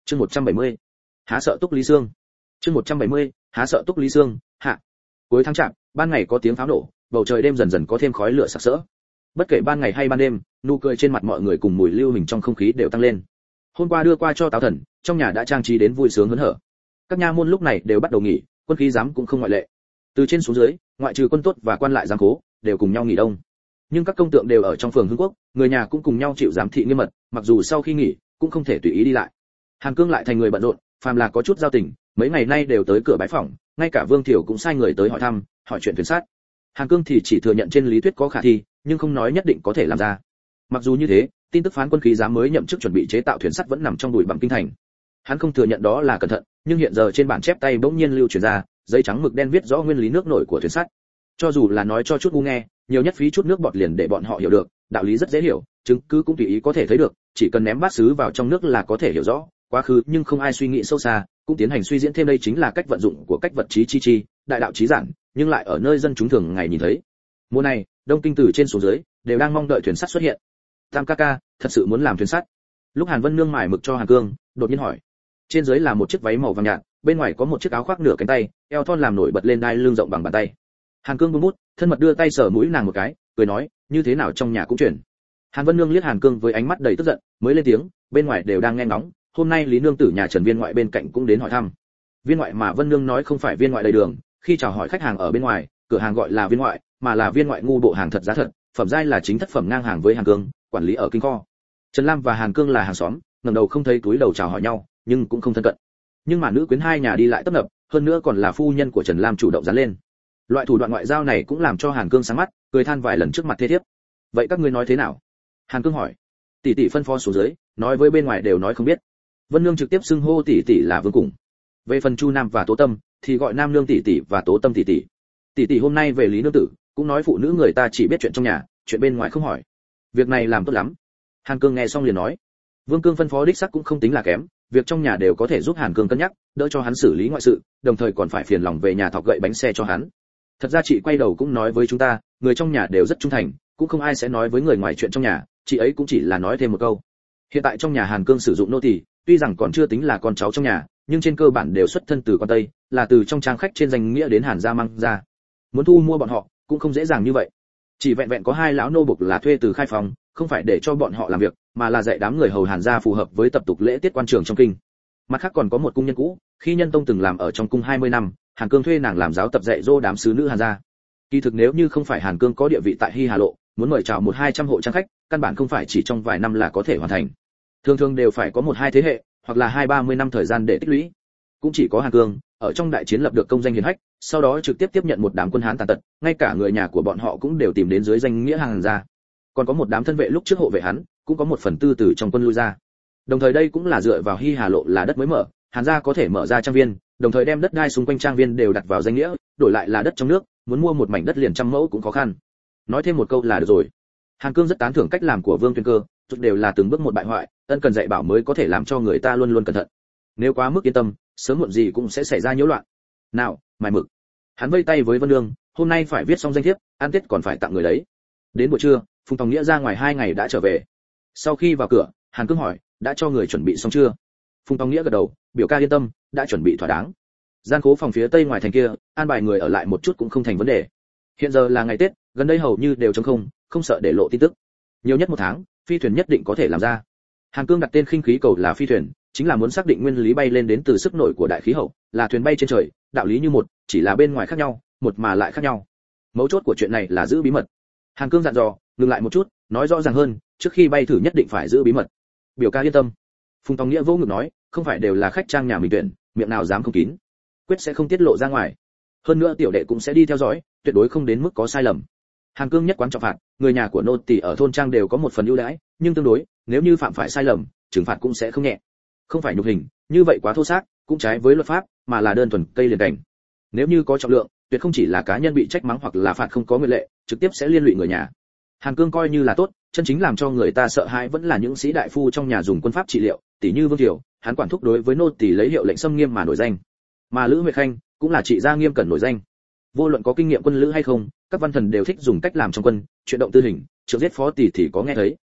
Chương 170. Há sợ Túc Lý Sương. Chương 170. Há sợ Túc Lý Sương. Hạ. Cuối tháng chạp, ban ngày có tiếng pháo nổ, bầu trời đêm dần dần có thêm khói lửa sặc sỡ. Bất kể ban ngày hay ban đêm, nụ cười trên mặt mọi người cùng mùi lưu hình trong không khí đều tăng lên. Hôm qua đưa qua cho Tào Thần, trong nhà đã trang trí đến vui sướng hớn hở. Các nha môn lúc này đều bắt đầu nghỉ, quân khí giám cũng không ngoại lệ. Từ trên xuống dưới, ngoại trừ quân tốt và quan lại giám cố, đều cùng nhau nghỉ đông. Nhưng các công tượng đều ở trong phường Hưng Quốc, người nhà cũng cùng nhau chịu giám thị nghiêm mật, mặc dù sau khi nghỉ, cũng không thể tùy ý đi lại. Hàn Cương lại thành người bận rộn, phàm là có chút giao tình, mấy ngày nay đều tới cửa bái phỏng, ngay cả Vương Thiểu cũng sai người tới hỏi thăm, hỏi chuyện thuyền sát. Hàn Cương thì chỉ thừa nhận trên lý thuyết có khả thi, nhưng không nói nhất định có thể làm ra. Mặc dù như thế, tin tức phán quân khí giám mới nhậm chức chuẩn bị chế tạo thuyền sắt vẫn nằm trong đùi bằng kinh thành. Hắn không thừa nhận đó là cẩn thận, nhưng hiện giờ trên bản chép tay bỗng nhiên lưu truyền ra, giấy trắng mực đen viết rõ nguyên lý nước nổi của thuyền sắt. Cho dù là nói cho chút ngu nghe, nhiều nhất phí chút nước bọt liền để bọn họ hiểu được, đạo lý rất dễ hiểu, chứng cứ cũng tùy ý có thể thấy được, chỉ cần ném bát sứ vào trong nước là có thể hiểu rõ quá khứ, nhưng không ai suy nghĩ sâu xa, cũng tiến hành suy diễn thêm đây chính là cách vận dụng của cách vật trí chi, đại đạo trí giản, nhưng lại ở nơi dân chúng thường ngày nhìn thấy. Mùa này, Đông Kinh từ trên xuống dưới đều đang mong đợi thuyền sắt xuất hiện. Tam ca ca, thật sự muốn làm thuyền sắt? Lúc Hàn Vân Nương mải mực cho Hàn Cương, đột nhiên hỏi. Trên dưới là một chiếc váy màu vàng nhạt, bên ngoài có một chiếc áo khoác nửa cánh tay, eo thon làm nổi bật lên đai lưng rộng bằng bàn tay. Hàn Cương buông bút, thân mật đưa tay sờ mũi nàng một cái, cười nói, như thế nào trong nhà cũng chuyển. Hàn Vân Nương liếc Hàn Cương với ánh mắt đầy tức giận, mới lên tiếng, bên ngoài đều đang nghe ngóng, hôm nay Lý nương tử nhà Trần Viên ngoại bên cạnh cũng đến hỏi thăm. Viên ngoại mà Vân Nương nói không phải viên ngoại đầy đường, khi chào hỏi khách hàng ở bên ngoài, cửa hàng gọi là viên ngoại, mà là viên ngoại ngu bộ hàng thật giá thật, phẩm giai là chính thất phẩm ngang hàng với Hàn Cương, quản lý ở kinh kho. Trần Lam và Hàn Cương là hàng xóm, ngẩng đầu không thấy túi đầu chào hỏi nhau, nhưng cũng không thân cận. Nhưng mà nữ quyến hai nhà đi lại tấp nập, hơn nữa còn là phu nhân của Trần Lam chủ động dán lên. Loại thủ đoạn ngoại giao này cũng làm cho Hàn Cương sáng mắt, cười than vài lần trước mặt thế thiếp. Vậy các ngươi nói thế nào? Hàn Cương hỏi. Tỷ tỷ phân phó xuống dưới, nói với bên ngoài đều nói không biết. Vân Nương trực tiếp xưng hô tỷ tỷ là Vương Cùng. Về phần Chu Nam và Tố Tâm, thì gọi Nam Nương tỷ tỷ và Tố Tâm tỷ tỷ. Tỷ tỷ hôm nay về Lý nương tử, cũng nói phụ nữ người ta chỉ biết chuyện trong nhà, chuyện bên ngoài không hỏi. Việc này làm tốt lắm. Hàn Cương nghe xong liền nói. Vương Cương phân phó đích xác cũng không tính là kém, việc trong nhà đều có thể giúp Hàn Cương cân nhắc, đỡ cho hắn xử lý ngoại sự, đồng thời còn phải phiền lòng về nhà thọc gậy bánh xe cho hắn. Thật ra chị quay đầu cũng nói với chúng ta, người trong nhà đều rất trung thành, cũng không ai sẽ nói với người ngoài chuyện trong nhà, chị ấy cũng chỉ là nói thêm một câu. Hiện tại trong nhà Hàn Cương sử dụng nô tỳ, tuy rằng còn chưa tính là con cháu trong nhà, nhưng trên cơ bản đều xuất thân từ quan Tây, là từ trong trang khách trên danh nghĩa đến Hàn gia mang ra. Muốn thu mua bọn họ cũng không dễ dàng như vậy. Chỉ vẹn vẹn có hai lão nô bộc là thuê từ khai phòng, không phải để cho bọn họ làm việc, mà là dạy đám người hầu Hàn gia phù hợp với tập tục lễ tiết quan trường trong kinh. Mặt khác còn có một cung nhân cũ, khi Nhân Tông từng làm ở trong cung 20 năm, Hàn Cương thuê nàng làm giáo tập dạy dỗ đám sứ nữ Hàn gia. Kỳ thực nếu như không phải Hàn Cương có địa vị tại Hy Hà Lộ, muốn mời chào 1-200 hộ trang khách, căn bản không phải chỉ trong vài năm là có thể hoàn thành. Thường thường đều phải có 1-2 thế hệ, hoặc là 20-30 năm thời gian để tích lũy. Cũng chỉ có Hàn Cương ở trong đại chiến lập được công danh hiển hách, sau đó trực tiếp tiếp nhận một đám quân Hán tàn tật, ngay cả người nhà của bọn họ cũng đều tìm đến dưới danh nghĩa Hàn gia. Còn có một đám thân vệ lúc trước hộ vệ hắn, cũng có 1/4 từ trong quân lui ra. Đồng thời đây cũng là dựa vào Hy Hà Lộ là đất mới mở, Hàn gia có thể mở ra trang viên, đồng thời đem đất đai xung quanh trang viên đều đặt vào danh nghĩa, đổi lại là đất trong nước, muốn mua một mảnh đất liền 100 mẫu cũng khó khăn. Nói thêm một câu là được rồi. Hàn Cương rất tán thưởng cách làm của Vương Tuyên Cơ, chút đều là từng bước một bại hoại, ân cần dạy bảo mới có thể làm cho người ta luôn luôn cẩn thận. Nếu quá mức yên tâm, sớm muộn gì cũng sẽ xảy ra nhiễu loạn. Nào, mài mực. Hắn vây tay với Vân Nương, hôm nay phải viết xong danh thiếp, ăn Tết còn phải tặng người đấy. Đến buổi trưa, Phùng Tòng Nghĩa ra ngoài 2 ngày đã trở về. Sau khi vào cửa, Hàn Cương hỏi, đã cho người chuẩn bị xong chưa? Phùng Tòng Nghĩa gật đầu, biểu ca yên tâm, đã chuẩn bị thỏa đáng. Gian khố phòng phía tây ngoài thành kia, an bài người ở lại một chút cũng không thành vấn đề. Hiện giờ là ngày Tết, gần đây hầu như đều trống không, không sợ để lộ tin tức. Nhiều nhất 1 tháng, phi thuyền nhất định có thể làm ra. Hàn Cương đặt tên khinh khí cầu là phi thuyền, chính là muốn xác định nguyên lý bay lên đến từ sức nổi của đại khí hậu, là thuyền bay trên trời, đạo lý như một, chỉ là bên ngoài khác nhau, một mà lại khác nhau. Mấu chốt của chuyện này là giữ bí mật. Hàn Cương dặn dò, ngừng lại một chút, nói rõ ràng hơn, trước khi bay thử nhất định phải giữ bí mật. Biểu ca yên tâm. Phùng Tòng Nghĩa vô ngực nói, không phải đều là khách trang nhà mình tuyển, miệng nào dám không kín, quyết sẽ không tiết lộ ra ngoài. Hơn nữa tiểu đệ cũng sẽ đi theo dõi, tuyệt đối không đến mức có sai lầm. Hàn Cương nhất quán trọng phạt, người nhà của nô tỳ ở thôn trang đều có một phần ưu đãi, nhưng tương đối, nếu như phạm phải sai lầm, trừng phạt cũng sẽ không nhẹ. Không phải nhục hình, như vậy quá thô xác, cũng trái với luật pháp, mà là đơn thuần cây liền cảnh. Nếu như có trọng lượng, tuyệt không chỉ là cá nhân bị trách mắng hoặc là phạt không có nguyên lệ, trực tiếp sẽ liên lụy người nhà. Hàn Cương coi như là tốt, chân chính làm cho người ta sợ hãi vẫn là những sĩ đại phu trong nhà dùng quân pháp trị liệu, tỷ như Vương Thiểu, hắn quản thúc đối với nô tỳ lấy hiệu lệnh xâm nghiêm mà nổi danh. Mà Lữ Huệ Khanh cũng là trị gia nghiêm cẩn nổi danh. Vô luận có kinh nghiệm quân lữ hay không, các văn thần đều thích dùng cách làm trong quân, chuyện động tư hình, trượng giết phó tỷ thì có nghe thấy.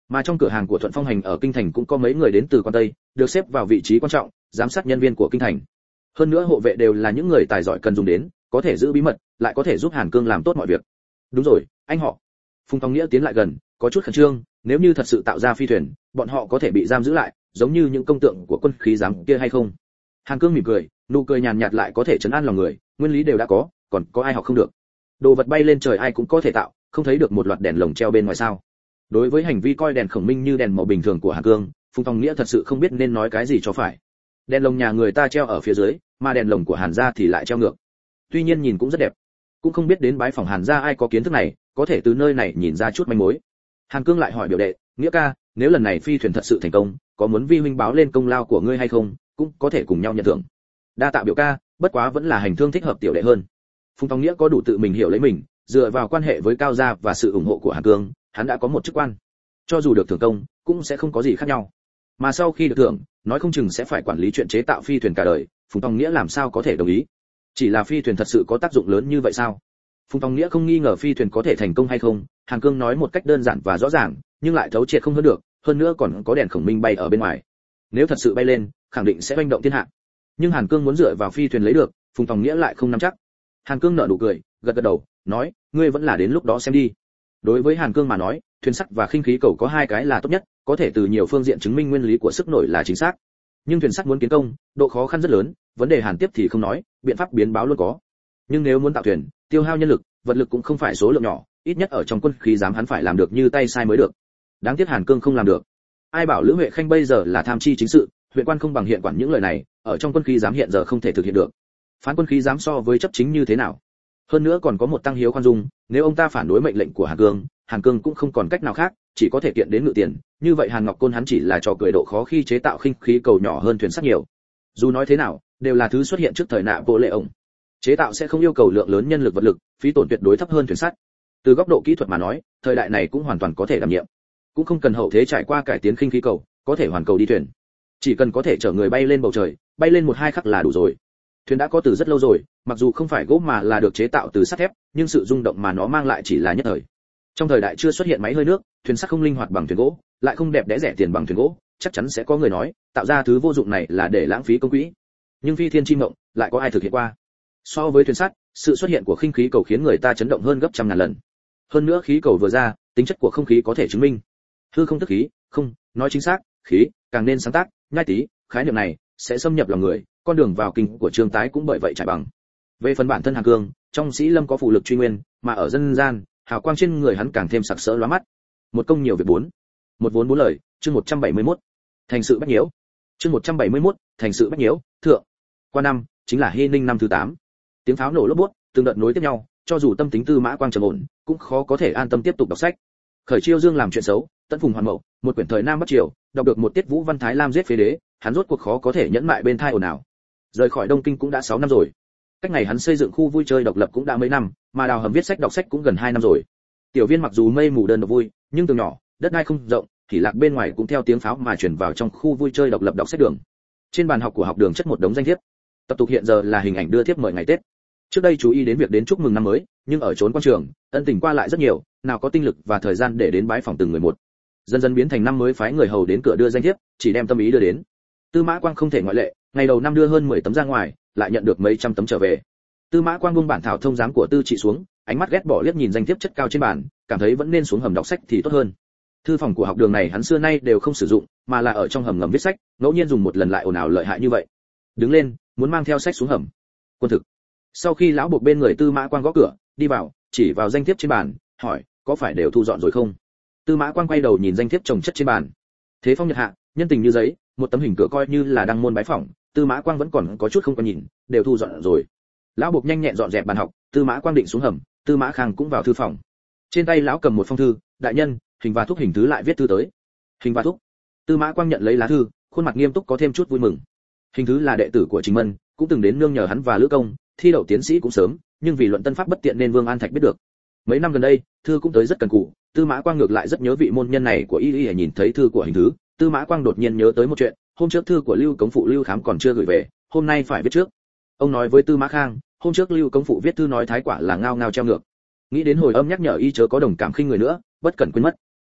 Mà trong cửa hàng của Thuận Phong Hành ở kinh thành cũng có mấy người đến từ quan Tây, được xếp vào vị trí quan trọng, giám sát nhân viên của kinh thành. Hơn nữa hộ vệ đều là những người tài giỏi cần dùng đến, có thể giữ bí mật, lại có thể giúp Hàn Cương làm tốt mọi việc. Đúng rồi, anh họ. Phùng Tòng Nghĩa tiến lại gần, có chút khẩn trương, nếu như thật sự tạo ra phi thuyền, bọn họ có thể bị giam giữ lại, giống như những công tượng của quân khí giám kia hay không? Hàn Cương mỉm cười, nụ cười nhàn nhạt lại có thể trấn an lòng người, nguyên lý đều đã có, còn có ai học không được? Đồ vật bay lên trời ai cũng có thể tạo, không thấy được một loạt đèn lồng treo bên ngoài sao? Đối với hành vi coi đèn khổng minh như đèn màu bình thường của Hàn Cương, Phùng Tòng Nghĩa thật sự không biết nên nói cái gì cho phải. Đèn lồng nhà người ta treo ở phía dưới, mà đèn lồng của Hàn gia thì lại treo ngược. Tuy nhiên nhìn cũng rất đẹp. Cũng không biết đến bái phòng Hàn gia ai có kiến thức này, có thể từ nơi này nhìn ra chút manh mối. Hàn Cương lại hỏi biểu đệ, Nghĩa ca, nếu lần này phi thuyền thật sự thành công, có muốn vi huynh báo lên công lao của ngươi hay không, cũng có thể cùng nhau nhận thưởng. Đa tạ biểu ca, bất quá vẫn là hành thương thích hợp tiểu đệ hơn. Phùng Tòng Nghĩa có đủ tự mình hiểu lấy mình, dựa vào quan hệ với Cao gia và sự ủng hộ của Hàn Cương, hắn đã có một chức quan. Cho dù được thưởng công, cũng sẽ không có gì khác nhau. Mà sau khi được thưởng, nói không chừng sẽ phải quản lý chuyện chế tạo phi thuyền cả đời, Phùng Tòng Nghĩa làm sao có thể đồng ý? Chỉ là phi thuyền thật sự có tác dụng lớn như vậy sao? Phùng Tòng Nghĩa không nghi ngờ phi thuyền có thể thành công hay không, Hàn Cương nói một cách đơn giản và rõ ràng, nhưng lại thấu triệt không hơn được, hơn nữa còn có đèn khổng minh bay ở bên ngoài. Nếu thật sự bay lên, khẳng định sẽ oanh động thiên hạ. Nhưng Hàn Cương muốn dựa vào phi thuyền lấy được, Phùng Tòng Nghĩa lại không nắm chắc. Hàn Cương nở nụ cười, gật gật đầu, nói, ngươi vẫn là đến lúc đó xem đi. Đối với Hàn Cương mà nói, thuyền sắt và khinh khí cầu có hai cái là tốt nhất, có thể từ nhiều phương diện chứng minh nguyên lý của sức nổi là chính xác. Nhưng thuyền sắt muốn kiến công, độ khó khăn rất lớn, vấn đề Hàn tiếp thì không nói, biện pháp biến báo luôn có. Nhưng nếu muốn tạo thuyền, tiêu hao nhân lực, vật lực cũng không phải số lượng nhỏ, ít nhất ở trong quân khí giám hắn phải làm được như tay sai mới được. Đáng tiếc Hàn Cương không làm được. Ai bảo Lữ Huệ Khanh bây giờ là tham chi chính sự, huyện quan không bằng hiện quản những lời này, ở trong quân khí giám hiện giờ không thể thực hiện được. Phán quân khí giám so với chấp chính như thế nào? Hơn nữa còn có một tăng hiếu khoan dung, nếu ông ta phản đối mệnh lệnh của Hàn Cương cũng không còn cách nào khác, chỉ có thể kiện đến ngự tiền. Như vậy Hàn Ngọc Côn hắn chỉ là trò cười, độ khó khi chế tạo khinh khí cầu nhỏ hơn thuyền sắt nhiều. Dù nói thế nào, đều là thứ xuất hiện trước thời nạ bộ lệ ổng. Chế tạo sẽ không yêu cầu lượng lớn nhân lực vật lực, phí tổn tuyệt đối thấp hơn thuyền sắt. Từ góc độ kỹ thuật mà nói, thời đại này cũng hoàn toàn có thể đảm nhiệm. Cũng không cần hậu thế trải qua cải tiến khinh khí cầu, có thể hoàn cầu đi thuyền. Chỉ cần có thể chở người bay lên bầu trời, bay lên 1-2 khắc là đủ rồi. Thuyền đã có từ rất lâu rồi, mặc dù không phải gỗ mà là được chế tạo từ sắt thép, nhưng sự rung động mà nó mang lại chỉ là nhất thời. Trong thời đại chưa xuất hiện máy hơi nước, thuyền sắt không linh hoạt bằng thuyền gỗ, lại không đẹp đẽ rẻ tiền bằng thuyền gỗ, chắc chắn sẽ có người nói, tạo ra thứ vô dụng này là để lãng phí công quỹ. Nhưng phi thiên chi mộng, lại có ai thực hiện qua? So với thuyền sắt, sự xuất hiện của khinh khí cầu khiến người ta chấn động hơn gấp trăm ngàn lần. Hơn nữa khí cầu vừa ra, tính chất của không khí có thể chứng minh. Hư không tức khí, không, nói chính xác, khí càng nên sáng tác, nhai tí, khái niệm này sẽ xâm nhập lòng người, con đường vào kinh của Trương Tái cũng bởi vậy trải bằng. Về phần bản thân Hàn Cương, trong sĩ lâm có phụ lực truy nguyên, mà ở dân gian, hào quang trên người hắn càng thêm sặc sỡ lóa mắt. Một công nhiều việc bốn, một vốn bốn lời, chương 171. Thành sự bách nhiễu. Chương 171, thành sự bách nhiễu, thượng. Qua năm, chính là Hy Ninh năm thứ 8. Tiếng pháo nổ lốp bút, từng đợt nối tiếp nhau, cho dù tâm tính Tư Mã Quang trầm ổn, cũng khó có thể an tâm tiếp tục đọc sách. Khởi Chiêu Dương làm chuyện xấu, tận phùng hoàn mậu, một quyển thời Nam Bắc Triều, đọc được một tiết Vũ Văn Thái Lam giết phế đế, hắn rốt cuộc khó có thể nhẫn mại bên thai ồn ào. Rời khỏi Đông Kinh cũng đã 6 năm rồi. Cách ngày hắn xây dựng khu vui chơi độc lập cũng đã mấy năm, mà đào hầm viết sách đọc sách cũng gần 2 năm rồi. Tiểu Viên mặc dù mây mù đơn độc vui, nhưng từ nhỏ, đất đai không rộng, thì lạc bên ngoài cũng theo tiếng pháo mà truyền vào trong khu vui chơi độc lập đọc sách đường. Trên bàn học của học đường chất một đống danh thiếp. Tập tục hiện giờ là hình ảnh đưa thiếp mời ngày Tết. Trước đây chú ý đến việc đến chúc mừng năm mới, nhưng ở trốn quan trường, ân tình qua lại rất nhiều, nào có tinh lực và thời gian để đến bái phòng từng người một. Dần dần biến thành năm mới phái người hầu đến cửa đưa danh thiếp, chỉ đem tâm ý đưa đến. Tư Mã Quang không thể ngoại lệ, ngày đầu năm đưa hơn 10 tấm ra ngoài, lại nhận được mấy trăm tấm trở về. Tư Mã Quang buông bản thảo thông giám của Tư Trị xuống, ánh mắt ghét bỏ liếc nhìn danh thiếp chất cao trên bàn, cảm thấy vẫn nên xuống hầm đọc sách thì tốt hơn. Thư phòng của học đường này hắn xưa nay đều không sử dụng, mà là ở trong hầm ngầm viết sách, ngẫu nhiên dùng một lần lại ồn ào lợi hại như vậy. Đứng lên, muốn mang theo sách xuống hầm. Quân thực. Sau khi lão buộc bên người Tư Mã Quang gõ cửa, đi vào, chỉ vào danh thiếp trên bàn, hỏi, có phải đều thu dọn rồi không? Tư Mã Quang quay đầu nhìn danh thiếp chồng chất trên bàn. Thế phong nhật hạ, nhân tình như giấy, một tấm hình cửa coi như là đăng môn bái phỏng, Tư Mã Quang vẫn còn có chút không có nhìn, đều thu dọn rồi. Lão buộc nhanh nhẹn dọn dẹp bàn học, Tư Mã Quang định xuống hầm, Tư Mã Khang cũng vào thư phòng. Trên tay lão cầm một phong thư, đại nhân, Hình và Thúc Hình Thứ lại viết thư tới. Hình và Thúc. Tư Mã Quang nhận lấy lá thư, khuôn mặt nghiêm túc có thêm chút vui mừng. Hình Thứ là đệ tử của Trình Mân, cũng từng đến nương nhờ hắn và Lữ Công, thi đậu tiến sĩ cũng sớm, nhưng vì luận tân pháp bất tiện nên Vương An Thạch biết được. Mấy năm gần đây, thư cũng tới rất cần cù, Tư Mã Quang ngược lại rất nhớ vị môn nhân này của y nhìn thấy thư của Hình Thứ, Tư Mã Quang đột nhiên nhớ tới một chuyện, hôm trước thư của Lưu Cống phụ Lưu Khám còn chưa gửi về, hôm nay phải viết trước. Ông nói với Tư Mã Khang, hôm trước Lưu Cống phụ viết thư nói thái quả là ngao ngao treo ngược. Nghĩ đến hồi âm nhắc nhở y chớ có đồng cảm khinh người nữa, bất cần quên mất.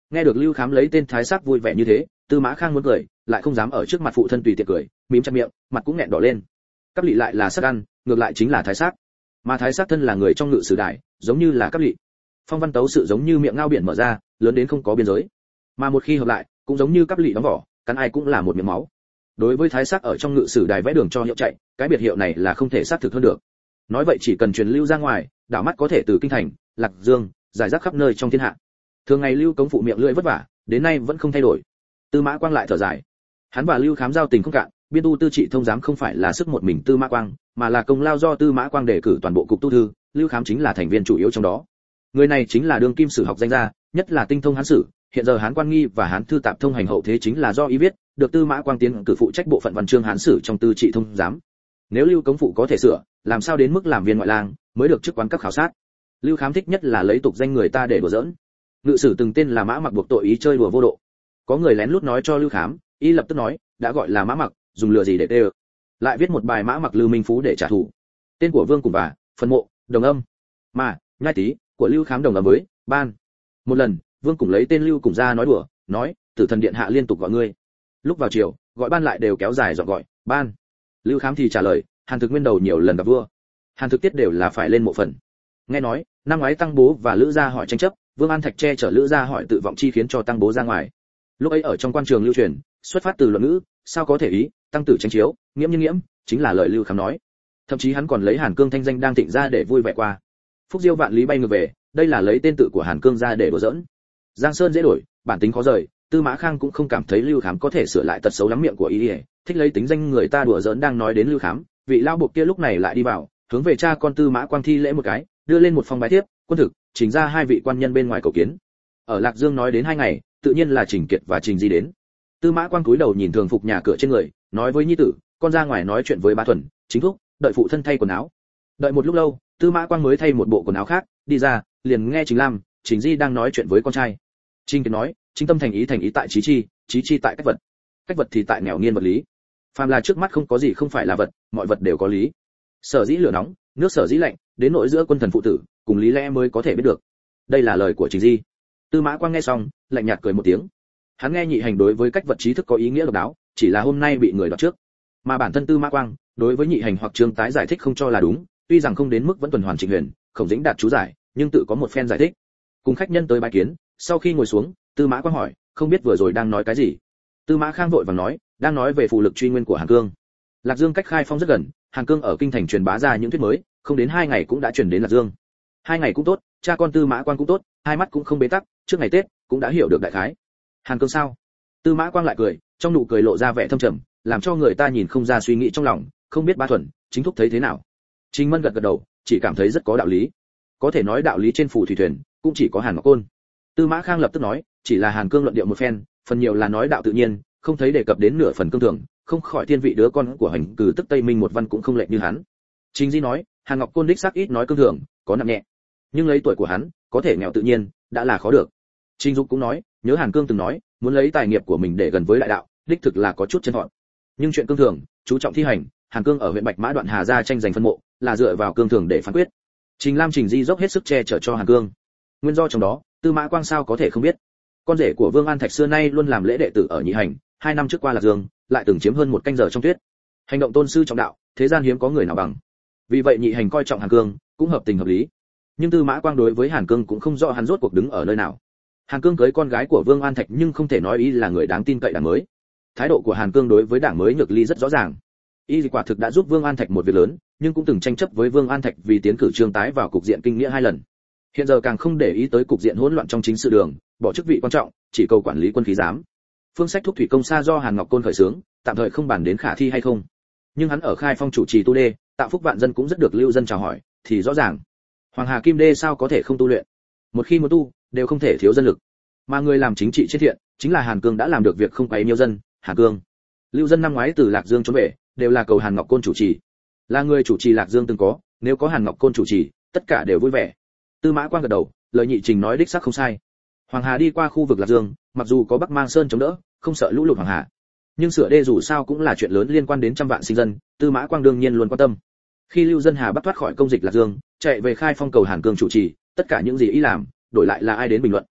Nghe được Lưu Khám lấy tên thái sắc vui vẻ như thế, Tư Mã Khang muốn cười, lại không dám ở trước mặt phụ thân tùy tiện cười, mím chặt miệng, mặt cũng nghẹn đỏ lên. Cáp Lị lại là sắc ăn, ngược lại chính là thái sắc. Mà thái sắc thân là người trong ngự sử đài, giống như là Cáp Lị. Phong văn tấu sự giống như miệng ngao biển mở ra, lớn đến không có biên giới. Mà một khi hợp lại, cũng giống như Cáp Lị đóng vỏ, cắn ai cũng là một miệng máu. Đối với thái sắc ở trong ngự sử đài vẽ đường cho hiệu chạy, cái biệt hiệu này là không thể xác thực hơn được. Nói vậy chỉ cần truyền lưu ra ngoài, đảo mắt có thể từ kinh thành, Lạc Dương, giải rác khắp nơi trong thiên hạ. Thường ngày Lưu Cống phụ miệng lưỡi vất vả, đến nay vẫn không thay đổi. Tư Mã Quang lại thở dài. Hắn và Lưu Khám giao tình không cạn, biên tu tư trị thông giám không phải là sức một mình Tư Mã Quang, mà là công lao do Tư Mã Quang đề cử toàn bộ cục tu thư, Lưu Khám chính là thành viên chủ yếu trong đó. Người này chính là đương kim sử học danh gia, nhất là tinh thông Hán sử, hiện giờ Hán Quan Nghi và Hán Thư Tạp thông hành hậu thế chính là do ý viết, được Tư Mã Quang tiến cử phụ trách bộ phận văn chương Hán sử trong tư trị thông giám. Nếu Lưu Cống phụ có thể sửa, làm sao đến mức làm viên ngoại lang, mới được chức quán các khảo sát. Lưu Khám thích nhất là lấy tục danh người ta để đùa giỡn. Ngự sử từng tên là Mã Mặc buộc tội ý chơi đùa vô độ. Có người lén lút nói cho Lưu Khám, y lập tức nói, đã gọi là Mã Mặc, dùng lừa gì để tê. Lại viết một bài Mã Mặc Lưu Minh Phú để trả thù. Tên của Vương Cùng và phần mộ, Đồng Âm. Mà, Nhai Tý của Lưu Khám đồng âm với Ban. Một lần, Vương Cùng lấy tên Lưu Cùng ra nói đùa, nói, Tử Thần điện hạ liên tục gọi ngươi. Lúc vào chiều, gọi Ban lại đều kéo dài dọn gọi, Ban. Lưu Khám thì trả lời, Hàn Thực Nguyên đầu nhiều lần gặp vua. Hàn Thực Tiết đều là phải lên mộ phần. Nghe nói, năm ngoái Tăng Bố và Lữ Gia hỏi tranh chấp, Vương An Thạch che chở Lữ Gia hỏi tự vọng chi khiến cho Tăng Bố ra ngoài. Lúc ấy ở trong quan trường lưu truyền, xuất phát từ luận ngữ, sao có thể ý, tăng tử tranh chiếu, nghiễm như nghiễm, chính là lời Lưu Khám nói. Thậm chí hắn còn lấy Hàn Cương thanh danh đang thịnh ra để vui vẻ qua. Phúc Diêu vạn lý bay ngược về, đây là lấy tên tự của Hàn Cương ra để đùa giỡn. Giang Sơn dễ đổi, bản tính khó rời, Tư Mã Khang cũng không cảm thấy Lưu Khám có thể sửa lại tật xấu lắm miệng của y, thích lấy tính danh người ta đùa giỡn đang nói đến Lưu Khám, vị lao buộc kia lúc này lại đi vào, hướng về cha con Tư Mã Quang thi lễ một cái, đưa lên một phong bái thiếp, quân thực, trình ra hai vị quan nhân bên ngoài cầu kiến. Ở Lạc Dương nói đến 2 ngày, tự nhiên là Trình Kiệt và Trình Di đến. Tư Mã Quang cúi đầu nhìn thường phục nhà cửa trên người, nói với nhi tử, con ra ngoài nói chuyện với Bá Thuần, chính thúc, đợi phụ thân thay quần áo. Đợi một lúc lâu, Tư Mã Quang mới thay một bộ quần áo khác, đi ra, liền nghe Trình Lam, Trình Di đang nói chuyện với con trai. Trình Kiệt nói, chính tâm thành ý tại trí chi tại cách vật thì tại nghèo nghiên vật lý. Phàm là trước mắt không có gì không phải là vật, mọi vật đều có lý. Sở dĩ lửa nóng, nước sở dĩ lạnh, đến nỗi giữa quân thần phụ tử, cùng lý lẽ mới có thể biết được. Đây là lời của Trình Di. Tư Mã Quang nghe xong, lạnh nhạt cười một tiếng. Hắn nghe nhị hành đối với cách vật trí thức có ý nghĩa độc đáo, chỉ là hôm nay bị người đoạt trước. Mà bản thân Tư Mã Quang, đối với nhị hành hoặc Trương Tái giải thích không cho là đúng, tuy rằng không đến mức vẫn tuần hoàn Trịnh Huyền, Khổng Dĩnh đạt chú giải, nhưng tự có một phen giải thích. Cùng khách nhân tới bái kiến, sau khi ngồi xuống, Tư Mã Quang hỏi, không biết vừa rồi đang nói cái gì. Tư Mã Khang vội vàng nói, đang nói về phụ lực truy nguyên của Hàn Cương. Lạc Dương cách Khai Phong rất gần, Hàn Cương ở kinh thành truyền bá ra những thuyết mới, không đến 2 ngày cũng đã truyền đến Lạc Dương. 2 ngày cũng tốt, cha con Tư Mã Quang cũng tốt, hai mắt cũng không bế tắc, trước ngày Tết cũng đã hiểu được đại khái. Hàn Cương sao? Tư Mã Quang lại cười, trong nụ cười lộ ra vẻ thâm trầm, làm cho người ta nhìn không ra suy nghĩ trong lòng, không biết Bá Thuần, chính thúc thấy thế nào. Trình Mân gật gật đầu, chỉ cảm thấy rất có đạo lý. Có thể nói đạo lý trên phù thủy thuyền, cũng chỉ có Hàn Ngọc Côn. Tư Mã Khang lập tức nói, chỉ là Hàn Cương luận điệu một phen, phần nhiều là nói đạo tự nhiên, không thấy đề cập đến nửa phần cương thường, không khỏi thiên vị đứa con của hành cử tức Tây Minh một văn cũng không lệch như hắn. Trình Di nói, Hàn Ngọc Côn đích xác ít nói cương thường, có nặng nhẹ, nhưng lấy tuổi của hắn, có thể nghèo tự nhiên, đã là khó được. Trình Dục cũng nói, nhớ Hàn Cương từng nói, muốn lấy tài nghiệp của mình để gần với đại đạo, đích thực là có chút chân thọn. Nhưng chuyện cương thường, chú trọng thi hành, Hàn Cương ở huyện Bạch Mã Đoạn Hà ra tranh giành phân mộ, là dựa vào cương thường để phán quyết. Trình Lam Trình Di dốc hết sức che chở cho Hàn Cương. Nguyên do trong đó, Tư Mã Quang sao có thể không biết. Con rể của Vương An Thạch xưa nay luôn làm lễ đệ tử ở nhị hành, 2 năm trước qua Lạc Dương, lại từng chiếm hơn 1 canh giờ trong tuyết. Hành động tôn sư trọng đạo, thế gian hiếm có người nào bằng. Vì vậy nhị hành coi trọng Hàn Cương, cũng hợp tình hợp lý. Nhưng Tư Mã Quang đối với Hàn Cương cũng không rõ hắn rốt cuộc đứng ở nơi nào. Hàn Cương cưới con gái của Vương An Thạch nhưng không thể nói ý là người đáng tin cậy đảng mới. Thái độ của Hàn Cương đối với đảng mới Nhược Ly rất rõ ràng. Y quả thực đã giúp Vương An Thạch một việc lớn, nhưng cũng từng tranh chấp với Vương An Thạch vì tiến cử Trương Tái vào cục diện kinh nghĩa 2 lần. Hiện giờ càng không để ý tới cục diện hỗn loạn trong chính sự đường, bỏ chức vị quan trọng, chỉ cầu quản lý quân khí giám. Phương sách thúc thủy công xa do Hàn Ngọc Côn khởi xướng, tạm thời không bàn đến khả thi hay không. Nhưng hắn ở Khai Phong chủ trì tu đê, tạo phúc vạn dân cũng rất được lưu dân chào hỏi, thì rõ ràng. Hoàng Hà Kim Đê sao có thể không tu luyện? Một khi muốn tu, đều không thể thiếu dân lực. Mà người làm chính trị trên thiện, chính là Hàn Cương đã làm được việc không quấy nhiều dân, Hàn Cương. Lưu dân năm ngoái từ Lạc Dương trốn về, đều là cầu Hàn Ngọc Côn chủ trì. Là người chủ trì Lạc Dương từng có, nếu có Hàn Ngọc Côn chủ trì, tất cả đều vui vẻ. Tư Mã Quang gật đầu, lời nhị trình nói đích xác không sai. Hoàng Hà đi qua khu vực Lạc Dương, mặc dù có Bắc Mang Sơn chống đỡ, không sợ lũ lụt Hoàng Hà. Nhưng sửa đê dù sao cũng là chuyện lớn liên quan đến trăm vạn sinh dân, Tư Mã Quang đương nhiên luôn quan tâm. Khi lưu dân Hà Bắc thoát khỏi công dịch Lạc Dương, chạy về Khai Phong cầu Hàn Cương chủ trì, tất cả những gì ý làm, đổi lại là ai đến bình luận,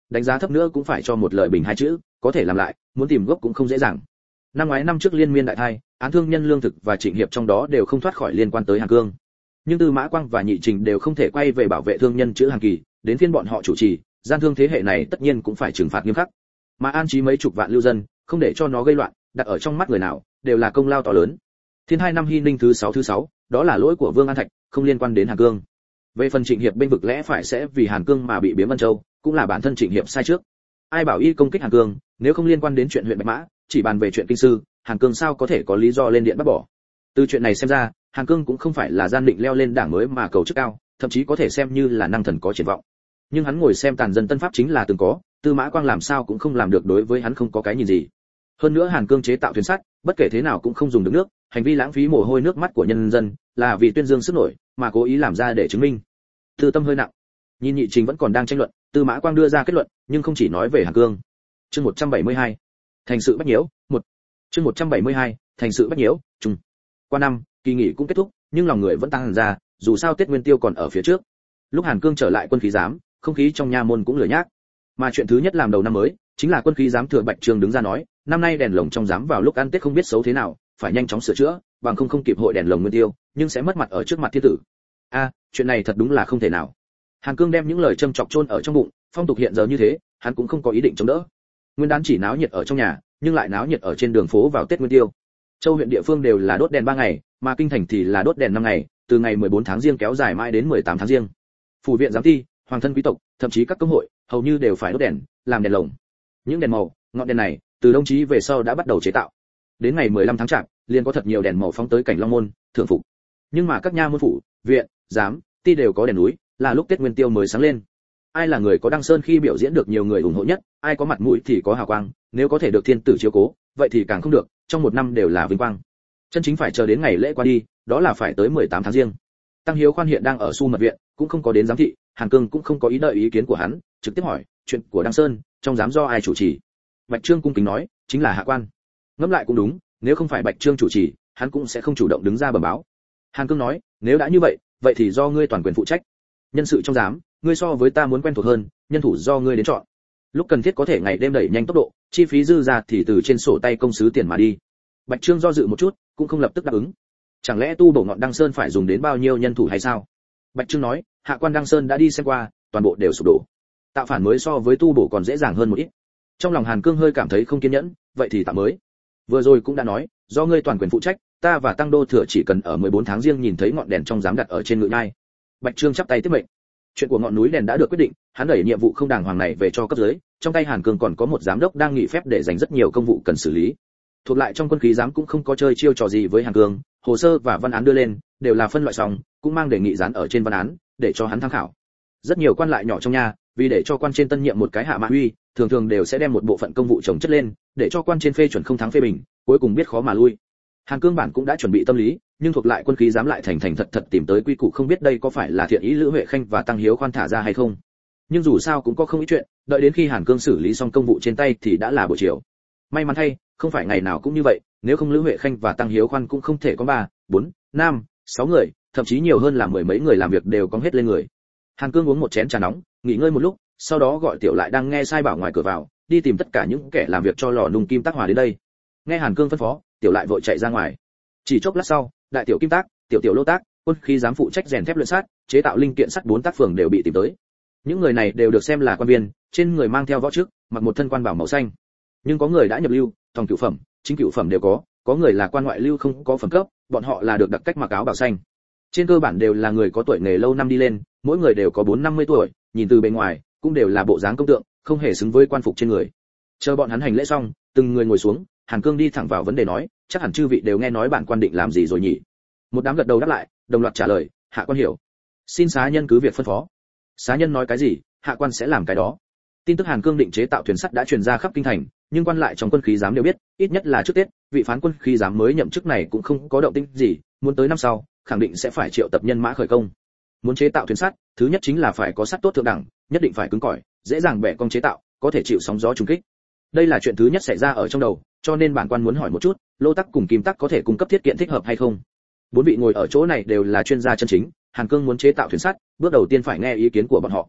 đánh giá thấp nữa cũng phải cho một lời bình hai chữ, có thể làm lại, muốn tìm gốc cũng không dễ dàng. Năm ngoái năm trước liên miên đại thai, án thương nhân lương thực và Trịnh Hiệp trong đó đều không thoát khỏi liên quan tới Hàn Cương. Nhưng Tư Mã Quang và Nhị Trình đều không thể quay về bảo vệ thương nhân chữ Hàn Kỳ, đến phiên bọn họ chủ trì, gian thương thế hệ này tất nhiên cũng phải trừng phạt nghiêm khắc. Mà an trí mấy chục vạn lưu dân, không để cho nó gây loạn, đặt ở trong mắt người nào, đều là công lao to lớn. Thiên hai năm Hy Ninh thứ 6, đó là lỗi của Vương An Thạch, không liên quan đến Hàn Cương. Về phần Trịnh Hiệp bên vực lẽ phải sẽ vì Hàn Cương mà bị biếm Vân Châu, cũng là bản thân Trịnh Hiệp sai trước. Ai bảo y công kích Hàn Cương, nếu không liên quan đến chuyện huyện Bạch Mã, chỉ bàn về chuyện kinh sư, Hàn Cương sao có thể có lý do lên điện bắt bỏ. Từ chuyện này xem ra, Hàn Cương cũng không phải là gian định leo lên đảng mới mà cầu chức cao, thậm chí có thể xem như là năng thần có triển vọng. Nhưng hắn ngồi xem tàn dân tân pháp chính là từng có, Tư Mã Quang làm sao cũng không làm được, đối với hắn không có cái nhìn gì. Hơn nữa Hàn Cương chế tạo thuyền sắt, bất kể thế nào cũng không dùng được nước, hành vi lãng phí mồ hôi nước mắt của nhân dân, là vì tuyên dương sức nổi, mà cố ý làm ra để chứng minh. Tư tâm hơi nặng. Nhìn Nhị Trình vẫn còn đang tranh luận, Tư Mã Quang đưa ra kết luận, nhưng không chỉ nói về Hàn Cương. Chương 172. Thành sự bách nhiễu, 1. Chương 172. Thành sự bách nhiễu, chung. Qua năm, kỳ nghỉ cũng kết thúc, nhưng lòng người vẫn tăng hẳn ra, dù sao Tết Nguyên Tiêu còn ở phía trước. Lúc Hàn Cương trở lại quân khí giám, không khí trong nha môn cũng lửa nhác. Mà chuyện thứ nhất làm đầu năm mới, chính là quân khí giám thừa Bạch Trương đứng ra nói, năm nay đèn lồng trong giám vào lúc ăn Tết không biết xấu thế nào, phải nhanh chóng sửa chữa, bằng không kịp hội đèn lồng Nguyên Tiêu, nhưng sẽ mất mặt ở trước mặt thiên tử. Chuyện này thật đúng là không thể nào. Hàn Cương đem những lời châm chọc chôn ở trong bụng, phong tục hiện giờ như thế, hắn cũng không có ý định chống đỡ. Nguyên đán chỉ náo nhiệt ở trong nhà, nhưng lại náo nhiệt ở trên đường phố vào Tết Nguyên Tiêu. Châu huyện địa phương đều là đốt đèn 3 ngày, mà kinh thành thì là đốt đèn 5 ngày, từ ngày 14 tháng Giêng kéo dài mãi đến 18 tháng Giêng. Phủ viện giám thi, hoàng thân quý tộc, thậm chí các công hội, hầu như đều phải đốt đèn, làm đèn lồng. Những đèn màu, ngọn đèn này, từ đồng chí về sau đã bắt đầu chế tạo. Đến ngày 15 tháng Chạp, liền có thật nhiều đèn màu phóng tới cảnh Long môn, thượng phục. Nhưng mà các nha môn phủ, viện, giám, ty đều có đèn núi, là lúc Tết Nguyên Tiêu mới sáng lên. Ai là người có Đăng Sơn khi biểu diễn được nhiều người ủng hộ nhất, ai có mặt mũi thì có hào quang, nếu có thể được thiên tử chiếu cố, vậy thì càng không được, trong một năm đều là vinh quang. Chân chính phải chờ đến ngày lễ qua đi, đó là phải tới 18 tháng Giêng. Tăng Hiếu Khoan hiện đang ở Su Mật viện, cũng không có đến giám thị, Hàn Cương cũng không có ý đợi ý kiến của hắn, trực tiếp hỏi, chuyện của Đăng Sơn, trong giám do ai chủ trì? Bạch Trương cung kính nói, chính là hạ quan. Ngẫm lại cũng đúng, nếu không phải Bạch Trương chủ trì, hắn cũng sẽ không chủ động đứng ra bẩm báo. Hàn Cương nói, nếu đã như vậy, vậy thì do ngươi toàn quyền phụ trách. Nhân sự trong giám, ngươi so với ta muốn quen thuộc hơn, nhân thủ do ngươi đến chọn. Lúc cần thiết có thể ngày đêm đẩy nhanh tốc độ, chi phí dư ra thì từ trên sổ tay công sứ tiền mà đi. Bạch Trương do dự một chút, cũng không lập tức đáp ứng. Chẳng lẽ tu bổ ngọn Đăng Sơn phải dùng đến bao nhiêu nhân thủ hay sao? Bạch Trương nói, hạ quan Đăng Sơn đã đi xem qua, toàn bộ đều sụp đổ. Tạo phản mới so với tu bổ còn dễ dàng hơn một ít. Trong lòng Hàn Cương hơi cảm thấy không kiên nhẫn, vậy thì tạm mới. Vừa rồi cũng đã nói, do ngươi toàn quyền phụ trách, ta và Tăng Đô Thừa chỉ cần ở 14 tháng Giêng nhìn thấy ngọn đèn trong giám đặt ở trên ngự nhai. Bạch Trương chắp tay tiếp mệnh. Chuyện của ngọn núi đèn đã được quyết định, hắn đẩy nhiệm vụ không đàng hoàng này về cho cấp dưới, trong tay Hàn Cương còn có một giám đốc đang nghỉ phép để dành rất nhiều công vụ cần xử lý. Thuộc lại trong quân khí giám cũng không có chơi chiêu trò gì với Hàn Cương, hồ sơ và văn án đưa lên đều là phân loại xong, cũng mang đề nghị dán ở trên văn án để cho hắn tham khảo. Rất nhiều quan lại nhỏ trong nhà, vì để cho quan trên tân nhiệm một cái hạ mã uy, thường thường đều sẽ đem một bộ phận công vụ chồng chất lên, để cho quan trên phê chuẩn không thắng phê bình, cuối cùng biết khó mà lui. Hàn Cương bản cũng đã chuẩn bị tâm lý, nhưng thuộc lại quân khí giám lại thành thật tìm tới quy củ, không biết đây có phải là thiện ý Lữ Huệ Khanh và Tăng Hiếu Khoan thả ra hay không. Nhưng dù sao cũng có không ít chuyện, đợi đến khi Hàn Cương xử lý xong công vụ trên tay thì đã là buổi chiều. May mắn thay, không phải ngày nào cũng như vậy, nếu không Lữ Huệ Khanh và Tăng Hiếu Khoan cũng không thể có 3, 4, 5, 6 người, thậm chí nhiều hơn là 10 mấy người làm việc đều có hết lên người. Hàn Cương uống một chén trà nóng, nghỉ ngơi một lúc, sau đó gọi Tiểu Lại đang nghe sai bảo ngoài cửa vào, đi tìm tất cả những kẻ làm việc cho lò nung Kim Tác Hòa đến đây. Nghe Hàn Cương phân phó, Tiểu Lại vội chạy ra ngoài. Chỉ chốc lát sau, đại tiểu Kim Tác, tiểu Lô Tác, quân khí giám phụ trách rèn thép luyện sắt, chế tạo linh kiện sắt 4 tác phường đều bị tìm tới. Những người này đều được xem là quan viên, trên người mang theo võ chức, mặc một thân quan bảo màu xanh. Nhưng có người đã nhập lưu, thòng cửu phẩm, chính cửu phẩm đều có người là quan ngoại lưu không có phẩm cấp, bọn họ là được đặc cách mặc áo bảo xanh. Trên cơ bản đều là người có tuổi nghề lâu năm đi lên, mỗi người đều có 4-50 tuổi, nhìn từ bên ngoài cũng đều là bộ dáng công tượng, không hề xứng với quan phục trên người. Chờ bọn hắn hành lễ xong, từng người ngồi xuống, Hàn Cương đi thẳng vào vấn đề nói, chắc hẳn chư vị đều nghe nói bản quan định làm gì rồi nhỉ? Một đám gật đầu đáp lại, đồng loạt trả lời, hạ quan hiểu. Xin xá nhân cứ việc phân phó. Xá nhân nói cái gì, hạ quan sẽ làm cái đó. Tin tức Hàn Cương định chế tạo thuyền sắt đã truyền ra khắp kinh thành, nhưng quan lại trong quân khí giám đều biết, ít nhất là trước Tết, vị phán quân khí giám mới nhậm chức này cũng không có động tĩnh gì, muốn tới năm sau, khẳng định sẽ phải triệu tập nhân mã khởi công. Muốn chế tạo thuyền sắt, thứ nhất chính là phải có sắt tốt thượng đẳng, nhất định phải cứng cỏi, dễ dàng bẻ cong chế tạo, có thể chịu sóng gió trùng kích. Đây là chuyện thứ nhất xảy ra ở trong đầu, cho nên bản quan muốn hỏi một chút, Lô Tắc cùng Kim Tắc có thể cung cấp thiết kiện thích hợp hay không? 4 vị ngồi ở chỗ này đều là chuyên gia chân chính, Hàn Cương muốn chế tạo thuyền sắt, bước đầu tiên phải nghe ý kiến của bọn họ.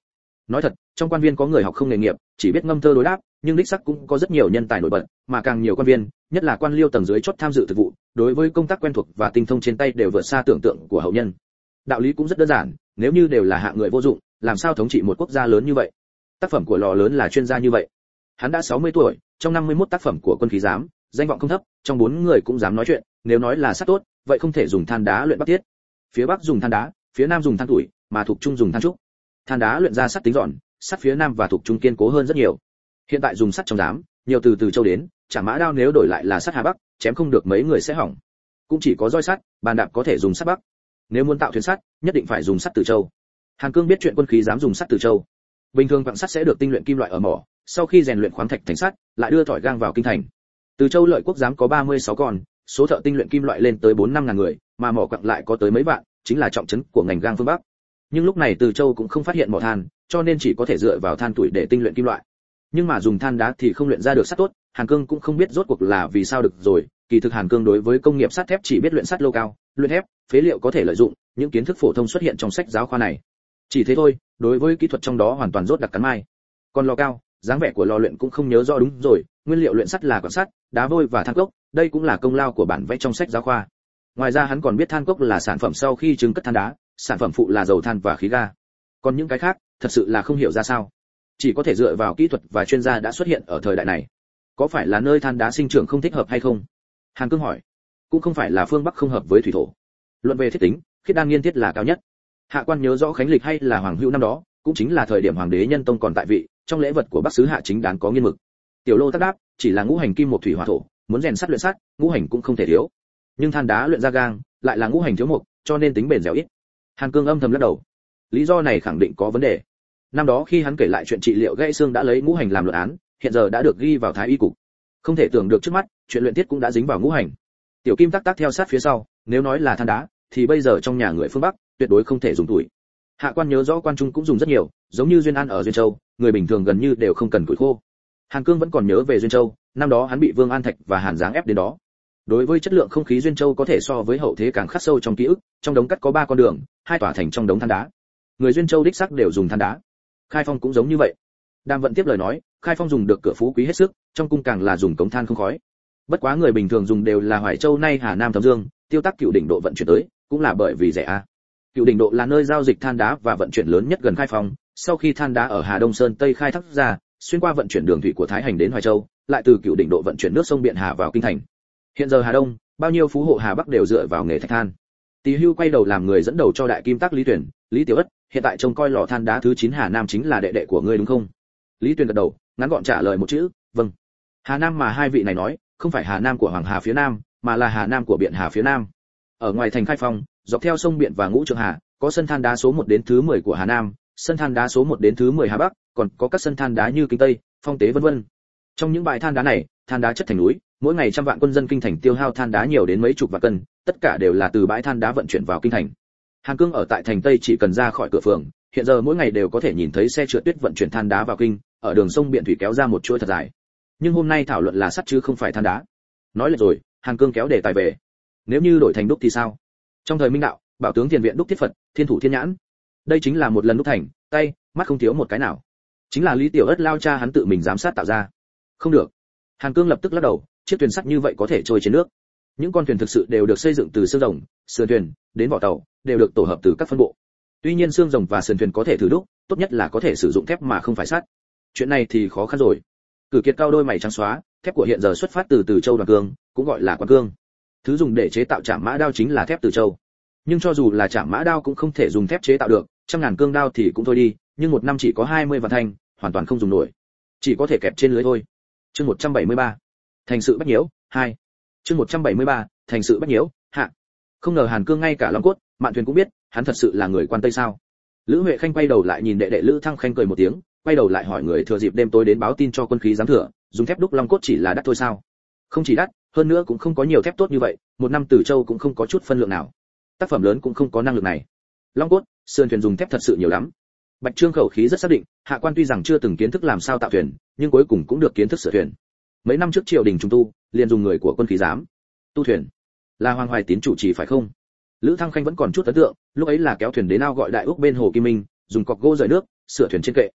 Nói thật, trong quan viên có người học không nghề nghiệp, chỉ biết ngâm thơ đối đáp, nhưng đích sắc cũng có rất nhiều nhân tài nổi bật, mà càng nhiều quan viên, nhất là quan liêu tầng dưới chót tham dự thực vụ, đối với công tác quen thuộc và tinh thông trên tay đều vượt xa tưởng tượng của hậu nhân. Đạo lý cũng rất đơn giản, nếu như đều là hạng người vô dụng, làm sao thống trị một quốc gia lớn như vậy? Tác phẩm của Lò Lớn là chuyên gia như vậy. Hắn đã 60 tuổi, trong 51 tác phẩm của Quân khí giám, danh vọng không thấp, trong 4 người cũng dám nói chuyện, nếu nói là sắt tốt, vậy không thể dùng than đá luyện bắc thiết. Phía bắc dùng than đá, phía nam dùng than tuổi, mà thuộc trung dùng than trúc. Than đá luyện ra sắt tính gọn, sắt phía nam và thuộc trung kiên cố hơn rất nhiều. Hiện tại dùng sắt trong giám, nhiều từ châu đến, chả mã đao nếu đổi lại là sắt Hà Bắc, chém không được mấy người sẽ hỏng. Cũng chỉ có roi sắt, bàn đạp có thể dùng sắt Bắc. Nếu muốn tạo thuyền sắt, nhất định phải dùng sắt Từ Châu. Hàn Cương biết chuyện Quân khí dám dùng sắt Từ Châu. Bình thường quặng sắt sẽ được tinh luyện kim loại ở mỏ, sau khi rèn luyện khoáng thạch thành sắt, lại đưa thỏi gang vào kinh thành. Từ Châu lợi quốc giám có 36 con, số thợ tinh luyện kim loại lên tới 4-5 ngàn người, mà mỏ quặng lại có tới mấy vạn, chính là trọng trấn của ngành gang phương Bắc. Nhưng lúc này Từ Châu cũng không phát hiện mỏ than, cho nên chỉ có thể dựa vào than tuổi để tinh luyện kim loại. Nhưng mà dùng than đá thì không luyện ra được sắt tốt, Hàn Cương cũng không biết rốt cuộc là vì sao được rồi, kỳ thực Hàn Cương đối với công nghiệp sắt thép chỉ biết luyện sắt lô cao, luyện thép, phế liệu có thể lợi dụng, những kiến thức phổ thông xuất hiện trong sách giáo khoa này. Chỉ thế thôi, đối với kỹ thuật trong đó hoàn toàn rốt đặc cắn mai. Còn lò cao, dáng vẻ của lò luyện cũng không nhớ rõ đúng rồi, nguyên liệu luyện sắt là quặng sắt, đá vôi và than cốc, đây cũng là công lao của bản vẽ trong sách giáo khoa. Ngoài ra hắn còn biết than cốc là sản phẩm sau khi trứng cất than đá, sản phẩm phụ là dầu than và khí ga. Còn những cái khác, thật sự là không hiểu ra sao. Chỉ có thể dựa vào kỹ thuật và chuyên gia đã xuất hiện ở thời đại này. Có phải là nơi than đá sinh trưởng không thích hợp hay không? Hàn Cương hỏi. Cũng không phải là phương Bắc không hợp với thủy thổ. Luận về thiết tính, khiết đan nghiên thiết là cao nhất. Hạ quan nhớ rõ khánh lịch hay là Hoàng Hữu năm đó, cũng chính là thời điểm Hoàng đế Nhân Tông còn tại vị, trong lễ vật của Bắc sứ Hạ chính đán có nghiên mực. Tiểu Lô tác đáp, chỉ là ngũ hành kim một thủy hỏa thổ, muốn rèn sắt luyện sắt, ngũ hành cũng không thể thiếu. Nhưng than đá luyện ra gang, lại là ngũ hành thiếu mộc, cho nên tính bền dẻo ít. Hàn Cương âm thầm lắc đầu. Lý do này khẳng định có vấn đề. Năm đó khi hắn kể lại chuyện trị liệu gãy xương đã lấy ngũ hành làm luận án, hiện giờ đã được ghi vào Thái y cục. Không thể tưởng được trước mắt, chuyện luyện tiết cũng đã dính vào ngũ hành. Tiểu Kim tác theo sát phía sau, nếu nói là than đá, thì bây giờ trong nhà người phương Bắc, tuyệt đối không thể dùng tuổi. Hạ quan nhớ rõ quan trung cũng dùng rất nhiều, giống như Duyên An ở Duyên Châu, người bình thường gần như đều không cần củi khô. Hàn Cương vẫn còn nhớ về Duyên Châu, năm đó hắn bị Vương An Thạch và Hàn Giáng ép đến đó. Đối với chất lượng không khí Duyên Châu có thể so với hậu thế càng khắc sâu trong ký ức, trong đống cắt có 3 con đường, 2 tòa thành trong đống than đá. Người Duyên Châu đích xác đều dùng than đá. Khai Phong cũng giống như vậy. Đàm Vận tiếp lời nói, Khai Phong dùng được cửa phú quý hết sức, trong cung càng là dùng cống than không khói. Bất quá người bình thường dùng đều là Hoài Châu nay Hà Nam Thấm Dương, Tiêu Tắc Cựu Đỉnh Độ vận chuyển tới, cũng là bởi vì rẻ a. Cựu Đỉnh Độ là nơi giao dịch than đá và vận chuyển lớn nhất gần Khai Phong, sau khi than đá ở Hà Đông Sơn Tây khai thác ra, xuyên qua vận chuyển đường thủy của Thái Hành đến Hoài Châu, lại từ Cựu Đỉnh Độ vận chuyển nước sông Biện Hà vào kinh thành. Hiện giờ Hà Đông, bao nhiêu phú hộ Hà Bắc đều dựa vào nghề thạch than. Tỳ Hưu quay đầu làm người dẫn đầu cho đại kim tác Lý Tuyển, Lý Tiểu Ất, hiện tại trông coi lò than đá thứ 9 Hà Nam chính là đệ đệ của ngươi đúng không? Lý Tuyển gật đầu, ngắn gọn trả lời một chữ, vâng. Hà Nam mà hai vị này nói, không phải Hà Nam của Hoàng Hà phía Nam, mà là Hà Nam của Biện Hà phía Nam. Ở ngoài thành Khai Phong, dọc theo sông Biện và Ngũ Trường Hà, có sân than đá số 1 đến thứ 10 của Hà Nam, sân than đá số 1 đến thứ 10 Hà Bắc, còn có các sân than đá như Kinh Tây, Phong Tế vân vân. Trong những bãi than đá này, than đá chất thành núi, mỗi ngày trăm vạn quân dân kinh thành tiêu hao than đá nhiều đến mấy chục vạn cân, tất cả đều là từ bãi than đá vận chuyển vào kinh thành. Hàn Cương ở tại thành Tây chỉ cần ra khỏi cửa phường, hiện giờ mỗi ngày đều có thể nhìn thấy xe trượt tuyết vận chuyển than đá vào kinh, ở đường sông Biện thủy kéo ra một chuỗi thật dài. Nhưng hôm nay thảo luận là sắt chứ không phải than đá. Nói lại rồi, Hàn Cương kéo đề tài về. Nếu như đổi thành đúc thì sao? Trong thời Minh Đạo, bảo tướng Tiền Viện đúc thiết Phật, Thiên thủ Thiên nhãn. Đây chính là một lần đúc thành, tay, mắt không thiếu một cái nào. Chính là Lý Tiểu Ất lao cha hắn tự mình giám sát tạo ra. Không được. Hàn Cương lập tức lắc đầu, chiếc thuyền sắt như vậy có thể trôi trên nước. Những con thuyền thực sự đều được xây dựng từ xương rồng, sườn thuyền đến vỏ tàu, đều được tổ hợp từ các phân bộ. Tuy nhiên xương rồng và sườn thuyền có thể thử đúc, tốt nhất là có thể sử dụng thép mà không phải sắt. Chuyện này thì khó khăn rồi. Cử Kiệt cao đôi mày trắng xóa, thép của hiện giờ xuất phát từ Châu Đoàn Cương, cũng gọi là Quan Cương. Thứ dùng để chế tạo trảm mã đao chính là thép từ Châu. Nhưng cho dù là trảm mã đao cũng không thể dùng thép chế tạo được, trăm ngàn cương đao thì cũng thôi đi, nhưng một năm chỉ có 20 vạn thanh, hoàn toàn không dùng nổi. Chỉ có thể kẹp trên lưới thôi. Chương 173. Thành sự bách nhiễu 2. Chương 173. Thành sự bách nhiễu hạ. Không ngờ Hàn Cương ngay cả Long Cốt, Mạn Thuyền cũng biết, hắn thật sự là người quan Tây sao? Lữ Huệ Khanh quay đầu lại nhìn đệ đệ Lữ Thăng Khanh cười một tiếng, quay đầu lại hỏi người thừa dịp đêm tối đến báo tin cho quân khí giám thừa, dùng thép đúc Long Cốt chỉ là đắt thôi sao? Không chỉ đắt, hơn nữa cũng không có nhiều thép tốt như vậy, một năm Từ Châu cũng không có chút phân lượng nào. Tác phẩm lớn cũng không có năng lực này. Long Cốt, sườn thuyền dùng thép thật sự nhiều lắm. Bạch Trương khẩu khí rất xác định, hạ quan tuy rằng chưa từng kiến thức làm sao tạo thuyền, nhưng cuối cùng cũng được kiến thức sửa thuyền. Mấy năm trước triều đình trung tu, liền dùng người của quân khí giám tu thuyền. Là Hoàng Hoài Tín chủ trì phải không? Lữ Thăng Khanh vẫn còn chút ấn tượng, lúc ấy là kéo thuyền đến ao gọi Đại Úc bên hồ Kim Minh, dùng cọc gỗ rời nước, sửa thuyền trên kệ.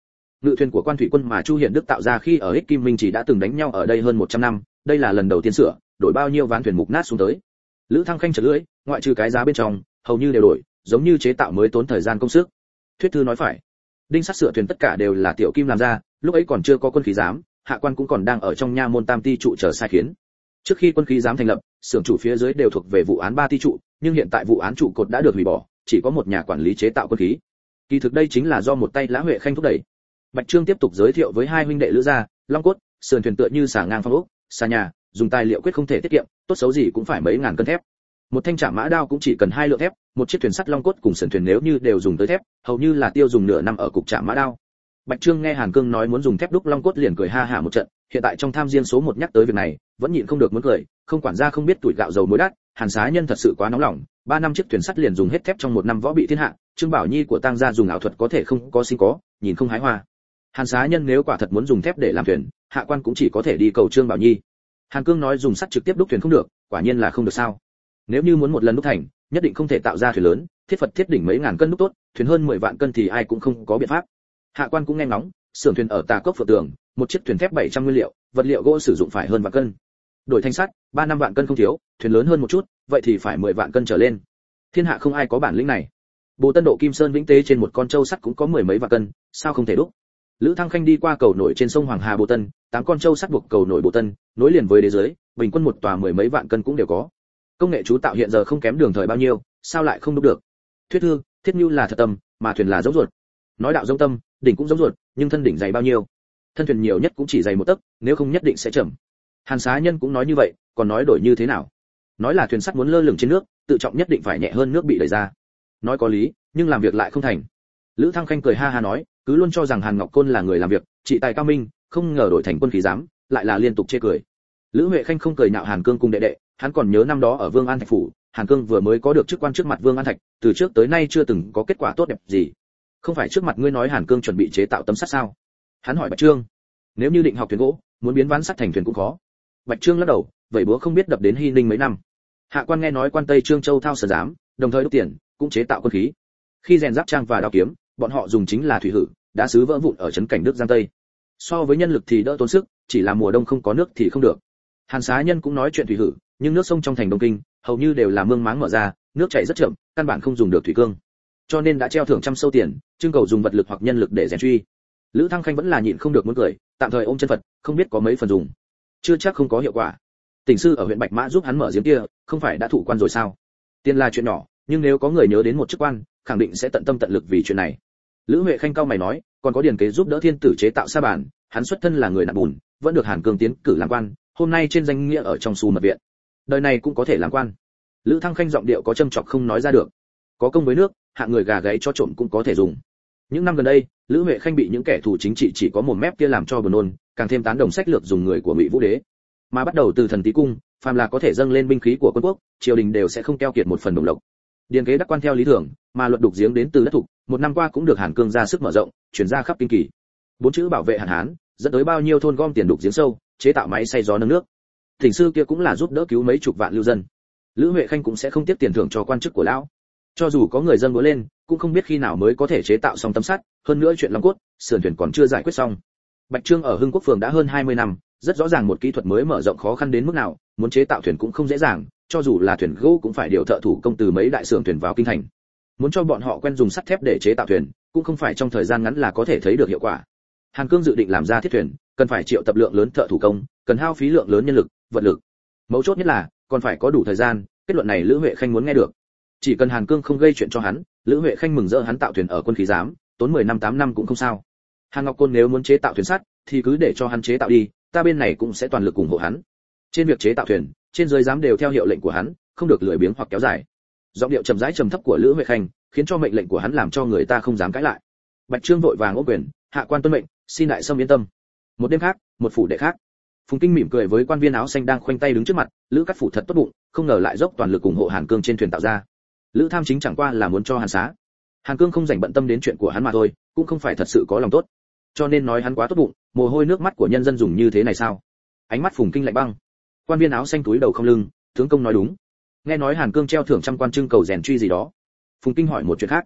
Ngự thuyền của Quan Thủy Quân mà Chu Hiển Đức tạo ra khi ở Ích Kim Minh chỉ đã từng đánh nhau ở đây hơn 100 năm, đây là lần đầu tiên sửa, đổi bao nhiêu ván thuyền mục nát xuống tới. Lữ Thăng Khanh chợt lưỡi, ngoại trừ cái giá bên trong, hầu như đều đổi, giống như chế tạo mới tốn thời gian công sức. Thuyết thư nói phải. Đinh sắt sửa thuyền tất cả đều là Tiểu Kim làm ra, lúc ấy còn chưa có quân khí giám, hạ quan cũng còn đang ở trong nha môn tam ti trụ chờ sai khiến. Trước khi quân khí giám thành lập, xưởng chủ phía dưới đều thuộc về vụ án ba ti trụ, nhưng hiện tại vụ án trụ cột đã được hủy bỏ, chỉ có một nhà quản lý chế tạo quân khí. Kỳ thực đây chính là do một tay Lã Huệ Khanh thúc đẩy. Bạch Trương tiếp tục giới thiệu với hai huynh đệ Lữ gia, Long cốt, sườn thuyền tựa như xà ngang phong ốc, xa nhà, dùng tài liệu quyết không thể tiết kiệm, tốt xấu gì cũng phải mấy ngàn cân thép. Một thanh trảm mã đao cũng chỉ cần 2 lượng thép, một chiếc thuyền sắt Long cốt cùng sườn thuyền nếu như đều dùng tới thép, hầu như là tiêu dùng nửa năm ở cục trảm mã đao. Bạch Trương nghe Hàn Cương nói muốn dùng thép đúc Long cốt liền cười ha hả một trận, hiện tại trong tham riêng số 1 nhắc tới việc này, vẫn nhịn không được muốn cười, không quản gia không biết tuổi gạo dầu muối đắt, Hàn Xá Nhân thật sự quá nóng lòng, 3 năm chiếc thuyền sắt liền dùng hết thép trong 1 năm võ bị thiên hạ, Trương Bảo Nhi của Tang gia dùng ảo thuật có thể không có sinh có, nhìn không hái hoa. Hàn Xá Nhân nếu quả thật muốn dùng thép để làm thuyền, hạ quan cũng chỉ có thể đi cầu Trương Bảo Nhi. Hàn Cương nói dùng sắt trực tiếp đúc thuyền không được, quả nhiên là không được sao? Nếu như muốn một lần đúc thành, nhất định không thể tạo ra thuyền lớn, thiết Phật thiết đỉnh mấy ngàn cân đúc tốt, thuyền hơn 10 vạn cân thì ai cũng không có biện pháp. Hạ quan cũng nghe ngóng, xưởng thuyền ở Tà Cốc Phượng Tường, một chiếc thuyền thép 700 nguyên liệu, vật liệu gỗ sử dụng phải hơn vạn cân. Đổi thành sắt, 3 năm vạn cân không thiếu, thuyền lớn hơn một chút, vậy thì phải 10 vạn cân trở lên. Thiên hạ không ai có bản lĩnh này. Bồ Tân Độ Kim Sơn Vĩnh Tế trên một con trâu sắt cũng có 10 mấy vạn cân, sao không thể đúc? Lữ Thăng Khanh đi qua cầu nổi trên sông Hoàng Hà Bồ Tân, 8 con trâu sắt buộc cầu nổi Bồ Tân, nối liền với đế dưới, bình quân một tòa 10 mấy vạn cân cũng đều có. Công nghệ chú tạo hiện giờ không kém đường thời bao nhiêu, sao lại không đúc được? Thuyết thư, thiết nhu là thật tâm, mà thuyền là giống ruột. Nói đạo giống tâm, đỉnh cũng giống ruột, nhưng thân đỉnh dày bao nhiêu? Thân thuyền nhiều nhất cũng chỉ dày 1 tấc, nếu không nhất định sẽ chậm. Hàn Xá Nhân cũng nói như vậy, còn nói đổi như thế nào? Nói là thuyền sắt muốn lơ lửng trên nước, tự trọng nhất định phải nhẹ hơn nước bị đẩy ra. Nói có lý, nhưng làm việc lại không thành. Lữ Thăng Khanh cười ha ha nói, cứ luôn cho rằng Hàn Ngọc Côn là người làm việc, trị tài cao minh, không ngờ đổi thành quân khí giám, lại là liên tục chê cười. Lữ Huệ Khanh không cười nhạo Hàn Cương cùng đệ đệ, hắn còn nhớ năm đó ở Vương An Thạch phủ, Hàn Cương vừa mới có được chức quan trước mặt Vương An Thạch, từ trước tới nay chưa từng có kết quả tốt đẹp gì. Không phải trước mặt ngươi nói Hàn Cương chuẩn bị chế tạo tấm sắt sao? Hắn hỏi Bạch Trương, nếu như định học thuyền gỗ, muốn biến ván sắt thành thuyền cũng khó. Bạch Trương lắc đầu, vậy búa không biết đập đến Hy Ninh mấy năm. Hạ quan nghe nói quan Tây Trương Châu thao sở giám, đồng thời đúc tiền, cũng chế tạo quân khí. Khi rèn giáp trang và đao kiếm, bọn họ dùng chính là thủy hử, đá sứ vỡ vụn ở trấn cảnh Đức Giang Tây. So với nhân lực thì đỡ tốn sức, chỉ là mùa đông không có nước thì không được. Hàn Xá Nhân cũng nói chuyện thủy hử, nhưng nước sông trong thành Đông Kinh hầu như đều là mương máng mở ra, nước chảy rất chậm, căn bản không dùng được thủy cương. Cho nên đã treo thưởng trăm sâu tiền, trưng cầu dùng vật lực hoặc nhân lực để rèn truy. Lữ Thăng Khanh vẫn là nhịn không được muốn cười, tạm thời ôm chân Phật, không biết có mấy phần dùng. Chưa chắc không có hiệu quả. Tỉnh sư ở huyện Bạch Mã giúp hắn mở giếng kia, không phải đã thụ quan rồi sao? Tiền là chuyện nhỏ, nhưng nếu có người nhớ đến một chức quan, khẳng định sẽ tận tâm tận lực vì chuyện này. Lữ Huệ Khanh cao mày nói, còn có điền kế giúp đỡ thiên tử chế tạo sa bàn, hắn xuất thân là người nặn bùn, vẫn được Hàn Cương tiến cử làm quan, hôm nay trên danh nghĩa ở trong Xu Mật viện. Đời này cũng có thể làm quan. Lữ Thăng Khanh giọng điệu có châm chọc không nói ra được. Có công với nước, hạng người gà gáy cho trộm cũng có thể dùng. Những năm gần đây, Lữ Huệ Khanh bị những kẻ thù chính trị chỉ có mồm mép kia làm cho buồn nôn, càng thêm tán đồng sách lược dùng người của Ngụy Vũ Đế. Mà bắt đầu từ Thần Tý cung, phàm là có thể dâng lên binh khí của quân quốc, triều đình đều sẽ không keo kiệt một phần đồng lộc. Điền kế đắc quan theo lý tưởng, mà luật đục giếng đến từ đất thục, một năm qua cũng được Hàn Cương ra sức mở rộng, chuyển ra khắp kinh kỳ. 4 chữ bảo vệ Hàn Hán, dẫn tới bao nhiêu thôn gom tiền đục giếng sâu, chế tạo máy xay gió nâng nước. Thỉnh sư kia cũng là giúp đỡ cứu mấy chục vạn lưu dân. Lữ Huệ Khanh cũng sẽ không tiếp tiền thưởng cho quan chức của lão. Cho dù có người dân búa lên, cũng không biết khi nào mới có thể chế tạo xong tấm sắt, hơn nữa chuyện Long cốt, sườn thuyền còn chưa giải quyết xong. Bạch Trương ở Hưng Quốc phường đã hơn 20 năm, rất rõ ràng một kỹ thuật mới mở rộng khó khăn đến mức nào, muốn chế tạo thuyền cũng không dễ dàng, cho dù là thuyền gỗ cũng phải điều thợ thủ công từ mấy đại xưởng thuyền vào kinh thành. Muốn cho bọn họ quen dùng sắt thép để chế tạo thuyền, cũng không phải trong thời gian ngắn là có thể thấy được hiệu quả. Hàn Cương dự định làm ra thiết thuyền, cần phải triệu tập lượng lớn thợ thủ công, cần hao phí lượng lớn nhân lực, vật lực. Mấu chốt nhất là, còn phải có đủ thời gian, kết luận này Lữ Huệ Khanh muốn nghe được. Chỉ cần Hàn Cương không gây chuyện cho hắn, Lữ Huệ Khanh mừng rỡ hắn tạo thuyền ở quân khí giám, tốn 10 năm 8 năm cũng không sao. Hàn Ngọc Côn nếu muốn chế tạo thuyền sắt, thì cứ để cho hắn chế tạo đi, ta bên này cũng sẽ toàn lực ủng hộ hắn. Trên việc chế tạo thuyền, trên dưới giám đều theo hiệu lệnh của hắn, không được lười biếng hoặc kéo dài. Giọng điệu trầm rãi trầm thấp của Lữ Huệ Khanh, khiến cho mệnh lệnh của hắn làm cho người ta không dám cãi lại. Bạch Trương vội vàng ôm quyền, hạ quan tuân mệnh, xin đại sâm yên tâm. Một đêm khác, một phủ đệ khác. Phùng Kinh mỉm cười với quan viên áo xanh đang khoanh tay đứng trước mặt, Lữ Cát Phủ thật tốt bụng, không ngờ lại dốc toàn lực ủng hộ Hàn Cương trên thuyền tạo ra. Lữ Tham chính chẳng qua là muốn cho Hàn xá. Hàn Cương không dành bận tâm đến chuyện của hắn mà thôi, cũng không phải thật sự có lòng tốt. Cho nên nói hắn quá tốt bụng, mồ hôi nước mắt của nhân dân dùng như thế này sao? Ánh mắt Phùng Kinh lạnh băng. Quan viên áo xanh túi đầu không lưng, tướng công nói đúng. Nghe nói Hàn Cương treo thưởng trăm quan trưng cầu rèn truy gì đó. Phùng Kinh hỏi một chuyện khác.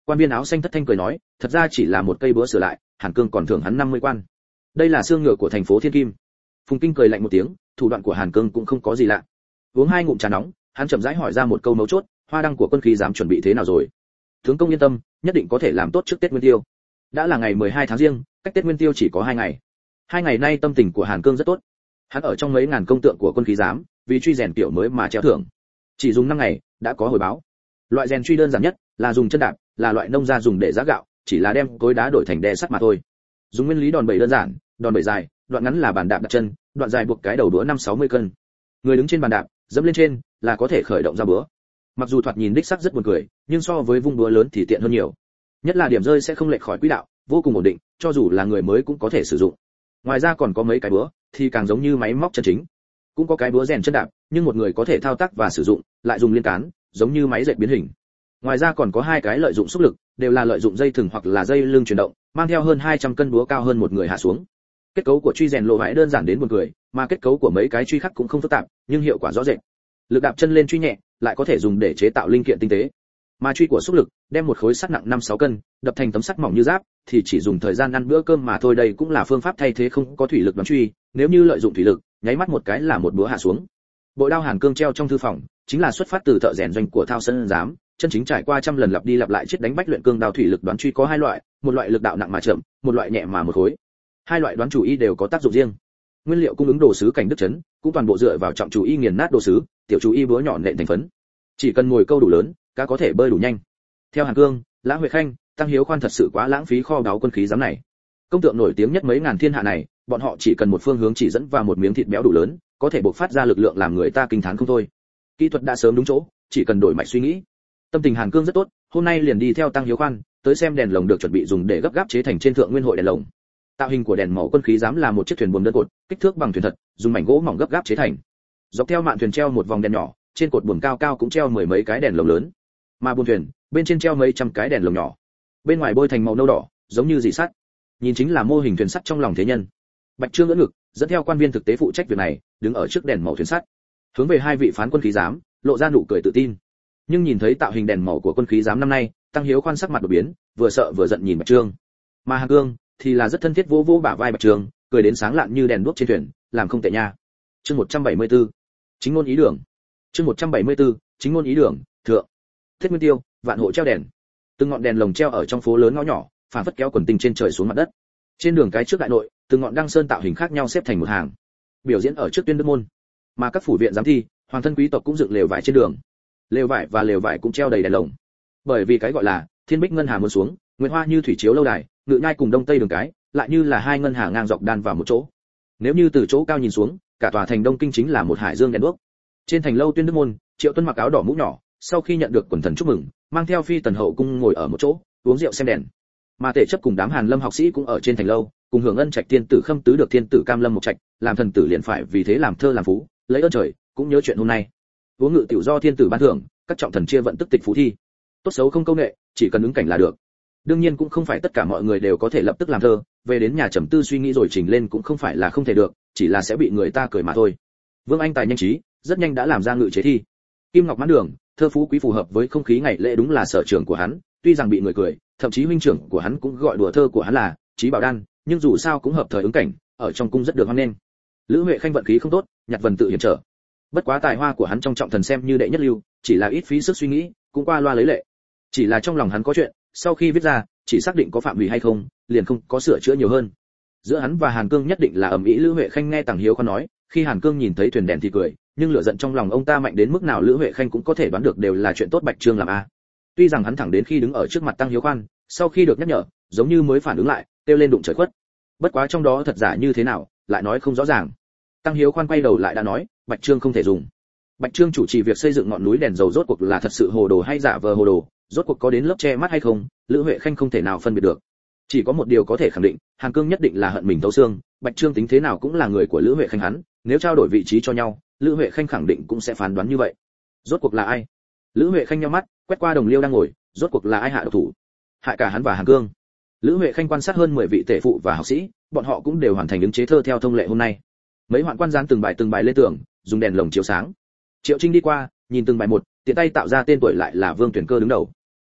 Quan viên áo xanh thất thanh cười nói, thật ra chỉ là một cây búa sửa lại, Hàn Cương còn thưởng hắn 50 quan. Đây là xương ngựa của thành phố Thiên Kim. Phùng Kinh cười lạnh một tiếng, thủ đoạn của Hàn Cương cũng không có gì lạ. Uống 2 ngụm trà nóng, hắn chậm rãi hỏi ra một câu mấu chốt, hoa đăng của quân khí giám chuẩn bị thế nào rồi? Tướng công yên tâm, nhất định có thể làm tốt trước Tết Nguyên Tiêu. Đã là ngày 12 tháng Giêng, cách Tết Nguyên Tiêu chỉ có 2 ngày. 2 ngày nay tâm tình của Hàn Cương rất tốt. Hắn ở trong mấy ngàn công tượng của quân khí giám, vì truy rèn kiểu mới mà treo thưởng. Chỉ dùng 5 ngày, đã có hồi báo. Loại rèn truy đơn giản nhất là dùng chân đạp, là loại nông gia dùng để giã gạo, chỉ là đem cối đá đổi thành đè sắt mà thôi. Dùng nguyên lý đòn bẩy đơn giản, đòn bẩy dài, đoạn ngắn là bàn đạp đặt chân, đoạn dài buộc cái đầu đũa 5-60 cân. Người đứng trên bàn đạp, dẫm lên trên, là có thể khởi động ra búa. Mặc dù thoạt nhìn đích sắc rất buồn cười, nhưng so với vung búa lớn thì tiện hơn nhiều. Nhất là điểm rơi sẽ không lệch khỏi quỹ đạo, vô cùng ổn định, cho dù là người mới cũng có thể sử dụng. Ngoài ra còn có mấy cái búa, thì càng giống như máy móc chân chính. Cũng có cái búa rèn chân đạp, nhưng một người có thể thao tác và sử dụng, lại dùng liên cán, giống như máy dệt biến hình. Ngoài ra còn có 2 cái lợi dụng xúc lực, đều là lợi dụng dây thừng hoặc là dây lưng chuyển động, mang theo hơn 200 cân búa cao hơn một người hạ xuống. Kết cấu của truy rèn lộ vải đơn giản đến buồn cười, mà kết cấu của mấy cái truy khác cũng không phức tạp, nhưng hiệu quả rõ rệt. Lực đạp chân lên truy nhẹ, lại có thể dùng để chế tạo linh kiện tinh tế. Mà truy của xúc lực, đem một khối sắt nặng 5-6 cân, đập thành tấm sắt mỏng như giáp, thì chỉ dùng thời gian ăn bữa cơm mà thôi. Đây cũng là phương pháp thay thế không có thủy lực đoán truy, nếu như lợi dụng thủy lực, nháy mắt một cái là một búa hạ xuống. Bội đao Hàn Cương treo trong thư phòng, chính là xuất phát từ thợ rèn doanh của Thao Sơn giám, chân chính trải qua trăm lần lặp đi lặp lại chết đánh bách luyện cương đao. Thủy lực đoán truy có 2 loại, một loại lực đạo nặng mà chậm, một loại nhẹ mà một khối. 2 loại đoán chủ y đều có tác dụng riêng. Nguyên liệu cung ứng đồ sứ cảnh Đức Trấn, cũng toàn bộ dựa vào trọng chủ y nghiền nát đồ sứ, tiểu chủ y búa nhọn nện thành phấn. Chỉ cần ngồi câu đủ lớn, cá có thể bơi đủ nhanh. Theo Hàn Cương, Lã Huệ Khanh, Tăng Hiếu Khoan thật sự quá lãng phí kho báu quân khí giám này. Công tượng nổi tiếng nhất mấy ngàn thiên hạ này, bọn họ chỉ cần một phương hướng chỉ dẫn và một miếng thịt béo đủ lớn, có thể bộc phát ra lực lượng làm người ta kinh thán không thôi. Kỹ thuật đã sớm đúng chỗ, chỉ cần đổi mạch suy nghĩ. Tâm tình Hàn Cương rất tốt, hôm nay liền đi theo Tăng Hiếu Khoan, tới xem đèn lồng được chuẩn bị dùng để gấp gáp chế thành trên thượng nguyên hội đèn lồng. Tạo hình của đèn màu quân khí giám là một chiếc thuyền buồm đơn cột, kích thước bằng thuyền thật, dùng mảnh gỗ mỏng gấp gáp chế thành. Dọc theo mạn thuyền treo một vòng đèn nhỏ, trên cột buồm cao cao cũng treo 10 mấy cái đèn lồng lớn. Mà buồm thuyền, bên trên treo mấy trăm cái đèn lồng nhỏ. Bên ngoài bôi thành màu nâu đỏ, giống như dị sắt. Nhìn chính là mô hình thuyền sắt trong lòng thế nhân. Bạch Trương ưỡn ngực, dẫn theo quan viên thực tế phụ trách việc này, đứng ở trước đèn màu thuyền sắt, hướng về 2 vị phán quân khí giám, lộ ra nụ cười tự tin. Nhưng nhìn thấy tạo hình đèn màu của quân khí giám năm nay, Tăng Hiếu Khoan sắc mặt đột biến, vừa sợ vừa giận nhìn Bạch Trương. Mà Hàn Cương thì là rất thân thiết vỗ vỗ bả vai Bạch Trương, cười đến sáng lạn như đèn đuốc trên thuyền, làm không tệ nha. Chương 174. Chính ngôn ý đường. Chương 174. Chính ngôn ý đường, thượng. Tết Nguyên Tiêu, vạn hộ treo đèn. Từng ngọn đèn lồng treo ở trong phố lớn ngõ nhỏ, phản phất kéo quần tinh trên trời xuống mặt đất. Trên đường cái trước đại nội, từng ngọn đăng sơn tạo hình khác nhau xếp thành một hàng. Biểu diễn ở trước Tuyên Đức môn. Mà các phủ viện giám thi, hoàng thân quý tộc cũng dựng lều vải trên đường. Lều vải và lều vải cũng treo đầy đèn lồng. Bởi vì cái gọi là thiên bích ngân hà muốn xuống, nguyệt hoa như thủy chiếu lâu đài, ngự nhai cùng đông tây đường cái, lại như là 2 ngân hà ngang dọc đan vào một chỗ. Nếu như từ chỗ cao nhìn xuống, cả tòa thành Đông Kinh chính là một hải dương đèn đuốc. Trên thành lâu Tuyên Đức môn, Triệu Tuân mặc áo đỏ mũ nhỏ, sau khi nhận được quần thần chúc mừng, mang theo Phi Tần hậu cung ngồi ở một chỗ, uống rượu xem đèn. Mà Tề Chấp cùng đám Hàn Lâm học sĩ cũng ở trên thành lâu, cùng hưởng ân trạch thiên tử Khâm Tứ được thiên tử Cam Lâm một trạch, làm thần tử liền phải vì thế làm thơ làm phú, lấy ơn trời, cũng nhớ chuyện hôm nay. Uống ngự tiểu do thiên tử ban thưởng, các trọng thần chia vận tức tịch phú thi. Tốt xấu không câu nệ, chỉ cần ứng cảnh là được. Đương nhiên cũng không phải tất cả mọi người đều có thể lập tức làm thơ, về đến nhà trầm tư suy nghĩ rồi trình lên cũng không phải là không thể được, chỉ là sẽ bị người ta cười mà thôi. Vương Anh tài nhanh trí, rất nhanh đã làm ra ngự chế thi. Kim Ngọc Mãn Đường, thơ phú quý phù hợp với không khí ngày lễ đúng là sở trường của hắn, tuy rằng bị người cười, thậm chí huynh trưởng của hắn cũng gọi đùa thơ của hắn là Trí Bảo Đan, nhưng dù sao cũng hợp thời ứng cảnh, ở trong cung rất được hoan nghênh. Lữ Huệ Khanh vận khí không tốt, nhặt vần tự hiểm trở. Bất quá tài hoa của hắn trong trọng thần xem như đệ nhất lưu, chỉ là ít phí sức suy nghĩ, cũng qua loa lấy lệ. Chỉ là trong lòng hắn có chuyện, sau khi viết ra, chỉ xác định có phạm hủy hay không, liền không có sửa chữa nhiều hơn. Giữa hắn và Hàn Cương nhất định là ầm ĩ. Lữ Huệ Khanh nghe Tằng Hiếu Khoan nói, khi Hàn Cương nhìn thấy thuyền đèn thì cười, nhưng lửa giận trong lòng ông ta mạnh đến mức nào Lữ Huệ Khanh cũng có thể đoán được đều là chuyện tốt Bạch Trương làm a. Tuy rằng hắn thẳng đến khi đứng ở trước mặt Tăng Hiếu Khoan, sau khi được nhắc nhở, giống như mới phản ứng lại, kêu lên đụng trời khuất. Bất quá trong đó thật giả như thế nào, lại nói không rõ ràng. Tăng Hiếu Khoan quay đầu lại đã nói, Bạch Trương không thể dùng. Bạch Trương chủ trì việc xây dựng ngọn núi đèn dầu rốt cuộc là thật sự hồ đồ hay giả vờ hồ đồ, rốt cuộc có đến lớp che mắt hay không, Lữ Huệ Khanh không thể nào phân biệt được. Chỉ có một điều có thể khẳng định, Hàn Cương nhất định là hận mình thấu xương, Bạch Trương tính thế nào cũng là người của Lữ Huệ Khanh hắn, nếu trao đổi vị trí cho nhau, Lữ Huệ Khanh khẳng định cũng sẽ phán đoán như vậy. Rốt cuộc là ai? Lữ Huệ Khanh nhíu mắt, quét qua Đồng Liêu đang ngồi, rốt cuộc là ai hạ độc thủ? Hại cả hắn và Hàn Cương. Lữ Huệ Khanh quan sát hơn 10 vị tể phụ và học sĩ, bọn họ cũng đều hoàn thành ứng chế thơ theo thông lệ hôm nay. Mấy hoạn quan gián từng bài lên tường, dùng đèn lồng chiếu sáng. Triệu Trinh đi qua, nhìn từng bài một, tiện tay tạo ra tên tuổi lại là Vương Tuyển Cơ đứng đầu.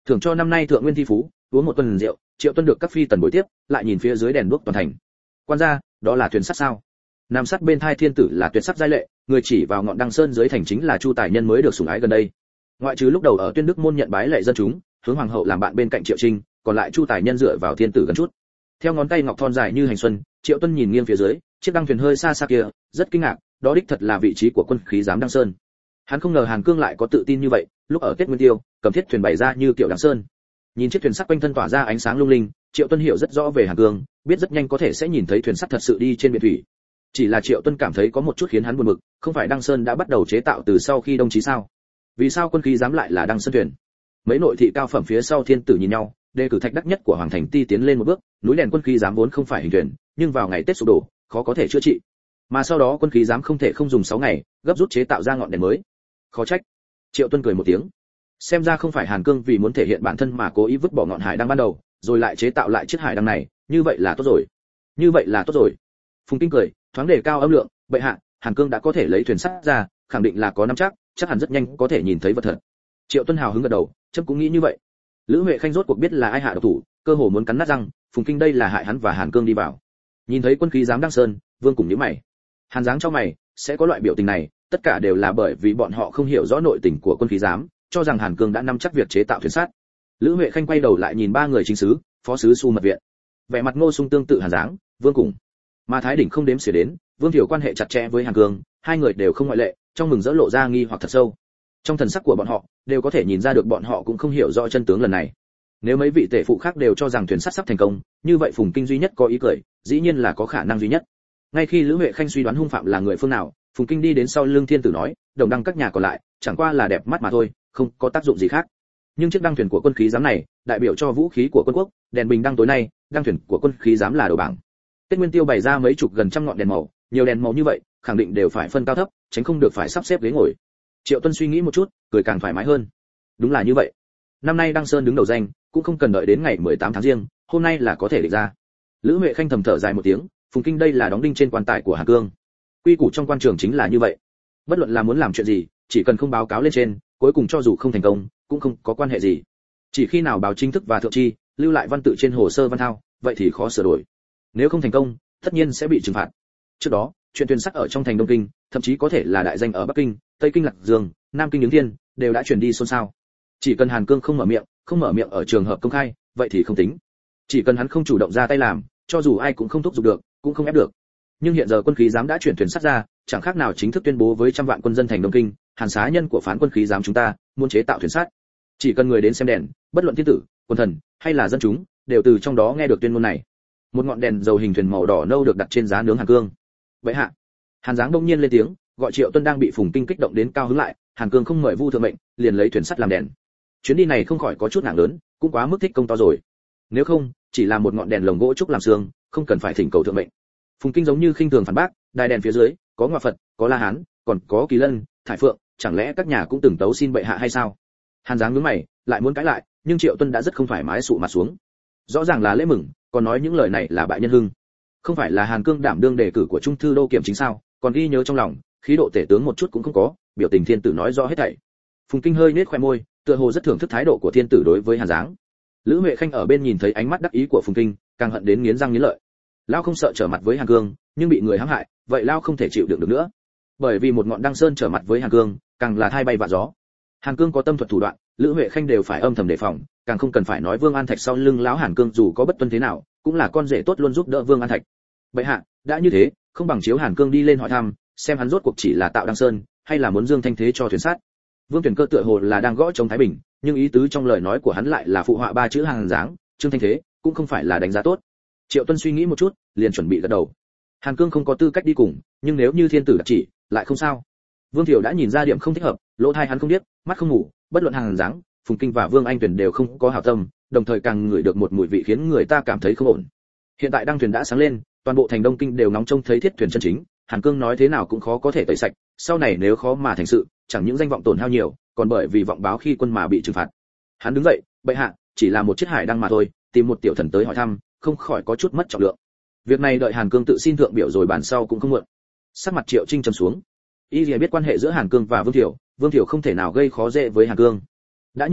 thưởng cho năm nay thượng nguyên thi phú, uống một tuần rượu, Triệu Tuân được các phi tần bồi tiếp, lại nhìn phía dưới đèn đuốc toàn thành. Quan gia, đó là thuyền sắt sao? Nam sát bên thai thiên tử là tuyệt sắc giai lệ, người chỉ vào ngọn đăng sơn dưới thành chính là Chu Tài Nhân mới được sủng ái gần đây. Ngoại trừ lúc đầu ở Tuyên Đức môn nhận bái lệ dân chúng, hướng hoàng hậu làm bạn bên cạnh Triệu Trinh, còn lại Chu Tài Nhân dựa vào thiên tử gần chút. Theo ngón tay ngọc thon dài như hành xuân, Triệu Tuân nhìn nghiêng phía dưới, chiếc đăng thuyền hơi xa xa kia, rất kinh ngạc, đó đích thật là vị trí của quân khí giám đăng sơn. Hắn không ngờ Hàn Cương lại có tự tin như vậy, lúc ở Tết Nguyên Tiêu, cầm thiết thuyền bày ra như kiểu đăng sơn. Nhìn chiếc thuyền sắt quanh thân tỏa ra ánh sáng lung linh, Triệu Tuân hiểu rất rõ về Hàn Cương, biết rất nhanh có thể sẽ nhìn thấy thuyền sắt thật sự đi trên biển thủy. Chỉ là Triệu Tuân cảm thấy có một chút khiến hắn buồn bực, không phải đăng sơn đã bắt đầu chế tạo từ sau khi Đông Chí sao? Vì sao quân khí giám lại là đăng sơn thuyền? Mấy nội thị cao phẩm phía sau thiên tử nhìn nhau, đề cử thạch đắc nhất của hoàng thành ti tiến lên một bước, núi đèn quân khí giám vốn không phải hình thuyền, nhưng vào ngày Tết sụp đổ, khó có thể chữa trị. Mà sau đó quân khí giám không thể không dùng 6 ngày, gấp rút chế tạo ra ngọn đèn mới. Khó trách. Triệu Tuân cười một tiếng. Xem ra không phải Hàn Cương vì muốn thể hiện bản thân mà cố ý vứt bỏ ngọn hải đăng ban đầu, rồi lại chế tạo lại chiếc hải đăng này, như vậy là tốt rồi. Như vậy là tốt rồi. Phùng Kinh cười, thoáng đề cao âm lượng, bệ hạ, Hàn Cương đã có thể lấy thuyền sắt ra, khẳng định là có nắm chắc hẳn rất nhanh có thể nhìn thấy vật thật. Triệu Tuân hào hứng gật đầu, chấm cũng nghĩ như vậy. Lữ Huệ Khanh rốt cuộc biết là ai hạ độc thủ, cơ hồ muốn cắn nát răng, Phùng Kinh đây là hại hắn và Hàn Cương đi vào. Nhìn thấy quân khí giám đăng sơn, Vương cùng nhíu mày. Hàn Giáng cho mày, sẽ có loại biểu tình này, tất cả đều là bởi vì bọn họ không hiểu rõ nội tình của quân khí giám, cho rằng Hàn Cương đã nắm chắc việc chế tạo thuyền sắt. Lữ Huệ Khanh quay đầu lại nhìn ba người chính sứ, phó sứ Su mật viện. Vẻ mặt Ngô Sung tương tự Hàn Giáng, Vương cùng. Mà Thái đỉnh không đếm xỉa đến, Vương Thiểu quan hệ chặt chẽ với Hàn Cương, hai người đều không ngoại lệ, trong mừng rỡ lộ ra nghi hoặc thật sâu. Trong thần sắc của bọn họ, đều có thể nhìn ra được bọn họ cũng không hiểu rõ chân tướng lần này. Nếu mấy vị tể phụ khác đều cho rằng thuyền sắt sắp thành công, như vậy Phùng Kinh duy nhất có ý cười, dĩ nhiên là có khả năng duy nhất. Ngay khi Lữ Huệ Khanh suy đoán hung phạm là người phương nào, Phùng Kinh đi đến sau lưng thiên tử nói, đồng đăng các nhà còn lại, chẳng qua là đẹp mắt mà thôi, không có tác dụng gì khác. Nhưng chiếc đăng thuyền của quân khí giám này, đại biểu cho vũ khí của quân quốc, đèn bình đăng tối nay, đăng thuyền của quân khí giám là đầu bảng. Tết Nguyên Tiêu bày ra mấy chục gần trăm ngọn đèn màu, nhiều đèn màu như vậy, khẳng định đều phải phân cao thấp, tránh không được phải sắp xếp ghế ngồi. Triệu Tuân suy nghĩ một chút, cười càng thoải mái hơn. Đúng là như vậy. Năm nay Đăng Sơn đứng đầu danh, cũng không cần đợi đến ngày 18 tháng Giêng, hôm nay là có thể định ra. Lữ Huệ Khanh thầm thở dài một tiếng, Phùng Kinh đây là đóng đinh trên quan tài của Hàn Cương. Quy củ trong quan trường chính là như vậy. Bất luận là muốn làm chuyện gì, chỉ cần không báo cáo lên trên, cuối cùng cho dù không thành công, cũng không có quan hệ gì. Chỉ khi nào báo chính thức và thượng tri, lưu lại văn tự trên hồ sơ văn thao, vậy thì khó sửa đổi. Nếu không thành công, tất nhiên sẽ bị trừng phạt. Trước đó, chuyện thuyền sắt ở trong thành Đông Kinh, thậm chí có thể là đại danh ở Bắc Kinh, Tây Kinh Lạc Dương, Nam Kinh Yến Thiên, đều đã truyền đi xôn xao. Chỉ cần Hàn Cương không mở miệng ở trường hợp công khai, vậy thì không tính. Chỉ cần hắn không chủ động ra tay làm, cho dù ai cũng không thúc giục được, cũng không ép được. Nhưng hiện giờ quân khí giám đã chuyển thuyền sắt ra, chẳng khác nào chính thức tuyên bố với trăm vạn quân dân thành Đông Kinh, Hàn xá nhân của phán quân khí giám chúng ta, muốn chế tạo thuyền sắt. Chỉ cần người đến xem đèn, bất luận thiên tử, quân thần hay là dân chúng, đều từ trong đó nghe được tuyên ngôn này. Một ngọn đèn dầu hình thuyền màu đỏ nâu được đặt trên giá nướng Hàn Cương. Vậy hạ, Hàn Giáng đông nhiên lên tiếng, gọi Triệu Tuân đang bị Phùng Kinh kích động đến cao hứng lại, Hàn Cương không mời Vu thượng mệnh, liền lấy thuyền sắt làm đèn. Chuyến đi này không khỏi có chút nặng lớn, cũng quá mức thích công to rồi. Nếu không, chỉ là một ngọn đèn lồng gỗ trúc làm xương, không cần phải thỉnh cầu thượng mệnh. Phùng Kinh giống như khinh thường phản bác, đài đèn phía dưới, có Ngoại Phật, có La Hán, còn có Kỳ Lân, Thải Phượng, chẳng lẽ các nhà cũng từng tấu xin bệ hạ hay sao? Hàn Giáng nhướng mày, lại muốn cãi lại, nhưng Triệu Tuân đã rất không thoải mái sụ mặt xuống. Rõ ràng là lễ mừng, còn nói những lời này là bại nhân hưng. Không phải là Hàn Cương đảm đương đề cử của trung thư đô kiểm chính sao, còn ghi nhớ trong lòng, khí độ tể tướng một chút cũng không có, biểu tình thiên tử nói rõ hết thảy. Phùng Kinh hơi nhếch khóe môi, tựa hồ rất thưởng thức thái độ của thiên tử đối với Hàn Giáng. Lữ Huệ Khanh ở bên nhìn thấy ánh mắt đắc ý của Phùng Kinh, càng hận đến nghiến răng nghiến lợi. Lao không sợ trở mặt với Hàn Cương, nhưng bị người hãm hại, vậy Lao không thể chịu đựng được nữa. Bởi vì một ngọn Đăng Sơn trở mặt với Hàn Cương, càng là thay bay vạ gió. Hàn Cương có tâm thuật thủ đoạn, Lữ Huệ Khanh đều phải âm thầm đề phòng, càng không cần phải nói Vương An Thạch sau lưng lão Hàn Cương dù có bất tuân thế nào, cũng là con rể tốt luôn giúp đỡ Vương An Thạch. Bệ hạ, đã như thế, không bằng chiếu Hàn Cương đi lên hỏi thăm, xem hắn rốt cuộc chỉ là tạo Đăng Sơn, hay là muốn dương thanh thế cho thuyền sát. Vương Tuyển Cơ tựa hồ là đang gõ chống Thái Bình, nhưng ý tứ trong lời nói của hắn lại là phụ họa ba chữ Hàn Giáng, Trương Thanh Thế, cũng không phải là đánh giá tốt. Triệu Tuân suy nghĩ một chút, liền chuẩn bị gật đầu. Hàn Cương không có tư cách đi cùng, nhưng nếu như thiên tử đặt chỉ, lại không sao. Vương Thiểu đã nhìn ra điểm không thích hợp, lỗ tai hắn không điếc, mắt không ngủ, bất luận Hàn Giáng, Phùng Kinh và Vương Anh Tuyển đều không có hảo tâm, đồng thời càng ngửi được một mùi vị khiến người ta cảm thấy không ổn. Hiện tại đăng thuyền đã sáng lên, toàn bộ thành Đông Kinh đều ngóng trông thấy thiết thuyền chân chính, Hàn Cương nói thế nào cũng khó có thể tẩy sạch, sau này nếu khó mà thành sự, chẳng những danh vọng tổn hao nhiều, còn bởi vì vọng báo khi quân mà bị trừng phạt. Hắn đứng dậy, bệ hạ, chỉ là một chiếc hải đăng mà thôi, tìm một tiểu thần tới hỏi thăm, không khỏi có chút mất trọng lượng. Việc này đợi Hàn Cương tự xin thượng biểu rồi bàn sau cũng không muộn. Sắc mặt Triệu Trinh trầm xuống. Y biết quan hệ giữa Hàn Cương và Vương Thiểu không thể nào gây khó dễ với Hàn Cương. Đã như vậy,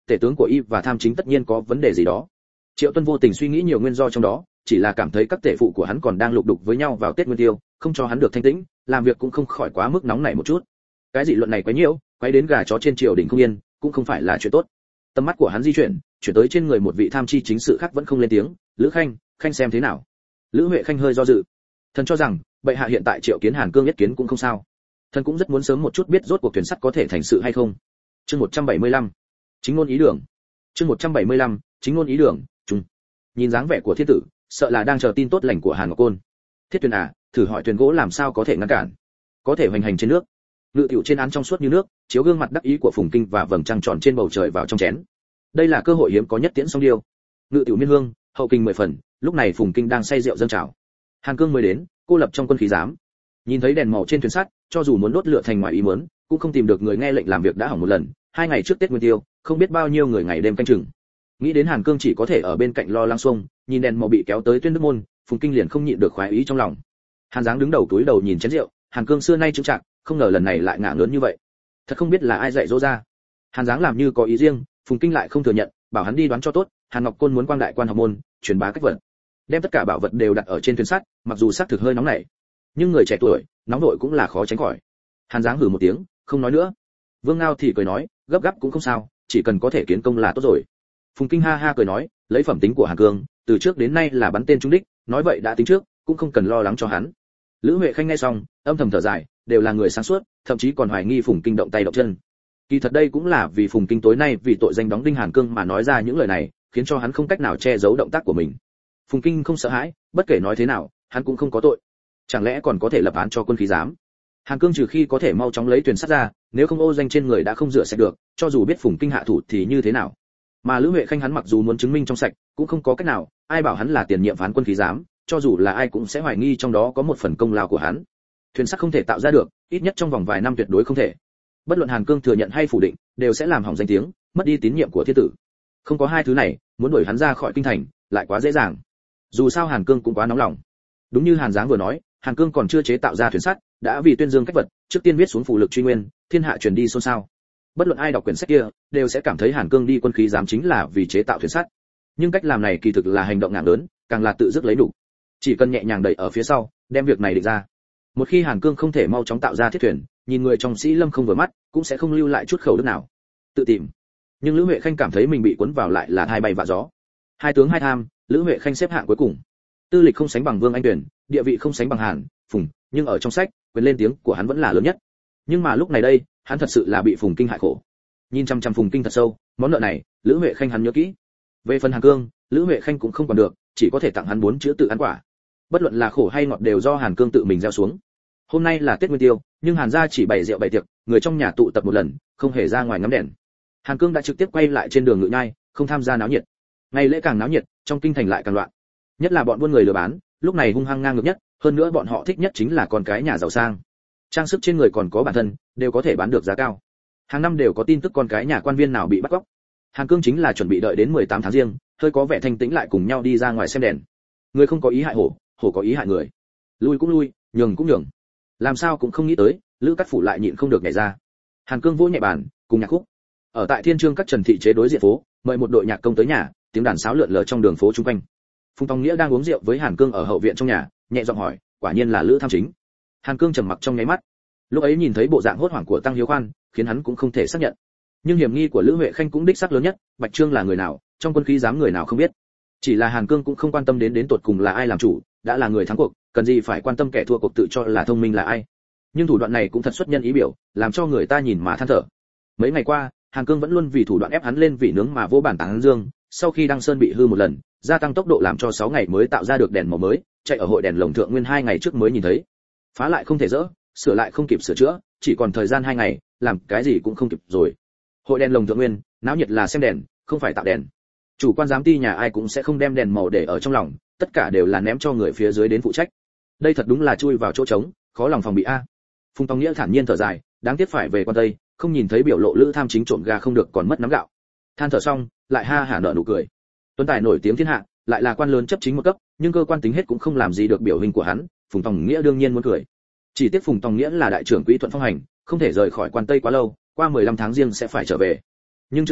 tể tướng của y và tham chính tất nhiên có vấn đề gì đó. Triệu Tuân vô tình suy nghĩ nhiều nguyên do trong đó, chỉ là cảm thấy các tể phụ của hắn còn đang lục đục với nhau vào Tết Nguyên Tiêu, không cho hắn được thanh tĩnh, làm việc cũng không khỏi quá mức nóng nảy một chút. Cái dị luận này quấy nhiễu, quấy đến gà chó trên triều đình không yên, cũng không phải là chuyện tốt. Tầm mắt của hắn di chuyển tới trên người một vị tham chi chính sự khác vẫn không lên tiếng. Lữ Khanh, Khanh xem thế nào? Lữ Huệ Khanh hơi do dự. Thần cho rằng bệ hạ hiện tại triệu kiến Hàn Cương nhất kiến cũng không sao. Thần cũng rất muốn sớm một chút biết rốt cuộc thuyền sắt có thể thành sự hay không. Chương 175. Chính ngôn ý đường. Chương 175. Chính ngôn ý đường. Trung. Nhìn dáng vẻ của thiên tử, sợ là đang chờ tin tốt lành của Hàn Ngọc Côn. Thiết Tuyền à, thử hỏi thuyền gỗ làm sao có thể ngăn cản? Có thể hoành hành trên nước. Ngự tiểu trên án trong suốt như nước, chiếu gương mặt đắc ý của Phùng Kinh và vầng trăng tròn trên bầu trời vào trong chén. Đây là cơ hội hiếm có nhất tiễn song điêu. Ngự tiểu miên hương, hậu kinh 10 phần, lúc này Phùng Kinh đang say rượu dâng trào. Hàn Cương mới đến, cô lập trong quân khí giám. Nhìn thấy đèn màu trên thuyền sắt, cho dù muốn đốt lửa thành ngoài ý muốn, cũng không tìm được người nghe lệnh làm việc đã hỏng một lần. 2 ngày trước Tết Nguyên Tiêu, không biết bao nhiêu người ngày đêm canh chừng. Nghĩ đến Hàn Cương chỉ có thể ở bên cạnh lo lắng xuông, nhìn đèn màu bị kéo tới Tuyên Đức môn, Phùng Kinh liền không nhịn được khoái ý trong lòng. Hàn Giáng đứng đầu túi đầu nhìn chén rượu, Hàn Cương xưa nay chững chạc, không ngờ lần này lại ngả lớn như vậy. Thật không biết là ai dạy dỗ ra. Hàn Giáng làm như có ý riêng, Phùng Kinh lại không thừa nhận, bảo hắn đi đoán cho tốt. Hàn Ngọc Côn muốn quang đại quan học môn, truyền bá cách vật, đem tất cả bảo vật đều đặt ở trên thuyền sắt, mặc dù xác thực hơi nóng nảy, nhưng người trẻ tuổi nóng vội cũng là khó tránh khỏi. Hàn Giáng hừ một tiếng, không nói nữa. Vương Ngao thì cười nói, gấp gáp cũng không sao, chỉ cần có thể kiến công là tốt rồi. Phùng Kinh ha ha cười nói, lấy phẩm tính của Hàn Cương, từ trước đến nay là bắn tên trúng đích, nói vậy đã tính trước, cũng không cần lo lắng cho hắn. Lữ Huệ Khanh nghe xong, âm thầm thở dài, đều là người sáng suốt, thậm chí còn hoài nghi Phùng Kinh động tay động chân. Kỳ thật đây cũng là vì Phùng Kinh tối nay vì tội danh đóng đinh Hàn Cương mà nói ra những lời này, khiến cho hắn không cách nào che giấu động tác của mình. Phùng Kinh không sợ hãi, bất kể nói thế nào, hắn cũng không có tội. Chẳng lẽ còn có thể lập án cho quân khí giám? Hàn Cương trừ khi có thể mau chóng lấy thuyền sắt ra, nếu không ô danh trên người đã không rửa sạch được, cho dù biết Phùng Kinh hạ thủ thì như thế nào? Mà Lữ Huệ Khanh hắn mặc dù muốn chứng minh trong sạch, cũng không có cách nào, ai bảo hắn là tiền nhiệm phán quân khí giám, cho dù là ai cũng sẽ hoài nghi trong đó có một phần công lao của hắn. Thuyền sắt không thể tạo ra được, ít nhất trong vòng vài năm tuyệt đối không thể. Bất luận Hàn Cương thừa nhận hay phủ định, đều sẽ làm hỏng danh tiếng, mất đi tín nhiệm của thiên tử. Không có hai thứ này, muốn đuổi hắn ra khỏi kinh thành, lại quá dễ dàng. Dù sao Hàn Cương cũng quá nóng lòng. Đúng như Hàn Giáng vừa nói, Hàn Cương còn chưa chế tạo ra thuyền sắt, đã vì tuyên dương cách vật, trước tiên viết xuống phù lực truy nguyên, thiên hạ truyền đi xôn xao. Bất luận ai đọc quyển sách kia, đều sẽ cảm thấy Hàn Cương đi quân khí giám chính là vì chế tạo thuyền sắt. Nhưng cách làm này kỳ thực là hành động ngạng lớn, càng là tự dứt lấy đủ. Chỉ cần nhẹ nhàng đẩy ở phía sau, đem việc này định ra. Một khi Hàn Cương không thể mau chóng tạo ra thiết thuyền, nhìn người trong sĩ lâm không vừa mắt, cũng sẽ không lưu lại chút khẩu đức nào. Tự tìm. Nhưng Lữ Huệ Khanh cảm thấy mình bị cuốn vào lại là hai bay vạ gió. Hai tướng hai tham, Lữ Huệ Khanh xếp hạng cuối cùng. Tư lịch không sánh bằng Vương Anh Tuyển, địa vị không sánh bằng Hàn, Phùng, nhưng ở trong sách, quyền lên tiếng của hắn vẫn là lớn nhất. Nhưng mà lúc này đây, hắn thật sự là bị Phùng Kinh hại khổ. Nhìn chăm chăm Phùng Kinh thật sâu, món nợ này, Lữ Huệ Khanh hắn nhớ kỹ. Về phần Hàn Cương, Lữ Huệ Khanh cũng không còn được, chỉ có thể tặng hắn 4 chữ tự ăn quả. Bất luận là khổ hay ngọt đều do Hàn Cương tự mình gieo xuống. Hôm nay là Tết Nguyên Tiêu, nhưng Hàn gia chỉ bày rượu bày tiệc, người trong nhà tụ tập một lần, không hề ra ngoài ngắm đèn. Hàn Cương đã trực tiếp quay lại trên đường Ngự Nhai, không tham gia náo nhiệt. Ngày lễ càng náo nhiệt, trong kinh thành lại càng loạn. Nhất là bọn buôn người lừa bán, lúc này hung hăng ngang ngược nhất, hơn nữa bọn họ thích nhất chính là con cái nhà giàu sang. Trang sức trên người còn có bản thân, đều có thể bán được giá cao. Hàng năm đều có tin tức con cái nhà quan viên nào bị bắt cóc. Hàn Cương chính là chuẩn bị đợi đến 18 tháng riêng, hơi có vẻ thanh tĩnh lại cùng nhau đi ra ngoài xem đèn. Người không có ý hại hổ, hổ có ý hại người. Lui cũng lui, nhường cũng nhường. Làm sao cũng không nghĩ tới, Lữ Cát Phủ lại nhịn không được nhảy ra. Hàn Cương vỗ nhẹ bàn, cùng nhạc khúc. Ở tại Thiên Trương các Trần thị chế đối diện phố, mời một đội nhạc công tới nhà, tiếng đàn sáo lượn lờ trong đường phố chung quanh. Phùng Tòng Nghĩa đang uống rượu với Hàn Cương ở hậu viện trong nhà, nhẹ giọng hỏi, quả nhiên là Lữ Tham Chính. Hàn Cương trầm mặc trong nháy mắt. Lúc ấy nhìn thấy bộ dạng hốt hoảng của Tăng Hiếu Khoan, khiến hắn cũng không thể xác nhận. Nhưng hiểm nghi của Lữ Huệ Khanh cũng đích xác lớn nhất, Bạch Trương là người nào, trong quân khí giám người nào không biết. Chỉ là Hàn Cương cũng không quan tâm đến tột cùng là ai làm chủ, đã là người thắng cuộc, cần gì phải quan tâm kẻ thua cuộc tự cho là thông minh là ai. Nhưng thủ đoạn này cũng thật xuất nhân ý biểu, làm cho người ta nhìn mà than thở. Mấy ngày qua, Hàn Cương vẫn luôn vì thủ đoạn ép hắn lên vị nướng mà vô bản tán dương, sau khi đăng sơn bị hư một lần, gia tăng tốc độ làm cho 6 ngày mới tạo ra được đèn màu mới, chạy ở hội đèn lồng thượng nguyên 2 ngày trước mới nhìn thấy. Phá lại không thể dỡ, sửa lại không kịp sửa chữa, chỉ còn thời gian 2 ngày, làm cái gì cũng không kịp rồi. Hội đèn lồng thượng nguyên, náo nhiệt là xem đèn, không phải tạo đèn. Chủ quan giám ty nhà ai cũng sẽ không đem đèn màu để ở trong lòng, tất cả đều là ném cho người phía dưới đến phụ trách. Đây thật đúng là chui vào chỗ trống, khó lòng phòng bị a. Phùng Tòng Nghĩa thản nhiên thở dài, đáng tiếc phải về quan tây, không nhìn thấy biểu lộ Lữ Tham Chính trộm gà không được còn mất nắm gạo. Than thở xong, lại ha hả nở nụ cười. Tuấn tài nổi tiếng thiên hạ, lại là quan lớn chấp chính một cấp, nhưng cơ quan tính hết cũng không làm gì được biểu hình của hắn, Phùng Tòng Nghĩa đương nhiên muốn cười. Chỉ tiếc Phùng Tòng Nghĩa là đại trưởng quỹ Thuận Phong hành, không thể rời khỏi quan tây quá lâu, qua 15 tháng riêng sẽ phải trở về. Nhưng trước đó,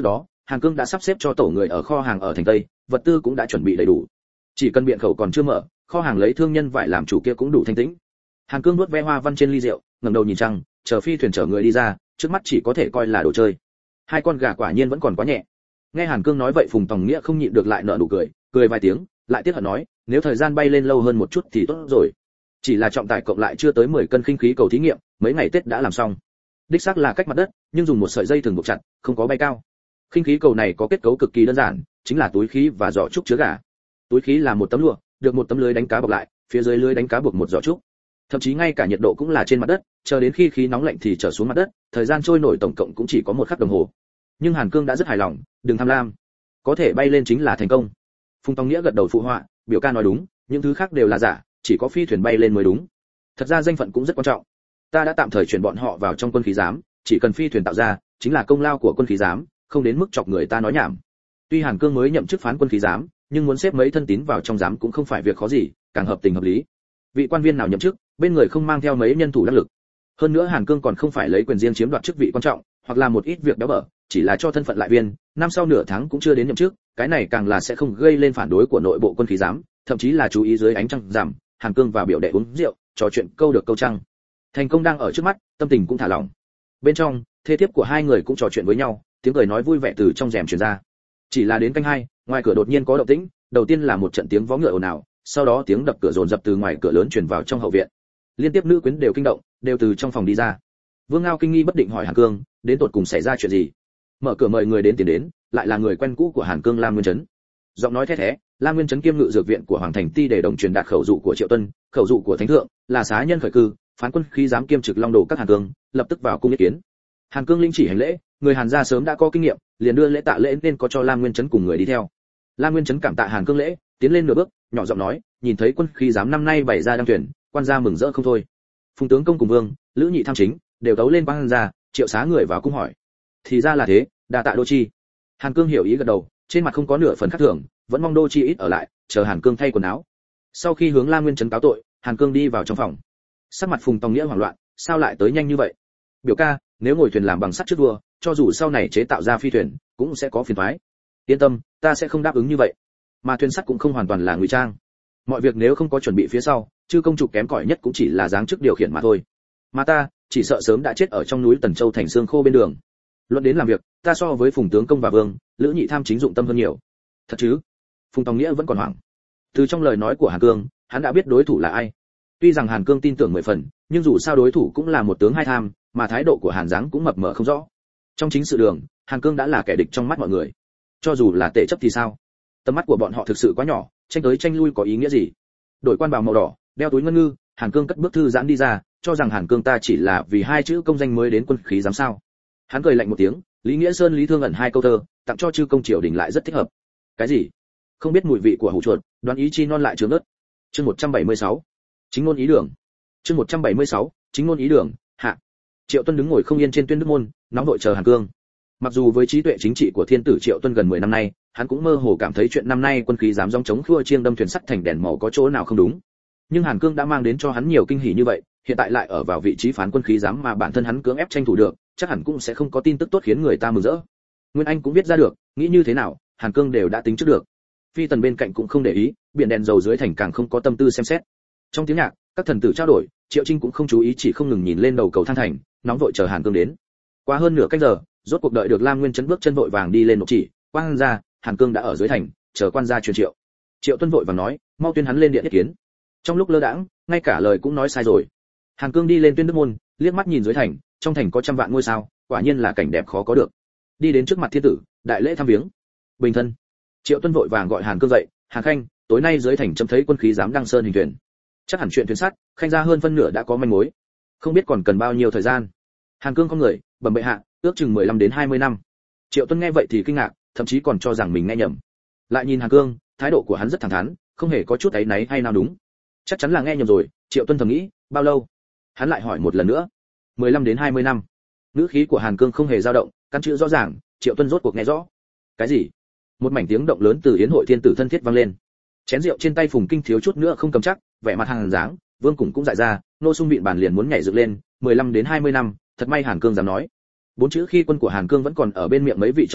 Hàn Cương đã sắp xếp cho tổ người ở kho hàng ở thành Tây, vật tư cũng đã chuẩn bị đầy đủ. Chỉ cần biện khẩu còn chưa mở, kho hàng lấy thương nhân vải làm chủ kia cũng đủ thanh tĩnh. Hàn Cương nuốt ve hoa văn trên ly rượu, ngẩng đầu nhìn trăng, chờ phi thuyền chở người đi ra, trước mắt chỉ có thể coi là đồ chơi. Hai con gà quả nhiên vẫn còn quá nhẹ. Nghe Hàn Cương nói vậy, Phùng Tòng Nghĩa không nhịn được lại nở nụ cười, cười vài tiếng, lại tiếc hận nói, nếu thời gian bay lên lâu hơn một chút thì tốt rồi. Chỉ là trọng tải cộng lại chưa tới 10 cân khinh khí cầu thí nghiệm, mấy ngày Tết đã làm xong. Đích xác là cách mặt đất, nhưng dùng một sợi dây thừng buộc chặt, không có bay cao. Khinh khí cầu này có kết cấu cực kỳ đơn giản, chính là túi khí và giỏ trúc chứa gà. Túi khí là một tấm lụa, được một tấm lưới đánh cá bọc lại, phía dưới lưới đánh cá buộc một giỏ trúc. Thậm chí ngay cả nhiệt độ cũng là trên mặt đất, chờ đến khi khí nóng lạnh thì trở xuống mặt đất, thời gian trôi nổi tổng cộng cũng chỉ có 1 khắc đồng hồ. Nhưng Hàn Cương đã rất hài lòng, đừng tham lam, có thể bay lên chính là thành công. Phùng Tòng Nghĩa gật đầu phụ họa, biểu ca nói đúng, những thứ khác đều là giả, chỉ có phi thuyền bay lên mới đúng. Thật ra danh phận cũng rất quan trọng. Ta đã tạm thời chuyển bọn họ vào trong quân khí giám, chỉ cần phi thuyền tạo ra, chính là công lao của quân khí giám, không đến mức chọc người ta nói nhảm. Tuy Hàn Cương mới nhậm chức phán quân khí giám, nhưng muốn xếp mấy thân tín vào trong giám cũng không phải việc khó gì, càng hợp tình hợp lý. Vị quan viên nào nhậm chức, bên người không mang theo mấy nhân thủ đắc lực. Hơn nữa Hàn Cương còn không phải lấy quyền riêng chiếm đoạt chức vị quan trọng, hoặc là một ít việc béo bở, chỉ là cho thân phận lại viên, năm sau nửa tháng cũng chưa đến nhậm chức, cái này càng là sẽ không gây lên phản đối của nội bộ quân khí giám, thậm chí là chú ý dưới ánh trăng giảm, Hàn Cương và biểu đệ uống rượu, trò chuyện câu được câu trăng. Thành công đang ở trước mắt, tâm tình cũng thả lỏng. Bên trong, thê thiếp của hai người cũng trò chuyện với nhau, tiếng cười nói vui vẻ từ trong rèm truyền ra. Chỉ là đến canh 2, ngoài cửa đột nhiên có động tĩnh, đầu tiên là một trận tiếng vó ngựa ồn ào, sau đó tiếng đập cửa dồn dập từ ngoài cửa lớn truyền vào trong hậu viện. Liên tiếp nữ quyến đều kinh động, đều từ trong phòng đi ra. Vương Ngao kinh nghi bất định hỏi Hàn Cương, đến tột cùng xảy ra chuyện gì? Mở cửa mời người đến tiền đến, lại là người quen cũ của Hàn Cương, Lam Nguyên Chấn. Giọng nói thét thé, Lam Nguyên Chấn kiêm ngự dược viện của Hoàng Thành Ti để đồng truyền đạt khẩu dụ của Triệu Tuân, khẩu dụ của Thánh thượng là xá nhân khởi cư, phán quân khí giám kiêm trực Long Đồ các Hàn Cương, lập tức vào cung ý kiến. Hàn Cương linh chỉ hành lễ, người Hàn gia sớm đã có kinh nghiệm, liền đưa lễ tạ lễ nên có cho Lam Nguyên Chấn cùng người đi theo. Lam Nguyên Chấn cảm tạ Hàn Cương lễ, tiến lên nửa bước, nhỏ giọng nói, nhìn thấy quân khí giám năm nay bày ra đăng tuyển, quan gia mừng rỡ không thôi. Phùng tướng công cùng vương, lữ nhị tham chính, đều tấu lên quan gia, triệu xá người vào cung hỏi. Thì ra là thế, đa tạ đô chi. Hàn Cương hiểu ý gật đầu, trên mặt không có nửa phần khác thường, vẫn mong đô chi ít ở lại, chờ Hàn Cương thay quần áo. Sau khi hướng Lam Nguyên Chấn cáo tội, Hàn Cương đi vào trong phòng. Sắc mặt Phùng Tòng Nghĩa hoảng loạn, sao lại tới nhanh như vậy? Biểu ca, nếu ngồi thuyền làm bằng sắt trước vua, cho dù sau này chế tạo ra phi thuyền, cũng sẽ có phiền toái. Yên tâm, ta sẽ không đáp ứng như vậy. Mà thuyền sắt cũng không hoàn toàn là ngụy trang. Mọi việc nếu không có chuẩn bị phía sau, chư công chủ kém cỏi nhất cũng chỉ là dáng chức điều khiển mà thôi. Mà ta, chỉ sợ sớm đã chết ở trong núi Tần Châu thành xương khô bên đường. Luận đến làm việc, ta so với Phùng tướng công và vương, lữ nhị tham chính dụng tâm hơn nhiều. Thật chứ? Phùng Tòng Nghĩa vẫn còn hoảng. Từ trong lời nói của Hàn Cương, hắn đã biết đối thủ là ai. Tuy rằng Hàn Cương tin tưởng 10 phần, nhưng dù sao đối thủ cũng là một tướng hai tham, mà thái độ của Hàn Giáng cũng mập mờ không rõ. Trong chính sự đường, Hàn Cương đã là kẻ địch trong mắt mọi người. Cho dù là tệ chấp thì sao? Tầm mắt của bọn họ thực sự quá nhỏ, tranh tới tranh lui có ý nghĩa gì? Đổi quan bào màu đỏ, đeo túi ngân ngư, Hàn Cương cất bước thư giãn đi ra, cho rằng Hàn Cương ta chỉ là vì hai chữ công danh mới đến quân khí giám sao? Hắn cười lạnh một tiếng, Lý Nghĩa Sơn Lý Thương ẩn hai câu thơ, tặng cho chư công triều đình lại rất thích hợp. Cái gì? Không biết mùi vị của hủ chuột, đoán ý chi non lại chướng ớt. Chương 176. Chính ngôn ý đường. Chương 176. Chính ngôn ý đường. Hạ. Triệu Tuân đứng ngồi không yên trên tuyên đức môn, nóng vội chờ Hàn Cương. Mặc dù với trí tuệ chính trị của thiên tử Triệu Tuân gần 10 năm nay, hắn cũng mơ hồ cảm thấy chuyện năm nay quân khí dám gióng chống khua chiêng đâm thuyền sắt thành đèn màu có chỗ nào không đúng. Nhưng Hàn Cương đã mang đến cho hắn nhiều kinh hỉ như vậy, hiện tại lại ở vào vị trí phán quân khí giám mà bản thân hắn cưỡng ép tranh thủ được, chắc hẳn cũng sẽ không có tin tức tốt khiến người ta mừng rỡ. Nguyên Anh cũng biết ra được, nghĩ như thế nào, Hàn Cương đều đã tính trước được. Phi tần bên cạnh cũng không để ý, biển đèn dầu dưới thành càng không có tâm tư xem xét. Trong tiếng nhạc, các thần tử trao đổi, Triệu Trinh cũng không chú ý, chỉ không ngừng nhìn lên đầu cầu thang thành, nóng vội chờ Hàn Cương đến. Qua hơn nửa canh giờ, rốt cuộc đợi được Lam Nguyên Chấn bước chân vội vàng đi lên nộp chỉ, quan ra, Hàn Cương đã ở dưới thành, chờ quan gia truyền triệu. Triệu Tuân vội vàng nói, mau tuyên hắn lên điện ý kiến. Trong lúc lơ đãng, ngay cả lời cũng nói sai rồi. Hàn Cương đi lên tuyên đức môn, liếc mắt nhìn dưới thành, trong thành có trăm vạn ngôi sao, quả nhiên là cảnh đẹp khó có được. Đi đến trước mặt thiên tử, đại lễ thăm viếng. Bình thân. Triệu Tuân vội vàng gọi Hàn Cương dậy, Hàn Khanh, tối nay dưới thành chấm thấy quân khí giám đăng sơn hình thuyền. Chắc hẳn chuyện thuyền sắt, Khanh ra hơn phân nửa đã có manh mối. Không biết còn cần bao nhiêu thời gian. Hàn Cương không người, bẩm bệ hạ, ước chừng 15 đến 20 năm. Triệu Tuân nghe vậy thì kinh ngạc, thậm chí còn cho rằng mình nghe nhầm. Lại nhìn Hàn Cương, thái độ của hắn rất thẳng thắn, không hề có chút áy náy hay nào đúng. Chắc chắn là nghe nhầm rồi, Triệu Tuân thầm nghĩ, bao lâu? Hắn lại hỏi một lần nữa. 15 đến 20 năm. Ngữ khí của Hàn Cương không hề dao động, căn chữ rõ ràng, Triệu Tuân rốt cuộc nghe rõ. Cái gì? Một mảnh tiếng động lớn từ yến hội thiên tử thân thiết vang lên. Chén rượu trên tay Phùng Kinh thiếu chút nữa không cầm chắc, vẻ mặt Hàn dáng, Vương Cùng cũng dại ra, nô sung bịn bàn liền muốn nhảy dựng lên, 15 đến 20 năm, thật may Hàn Cương dám nói. Bốn chữ khi quân của Hàn Cương vẫn còn ở bên miệng mấy vị trọng thần,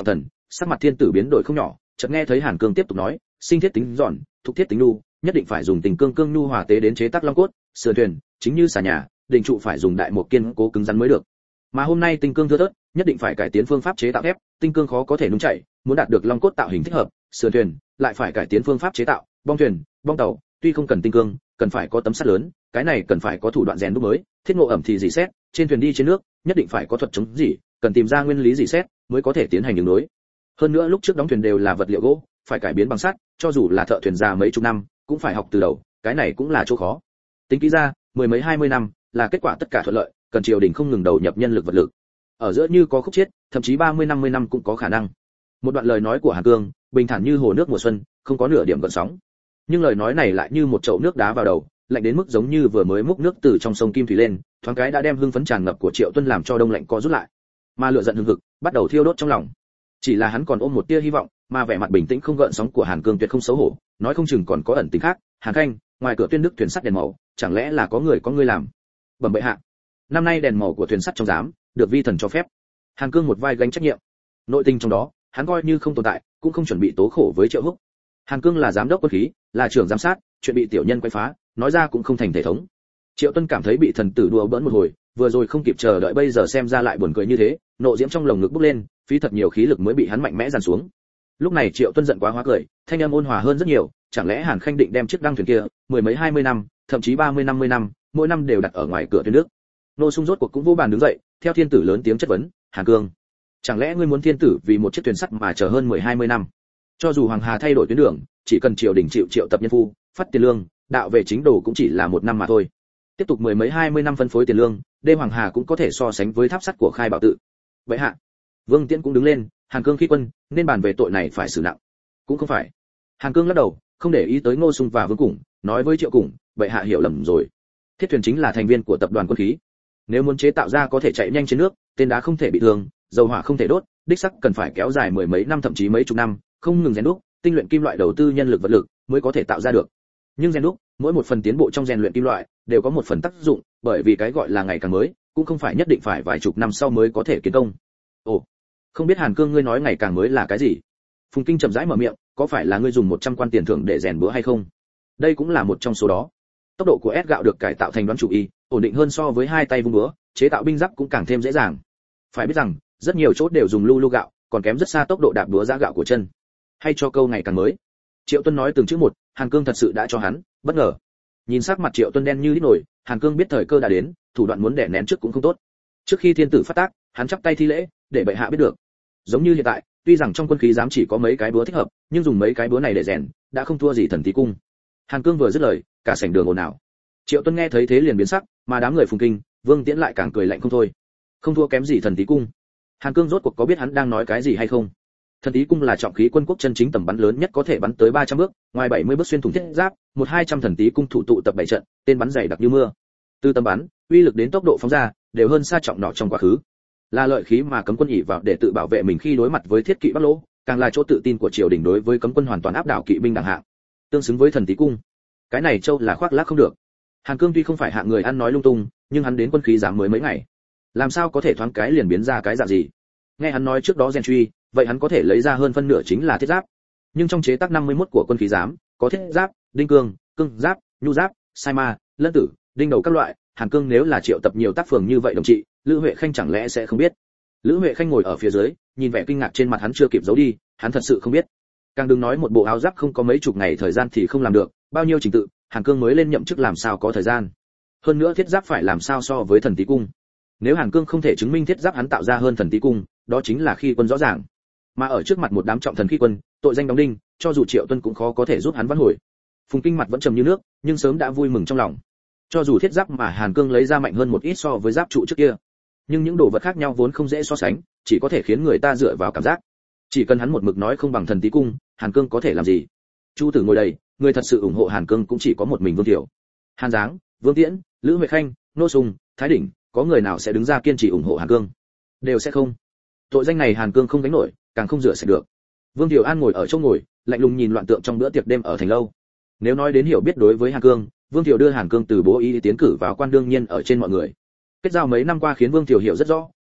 sắc mặt thiên tử biến đổi không nhỏ, chợt nghe thấy Hàn Cương tiếp tục nói, sinh thiết tính giòn, thục thiết tính nhu, nhất định phải dùng tình cương cương nhu hòa tế đến chế tác long cốt, sườn thuyền, chính như xà nhà, đình trụ phải dùng đại một kiên cố cứng rắn mới được. Mà hôm nay tinh cương thưa thớt, nhất định phải cải tiến phương pháp chế tạo thép, tinh cương khó có thể nung chảy, muốn đạt được long cốt tạo hình thích hợp, sườn thuyền lại phải cải tiến phương pháp chế tạo, bong thuyền, bong tàu, tuy không cần tinh cương, cần phải có tấm sắt lớn, cái này cần phải có thủ đoạn rèn đúc mới, thiết ngộ ẩm thì dỉ xét, trên thuyền đi trên nước, nhất định phải có thuật chống dỉ, cần tìm ra nguyên lý dỉ xét mới có thể tiến hành đường đối. Hơn nữa lúc trước đóng thuyền đều là vật liệu gỗ, phải cải biến bằng sắt, cho dù là thợ thuyền già mấy chục năm, cũng phải học từ đầu, cái này cũng là chỗ khó. Tính kỹ ra, mười mấy 20 năm là kết quả tất cả thuận lợi, cần triều đình không ngừng đầu nhập nhân lực vật lực. Ở giữa như có khúc chiết, thậm chí 30-50 năm cũng có khả năng. Một đoạn lời nói của Hàn Cương, bình thản như hồ nước mùa xuân, không có nửa điểm gợn sóng. Nhưng lời nói này lại như một chậu nước đá vào đầu, lạnh đến mức giống như vừa mới múc nước từ trong sông Kim Thủy lên, thoáng cái đã đem hưng phấn tràn ngập của Triệu Tuân làm cho đông lạnh co rút lại. Mà lửa giận hừng hực, bắt đầu thiêu đốt trong lòng. Chỉ là hắn còn ôm một tia hy vọng, mà vẻ mặt bình tĩnh không gợn sóng của Hàn Cương tuyệt không xấu hổ, nói không chừng còn có ẩn tình khác. Hàn Khanh, ngoài cửa Tuyên Đức thuyền sắt đèn màu, chẳng lẽ là có người làm? Bẩm bệ hạ, năm nay đèn màu của thuyền sắt trong giám được vi thần cho phép. Hàn Cương một vai gánh trách nhiệm. Nội tình trong đó, hắn coi như không tồn tại, cũng không chuẩn bị tố khổ với Triệu Húc. Hàn Cương là giám đốc quân khí, là trưởng giám sát, chuyện bị tiểu nhân quấy phá, nói ra cũng không thành thể thống. Triệu Tuân cảm thấy bị thần tử đùa bỡn một hồi, vừa rồi không kịp chờ đợi bây giờ xem ra lại buồn cười như thế, nộ diễm trong lồng ngực bốc lên, phí thật nhiều khí lực mới bị hắn mạnh mẽ dàn xuống. Lúc này Triệu Tuân giận quá hóa cười, thanh âm ôn hòa hơn rất nhiều, chẳng lẽ Hàn Khanh định đem chiếc đăng thuyền kia, mười mấy 20 năm, thậm chí 30-50 năm, mỗi năm đều đặt ở ngoài cửa Tuyên Đức. Nô Sung rốt cuộc cũng vô bàn đứng dậy, theo thiên tử lớn tiếng chất vấn, Hàn Cương, chẳng lẽ ngươi muốn thiên tử vì một chiếc thuyền sắt mà chờ hơn 10-20 năm? Cho dù hoàng hà thay đổi tuyến đường, chỉ cần triều đình chịu triệu tập nhân phu, phát tiền lương, đạo về chính đồ cũng chỉ là một năm mà thôi. Tiếp tục mười mấy 20 năm phân phối tiền lương, đêm hoàng hà cũng có thể so sánh với tháp sắt của Khai Bảo tự. Vậy hạ, Vương Tiễn cũng đứng lên, Hàn Cương khi quân, nên bàn về tội này phải xử nặng. Cũng không phải. Hàn Cương lắc đầu, không để ý tới Ngô Sung và Vương Củng, nói với Triệu Củng, bệ hạ hiểu lầm rồi. Thiết thuyền chính là thành viên của tập đoàn quân khí. Nếu muốn chế tạo ra có thể chạy nhanh trên nước, tên đá không thể bị thương, dầu hỏa không thể đốt, đích sắc cần phải kéo dài mười mấy năm thậm chí mấy chục năm, không ngừng rèn đúc, tinh luyện kim loại đầu tư nhân lực vật lực mới có thể tạo ra được. Nhưng rèn đúc, mỗi một phần tiến bộ trong rèn luyện kim loại đều có một phần tác dụng, bởi vì cái gọi là ngày càng mới, cũng không phải nhất định phải vài chục năm sau mới có thể kiến công. Ồ, không biết Hàn Cương ngươi nói ngày càng mới là cái gì? Phùng Kinh chậm rãi mở miệng, có phải là ngươi dùng 100 quan tiền thưởng để rèn bữa hay không? Đây cũng là một trong số đó. Tốc độ của S gạo được cải tạo thành đoán chủ y, ổn định hơn so với hai tay vung búa, chế tạo binh giáp cũng càng thêm dễ dàng. Phải biết rằng, rất nhiều chỗ đều dùng lu gạo, còn kém rất xa tốc độ đạp búa giã gạo của chân. Hay cho câu ngày càng mới. Triệu Tuân nói từng chữ một, Hàn Cương thật sự đã cho hắn bất ngờ. Nhìn sắc mặt Triệu Tuân đen như đít nổi, Hàn Cương biết thời cơ đã đến, thủ đoạn muốn đè nén trước cũng không tốt. Trước khi thiên tử phát tác, hắn chắp tay thi lễ, để bệ hạ biết được. Giống như hiện tại, tuy rằng trong quân khí giám chỉ có mấy cái búa thích hợp, nhưng dùng mấy cái búa này để rèn, đã không thua gì thần tí cung. Hàn Cương vừa dứt lời, cả sảnh đường ồn ào. Triệu Tuân nghe thấy thế liền biến sắc, mà đám người Phùng Kinh, Vương Tiễn lại càng cười lạnh không thôi. Không thua kém gì thần tí cung. Hàn Cương rốt cuộc có biết hắn đang nói cái gì hay không? Thần tí cung là trọng khí quân quốc chân chính, tầm bắn lớn nhất có thể bắn tới 300 bước, ngoài 70 bước xuyên thủng thiết giáp, 1-200 thần tí cung thủ tụ tập 7 trận, tên bắn dày đặc như mưa. Từ tầm bắn, uy lực đến tốc độ phóng ra, đều hơn xa trọng nỏ trong quá khứ. Là lợi khí mà cấm quân ỷ vào để tự bảo vệ mình khi đối mặt với thiết kỵ Bắc Lỗ, càng là chỗ tự tin của triều đình đối với cấm quân hoàn toàn áp đảo kỵ binh đẳng hạng. Tương xứng với thần tí cung. Cái này châu là khoác lác không được. Hàn Cương tuy không phải hạng người ăn nói lung tung, nhưng hắn đến quân khí giám mới mấy ngày, làm sao có thể thoáng cái liền biến ra cái dạng gì? Nghe hắn nói trước đó rèn truy, vậy hắn có thể lấy ra hơn phân nửa chính là thiết giáp. Nhưng trong chế tác 51 của quân khí giám, có thiết giáp, đinh cương, cương giáp, nhu giáp, sai ma, lân tử, đinh đầu các loại. Hàn Cương nếu là triệu tập nhiều tác phường như vậy đồng chí, Lữ Huệ Khanh chẳng lẽ sẽ không biết? Lữ Huệ Khanh ngồi ở phía dưới, nhìn vẻ kinh ngạc trên mặt hắn chưa kịp giấu đi, hắn thật sự không biết. Càng đừng nói một bộ áo giáp không có mấy chục ngày thời gian thì không làm được, bao nhiêu trình tự, Hàn Cương mới lên nhậm chức làm sao có thời gian. Hơn nữa thiết giáp phải làm sao so với thần tí cung. Nếu Hàn Cương không thể chứng minh thiết giáp hắn tạo ra hơn thần tí cung, đó chính là khi quân rõ ràng. Mà ở trước mặt một đám trọng thần khi quân, tội danh đóng đinh, cho dù Triệu Tuân cũng khó có thể giúp hắn vãn hồi. Phùng Kinh mặt vẫn trầm như nước, nhưng sớm đã vui mừng trong lòng. Cho dù thiết giáp mà Hàn Cương lấy ra mạnh hơn một ít so với giáp trụ trước kia, nhưng những đồ vật khác nhau vốn không dễ so sánh, chỉ có thể khiến người ta dựa vào cảm giác. Chỉ cần hắn một mực nói không bằng thần tí cung, Hàn Cương có thể làm gì? Chu Tử ngồi đầy, người thật sự ủng hộ Hàn Cương cũng chỉ có một mình Vương Thiệu. Hàn Giáng, Vương Tiễn, Lữ Huệ Khanh, Nô Sung, Thái Đỉnh, có người nào sẽ đứng ra kiên trì ủng hộ Hàn Cương? Đều sẽ không. Tội danh này Hàn Cương không gánh nổi, càng không rửa sạch được. Vương Thiệu An ngồi ở chỗ ngồi, lạnh lùng nhìn loạn tượng trong bữa tiệc đêm ở thành lâu. Nếu nói đến hiểu biết đối với Hàn Cương, Vương Thiệu đưa Hàn Cương từ bố ý tiến cử vào quan đương nhiên ở trên mọi người. Kết giao mấy năm qua khiến Vương Thiệu hiểu rất rõ,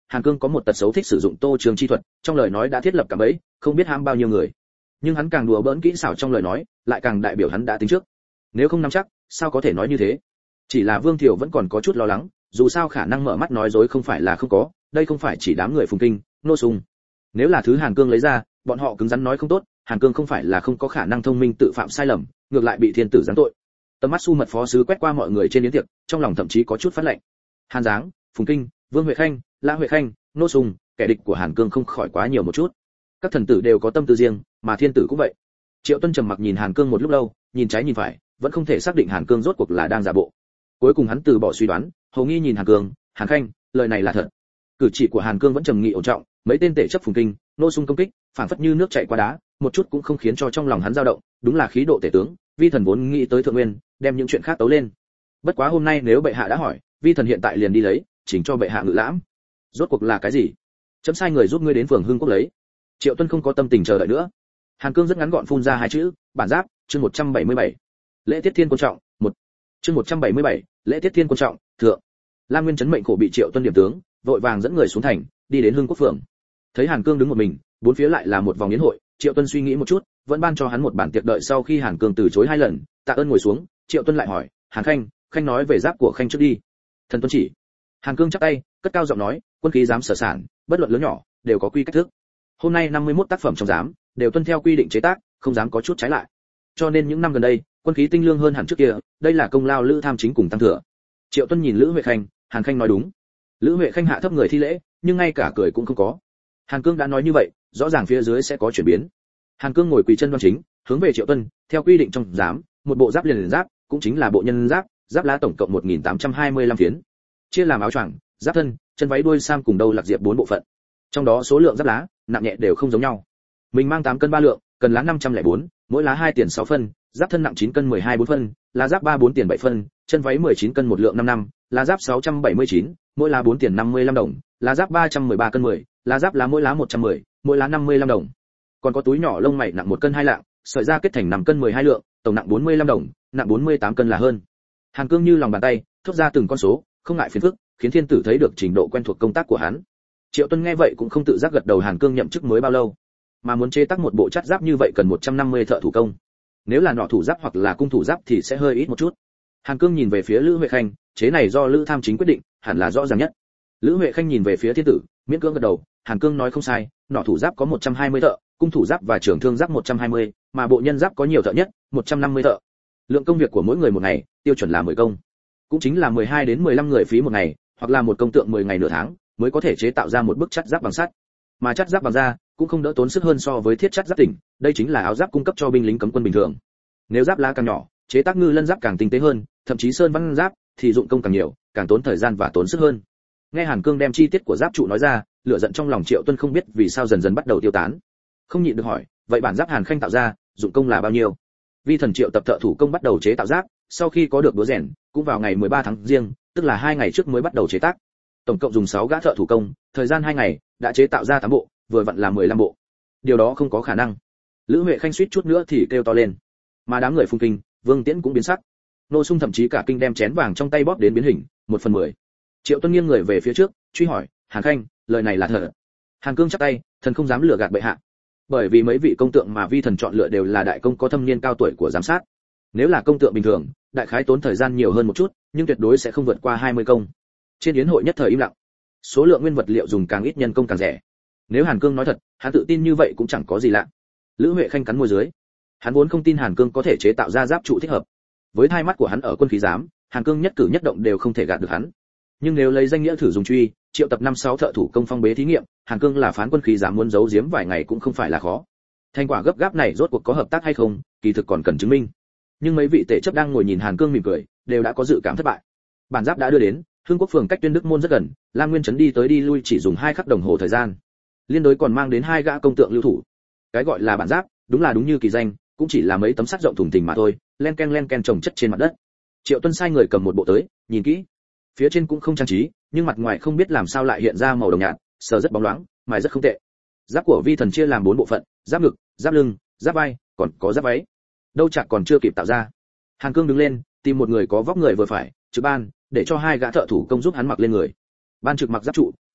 Hàn Cương có một tật xấu thích sử dụng Tô Trường chi thuật, trong lời nói đã thiết lập cả bẫy, không biết hãm bao nhiêu người. Nhưng hắn càng đùa bỡn kỹ xảo trong lời nói, lại càng đại biểu hắn đã tính trước. Nếu không nắm chắc, sao có thể nói như thế? Chỉ là Vương Thiểu vẫn còn có chút lo lắng, dù sao khả năng mở mắt nói dối không phải là không có, đây không phải chỉ đám người Phùng Kinh, Nô Sùng. Nếu là thứ Hàn Cương lấy ra, bọn họ cứng rắn nói không tốt, Hàn Cương không phải là không có khả năng thông minh tự phạm sai lầm, ngược lại bị thiên tử giáng tội. Tầm mắt Su Mật phó sứ quét qua mọi người trên yến tiệc, trong lòng thậm chí có chút phát lạnh. Hàn Giáng, Phùng Kinh, Vương Huệ Khanh, La Huệ Khanh, Nô Sùng, kẻ địch của Hàn Cương không khỏi quá nhiều một chút. Các thần tử đều có tâm tư riêng, mà thiên tử cũng vậy. Triệu Tuân trầm mặc nhìn Hàn Cương một lúc lâu, nhìn trái nhìn phải, vẫn không thể xác định Hàn Cương rốt cuộc là đang giả bộ. Cuối cùng hắn từ bỏ suy đoán, hầu nghi nhìn Hàn Cương, Hàn Khanh, lời này là thật. Cử chỉ của Hàn Cương vẫn trầm nghị ổn trọng, mấy tên tể chấp Phùng Kinh, Nô Sung công kích, phản phất như nước chảy qua đá, một chút cũng không khiến cho trong lòng hắn dao động, đúng là khí độ tể tướng, vi thần vốn nghĩ tới thượng nguyên, đem những chuyện khác tấu lên. Bất quá hôm nay nếu bệ hạ đã hỏi, vi thần hiện tại liền đi lấy, chỉnh cho bệ hạ ngự lãm. Rốt cuộc là cái gì? Chấm sai người giúp ngươi đến phường Hưng Quốc lấy. Triệu Tuân không có tâm tình chờ đợi nữa. Hàn Cương rất ngắn gọn phun ra hai chữ, bản giáp, chương 177. Lễ tiết thiên quan trọng, 1. Chương 177, lễ tiết thiên quan trọng, thượng. Lam Nguyên chấn mệnh khổ bị Triệu Tuân điểm tướng, vội vàng dẫn người xuống thành, đi đến Hưng Quốc phường. Thấy Hàn Cương đứng một mình, bốn phía lại là một vòng yến hội, Triệu Tuân suy nghĩ một chút, vẫn ban cho hắn một bản tiệc đợi sau khi Hàn Cương từ chối hai lần, tạ ơn ngồi xuống, Triệu Tuân lại hỏi, Hàn Khanh, Khanh nói về giáp của Khanh trước đi. Thần tuân chỉ. Hàn Cương chắp tay, cất cao giọng nói, quân khí giám sở sản, bất luận lớn nhỏ, đều có quy cách thức. Hôm nay 51 tác phẩm trong giám, đều tuân theo quy định chế tác, không dám có chút trái lại. Cho nên những năm gần đây, quân khí tinh lương hơn hẳn trước kia, đây là công lao Lữ Tham Chính cùng tăng thừa. Triệu Tuân nhìn Lữ Huệ Khanh, Hàn Khanh nói đúng. Lữ Huệ Khanh hạ thấp người thi lễ, nhưng ngay cả cười cũng không có. Hàn Cương đã nói như vậy, rõ ràng phía dưới sẽ có chuyển biến. Hàn Cương ngồi quỳ chân đoan chính, hướng về Triệu Tuân, theo quy định trong giám, một bộ giáp liền giáp, cũng chính là bộ nhân giáp, giáp lá tổng cộng 1825 phiến. Chia làm áo choàng, giáp thân, chân váy đuôi sam cùng đầu lạc diệp 4 bộ phận. Trong đó số lượng giáp lá, nặng nhẹ đều không giống nhau. Mình mang 8 cân 3 lượng, cần lá 504, mỗi lá 2 tiền 6 phân, giáp thân nặng 9 cân 12 4 phân, lá giáp 3 4 tiền 7 phân, chân váy 19 cân 1 lượng 5 năm, lá giáp 679, mỗi lá 4 tiền 55 đồng, lá giáp 313 cân 10, lá giáp lá mỗi lá 110, mỗi lá 55 đồng. Còn có túi nhỏ lông mày nặng 1 cân 2 lạng, sợi da kết thành 5 cân 12 lượng, tổng nặng 45 đồng, nặng 48 cân là hơn. Hàn Cương như lòng bàn tay, thốt ra từng con số, không ngại phiền phức, khiến thiên tử thấy được trình độ quen thuộc công tác của hắn. Triệu Tuân nghe vậy cũng không tự giác gật đầu. Hàn Cương nhậm chức mới bao lâu, mà muốn chế tác một bộ chắt giáp như vậy cần 150 thợ thủ công. Nếu là nỏ thủ giáp hoặc là cung thủ giáp thì sẽ hơi ít một chút. Hàn Cương nhìn về phía Lữ Huệ Khanh, chế này do Lữ Tham Chính quyết định, hẳn là rõ ràng nhất. Lữ Huệ Khanh nhìn về phía thiên tử, miễn cưỡng gật đầu. Hàn Cương nói không sai, nỏ thủ giáp có 120 thợ, cung thủ giáp và trường thương giáp 120, mà bộ nhân giáp có nhiều thợ nhất, 150 thợ. Lượng công việc của mỗi người một ngày, tiêu chuẩn là 10 công. Cũng chính là 12 đến 15 người phí một ngày, hoặc là một công tượng 10 ngày nửa tháng, mới có thể chế tạo ra một bức chắt giáp bằng sắt. Mà chắt giáp bằng da cũng không đỡ tốn sức hơn so với thiết chắt giáp tỉnh, đây chính là áo giáp cung cấp cho binh lính cấm quân bình thường. Nếu giáp lá càng nhỏ, chế tác ngư lân giáp càng tinh tế hơn, thậm chí sơn văn giáp thì dụng công càng nhiều, càng tốn thời gian và tốn sức hơn. Nghe Hàn Cương đem chi tiết của giáp trụ nói ra, lửa giận trong lòng Triệu Tuân không biết vì sao dần dần bắt đầu tiêu tán. Không nhịn được hỏi, vậy bản giáp Hàn Khanh tạo ra, dụng công là bao nhiêu? Vi thần Triệu tập thợ thủ công bắt đầu chế tạo giáp, sau khi có được búa rèn, cũng vào ngày 13 tháng Giêng, tức là 2 ngày trước mới bắt đầu chế tác. Tổng cộng dùng 6 gã thợ thủ công, thời gian 2 ngày đã chế tạo ra 8 bộ, vừa vặn là 15 bộ. Điều đó không có khả năng. Lữ Huệ Khanh suýt chút nữa thì kêu to lên. Mà đám người Phùng Kinh, Vương Tiễn cũng biến sắc. Nô Sung thậm chí cả kinh đem chén vàng trong tay bóp đến biến hình, 1/10. Triệu Tuân nghiêng người về phía trước, truy hỏi, Hàn Khanh, lời này là thật? Hàn Cương chắp tay, thần không dám lừa gạt bệ hạ. Bởi vì mấy vị công tượng mà vi thần chọn lựa đều là đại công có thâm niên cao tuổi của giám sát. Nếu là công tượng bình thường, đại khái tốn thời gian nhiều hơn một chút, nhưng tuyệt đối sẽ không vượt qua 20 công. Trên yến hội nhất thời im lặng. Số lượng nguyên vật liệu dùng càng ít nhân công càng rẻ. Nếu Hàn Cương nói thật, hắn tự tin như vậy cũng chẳng có gì lạ. Lữ Huệ Khanh cắn môi dưới. Hắn vốn không tin Hàn Cương có thể chế tạo ra giáp trụ thích hợp. Với hai mắt của hắn ở quân khí giám, Hàn Cương nhất cử nhất động đều không thể gạt được hắn. Nhưng nếu lấy danh nghĩa thử dùng truy, triệu tập 5-6 thợ thủ công phong bế thí nghiệm, Hàn Cương là phán quân khí giám muốn giấu giếm vài ngày cũng không phải là khó. Thành quả gấp gáp này rốt cuộc có hợp tác hay không, kỳ thực còn cần chứng minh. Nhưng mấy vị tể chấp đang ngồi nhìn Hàn Cương mỉm cười, đều đã có dự cảm thất bại. Bản giáp đã đưa đến, Hương Quốc phường cách Tuyên Đức môn rất gần, Lam Nguyên trấn đi tới đi lui chỉ dùng 2 khắc đồng hồ thời gian. Liên đối còn mang đến 2 gã công tượng lưu thủ. Cái gọi là bản giáp, đúng như kỳ danh, cũng chỉ là mấy tấm sắt rộng thùng thình mà thôi, len ken chồng chất trên mặt đất. Triệu Tuân sai người cầm một bộ tới, nhìn kỹ. Phía trên cũng không trang trí, nhưng mặt ngoài không biết làm sao lại hiện ra màu đồng nhạt, sờ rất bóng loáng, mài rất không tệ. Giáp của vi thần chia làm 4 bộ phận, giáp ngực, giáp lưng, giáp vai, còn có giáp váy. Đâu chặt còn chưa kịp tạo ra. Hàn Cương đứng lên, tìm một người có vóc người vừa phải, trực ban, để cho 2 gã thợ thủ công giúp hắn mặc lên người. Ban trực mặc giáp trụ,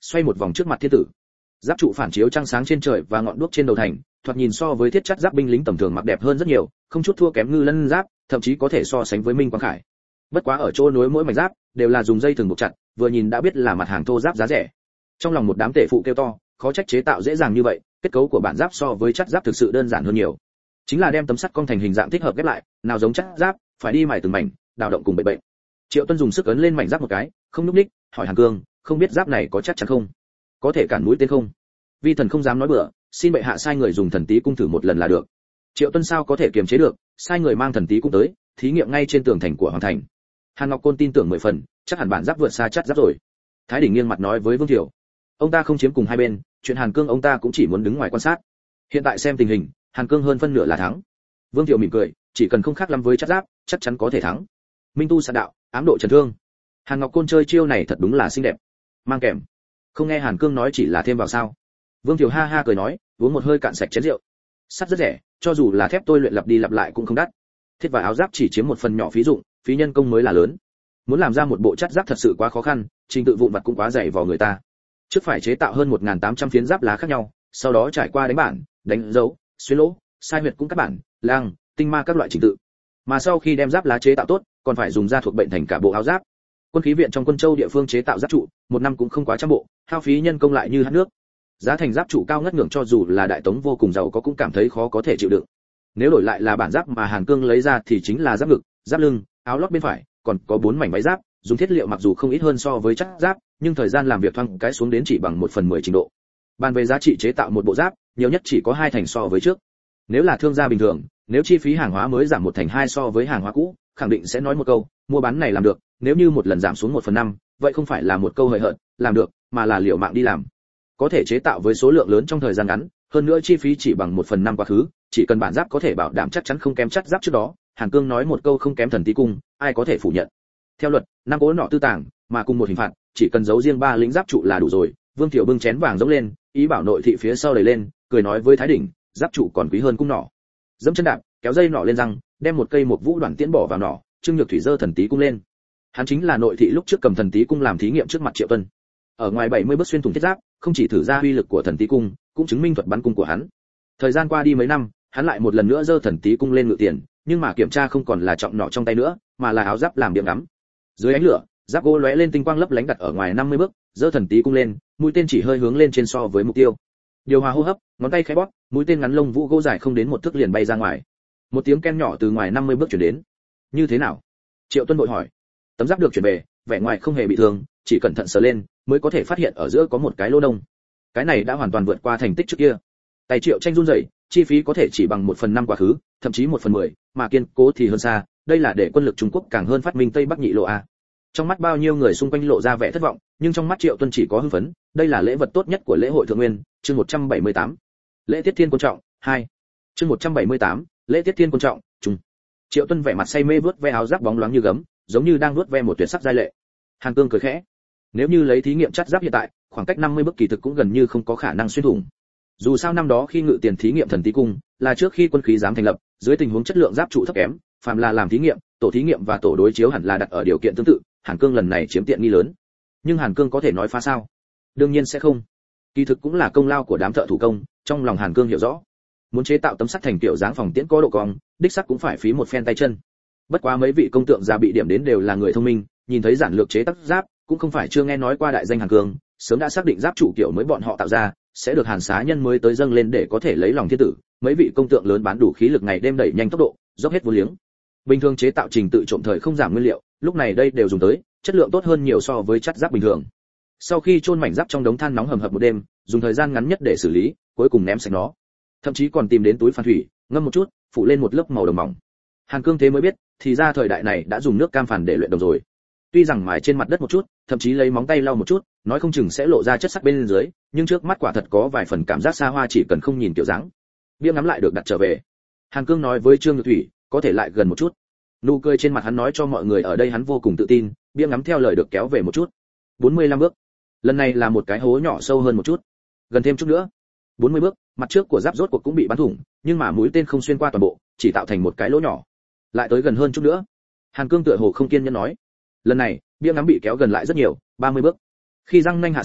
xoay một vòng trước mặt thiên tử. Giáp trụ phản chiếu trăng sáng trên trời và ngọn đuốc trên đầu thành, thoạt nhìn so với thiết chất giáp binh lính tầm thường mặc đẹp hơn rất nhiều, không chút thua kém Ngư Lân giáp, thậm chí có thể so sánh với Minh Quang Khải. Bất quá ở chỗ nối mỗi mảnh giáp đều là dùng dây thừng buộc chặt, vừa nhìn đã biết là mặt hàng thô giáp giá rẻ. Trong lòng một đám tể phụ kêu to, khó trách chế tạo dễ dàng như vậy, kết cấu của bản giáp so với chất giáp thực sự đơn giản hơn nhiều. Chính là đem tấm sắt cong thành hình dạng thích hợp ghép lại, nào giống chất giáp, phải đi mài từng mảnh, đào động cùng bệnh. Triệu Tuân dùng sức ấn lên mảnh giáp một cái, không nhúc nhích, hỏi Hàn Cương, không biết giáp này có chắc chắn không? Có thể cản mũi tên không? Vi thần không dám nói bừa, xin bệ hạ sai người dùng thần tí cung thử một lần là được. Triệu Tuân sao có thể kiềm chế được, sai người mang thần tí cung tới, thí nghiệm ngay trên tường thành của hoàng thành. Hàn Ngọc Côn tin tưởng 10 phần, chắc hẳn bản giáp vượt xa chất giáp rồi. Thái Đỉnh nghiêng mặt nói với Vương Thiệu, ông ta không chiếm cùng hai bên, chuyện Hàn Cương ông ta cũng chỉ muốn đứng ngoài quan sát. Hiện tại xem tình hình, Hàn Cương hơn phân nửa là thắng. Vương Thiệu mỉm cười, chỉ cần không khác lắm với chất giáp, chắc chắn có thể thắng. Minh tu sát đạo, ám độ trần thương. Hàn Ngọc Côn chơi chiêu này thật đúng là xinh đẹp. Mang kèm. Không nghe Hàn Cương nói chỉ là thêm vào sao? Vương Thiệu ha ha cười nói, uống một hơi cạn sạch chén rượu. Sắt rất rẻ, cho dù là thép tôi luyện lặp đi lặp lại cũng không đắt. Thiết và áo giáp chỉ chiếm một phần nhỏ phí dụng, phí nhân công mới là lớn. Muốn làm ra một bộ chất giáp thật sự quá khó khăn, trình tự vụn vặt cũng quá dày vò người ta. Trước phải chế tạo hơn 1.800 phiến giáp lá khác nhau, sau đó trải qua đánh bản, đánh dấu, xuyên lỗ, sai huyệt cũng cắt bản, lang, tinh ma các loại trình tự. Mà sau khi đem giáp lá chế tạo tốt, còn phải dùng da thuộc bệnh thành cả bộ áo giáp. Quân khí viện trong Quân Châu địa phương chế tạo giáp trụ, một năm cũng không quá trăm bộ, hao phí nhân công lại như hạt nước. Giá thành giáp trụ cao ngất ngưỡng cho dù là đại tống vô cùng giàu có cũng cảm thấy khó có thể chịu đựng. Nếu đổi lại là bản giáp mà Hàn Cương lấy ra thì chính là giáp ngực, giáp lưng, áo lót bên phải, còn có 4 mảnh váy giáp, dùng thiết liệu mặc dù không ít hơn so với chất giáp, nhưng thời gian làm việc thoáng cái xuống đến chỉ bằng 1/10 trình độ. Bàn về giá trị chế tạo một bộ giáp, nhiều nhất chỉ có 2 thành so với trước. Nếu là thương gia bình thường, nếu chi phí hàng hóa mới giảm 1 thành 2 so với hàng hóa cũ, khẳng định sẽ nói một câu, mua bán này làm được, nếu như một lần giảm xuống 1/5, vậy không phải là một câu hời hợt, làm được, mà là liều mạng đi làm. Có thể chế tạo với số lượng lớn trong thời gian ngắn, hơn nữa chi phí chỉ bằng 1/5 quá khứ, chỉ cần bản giáp có thể bảo đảm chắc chắn không kém chất giáp trước đó, Hàn Cương nói một câu không kém thần tí cung, ai có thể phủ nhận. Theo luật, 5 cỗ nọ tư tàng, mà cùng một hình phạt, chỉ cần giấu riêng 3 lính giáp trụ là đủ rồi. Vương Thiệu bưng chén vàng dốc lên, ý bảo nội thị phía sau đẩy lên, cười nói với Thái Đỉnh, giáp trụ còn quý hơn cung nỏ. Dẫm chân đạp, kéo dây nỏ lên răng, đem một cây một vũ đoạn tiễn bỏ vào nỏ, Trương Nhược Thủy giơ thần tí cung lên. Hắn chính là nội thị lúc trước cầm thần tí cung làm thí nghiệm trước mặt Triệu Tuân. Ở ngoài 70 bước xuyên thủng thiết giáp, không chỉ thử ra uy lực của thần tí cung, cũng chứng minh thuật bắn cung của hắn. Thời gian qua đi mấy năm, hắn lại một lần nữa giơ thần tí cung lên ngự tiền, nhưng mà kiểm tra không còn là trọng nỏ trong tay nữa, mà là áo giáp làm điểm ngắm. Dưới ánh lửa, giáp gỗ lóe lên tinh quang lấp lánh đặt ở ngoài 50 bước, giơ thần tí cung lên, mũi tên chỉ hơi hướng lên trên so với mục tiêu. Điều hòa hô hấp, ngón tay khẽ bóp, mũi tên ngắn lông vũ gỗ dài không đến 1 thước liền bay ra ngoài. Một tiếng ken nhỏ từ ngoài 50 bước truyền đến. Như thế nào? Triệu Tuân vội hỏi. Tấm giáp được chuyển về, vẻ ngoài không hề bị thương, chỉ cẩn thận sờ lên, mới có thể phát hiện ở giữa có một cái lỗ đông. Cái này đã hoàn toàn vượt qua thành tích trước kia. Tay Triệu Tranh run rẩy, chi phí có thể chỉ bằng 1/5 quá khứ, thậm chí 1/10, mà kiên cố thì hơn xa, đây là để quân lực Trung Quốc càng hơn phát minh Tây Bắc nhị lộ a. Trong mắt bao nhiêu người xung quanh lộ ra vẻ thất vọng, nhưng trong mắt Triệu Tuân chỉ có hưng phấn, đây là lễ vật tốt nhất của lễ hội Thượng Nguyên, chương 178. Lễ tiết thiên quan trọng 2. Chương 178, lễ tiết thiên quan trọng, trung. Triệu Tuân vẻ mặt say mê vuốt ve áo giáp bóng loáng như gấm, giống như đang vuốt ve một tuyệt sắc giai lệ. Hàn Cương cười khẽ. Nếu như lấy thí nghiệm chất giáp hiện tại, khoảng cách 50 bước kỳ thực cũng gần như không có khả năng xuyên thủng. Dù sao năm đó khi ngự tiền thí nghiệm thần tí cung, là trước khi quân khí dám thành lập, dưới tình huống chất lượng giáp trụ thấp kém, phàm là làm thí nghiệm, tổ thí nghiệm và tổ đối chiếu hẳn là đặt ở điều kiện tương tự, Hàn Cương lần này chiếm tiện nghi lớn. Nhưng Hàn Cương có thể nói phá sao? Đương nhiên sẽ không. Kỳ thực cũng là công lao của đám thợ thủ công, trong lòng Hàn Cương hiểu rõ. Muốn chế tạo tấm sắt thành kiểu dáng phòng tiễn có độ cong, đích xác cũng phải phí một phen tay chân. Bất quá mấy vị công tượng già bị điểm đến đều là người thông minh, nhìn thấy giản lược chế tác giáp, cũng không phải chưa nghe nói qua đại danh Hàn Cương, sớm đã xác định giáp trụ kiểu mới bọn họ tạo ra, sẽ được Hàn Xá Nhân mới tới dâng lên để có thể lấy lòng thiên tử. Mấy vị công tượng lớn bán đủ khí lực ngày đêm đẩy nhanh tốc độ, dốc hết vô liếng. Bình thường chế tạo trình tự trộm thời không giảm nguyên liệu, lúc này đây đều dùng tới, chất lượng tốt hơn nhiều so với chất giáp bình thường. Sau khi chôn mảnh giáp trong đống than nóng hầm hập một đêm, dùng thời gian ngắn nhất để xử lý, cuối cùng ném sạch nó. Thậm chí còn tìm đến túi phan thủy, ngâm một chút, phủ lên một lớp màu đồng mỏng. Hàn Cương thế mới biết, thì ra thời đại này đã dùng nước cam phản để luyện đồng rồi. Tuy rằng mài trên mặt đất một chút, thậm chí lấy móng tay lau một chút, nói không chừng sẽ lộ ra chất sắc bên dưới, nhưng trước mắt quả thật có vài phần cảm giác xa hoa chỉ cần không nhìn kiểu dáng. Bia ngắm lại được đặt trở về. Hàn Cương nói với Trương Nhược Thủy, có thể lại gần một chút. Nụ cười trên mặt hắn nói cho mọi người ở đây hắn vô cùng tự tin, bia ngắm theo lời được kéo về một chút. 45 bước. Lần này là một cái hố nhỏ sâu hơn một chút. Gần thêm chút nữa. 40 bước, mặt trước của giáp rốt cuộc cũng bị bắn thủng, nhưng mà mũi tên không xuyên qua toàn bộ, chỉ tạo thành một cái lỗ nhỏ. Lại tới gần hơn chút nữa. Hàn Cương tựa hồ không kiên nhẫn nói. Lần này, bia ngắm bị kéo gần lại rất nhiều, 30 bước. Khi răng nanh hạ xuống,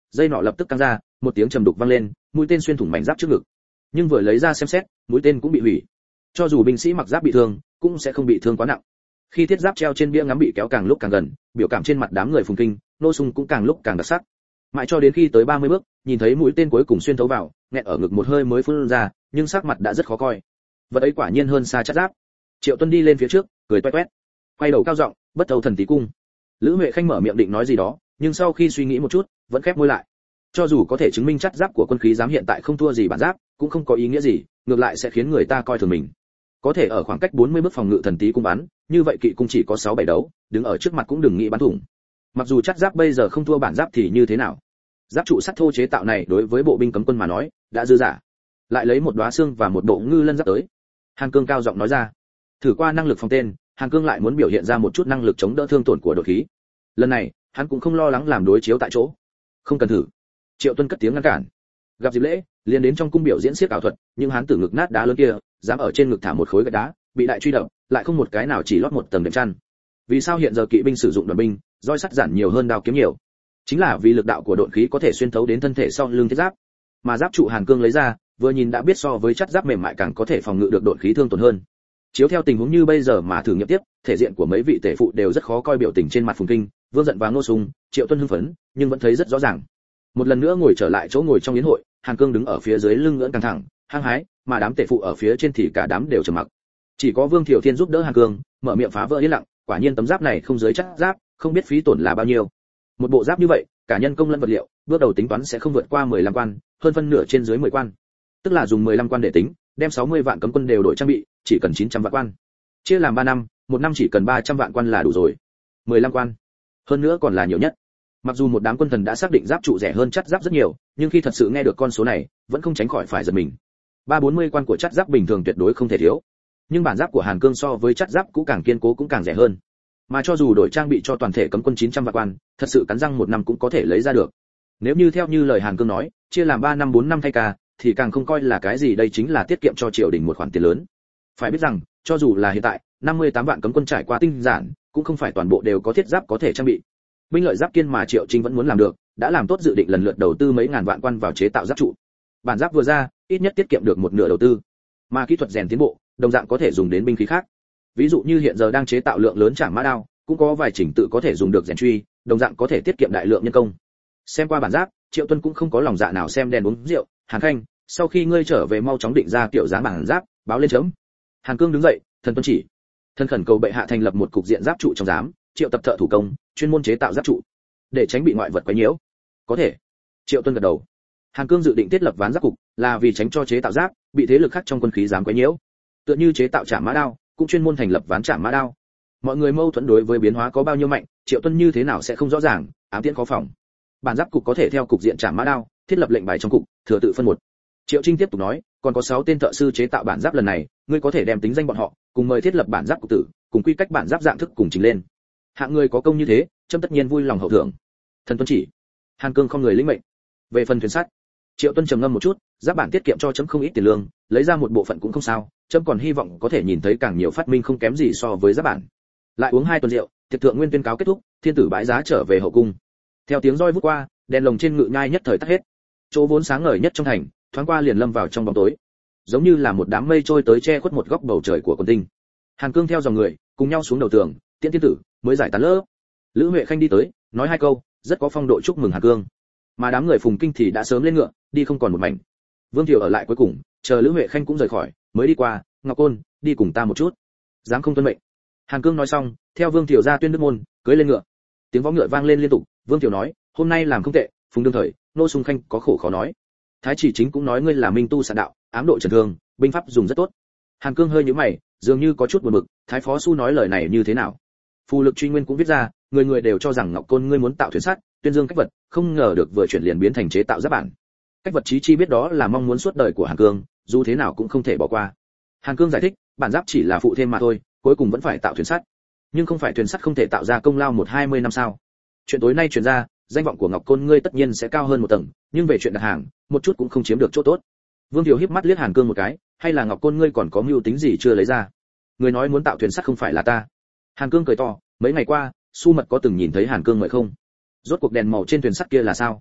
dây nọ lập tức căng ra, một tiếng trầm đục vang lên, mũi tên xuyên thủng mảnh giáp trước ngực. Nhưng vừa lấy ra xem xét, mũi tên cũng bị hủy. Cho dù binh sĩ mặc giáp bị thương, cũng sẽ không bị thương quá nặng. Khi thiết giáp treo trên bia ngắm bị kéo càng lúc càng gần, biểu cảm trên mặt đám người phùng kinh, nô sung cũng càng lúc càng đặc sắc. Mãi cho đến khi tới 30 bước, nhìn thấy mũi tên cuối cùng xuyên thấu vào, nghẹn ở ngực một hơi mới phun ra, nhưng sắc mặt đã rất khó coi. Vật ấy quả nhiên hơn xa chất giáp. Triệu Tuân đi lên phía trước, cười toét toét, quay đầu cao giọng, bất thâu thần tí cung. Lữ Huệ Khanh mở miệng định nói gì đó, nhưng sau khi suy nghĩ một chút, vẫn khép môi lại. Cho dù có thể chứng minh chất giáp của quân khí giám hiện tại không thua gì bản giáp, cũng không có ý nghĩa gì, ngược lại sẽ khiến người ta coi thường mình. Có thể ở khoảng cách 40 bước phòng ngự thần tí cung bắn, như vậy kỵ cung chỉ có 6-7 đấu, đứng ở trước mặt cũng đừng nghĩ bắn thủng. Mặc dù chất giáp bây giờ không thua bản giáp thì như thế nào? Giáp trụ sắt thô chế tạo này đối với bộ binh cấm quân mà nói, đã dư giả. Lại lấy một đóa xương và một bộ ngư lân giáp tới. Hàn Cương cao giọng nói ra. Thử qua năng lực phòng tên, Hàn Cương lại muốn biểu hiện ra một chút năng lực chống đỡ thương tổn của đột khí. Lần này, hắn cũng không lo lắng làm đối chiếu tại chỗ. Không cần thử. Triệu Tuân cất tiếng ngăn cản. Gặp dịp lễ, liền đến trong cung biểu diễn xiếc ảo thuật, nhưng hắn tử ngực nát đá lớn kia, dám ở trên ngực thả một khối gạch đá, bị đại truy đập, lại không một cái nào chỉ lót một tầng đệm chăn. Vì sao hiện giờ kỵ binh sử dụng đoàn binh, roi sắt giản nhiều hơn đao kiếm nhiều? Chính là vì lực đạo của độn khí có thể xuyên thấu đến thân thể sau lưng thiết giáp. Mà giáp trụ Hàn Cương lấy ra, vừa nhìn đã biết so với chất giáp mềm mại càng có thể phòng ngự được độn khí thương tổn hơn. Chiếu theo tình huống như bây giờ mà thử nghiệm tiếp, thể diện của mấy vị tể phụ đều rất khó coi biểu tình trên mặt Phùng Kinh, Vương Giận và Ngô Sung, Triệu Tuân hưng phấn, nhưng vẫn thấy rất rõ ràng. Một lần nữa ngồi trở lại chỗ ngồi trong yến hội, Hàn Cương đứng ở phía dưới lưng ngưỡng căng thẳng, hăng hái, mà đám tể phụ ở phía trên thì cả đám đều trầm mặc. Chỉ có Vương Thiệu Thiên giúp đỡ Hàn Cương, mở miệng phá vỡ yên lặng, quả nhiên tấm giáp này không dưới chất giáp, không biết phí tổn là bao nhiêu. Một bộ giáp như vậy, cả nhân công lẫn vật liệu, bước đầu tính toán sẽ không vượt qua 15 quan, hơn phân nửa trên dưới 10 quan. Tức là dùng 15 quan để tính, đem 60 vạn cấm quân đều đổi trang bị, chỉ cần 900 vạn quan. Chia làm 3 năm, một năm chỉ cần 300 vạn quan là đủ rồi. 15 quan. Hơn nữa còn là nhiều nhất. Mặc dù một đám quân thần đã xác định giáp trụ rẻ hơn chất giáp rất nhiều, nhưng khi thật sự nghe được con số này, vẫn không tránh khỏi phải giật mình. 340 quan của chất giáp bình thường tuyệt đối không thể thiếu. Nhưng bản giáp của Hàn Cương so với chất giáp cũ càng kiên cố cũng càng rẻ hơn. Mà cho dù đổi trang bị cho toàn thể cấm quân 900 vạn quan, thật sự cắn răng một năm cũng có thể lấy ra được. Nếu như theo như lời Hàn Cương nói, chia làm 3 năm 4 năm thay ca, thì càng không coi là cái gì, đây chính là tiết kiệm cho triều đình một khoản tiền lớn. Phải biết rằng, cho dù là hiện tại, 58 vạn cấm quân trải qua tinh giản, cũng không phải toàn bộ đều có thiết giáp có thể trang bị. Binh lợi giáp kiên mà Triệu Trinh vẫn muốn làm được, đã làm tốt dự định lần lượt đầu tư mấy ngàn vạn quan vào chế tạo giáp trụ. Bản giáp vừa ra, ít nhất tiết kiệm được một nửa đầu tư. Mà kỹ thuật rèn tiến bộ, đồng dạng có thể dùng đến binh khí khác. Ví dụ như hiện giờ đang chế tạo lượng lớn trảm mã đao, cũng có vài chỉnh tự có thể dùng được rèn truy, đồng dạng có thể tiết kiệm đại lượng nhân công. Xem qua bản giáp, Triệu Tuân cũng không có lòng dạ nào xem đèn uống rượu. Hàn Khanh, sau khi ngươi trở về mau chóng định ra kiểu dáng bản giáp, báo lên chấm. Hàn Cương đứng dậy, thần tuân chỉ. Thần khẩn cầu bệ hạ thành lập một cục diện giáp trụ trong giám, triệu tập thợ thủ công, chuyên môn chế tạo giáp trụ, để tránh bị ngoại vật quấy nhiễu. Có thể. Triệu Tuân gật đầu. Hàn Cương dự định thiết lập ván giáp cục, là vì tránh cho chế tạo giáp bị thế lực khác trong quân khí dám quấy nhiễu. Tựa như chế tạo trảm mã đao, cũng chuyên môn thành lập ván trảm mã đao. Mọi người mâu thuẫn đối với biến hóa có bao nhiêu mạnh, Triệu Tuân như thế nào sẽ không rõ ràng, ám tiễn khó phòng. Bản giáp cục có thể theo cục diện trảm mã đao, thiết lập lệnh bài trong cục, thừa tự phân một. Triệu Trinh tiếp tục nói, còn có 6 tên thợ sư chế tạo bản giáp lần này, ngươi có thể đem tính danh bọn họ, cùng mời thiết lập bản giáp cục tử, cùng quy cách bản giáp dạng thức cùng trình lên. Hạng người có công như thế, trâm tất nhiên vui lòng hậu thưởng. Thần tuân chỉ. Hàn Cương không người lĩnh mệnh. Về phần thuyền sắt, Triệu Tuân trầm ngâm một chút, giáp bản tiết kiệm cho chấm không ít tiền lương, lấy ra một bộ phận cũng không sao, chấm còn hy vọng có thể nhìn thấy càng nhiều phát minh không kém gì so với giáp bản. Lại uống 2 tuần rượu, tiệc thượng nguyên tuyên cáo kết thúc, thiên tử bãi giá trở về hậu cung. Theo tiếng roi vút qua, đèn lồng trên ngự nhai nhất thời tắt hết. Chỗ vốn sáng ngời nhất trong thành, thoáng qua liền lâm vào trong bóng tối, giống như là một đám mây trôi tới che khuất một góc bầu trời của quần tinh. Hàn Cương theo dòng người, cùng nhau xuống đầu tường, tiễn thiên tử mới giải tán lớp. Lữ Huệ Khanh đi tới, nói 2 câu, rất có phong độ chúc mừng Hàn Cương. Mà đám người Phùng Kinh thì đã sớm lên ngựa, đi không còn một mảnh. Vương Thiệu ở lại cuối cùng, chờ Lữ Huệ Khanh cũng rời khỏi, mới đi qua, Ngọc Côn, đi cùng ta một chút. Dám không tuân mệnh. Hàn Cương nói xong, theo Vương Thiệu ra tuyên đức môn, cưỡi lên ngựa. Tiếng võ ngựa vang lên liên tục, Vương Thiệu nói, hôm nay làm không tệ, Phùng đương thời, Nô Sung Khanh có khổ khó nói. Thái Chỉ Chính cũng nói ngươi là minh tu sạn đạo, ám độ trần thương, binh pháp dùng rất tốt. Hàn Cương hơi nhíu mày, dường như có chút buồn bực, Thái Phó Su nói lời này như thế nào? Phù Lực Truy Nguyên cũng viết ra, người người đều cho rằng Ngọc Côn ngươi muốn tạo thuyền sắt, tuyên dương cách vật, không ngờ được vừa chuyển liền biến thành chế tạo giáp bản. Cách vật chí chi biết đó là mong muốn suốt đời của Hàn Cương, dù thế nào cũng không thể bỏ qua. Hàn Cương giải thích, bản giáp chỉ là phụ thêm mà thôi, cuối cùng vẫn phải tạo thuyền sắt. Nhưng không phải thuyền sắt không thể tạo ra công lao 1-20 năm sao? Chuyện tối nay truyền ra, danh vọng của Ngọc Côn ngươi tất nhiên sẽ cao hơn một tầng, nhưng về chuyện đặt hàng, một chút cũng không chiếm được chỗ tốt. Vương Thiệu híp mắt liếc Hàn Cương một cái, hay là Ngọc Côn ngươi còn có mưu tính gì chưa lấy ra? Người nói muốn tạo thuyền sắt không phải là ta. Hàn Cương cười to, mấy ngày qua, Su Mật có từng nhìn thấy Hàn Cương mời không? Rốt cuộc đèn màu trên thuyền sắt kia là sao?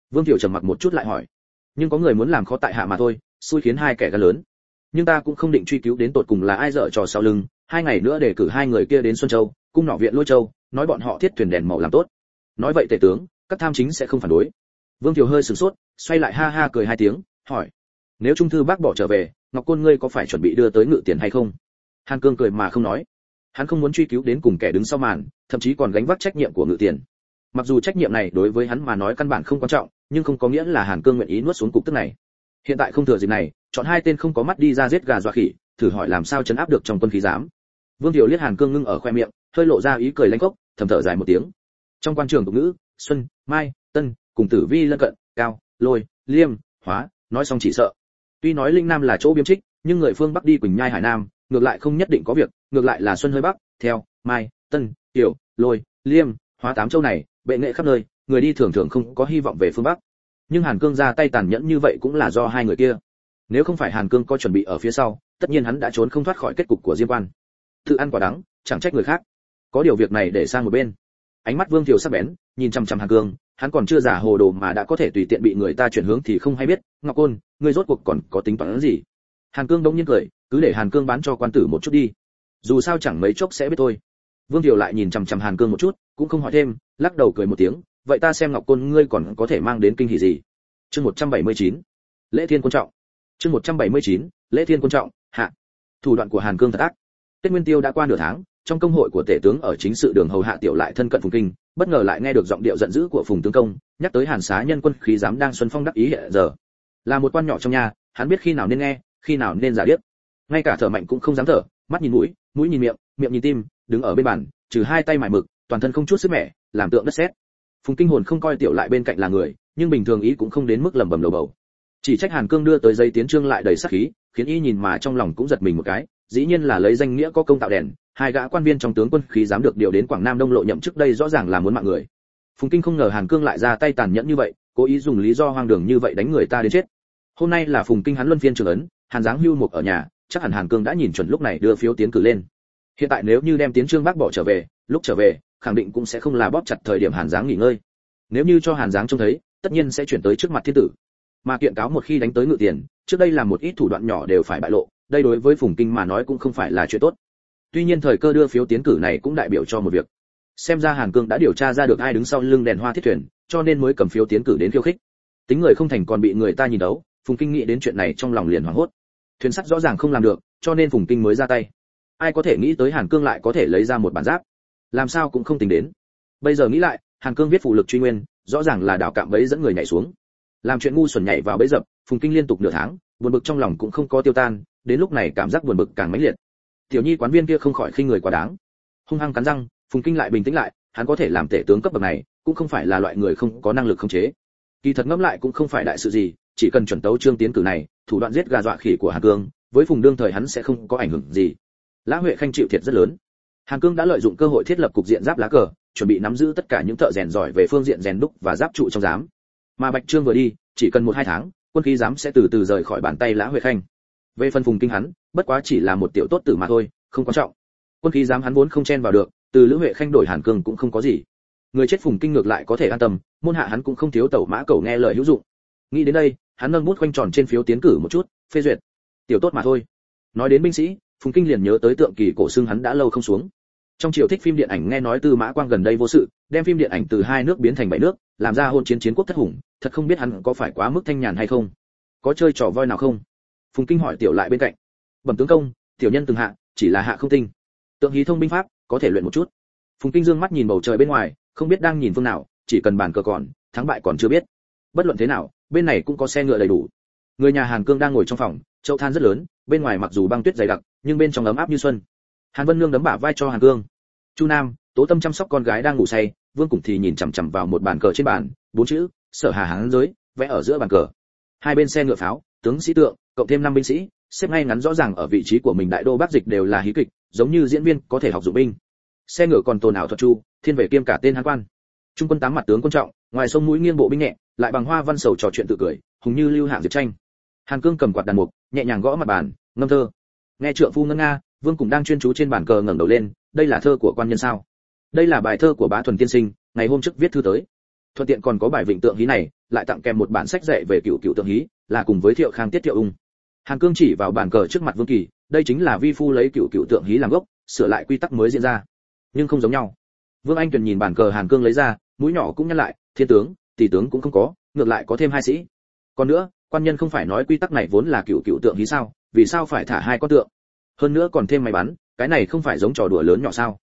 Vương Tiểu trầm mặc một chút lại hỏi, nhưng có người muốn làm khó tại hạ mà thôi, xui khiến hai kẻ gan lớn. Nhưng ta cũng không định truy cứu đến tột cùng là ai dở trò sau lưng, 2 ngày nữa để cử 2 người kia đến Xuân Châu, cung nỏ viện Lôi Châu, nói bọn họ thiết thuyền đèn màu làm tốt. Nói vậy tể tướng, các tham chính sẽ không phản đối. Vương Tiểu hơi sửng sốt, xoay lại ha ha cười 2 tiếng, hỏi, nếu Trung thư bác bỏ trở về, Ngọc Côn ngươi có phải chuẩn bị đưa tới Ngự Tiền hay không? Hàn Cương cười mà không nói. Hắn không muốn truy cứu đến cùng kẻ đứng sau màn, thậm chí còn gánh vác trách nhiệm của Ngự Tiền. Mặc dù trách nhiệm này đối với hắn mà nói căn bản không quan trọng, nhưng không có nghĩa là Hàn Cương nguyện ý nuốt xuống cục tức này. Hiện tại không thừa dịp này, chọn 2 tên không có mắt đi ra giết gà dọa khỉ, thử hỏi làm sao trấn áp được trong quân khí giám. Vương Tiểu liếc Hàn Cương ngưng ở khoe miệng, hơi lộ ra ý cười lanh khốc, thầm thở dài một tiếng. Trong quan trường tục ngữ, Xuân, Mai, Tân, cùng Tử Vi lân cận, Cao, Lôi, Liêm, Hóa, nói xong chỉ sợ. Tuy nói Linh Nam là chỗ biếm trích, nhưng người phương Bắc đi Quỳnh Nhai Hải Nam, ngược lại không nhất định có việc, ngược lại là Xuân hơi Bắc, theo, Mai, Tân, Tiểu, Lôi, Liêm, Hóa 8 châu này, bệ nghệ khắp nơi, người đi thường thường không có hy vọng về phương Bắc. Nhưng Hàn Cương ra tay tàn nhẫn như vậy cũng là do 2 người kia. Nếu không phải Hàn Cương có chuẩn bị ở phía sau, tất nhiên hắn đã trốn không thoát khỏi kết cục của Diêm Quan. Tự ăn quả đắng, chẳng trách người khác. Có điều việc này để sang một bên. Ánh mắt Vương Thiều sắc bén, nhìn chằm chằm Hàn Cương, hắn còn chưa giả hồ đồ mà đã có thể tùy tiện bị người ta chuyển hướng thì không hay biết. Ngọc Côn, ngươi rốt cuộc còn có tính toán gì? Hàn Cương đống nhiên cười, cứ để Hàn Cương bán cho quan tử một chút đi. Dù sao chẳng mấy chốc sẽ biết thôi. Vương Thiều lại nhìn chằm chằm Hàn Cương một chút, cũng không hỏi thêm, lắc đầu cười một tiếng, vậy ta xem Ngọc Côn ngươi còn có thể mang đến kinh hỉ gì? Chương 179. Lễ Thiên Quân Trọng. Chương 179. Lễ Thiên Quân Trọng, hạ. Thủ đoạn của Hàn Cương thật ác. Tết Nguyên Tiêu đã qua nửa tháng, trong công hội của tể tướng ở chính sự đường hầu hạ tiểu lại thân cận Phùng Kinh, bất ngờ lại nghe được giọng điệu giận dữ của Phùng tướng công, nhắc tới Hàn Xá nhân quân khí giám đang xuân phong đắc ý hiện giờ. Là một quan nhỏ trong nhà, hắn biết khi nào nên nghe, khi nào nên giả điếc. Ngay cả thở mạnh cũng không dám thở, mắt nhìn mũi, mũi nhìn miệng, miệng nhìn tim, đứng ở bên bàn, trừ 2 tay mài mực, toàn thân không chút sức mẻ, làm tượng đất sét. Phùng Kinh hồn không coi tiểu lại bên cạnh là người, nhưng bình thường ý cũng không đến mức lẩm bẩm lầu bầu. Chỉ trách Hàn Cương đưa tới giấy tiến trương lại đầy sát khí, khiến y nhìn mà trong lòng cũng giật mình một cái, dĩ nhiên là lấy danh nghĩa có công tạo đèn, 2 gã quan viên trong tướng quân khí dám được điều đến Quảng Nam Đông Lộ nhậm chức đây rõ ràng là muốn mạng người. Phùng Kinh không ngờ Hàn Cương lại ra tay tàn nhẫn như vậy, cố ý dùng lý do hoang đường như vậy đánh người ta đến chết. Hôm nay là Phùng Kinh hắn luân phiên trường ấn, Hàn Giáng hưu mục ở nhà, chắc hẳn Hàn Cương đã nhìn chuẩn lúc này đưa phiếu tiến cử lên. Hiện tại nếu như đem tiến trương bác bỏ trở về, lúc trở về, khẳng định cũng sẽ không là bóp chặt thời điểm Hàn Giáng nghỉ ngơi. Nếu như cho Hàn Giáng trông thấy, tất nhiên sẽ chuyển tới trước mặt thiên tử. Mà kiện cáo một khi đánh tới Ngự Tiền, trước đây là một ít thủ đoạn nhỏ đều phải bại lộ, đây đối với Phùng Kinh mà nói cũng không phải là chuyện tốt. Tuy nhiên thời cơ đưa phiếu tiến cử này cũng đại biểu cho một việc. Xem ra Hàn Cương đã điều tra ra được ai đứng sau lưng đèn hoa thiết thuyền, cho nên mới cầm phiếu tiến cử đến khiêu khích. Tính người không thành còn bị người ta nhìn đấu, Phùng Kinh nghĩ đến chuyện này trong lòng liền hoảng hốt. Thuyền sắt rõ ràng không làm được, cho nên Phùng Kinh mới ra tay. Ai có thể nghĩ tới Hàn Cương lại có thể lấy ra một bản giáp, làm sao cũng không tính đến. Bây giờ nghĩ lại, Hàn Cương viết phụ lực truy nguyên, rõ ràng là đảo cạm bẫy dẫn người nhảy xuống. Làm chuyện ngu xuẩn nhảy vào bẫy dập, Phùng Kinh liên tục nửa tháng, buồn bực trong lòng cũng không có tiêu tan, đến lúc này cảm giác buồn bực càng mãnh liệt. Tiểu Nhi quán viên kia không khỏi khinh người quá đáng. Hung hăng cắn răng, Phùng Kinh lại bình tĩnh lại, hắn có thể làm tể tướng cấp bậc này, cũng không phải là loại người không có năng lực khống chế. Kỳ thật ngẫm lại cũng không phải đại sự gì, chỉ cần chuẩn tấu trương tiến cử này, thủ đoạn giết gà dọa khỉ của Hàn Cương, với Phùng đương thời hắn sẽ không có ảnh hưởng gì. Lã Huệ Khanh chịu thiệt rất lớn. Hàn Cương đã lợi dụng cơ hội thiết lập cục diện giáp lá cờ, chuẩn bị nắm giữ tất cả những thợ rèn giỏi về phương diện rèn đúc và giáp trụ trong giám. Mà Bạch Trương vừa đi, chỉ cần 1-2 tháng, quân khí giám sẽ từ từ rời khỏi bàn tay Lã Huệ Khanh. Về phần Phùng Kinh hắn, bất quá chỉ là một tiểu tốt tử mà thôi, không quan trọng. Quân khí giám hắn vốn không chen vào được, từ Lữ Huệ Khanh đổi Hàn Cương cũng không có gì. Người chết Phùng Kinh ngược lại có thể an tâm, môn hạ hắn cũng không thiếu tẩu mã cầu nghe lời hữu dụng. Nghĩ đến đây, hắn nâng bút khoanh tròn trên phiếu tiến cử một chút, phê duyệt. Tiểu tốt mà thôi. Nói đến binh sĩ, Phùng Kinh liền nhớ tới tượng kỳ cổ xương hắn đã lâu không xuống. Trong triều thích phim điện ảnh nghe nói Tư Mã Quang gần đây vô sự, đem phim điện ảnh từ 2 nước biến thành 7 nước, làm ra hôn chiến chiến quốc thất hùng, thật không biết hắn có phải quá mức thanh nhàn hay không. Có chơi trò voi nào không? Phùng Kinh hỏi tiểu lại bên cạnh. Bẩm tướng công, tiểu nhân từng hạ, chỉ là hạ không tinh. Tượng hí thông binh pháp, có thể luyện một chút. Phùng Kinh dương mắt nhìn bầu trời bên ngoài, không biết đang nhìn phương nào, chỉ cần bàn cờ còn, thắng bại còn chưa biết. Bất luận thế nào, bên này cũng có xe ngựa đầy đủ. Người nhà Hàn Cương đang ngồi trong phòng, chậu than rất lớn, bên ngoài mặc dù băng tuyết dày đặc, nhưng bên trong ấm áp như xuân. Hàn Vân Nương đấm bả vai cho Hàn Cương. Chu Nam, Tố Tâm chăm sóc con gái đang ngủ say, Vương Củng thì nhìn chằm chằm vào một bàn cờ trên bàn, 4 chữ, Sở Hà Hán giới, vẽ ở giữa bàn cờ. Hai bên xe ngựa pháo, tướng sĩ tượng, cộng thêm 5 binh sĩ, xếp ngay ngắn rõ ràng ở vị trí của mình. Đại đô Bắc Dịch đều là hí kịch, giống như diễn viên có thể học dụng binh. Xe ngựa còn tồn ảo thuật chu, thiên về kiêm cả tên Hán quan. Trung quân 8 mặt tướng quân trọng, ngoài sông mũi nghiêng bộ binh nhẹ, lại bằng hoa văn sầu trò chuyện tự cười, hùng như lưu hạng diệp tranh. Hàn Cương cầm quạt đàn mục, nhẹ nhàng gõ mặt bàn, ngâm thơ. Nghe trượng phu ngân nga, Vương Củng đang chuyên chú trên bàn cờ ngẩng đầu lên, đây là thơ của quan nhân sao? Đây là bài thơ của Bá Thuần tiên sinh, ngày hôm trước viết thư tới. thuận tiện còn có bài vịnh tượng hí này, lại tặng kèm một bản sách dạy về cựu cựu tượng hí, là cùng với Thiệu Khang Tiết Thiệu Ung. Hàn Cương chỉ vào bàn cờ trước mặt Vương Kỳ, đây chính là vi phu lấy cựu cựu tượng hí làm gốc, sửa lại quy tắc mới diễn ra, nhưng không giống nhau. Vương Anh Tuyền nhìn bàn cờ Hàn Cương lấy ra, mũi nhỏ cũng nhăn lại, thiên tướng, tỷ tướng cũng không có, ngược lại có thêm hai sĩ. Còn nữa, quan nhân không phải nói quy tắc này vốn là cựu cựu tượng hí sao, vì sao phải thả hai con tượng? Hơn nữa còn thêm máy bắn, cái này không phải giống trò đùa lớn nhỏ sao?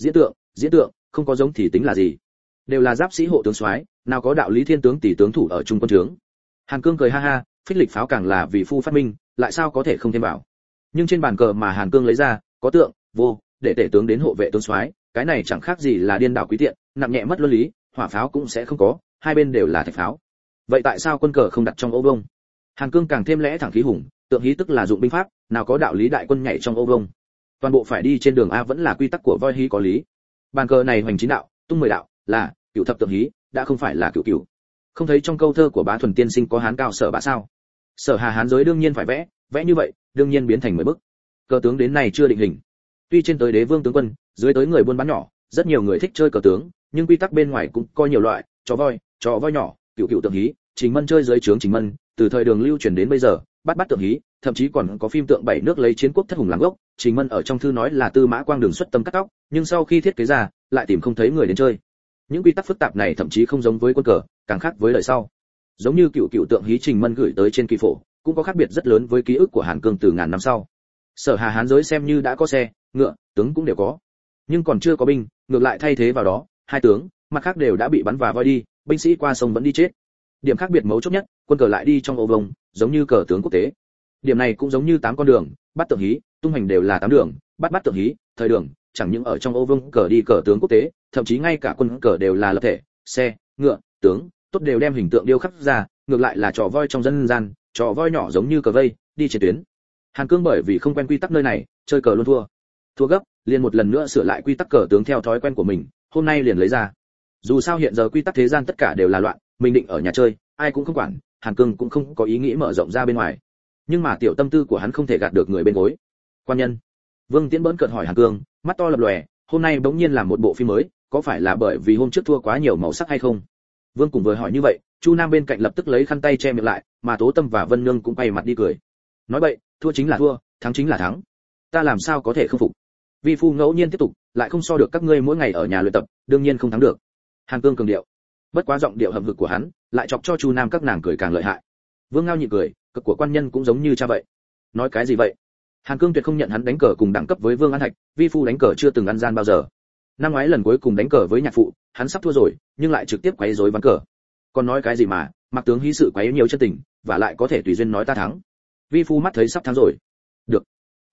Diễn tượng, không có giống thì tính là gì? Đều là giáp sĩ hộ tướng soái, nào có đạo lý thiên tướng tỷ tướng thủ ở trung quân trướng. Hàn Cương cười ha ha, phích lịch pháo càng là vì phu phát minh, lại sao có thể không thêm vào. Nhưng trên bàn cờ mà Hàn Cương lấy ra, có tượng, vô, để tể tướng đến hộ vệ tướng soái, cái này chẳng khác gì là điên đảo quý tiện, nặng nhẹ mất luân lý, hỏa pháo cũng sẽ không có, hai bên đều là thạch pháo. Vậy tại sao quân cờ không đặt trong ô vuông? Hàn Cương càng thêm lẽ thẳng khí hùng, tượng hí tức là dụng binh pháp, nào có đạo lý đại quân nhảy trong ô vuông. Toàn bộ phải đi trên đường a vẫn là quy tắc của voi hí có lý. Bàn cờ này hoành 9 đạo, tung 10 đạo, là cửu thập tượng hí, đã không phải là cửu cửu. Không thấy trong câu thơ của Bá Thuần tiên sinh có hán cao sở bá sao? Sở Hà hán giới đương nhiên phải vẽ như vậy, đương nhiên biến thành 10 bức. Cờ tướng đến này chưa định hình. Tuy trên tới đế vương tướng quân, dưới tới người buôn bán nhỏ, rất nhiều người thích chơi cờ tướng, nhưng quy tắc bên ngoài cũng coi nhiều loại, chó voi nhỏ, cửu cửu tượng hí, Trình Mân chơi dưới trướng Trình Mân, từ thời Đường Lưu truyền đến bây giờ, bắt tượng hí, thậm chí còn có phim tượng bảy nước lấy chiến quốc thất hùng làm gốc. Trình Mân ở trong thư nói là Tư Mã Quang Đường xuất tâm cắt tóc, nhưng sau khi thiết kế ra, lại tìm không thấy người đến chơi. Những quy tắc phức tạp này thậm chí không giống với quân cờ, càng khác với lời sau. Giống như cựu cựu tượng hí Trình Mân gửi tới trên kỳ phổ, cũng có khác biệt rất lớn với ký ức của Hàn Cương từ ngàn năm sau. Sở Hà hán giới xem như đã có xe, ngựa, tướng cũng đều có, nhưng còn chưa có binh, ngược lại thay thế vào đó, hai tướng, mặt khác đều đã bị bắn và voi đi, binh sĩ qua sông vẫn đi chết. Điểm khác biệt mấu chốt nhất, quân cờ lại đi trong ô vuông, giống như cờ tướng quốc tế. Điểm này cũng giống như 8 con đường, bắt tượng hí, tung hành đều là 8 đường, bắt tượng hí, thời đường, chẳng những ở trong ô vuông cờ đi cờ tướng quốc tế, thậm chí ngay cả quân cờ đều là lập thể, xe, ngựa, tướng, tốt đều đem hình tượng điêu khắc ra, ngược lại là trò voi trong dân gian, trò voi nhỏ giống như cờ vây, đi trên tuyến. Hàn Cương bởi vì không quen quy tắc nơi này, chơi cờ luôn thua gấp, liền một lần nữa sửa lại quy tắc cờ tướng theo thói quen của mình, hôm nay liền lấy ra. Dù sao hiện giờ quy tắc thế gian tất cả đều là loạn, mình định ở nhà chơi, ai cũng không quản, Hàn Cương cũng không có ý nghĩ mở rộng ra bên ngoài. Nhưng mà tiểu tâm tư của hắn không thể gạt được người bên gối. Quan nhân. Vương Tiễn bỡn cợt hỏi Hàn Cương, mắt to lập lòe, hôm nay bỗng nhiên làm một bộ phim mới, có phải là bởi vì hôm trước thua quá nhiều màu sắc hay không? Vương cùng vừa hỏi như vậy, Chu Nam bên cạnh lập tức lấy khăn tay che miệng lại, mà Tố Tâm và Vân Nương cũng quay mặt đi cười. Nói vậy, thua chính là thua, thắng chính là thắng. Ta làm sao có thể không phục? Vi phu ngẫu nhiên tiếp tục, lại không so được các ngươi mỗi ngày ở nhà luyện tập, đương nhiên không thắng được. Hàn Cương cường điệu. Bất quá giọng điệu hậm hực của hắn, lại chọc cho Chu Nam các nàng cười càng lợi hại. Vương Ngao nhịn cười, cực của quan nhân cũng giống như cha vậy. Nói cái gì vậy? Hàn Cương tuyệt không nhận hắn đánh cờ cùng đẳng cấp với Vương An Thạch, vi phu đánh cờ chưa từng ăn gian bao giờ. Năm ngoái lần cuối cùng đánh cờ với nhạc phụ, hắn sắp thua rồi, nhưng lại trực tiếp quấy rối ván cờ. Còn nói cái gì mà, Mạc tướng hí sự quấy nhiều chân tình, và lại có thể tùy duyên nói ta thắng. Vi phu mắt thấy sắp thắng rồi. Được.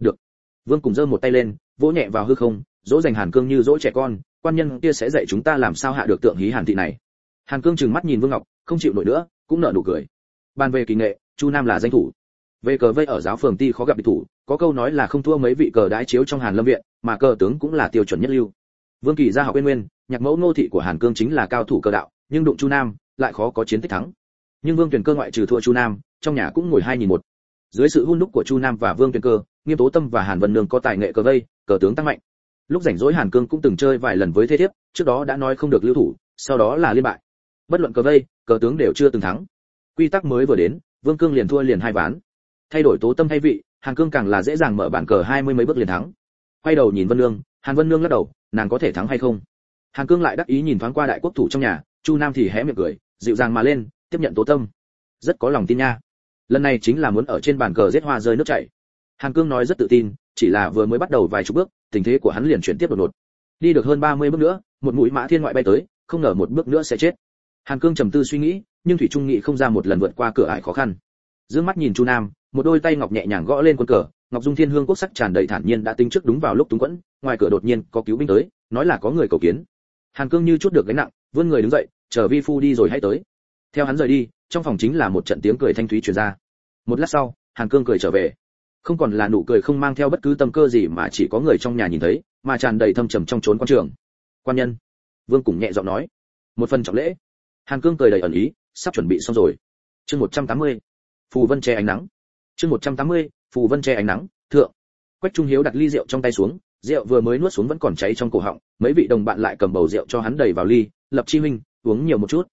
Vương cùng giơ một tay lên, vỗ nhẹ vào hư không, dỗ dành Hàn Cương như dỗ trẻ con, quan nhân kia sẽ dạy chúng ta làm sao hạ được tượng hí Hàn thị này. Hàn Cương trừng mắt nhìn Vương Ngọc, không chịu nổi nữa, cũng nở nụ cười. Bàn về kỳ nghệ, Chu Nam là danh thủ. Về cờ vây ở giáo phường ti khó gặp địch thủ, có câu nói là không thua mấy vị cờ đái chiếu trong Hàn Lâm viện, mà cờ tướng cũng là tiêu chuẩn nhất lưu. Vương Kỳ ra học bên nguyên, nhạc mẫu Ngô thị của Hàn Cương chính là cao thủ cờ đạo, nhưng đụng Chu Nam, lại khó có chiến tích thắng. Nhưng Vương Tuyền Cơ ngoại trừ thua Chu Nam, trong nhà cũng ngồi 2-1. Dưới sự hun đúc của Chu Nam và Vương Tuyền Cơ, Nghiêm Tố Tâm và Hàn Vân Nương có tài nghệ cờ vây, cờ tướng tăng mạnh. Lúc rảnh rỗi Hàn Cương cũng từng chơi vài lần với thế thiếp, trước đó đã nói không được lưu thủ, sau đó là liên bại. Bất luận cờ vây, cờ tướng đều chưa từng thắng. Quy tắc mới vừa đến, Vương Cương liền thua liền 2 ván. Thay đổi Tố Tâm thay vị, Hàn Cương càng là dễ dàng mở bản cờ 20 mấy bước liền thắng. Quay đầu nhìn Vân Nương, Hàn Vân Nương lắc đầu, nàng có thể thắng hay không? Hàn Cương lại đắc ý nhìn thoáng qua đại quốc thủ trong nhà, Chu Nam thì hé miệng cười, dịu dàng mà lên, tiếp nhận Tố Tâm. Rất có lòng tin nha. Lần này chính là muốn ở trên bàn cờ giết hoa rơi nước chảy. Hàn Cương nói rất tự tin, chỉ là vừa mới bắt đầu vài chục bước, tình thế của hắn liền chuyển tiếp đột ngột. Đi được hơn 30 bước nữa, một mũi mã thiên ngoại bay tới, không ngờ một bước nữa sẽ chết. Hàn Cương trầm tư suy nghĩ, nhưng thủy trung nghĩ không ra một lần vượt qua cửa ải khó khăn. Dương mắt nhìn Chu Nam, một đôi tay ngọc nhẹ nhàng gõ lên quân cờ, ngọc dung thiên hương quốc sắc tràn đầy thản nhiên đã tính trước đúng vào lúc túng quẫn, ngoài cửa đột nhiên có cứu binh tới, nói là có người cầu kiến. Hàn Cương như chút được gánh nặng, vươn người đứng dậy, chờ vi phu đi rồi hãy tới. Theo hắn rời đi, trong phòng chính là một trận tiếng cười thanh thúy truyền ra. Một lát sau, Hàn Cương cười trở về, không còn là nụ cười không mang theo bất cứ tâm cơ gì mà chỉ có người trong nhà nhìn thấy, mà tràn đầy thâm trầm trong chốn quan trường. Quan nhân. Vương cùng nhẹ giọng nói, một phần trọng lễ. Hàn Cương cười đầy ẩn ý, sắp chuẩn bị xong rồi. Chương 180. Phù vân che ánh nắng. Chương 180. Phù vân che ánh nắng. Thượng. Quách Trung Hiếu đặt ly rượu trong tay xuống, rượu vừa mới nuốt xuống vẫn còn cháy trong cổ họng, mấy vị đồng bạn lại cầm bầu rượu cho hắn đầy vào ly, Lập Chi huynh, uống nhiều một chút.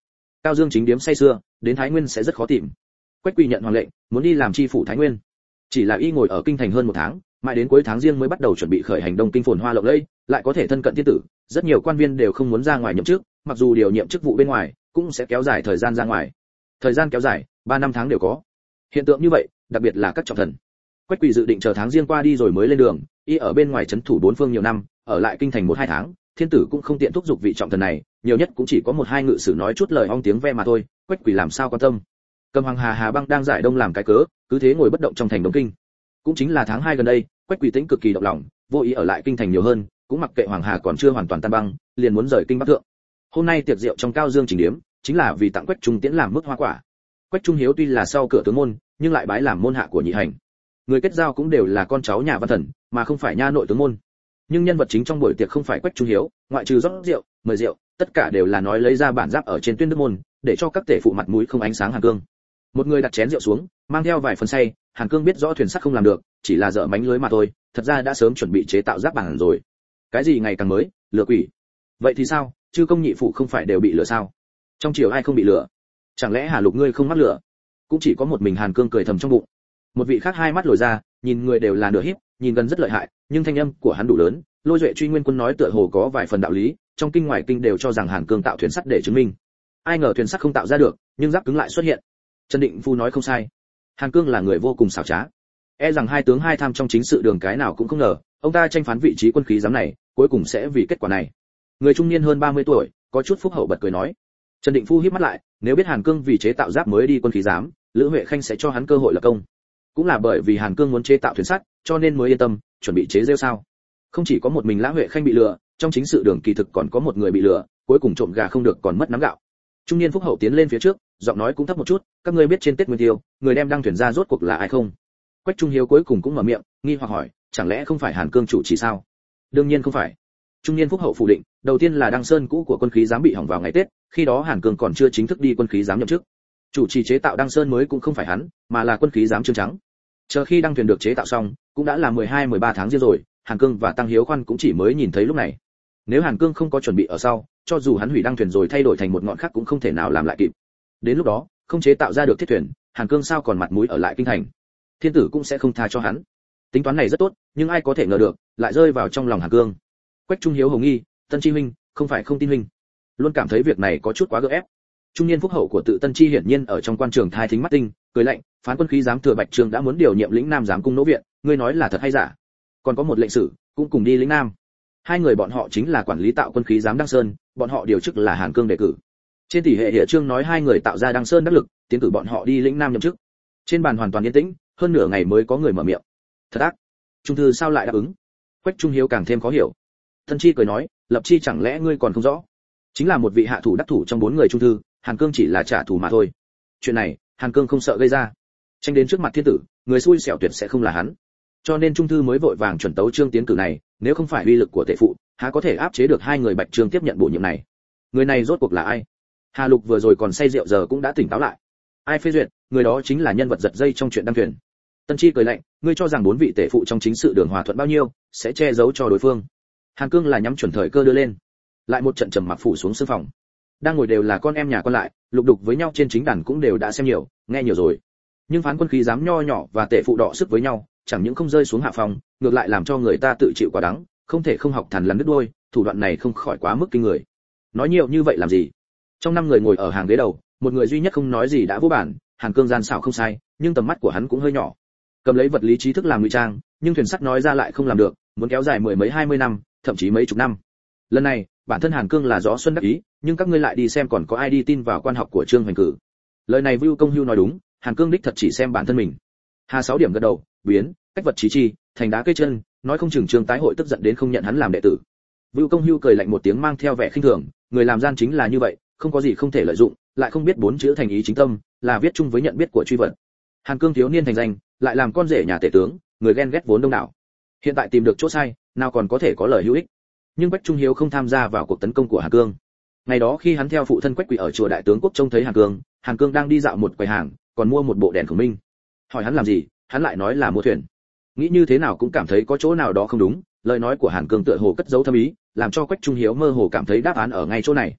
Cao Dương chính điếm say sưa, đến Thái Nguyên sẽ rất khó tìm. Quách Quỳ nhận hoàng lệnh, muốn đi làm tri phủ Thái Nguyên. Chỉ là y ngồi ở kinh thành hơn 1 tháng, mãi đến cuối tháng Giêng mới bắt đầu chuẩn bị khởi hành Đông Kinh phồn hoa lộng lẫy, lại có thể thân cận thiên tử, rất nhiều quan viên đều không muốn ra ngoài nhậm chức, mặc dù điều nhiệm chức vụ bên ngoài, cũng sẽ kéo dài thời gian ra ngoài. Thời gian kéo dài, 3 tháng đều có. Hiện tượng như vậy, đặc biệt là các trọng thần. Quách Quỳ dự định chờ tháng Giêng qua đi rồi mới lên đường, y ở bên ngoài trấn thủ 4 phương nhiều năm, ở lại kinh thành 1-2 tháng, thiên tử cũng không tiện thúc giục vị trọng thần này, nhiều nhất cũng chỉ có 1-2 ngự sử nói chút lời ong tiếng ve mà thôi, Quách Quỳ làm sao quan tâm. Cầm Hoàng Hà Băng đang giải đông làm cái cớ, cứ thế ngồi bất động trong thành Đông Kinh. Cũng chính là tháng 2 gần đây, Quách Quỳ tĩnh cực kỳ động lòng, vô ý ở lại kinh thành nhiều hơn, cũng mặc kệ Hoàng Hà còn chưa hoàn toàn tan băng, liền muốn rời kinh Bắc thượng. Hôm nay tiệc rượu trong Cao Dương chỉnh điếm, chính là vì tặng Quách Trung Tiễn làm mức hoa quả. Quách Trung Hiếu tuy là sau cửa tướng môn, nhưng lại bái làm môn hạ của nhị hành. Người kết giao cũng đều là con cháu nhà văn thần, mà không phải nha nội tướng môn. Nhưng nhân vật chính trong buổi tiệc không phải Quách Trung Hiếu, ngoại trừ rót rượu, mời rượu, tất cả đều là nói lấy ra bản giáp ở trên tuyên đức môn, để cho các tể phụ mặt mũi không ánh sáng Hàn Cương. Một người đặt chén rượu xuống, mang theo vài phần say, Hàn Cương biết rõ thuyền sắt không làm được, chỉ là dở mánh lưới mà thôi, thật ra đã sớm chuẩn bị chế tạo giáp bản rồi. Cái gì ngày càng mới, lừa quỷ. Vậy thì sao, chư công nhị phụ không phải đều bị lừa sao? Trong triều ai không bị lừa? Chẳng lẽ Hà Lục ngươi không mắc lừa? Cũng chỉ có một mình Hàn Cương cười thầm trong bụng. Một vị khác hai mắt lồi ra, nhìn người đều là nửa híp, nhìn gần rất lợi hại, nhưng thanh âm của hắn đủ lớn, Lôi Duệ Truy Nguyên Quân nói tựa hồ có vài phần đạo lý, trong kinh ngoài kinh đều cho rằng Hàn Cương tạo thuyền sắt để chứng minh. Ai ngờ thuyền sắt không tạo ra được, nhưng giáp cứng lại xuất hiện. Trần Định Phu nói không sai. Hàn Cương là người vô cùng xảo trá. E rằng hai tướng hai tham trong chính sự đường cái nào cũng không ngờ, ông ta tranh phán vị trí quân khí giám này, cuối cùng sẽ vì kết quả này. Người trung niên hơn 30 tuổi, có chút phúc hậu bật cười nói. Trần Định Phu híp mắt lại, nếu biết Hàn Cương vì chế tạo giáp mới đi quân khí giám, Lữ Huệ Khanh sẽ cho hắn cơ hội lập công. Cũng là bởi vì Hàn Cương muốn chế tạo thuyền sắt, cho nên mới yên tâm, chuẩn bị chế rêu sao? Không chỉ có một mình Lã Huệ Khanh bị lừa, trong chính sự đường kỳ thực còn có một người bị lừa, cuối cùng trộm gà không được còn mất nắm gạo. Trung niên phúc hậu tiến lên phía trước, giọng nói cũng thấp một chút, các ngươi biết trên Tết Nguyên Tiêu, người đem đăng thuyền ra rốt cuộc là ai không? Quách Trung Hiếu cuối cùng cũng mở miệng, nghi hoặc hỏi, chẳng lẽ không phải Hàn Cương chủ trì sao? Đương nhiên không phải. Trung niên phúc hậu phủ định, đầu tiên là Đăng Sơn cũ của quân khí giám bị hỏng vào ngày Tết, khi đó Hàn Cương còn chưa chính thức đi quân khí giám nhậm chức. Chủ trì chế tạo Đăng Sơn mới cũng không phải hắn, mà là quân khí giám Trương Trắng. Chờ khi đăng thuyền được chế tạo xong, cũng đã là 12-13 tháng riêng rồi, Hàn Cương và Tăng Hiếu Khoan cũng chỉ mới nhìn thấy lúc này. Nếu Hàn Cương không có chuẩn bị ở sau, cho dù hắn hủy đăng thuyền rồi thay đổi thành một ngọn khác cũng không thể nào làm lại kịp. Đến lúc đó, không chế tạo ra được thiết thuyền, Hàn Cương sao còn mặt mũi ở lại kinh thành? Thiên tử cũng sẽ không tha cho hắn. Tính toán này rất tốt, nhưng ai có thể ngờ được, lại rơi vào trong lòng Hàn Cương. Quách Trung Hiếu hồng nghi, Tân Chi huynh, không phải không tin huynh, luôn cảm thấy việc này có chút quá gượng ép. Trung niên phúc hậu của Tự Tân Chi hiển nhiên ở trong quan trường thai thính mắt tinh, cười lạnh, phán quân khí giám thừa Bạch Trương đã muốn điều nhiệm lĩnh Nam giám cung nỗ viện, ngươi nói là thật hay giả? Còn có một lệnh sử, cũng cùng đi lĩnh Nam. Hai người bọn họ chính là quản lý tạo quân khí giám Đăng Sơn, bọn họ điều chức là Hàn Cương đề cử. Trên tỷ hệ địa chương nói hai người tạo ra Đăng Sơn đắc lực, tiến cử bọn họ đi lĩnh Nam nhậm chức. Trên bàn hoàn toàn yên tĩnh, hơn nửa ngày mới có người mở miệng. Thật ác. Trung thư sao lại đáp ứng? Quách Trung Hiếu càng thêm khó hiểu. Tân Chi cười nói, Lập Chi chẳng lẽ ngươi còn không rõ? Chính là một vị hạ thủ đắc thủ trong 4 người trung thư, Hàn Cương chỉ là trả thù mà thôi. Chuyện này, Hàn Cương không sợ gây ra. Tranh đến trước mặt thiên tử, người xui xẻo tuyệt sẽ không là hắn. Cho nên trung thư mới vội vàng chuẩn tấu Trương tiến cử này, nếu không phải uy lực của tể phụ, há có thể áp chế được hai người Bạch Trương tiếp nhận bổ nhiệm này. Người này rốt cuộc là ai? Hà Lục vừa rồi còn say rượu giờ cũng đã tỉnh táo lại. Ai phê duyệt, người đó chính là nhân vật giật dây trong chuyện đăng thuyền. Tân Chi cười lạnh, ngươi cho rằng 4 vị tể phụ trong chính sự đường hòa thuận bao nhiêu, sẽ che giấu cho đối phương. Hàn Cương là nhắm chuẩn thời cơ đưa lên. Lại một trận trầm mặc phủ xuống sương phòng. Đang ngồi đều là con em nhà con lại, lục đục với nhau trên chính đàn cũng đều đã xem nhiều, nghe nhiều rồi. Nhưng phán quân khí giám nho nhỏ và tể phụ đọ sức với nhau, chẳng những không rơi xuống hạ phòng, ngược lại làm cho người ta tự chịu quả đắng, không thể không học thằn lằn đứt đuôi, thủ đoạn này không khỏi quá mức kinh người. Nói nhiều như vậy làm gì? Trong 5 người ngồi ở hàng ghế đầu, một người duy nhất không nói gì đã vô bản, Hàn Cương gian xảo không sai, nhưng tầm mắt của hắn cũng hơi nhỏ. Cầm lấy vật lý trí thức làm ngụy trang, nhưng thuyền sắt nói ra lại không làm được, muốn kéo dài 10 mấy 20 năm, thậm chí mấy chục năm. Lần này, bản thân Hàn Cương là gió xuân đắc ý, nhưng các ngươi lại đi xem còn có ai đi tin vào quan học của Trương Hoành Cử. Lời này Vưu Công Hưu nói đúng, Hàn Cương đích thật chỉ xem bản thân mình. Hà 6 điểm gật đầu, biến, cách vật trí chi, thành đá cây chân, nói không chừng Trương tái hội tức giận đến không nhận hắn làm đệ tử. Vưu Công Hưu cười lạnh một tiếng mang theo vẻ khinh thường, người làm gian chính là như vậy, không có gì không thể lợi dụng, lại không biết 4 chữ thành ý chính tâm, là viết chung với nhận biết của truy vật. Hàn Cương thiếu niên thành danh, lại làm con rể nhà tể tướng, người ghen ghét vốn đông đảo. Hiện tại tìm được chỗ sai, nào còn có thể có lời hữu ích. Nhưng Quách Trung Hiếu không tham gia vào cuộc tấn công của Hàn Cương. Ngày đó khi hắn theo phụ thân Quách Quỳ ở chùa Đại Tướng Quốc trông thấy Hàn Cương đang đi dạo một quầy hàng, còn mua một bộ đèn khổng minh. Hỏi hắn làm gì, hắn lại nói là mua thuyền. Nghĩ như thế nào cũng cảm thấy có chỗ nào đó không đúng, lời nói của Hàn Cương tựa hồ cất giấu thâm ý, làm cho Quách Trung Hiếu mơ hồ cảm thấy đáp án ở ngay chỗ này.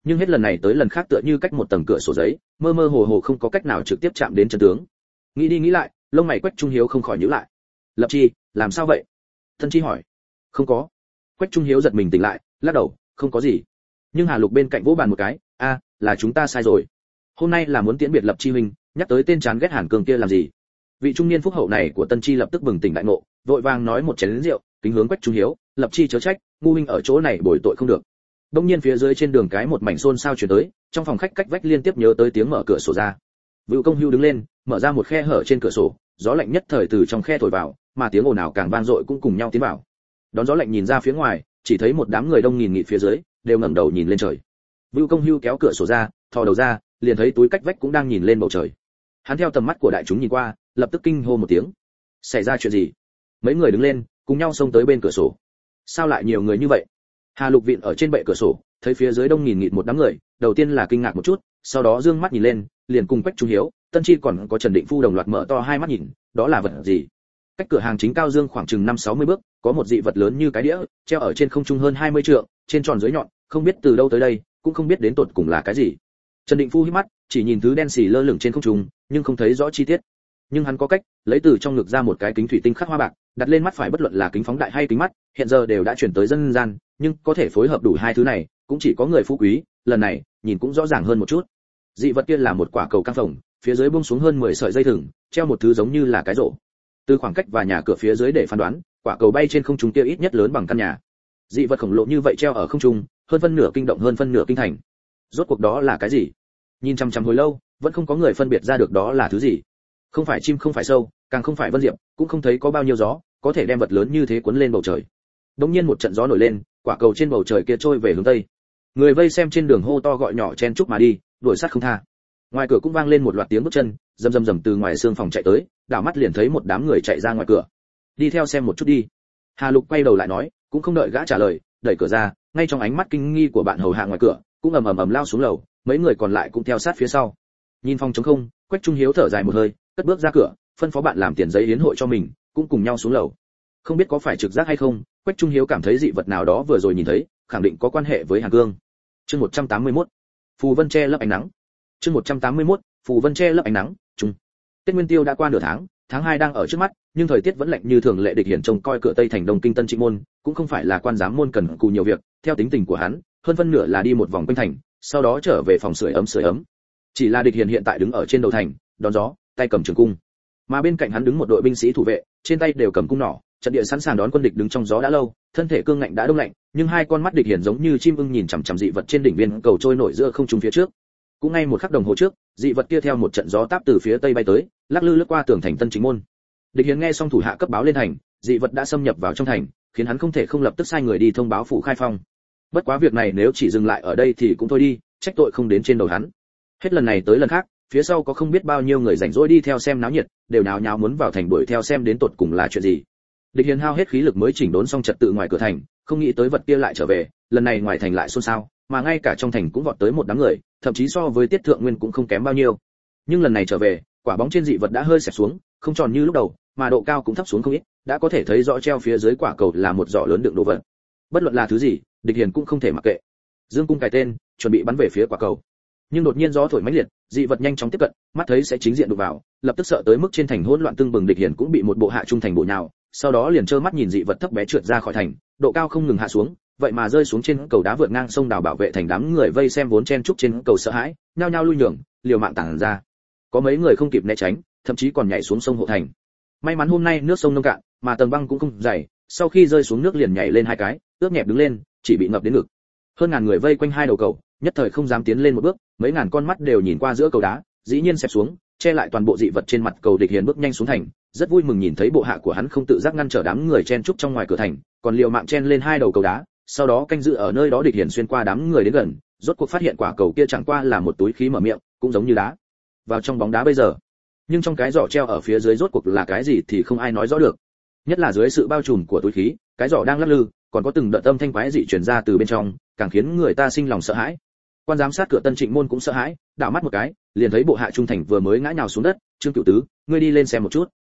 nhưng hết lần này tới lần khác tựa như cách một tầng cửa sổ giấy, mơ mơ hồ hồ không có cách nào trực tiếp chạm đến chân tướng. Nghĩ đi nghĩ lại, lông mày Quách Trung Hiếu không khỏi nhíu lại. Lập Chi, làm sao vậy? Tân Chi hỏi. Không có. Quách Trung Hiếu giật mình tỉnh lại, lắc đầu, không có gì. Nhưng Hà Lục bên cạnh vỗ bàn một cái, là chúng ta sai rồi. Hôm nay là muốn tiễn biệt Lập Chi huynh, nhắc tới tên chán ghét Hàn Cương kia làm gì? Vị trung niên phúc hậu này của Tân Chi lập tức bừng tỉnh đại ngộ, vội vàng nói một chén rượu, kính hướng Quách Trung Hiếu, Lập Chi chớ trách, ngu huynh ở chỗ này bồi tội không được. Đông nhiên phía dưới trên đường cái một mảnh xôn xao truyền tới, trong phòng khách cách vách liên tiếp nhớ tới tiếng mở cửa sổ ra. Vưu Công Hưu đứng lên, mở ra một khe hở trên cửa sổ, gió lạnh nhất thời từ trong khe thổi vào, mà tiếng ồn ào càng vang dội cũng cùng nhau tiến vào. Đón gió lạnh nhìn ra phía ngoài, chỉ thấy một đám người đông nghìn nghịt phía dưới, đều ngẩng đầu nhìn lên trời. Vưu Công Hưu kéo cửa sổ ra, thò đầu ra, liền thấy túi cách vách cũng đang nhìn lên bầu trời. Hắn theo tầm mắt của đại chúng nhìn qua, lập tức kinh hô một tiếng. Xảy ra chuyện gì? Mấy người đứng lên, cùng nhau xông tới bên cửa sổ. Sao lại nhiều người như vậy? Hà Lục vịn ở trên bệ cửa sổ, thấy phía dưới đông nghìn nghịt một đám người, đầu tiên là kinh ngạc một chút, sau đó dương mắt nhìn lên, liền cùng Quách Trung Hiếu, Tân Chi còn có Trần Định Phu đồng loạt mở to hai mắt nhìn, đó là vật gì? Cách cửa hàng chính cao dương khoảng chừng 5-60 bước, có một dị vật lớn như cái đĩa, treo ở trên không trung hơn 20 trượng, trên tròn dưới nhọn, không biết từ đâu tới đây, cũng không biết đến tột cùng là cái gì. Trần Định Phu híp mắt, chỉ nhìn thứ đen xì lơ lửng trên không trung, nhưng không thấy rõ chi tiết. Nhưng hắn có cách, lấy từ trong ngực ra một cái kính thủy tinh khắc hoa bạc, đặt lên mắt phải, bất luận là kính phóng đại hay kính mắt, hiện giờ đều đã chuyển tới dân gian, nhưng có thể phối hợp đủ hai thứ này, cũng chỉ có người phú quý, lần này, nhìn cũng rõ ràng hơn một chút. Dị vật kia là một quả cầu căng phồng, phía dưới buông xuống hơn 10 sợi dây thừng, treo một thứ giống như là cái rổ. Từ khoảng cách và nhà cửa phía dưới để phán đoán, quả cầu bay trên không trung kia ít nhất lớn bằng căn nhà. Dị vật khổng lồ như vậy treo ở không trung, hơn phân nửa kinh động hơn phân nửa kinh thành. Rốt cuộc đó là cái gì? Nhìn chăm chăm hồi lâu, vẫn không có người phân biệt ra được đó là thứ gì. Không phải chim, không phải sâu, càng không phải vân diệp, cũng không thấy có bao nhiêu gió, có thể đem vật lớn như thế cuốn lên bầu trời. Đột nhiên một trận gió nổi lên, quả cầu trên bầu trời kia trôi về hướng tây. Người vây xem trên đường hô to gọi nhỏ chen chúc mà đi, đuổi sát không tha. Ngoài cửa cũng vang lên một loạt tiếng bước chân, rầm rầm rầm từ ngoài xương phòng chạy tới, đảo mắt liền thấy một đám người chạy ra ngoài cửa. Đi theo xem một chút đi. Hà Lục quay đầu lại nói, cũng không đợi gã trả lời, đẩy cửa ra, ngay trong ánh mắt kinh nghi của bạn hầu hạ ngoài cửa, cũng ầm ầm ầm lao xuống lầu, mấy người còn lại cũng theo sát phía sau. Nhìn phòng trống không, Quách Trung Hiếu thở dài một hơi, cất bước ra cửa, phân phó bạn làm tiền giấy hiến hội cho mình, cũng cùng nhau xuống lầu. Không biết có phải trực giác hay không, Quách Trung Hiếu cảm thấy dị vật nào đó vừa rồi nhìn thấy, khẳng định có quan hệ với Hàn Cương. Chương 181. Phù vân che lấp ánh nắng. Chương 181. Phù vân che lấp ánh nắng. Trung. Tết Nguyên Tiêu đã qua nửa tháng 2 đang ở trước mắt, nhưng thời tiết vẫn lạnh như thường lệ. Địch Hiển trông coi cửa Tây thành Đông Kinh Tân Trịnh môn, cũng không phải là quan giám môn cần cù nhiều việc, theo tính tình của hắn, hơn phân nửa là đi một vòng quanh thành, sau đó trở về phòng sưởi ấm. Chỉ là Địch Hiển hiện tại đứng ở trên đầu thành, đón gió, tay cầm trường cung, mà bên cạnh hắn đứng một đội binh sĩ thủ vệ, trên tay đều cầm cung nỏ, trận địa sẵn sàng đón quân địch. Đứng trong gió đã lâu, thân thể cương ngạnh đã đông lạnh, nhưng hai con mắt Địch Hiển giống như chim ưng nhìn chằm chằm dị vật trên đỉnh viên cầu trôi nổi giữa không trung phía trước. Cũng ngay một khắc đồng hồ trước, dị vật kia theo một trận gió táp từ phía tây bay tới, lắc lư lướt qua tường thành Tân Chính môn. Địch Hiển nghe xong thủ hạ cấp báo lên thành, dị vật đã xâm nhập vào trong thành, khiến hắn không thể không lập tức sai người đi thông báo phủ khai phong. Bất quá việc này nếu chỉ dừng lại ở đây thì cũng thôi đi, trách tội không đến trên đầu hắn. Hết lần này tới lần khác, phía sau có không biết bao nhiêu người rảnh rỗi đi theo xem náo nhiệt, đều nhào nhào muốn vào thành đuổi theo xem đến tột cùng là chuyện gì. Địch Hiển hao hết khí lực mới chỉnh đốn xong trật tự ngoài cửa thành, không nghĩ tới vật kia lại trở về, lần này ngoài thành lại xôn xao, mà ngay cả trong thành cũng vọt tới một đám người, thậm chí so với Tiết Thượng Nguyên cũng không kém bao nhiêu. Nhưng lần này trở về, quả bóng trên dị vật đã hơi xẹp xuống, không tròn như lúc đầu, mà độ cao cũng thấp xuống không ít, đã có thể thấy rõ treo phía dưới quả cầu là một giỏ lớn đựng đồ vật. Bất luận là thứ gì, Địch Hiển cũng không thể mặc kệ. Dương cung cài tên, chuẩn bị bắn về phía quả cầu. Nhưng đột nhiên gió thổi mãnh liệt, dị vật nhanh chóng tiếp cận, mắt thấy sẽ chính diện đụng vào, lập tức sợ tới mức trên thành hỗn loạn tưng bừng. Địch Hiển cũng bị một bộ hạ trung thành bổ nhào, sau đó liền trơ mắt nhìn dị vật thấp bé trượt ra khỏi thành, độ cao không ngừng hạ xuống, vậy mà rơi xuống trên cầu đá vượt ngang sông đào. Bảo vệ thành đám người vây xem vốn chen chúc trên cầu sợ hãi, nhao nhao lui nhường, liều mạng tản ra. Có mấy người không kịp né tránh, thậm chí còn nhảy xuống sông hộ thành. May mắn hôm nay nước sông nông cạn, mà tầng băng cũng không dày, sau khi rơi xuống nước liền nhảy lên hai cái, ướt nhẹp đứng lên, chỉ bị ngập đến ngực. Hơn ngàn người vây quanh hai đầu cầu, nhất thời không dám tiến lên một bước, mấy ngàn con mắt đều nhìn qua giữa cầu đá, dĩ nhiên xẹp xuống, che lại toàn bộ dị vật trên mặt cầu. Địch Hiển bước nhanh xuống thành, rất vui mừng nhìn thấy bộ hạ của hắn không tự giác ngăn trở đám người chen chúc trong ngoài cửa thành, còn liều mạng chen lên hai đầu cầu đá, sau đó canh giữ ở nơi đó. Địch Hiển xuyên qua đám người đến gần, rốt cuộc phát hiện quả cầu kia chẳng qua là một túi khí mở miệng, cũng giống như đá vào trong bóng đá bây giờ. Nhưng trong cái giỏ treo ở phía dưới rốt cuộc là cái gì thì không ai nói rõ được, nhất là dưới sự bao trùm của túi khí, cái giỏ đang lắc lư, còn có từng đợt âm thanh quái dị truyền ra từ bên trong, càng khiến người ta sinh lòng sợ hãi. Quan giám sát cửa Tân Trịnh môn cũng sợ hãi, đảo mắt một cái, liền thấy bộ hạ trung thành vừa mới ngã nhào xuống đất. Trương Cửu Tứ, ngươi đi lên xem một chút.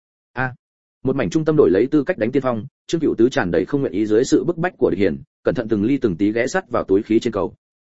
Một mảnh trung tâm đổi lấy tư cách đánh tiên phong, Trương Cửu Tứ tràn đầy không nguyện ý dưới sự bức bách của Địch Hiển, cẩn thận từng ly từng tí ghé sát vào túi khí trên cầu.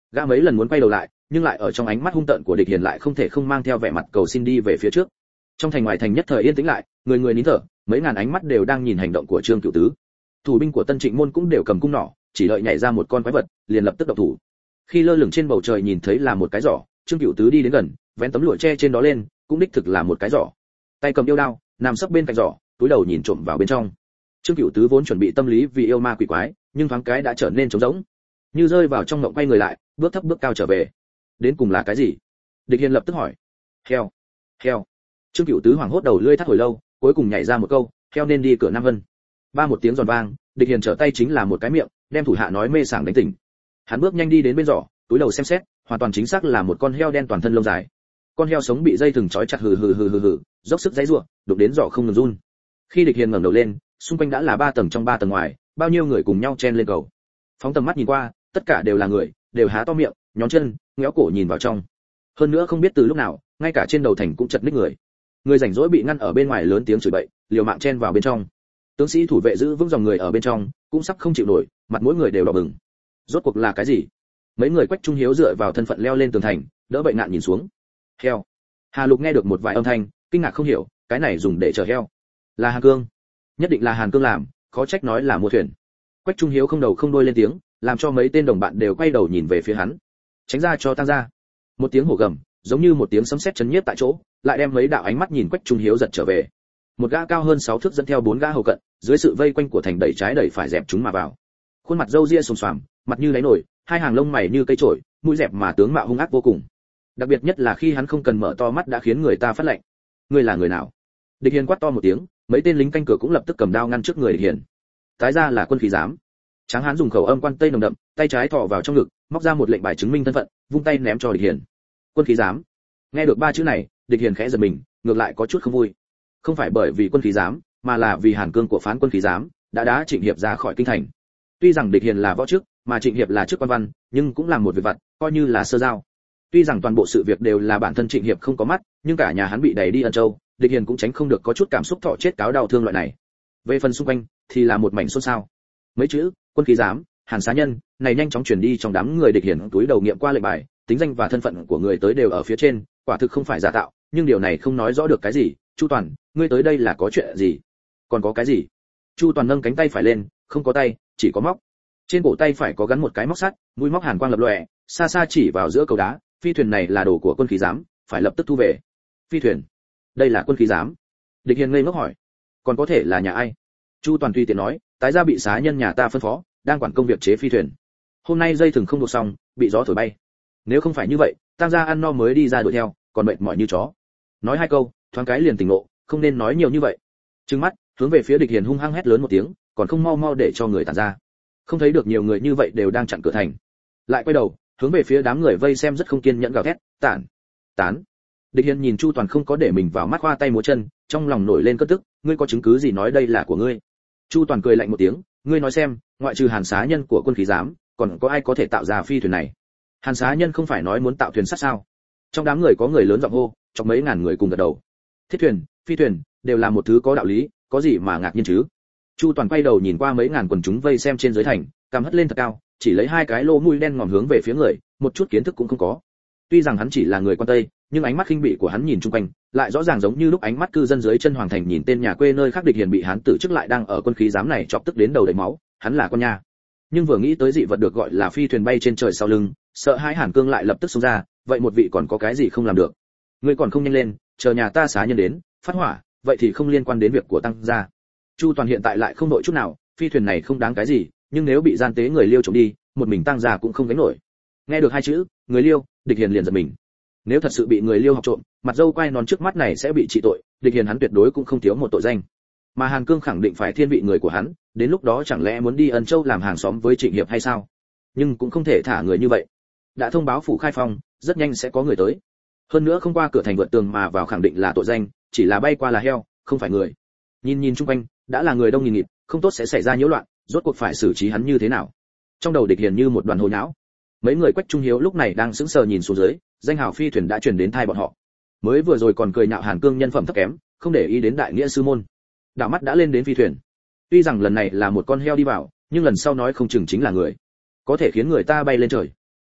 Gã mấy lần muốn quay đầu lại, nhưng lại ở trong ánh mắt hung tợn của địch hiền lại không thể không mang theo vẻ mặt cầu xin đi về phía trước. Trong thành ngoài thành nhất thời yên tĩnh lại, người người nín thở, mấy ngàn ánh mắt đều đang nhìn hành động của Trương Cửu Tứ. Thủ binh của Tân Trịnh môn cũng đều cầm cung nỏ, chỉ đợi nhảy ra một con quái vật, liền lập tức động thủ. Khi lơ lửng trên bầu trời nhìn thấy là một cái giỏ, Trương Cửu Tứ đi đến gần, vén tấm lụa che trên đó lên, cũng đích thực là một cái giỏ. Tay cầm yêu đao, nằm sấp bên cạnh giỏ, túi đầu nhìn trộm vào bên trong. Trương Cửu Tứ vốn chuẩn bị tâm lý vì yêu ma quỷ quái, nhưng thoáng cái đã trở nên trống rỗng. Như rơi vào trong mộng, quay người lại, bước thấp bước cao trở về. Đến cùng là cái gì? Địch Hiền lập tức hỏi. Heo. Heo. Trương Cửu Tứ hoảng hốt đầu lưỡi thắt hồi lâu, cuối cùng nhảy ra một câu, heo nên đi cửa Nam Vân. Ba một tiếng giòn vang, Địch Hiền trở tay chính là một cái miệng, đem thủ hạ nói mê sảng đánh tỉnh. Hắn bước nhanh đi đến bên giỏ, túi đầu xem xét, hoàn toàn chính xác là một con heo đen toàn thân lông dài. Con heo sống bị dây thừng trói chặt, hừ, dốc sức giãy giụa, đụng đến giỏ không ngừng run. Khi Địch Hiền ngẩng đầu lên, xung quanh đã là 3 tầng trong 3 tầng ngoài, bao nhiêu người cùng nhau chen lên cầu. Phóng tầm mắt nhìn qua, tất cả đều là người, đều há to miệng, nhón chân, ngéo cổ nhìn vào trong. Hơn nữa không biết từ lúc nào, ngay cả trên đầu thành cũng chật ních người. Người rảnh rỗi bị ngăn ở bên ngoài lớn tiếng chửi bậy, liều mạng chen vào bên trong. Tướng sĩ thủ vệ giữ vững dòng người ở bên trong, cũng sắp không chịu nổi, mặt mỗi người đều đỏ bừng. Rốt cuộc là cái gì? Mấy người Quách Trung Hiếu dựa vào thân phận leo lên tường thành, đỡ bệnh nạn nhìn xuống. Heo. Hà Lục nghe được một vài âm thanh, kinh ngạc không hiểu, cái này dùng để chở heo. Là Hàn Cương. Nhất định là Hàn Cương làm, khó trách nói là mua thuyền. Quách Trung Hiếu không đầu không đuôi lên tiếng, làm cho mấy tên đồng bạn đều quay đầu nhìn về phía hắn. Tránh ra cho tăng ra. Một tiếng hổ gầm, giống như một tiếng sấm sét chấn nhiếp tại chỗ, lại đem mấy đạo ánh mắt nhìn Quách Trung Hiếu giật trở về. Một gã cao hơn 6 thước dẫn theo 4 gã hầu cận, dưới sự vây quanh của thành đẩy trái đẩy phải dẹp chúng mà vào. Khuôn mặt râu ria xồm xoàm, mặt như đáy nồi, hai hàng lông mày như cây chổi, mũi dẹp mà tướng mạo hung ác vô cùng. Đặc biệt nhất là khi hắn không cần mở to mắt đã khiến người ta phát lạnh. Ngươi là người nào? Địch Hiền quát to một tiếng, mấy tên lính canh cửa cũng lập tức cầm đao ngăn trước người Địch Hiền. Tái ra là quân khí giám. Tráng hán dùng khẩu âm quan tây nồng đậm, tay trái thò vào trong ngực, móc ra một lệnh bài chứng minh thân phận, vung tay ném cho Địch Hiền. Quân khí giám. Nghe được 3 chữ này, Địch Hiền khẽ giật mình, ngược lại có chút không vui. Không phải bởi vì quân khí giám, mà là vì Hàn Cương của phán quân khí giám đã đá Trịnh Hiệp ra khỏi kinh thành. Tuy rằng Địch Hiền là võ chức, mà Trịnh Hiệp là chức quan văn, nhưng cũng là một việc vặt, coi như là sơ giao. Tuy rằng toàn bộ sự việc đều là bản thân Trịnh Hiệp không có mắt, nhưng cả nhà hắn bị đẩy đi Ân Châu, Địch Hiền cũng tránh không được có chút cảm xúc thọ chết cáo đau thương loại này. Về phần xung quanh thì là một mảnh xôn xao. Mấy chữ quân khí giám, Hàn xá nhân này nhanh chóng truyền đi trong đám người. Địch Hiền túi đầu nghiệm qua lệnh bài, tính danh và thân phận của người tới đều ở phía trên, quả thực không phải giả tạo, nhưng điều này không nói rõ được cái gì. Chu Toàn, ngươi tới đây là có chuyện gì? Còn có cái gì? Chu Toàn nâng cánh tay phải lên, không có tay, chỉ có móc. Trên cổ tay phải có gắn một cái móc sắt, mũi móc hàn quang lập lòe, xa xa chỉ vào giữa cầu đá. Phi thuyền này là đồ của quân khí giám, phải lập tức thu về. Phi thuyền? Đây là quân khí giám? Địch Hiền ngây ngốc hỏi. Còn có thể là nhà ai? Chu Toàn tùy tiện nói, tái ra bị xá nhân nhà ta phân phó, đang quản công việc chế phi thuyền. Hôm nay dây thừng không buộc xong, bị gió thổi bay. Nếu không phải như vậy, Tam gia ăn no mới đi ra đuổi theo, còn mệt mỏi như chó. Nói 2 câu, thoáng cái liền tỉnh ngộ, không nên nói nhiều như vậy. Trừng mắt, hướng về phía Địch Hiền hung hăng hét lớn một tiếng, còn không mau mau để cho người tản ra. Không thấy được nhiều người như vậy đều đang chặn cửa thành. Lại quay đầu, hướng về phía đám người vây xem rất không kiên nhẫn gào thét, tán. Địch Hiền nhìn Chu Toàn không có để mình vào mắt, khoa tay múa chân, trong lòng nổi lên cơn tức, ngươi có chứng cứ gì nói đây là của ngươi? Chu Toàn cười lạnh một tiếng, ngươi nói xem, ngoại trừ Hàn xá nhân của quân khí giám, còn có ai có thể tạo ra phi thuyền này? Hàn xá nhân không phải nói muốn tạo thuyền sắt sao? Trong đám người có người lớn giọng hô, trong mấy ngàn người cùng gật đầu. Thiết thuyền, phi thuyền, đều là một thứ có đạo lý, có gì mà ngạc nhiên chứ? Chu Toàn quay đầu nhìn qua mấy ngàn quần chúng vây xem trên dưới thành, cằm hất lên thật cao, chỉ lấy 2 cái lô mũi đen ngòm hướng về phía người, một chút kiến thức cũng không có. Tuy rằng hắn chỉ là người quan Tây, nhưng ánh mắt khinh bỉ của hắn nhìn chung quanh, lại rõ ràng giống như lúc ánh mắt cư dân dưới chân hoàng thành nhìn tên nhà quê nơi khác. Địch Hiền bị hắn tử chức lại đang ở quân khí giám này chọc tức đến đầu đầy máu, hắn là con nha. Nhưng vừa nghĩ tới dị vật được gọi là phi thuyền bay trên trời sau lưng, sợ hãi Hàn Cương lại lập tức xông ra, vậy một vị còn có cái gì không làm được? Ngươi còn không nhanh lên, chờ nhà ta xá nhân đến, phát hỏa, vậy thì không liên quan đến việc của tăng gia. Chu Toàn hiện tại lại không nội chút nào, phi thuyền này không đáng cái gì, nhưng nếu bị gian tế người Liêu trộm đi, một mình tăng gia cũng không gánh nổi. Nghe được 2 chữ, người Liêu, Địch Hiền liền giật mình. Nếu thật sự bị người Liêu học trộm, mặt dâu quai nón trước mắt này sẽ bị trị tội, Địch Hiền hắn tuyệt đối cũng không thiếu một tội danh. Mà Hàn Cương khẳng định phải thiên vị người của hắn, đến lúc đó chẳng lẽ muốn đi Ân Châu làm hàng xóm với Trịnh Hiệp hay sao? Nhưng cũng không thể thả người như vậy. Đã thông báo phủ khai phong, rất nhanh sẽ có người tới. Hơn nữa không qua cửa thành vượt tường mà vào khẳng định là tội danh, chỉ là bay qua là heo, không phải người. Nhìn chung quanh, đã là người đông nghìn nghịt, không tốt sẽ xảy ra nhiễu loạn, rốt cuộc phải xử trí hắn như thế nào? Trong đầu Địch Hiền như một đoàn hồ nhão. Mấy người Quách Trung Hiếu lúc này đang sững sờ nhìn xuống dưới, danh hào phi thuyền đã truyền đến tai bọn họ. Mới vừa rồi còn cười nhạo Hàn Cương nhân phẩm thấp kém, không để ý đến đại nghĩa sư môn. Đạo mắt đã lên đến phi thuyền. Tuy rằng lần này là một con heo đi vào, nhưng lần sau nói không chừng chính là người, có thể khiến người ta bay lên trời.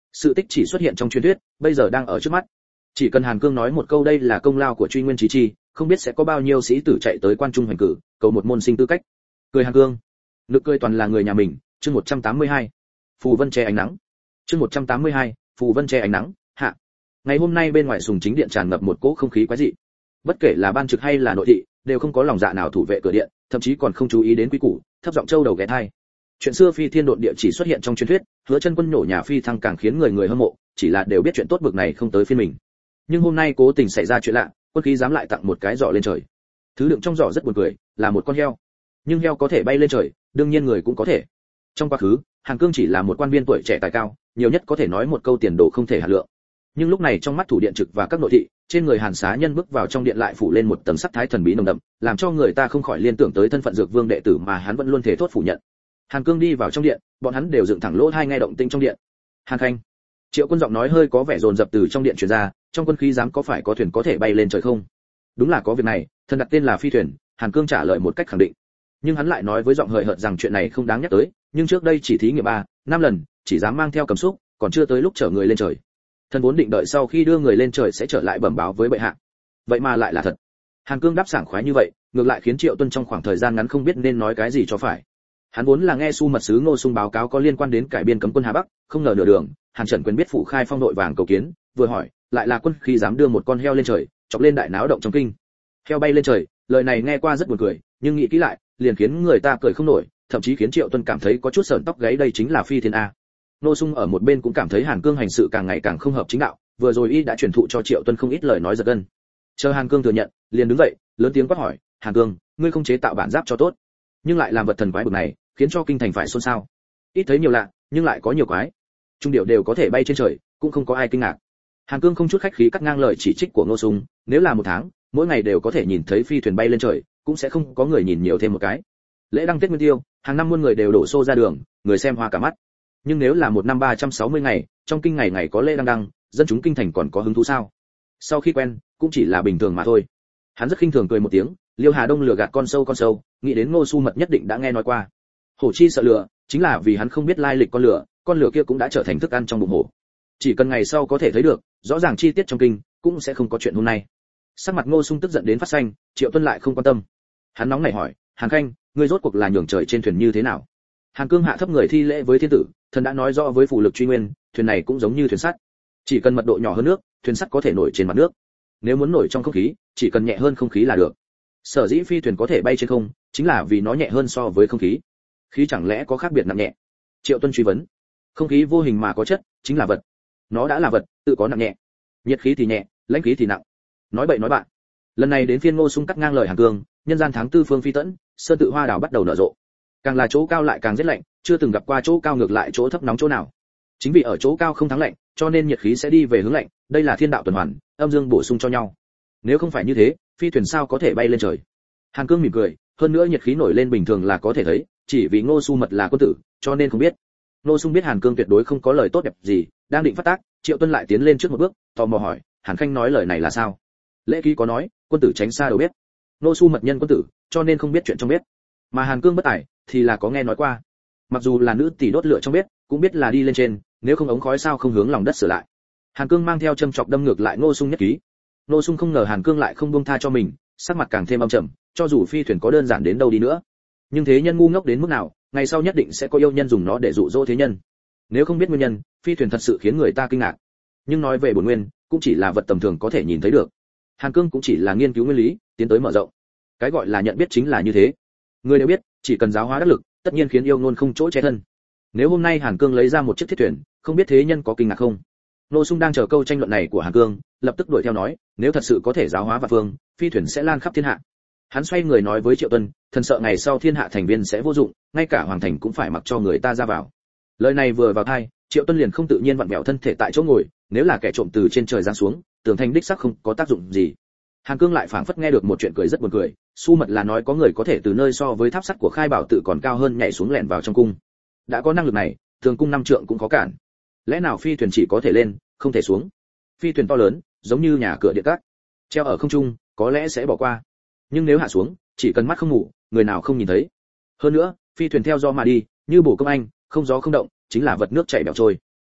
Sự tích chỉ xuất hiện trong truyền thuyết, bây giờ đang ở trước mắt. Chỉ cần Hàn Cương nói một câu đây là công lao của Truy Nguyên Chí Chi, không biết sẽ có bao nhiêu sĩ tử chạy tới quan trung hoành cử, cầu một môn sinh tư cách. Cười Hàn Cương, nực cười toàn là người nhà mình. Chương 182. Phù Vân che ánh nắng. Chương 182. Phù Vân che ánh nắng. Hạ. Ngày hôm nay bên ngoài Sùng Chính điện tràn ngập một cỗ không khí quái dị. Bất kể là ban trực hay là nội thị, đều không có lòng dạ nào thủ vệ cửa điện, thậm chí còn không chú ý đến quy củ, thấp giọng châu đầu ghé thai. Chuyện xưa phi thiên độn địa chỉ xuất hiện trong truyền thuyết, Hứa Chân Quân nhổ nhà phi thăng càng khiến người hâm mộ, chỉ là đều biết chuyện tốt bực này không tới phiên mình. Nhưng hôm nay cố tình xảy ra chuyện lạ, quân khí dám lại tặng một cái giỏ lên trời. Thứ đựng trong giỏ rất buồn cười, là một con heo. Nhưng heo có thể bay lên trời, đương nhiên người cũng có thể. Trong quá khứ, Hàn Cương chỉ là một quan viên tuổi trẻ tài cao, nhiều nhất có thể nói một câu tiền đồ không thể hạt lượng. Nhưng lúc này trong mắt thủ điện trực và các nội thị, trên người Hàn Xá Nhân bước vào trong điện lại phủ lên một tầng sắc thái thần bí nồng đậm, làm cho người ta không khỏi liên tưởng tới thân phận Dược Vương đệ tử mà hắn vẫn luôn thể thốt phủ nhận. Hàn Cương đi vào trong điện, bọn hắn đều dựng thẳng lỗ tai nghe động tĩnh trong điện. Hàn Khanh. Triệu Quân giọng nói hơi có vẻ dồn dập từ trong điện truyền ra, trong quân khí dám có phải có thuyền có thể bay lên trời không? Đúng là có việc này, thần đặt tên là phi thuyền. Hàn Cương trả lời một cách khẳng định. Nhưng hắn lại nói với giọng hời hợt rằng chuyện này không đáng nhắc tới, nhưng trước đây chỉ thí nghiệm 5 lần, chỉ dám mang theo cầm xúc, còn chưa tới lúc chở người lên trời. Thần vốn định đợi sau khi đưa người lên trời sẽ trở lại bẩm báo với bệ hạ. Vậy mà lại là thật. Hàn Cương đáp sảng khoái như vậy, ngược lại khiến Triệu Tuân trong khoảng thời gian ngắn không biết nên nói cái gì cho phải. Hắn vốn là nghe Su mật sứ Ngô Sung báo cáo có liên quan đến cải biên cấm quân Hà Bắc, không ngờ nửa đường, Hàn Trần Quyền biết phụ khai phong đội vàng cầu kiến, vừa hỏi, lại là quân khi dám đưa một con heo lên trời, chọc lên đại náo động trong kinh. Heo bay lên trời, lời này nghe qua rất buồn cười, nhưng nghĩ kỹ lại, liền khiến người ta cười không nổi, thậm chí khiến Triệu Tuân cảm thấy có chút sởn tóc gáy, đây chính là phi thiên a. Ngô Sung ở một bên cũng cảm thấy Hàn Cương hành sự càng ngày càng không hợp chính đạo, vừa rồi y đã truyền thụ cho Triệu Tuân không ít lời nói giật gân. Chờ Hàn Cương thừa nhận, liền đứng dậy, lớn tiếng quát hỏi, "Hàn Cương, ngươi không chế tạo bản giáp cho tốt, nhưng lại làm vật thần quái bực này, khiến cho kinh thành phải xôn xao. Ít thấy nhiều lạ, nhưng lại có nhiều quái. Trung điệu đều có thể bay trên trời, cũng không có ai kinh ngạc." Hàn Cương không chút khách khí cắt ngang lời chỉ trích của Ngô Sung, nếu là một tháng, mỗi ngày đều có thể nhìn thấy phi thuyền bay lên trời, cũng sẽ không có người nhìn nhiều thêm một cái. Lễ đăng Tết Nguyên Tiêu, hàng năm muôn người đều đổ xô ra đường, người xem hoa cả mắt. Nhưng nếu là một năm 360 ngày, trong kinh ngày ngày có lễ đăng, dân chúng kinh thành còn có hứng thú sao? Sau khi quen, cũng chỉ là bình thường mà thôi. Hắn rất khinh thường cười một tiếng, Liêu Hà Đông lừa gạt con sâu, nghĩ đến Ngô Su Mật nhất định đã nghe nói qua. Hổ chi sợ lừa, chính là vì hắn không biết lai lịch con lừa kia cũng đã trở thành thức ăn trong bụng hổ. Chỉ cần ngày sau có thể thấy được, rõ ràng chi tiết trong kinh, cũng sẽ không có chuyện hôm nay. Sắc mặt Ngô Sung tức giận đến phát xanh, Triệu Tuân lại không quan tâm. Hắn nóng nảy hỏi, "Hàn Khanh, ngươi rốt cuộc là nhường trời trên thuyền như thế nào?" Hàn Cương hạ thấp người thi lễ với thiên tử, thần đã nói rõ với phụ lực Truy Nguyên, thuyền này cũng giống như thuyền sắt, chỉ cần mật độ nhỏ hơn nước, thuyền sắt có thể nổi trên mặt nước. Nếu muốn nổi trong không khí, chỉ cần nhẹ hơn không khí là được. Sở dĩ phi thuyền có thể bay trên không, chính là vì nó nhẹ hơn so với không khí. Khí chẳng lẽ có khác biệt nặng nhẹ? Triệu Tuân truy vấn. Không khí vô hình mà có chất, chính là vật. Nó đã là vật, tự có nặng nhẹ. Nhiệt khí thì nhẹ, lãnh khí thì nặng. Nói bậy nói bạn. Lần này đến phiên Ngô Sung cắt ngang lời Hàn Cương, nhân gian tháng tư phương phi tẫn, sơn tự hoa đào bắt đầu nở rộ. Càng là chỗ cao lại càng rét lạnh, chưa từng gặp qua chỗ cao ngược lại chỗ thấp nóng chỗ nào. Chính vì ở chỗ cao không thắng lạnh, cho nên nhiệt khí sẽ đi về hướng lạnh, đây là thiên đạo tuần hoàn, âm dương bổ sung cho nhau. Nếu không phải như thế, phi thuyền sao có thể bay lên trời? Hàn Cương mỉm cười, hơn nữa nhiệt khí nổi lên bình thường là có thể thấy, chỉ vì Ngô Su Mật là quân tử, cho nên không biết. Ngô Sung biết Hàn Cương tuyệt đối không có lời tốt đẹp gì, đang định phát tác, Triệu Tuân lại tiến lên trước một bước, tò mò hỏi, Hàn Khanh nói lời này là sao? Lễ ký có nói, quân tử tránh xa đầu bếp. Ngô Su Mật nhân quân tử, cho nên không biết chuyện trong bếp. Mà Hàn Cương bất tài, thì là có nghe nói qua. Mặc dù là nữ tỷ đốt lửa trong bếp, cũng biết là đi lên trên, nếu không ống khói sao không hướng lòng đất sửa lại. Hàn Cương mang theo châm chọc đâm ngược lại Ngô Sung nhất ký. Ngô Sung không ngờ Hàn Cương lại không buông tha cho mình, sắc mặt càng thêm âm trầm, cho dù phi thuyền có đơn giản đến đâu đi nữa, nhưng thế nhân ngu ngốc đến mức nào, ngày sau nhất định sẽ có yêu nhân dùng nó để dụ dỗ thế nhân. Nếu không biết nguyên nhân, phi thuyền thật sự khiến người ta kinh ngạc. Nhưng nói về bổn nguyên, cũng chỉ là vật tầm thường có thể nhìn thấy được. Hàn Cương cũng chỉ là nghiên cứu nguyên lý, tiến tới mở rộng. Cái gọi là nhận biết chính là như thế. Người đều biết, chỉ cần giáo hóa đắc lực, tất nhiên khiến yêu ngôn không chỗ che thân. Nếu hôm nay Hàn Cương lấy ra một chiếc thiết thuyền, không biết thế nhân có kinh ngạc không? Ngô Sung đang chờ câu tranh luận này của Hàn Cương, lập tức đuổi theo nói, nếu thật sự có thể giáo hóa vạn phương, phi thuyền sẽ lan khắp thiên hạ. Hắn xoay người nói với Triệu Tuân, thần sợ ngày sau thiên hạ thành viên sẽ vô dụng, ngay cả hoàng thành cũng phải mặc cho người ta ra vào. Lời này vừa vào tai, Triệu Tuân liền không tự nhiên vặn vẹo thân thể tại chỗ ngồi, nếu là kẻ trộm từ trên trời giáng xuống, tường thành đích xác không có tác dụng gì. Hàn Cương lại phảng phất nghe được một chuyện cười rất buồn cười, Su Mật là nói có người có thể từ nơi so với tháp sắt của Khai Bảo tự còn cao hơn nhảy xuống lẻn vào trong cung. Đã có năng lực này, thường cung 5 trượng cũng có cản. Lẽ nào phi thuyền chỉ có thể lên, không thể xuống? Phi thuyền to lớn, giống như nhà cửa điện cát, treo ở không trung, có lẽ sẽ bỏ qua. Nhưng nếu hạ xuống, chỉ cần mắt không ngủ, người nào không nhìn thấy. Hơn nữa, phi thuyền theo gió mà đi, như bổ công anh, không gió không động, chính là vật nước chảy bẻo trôi.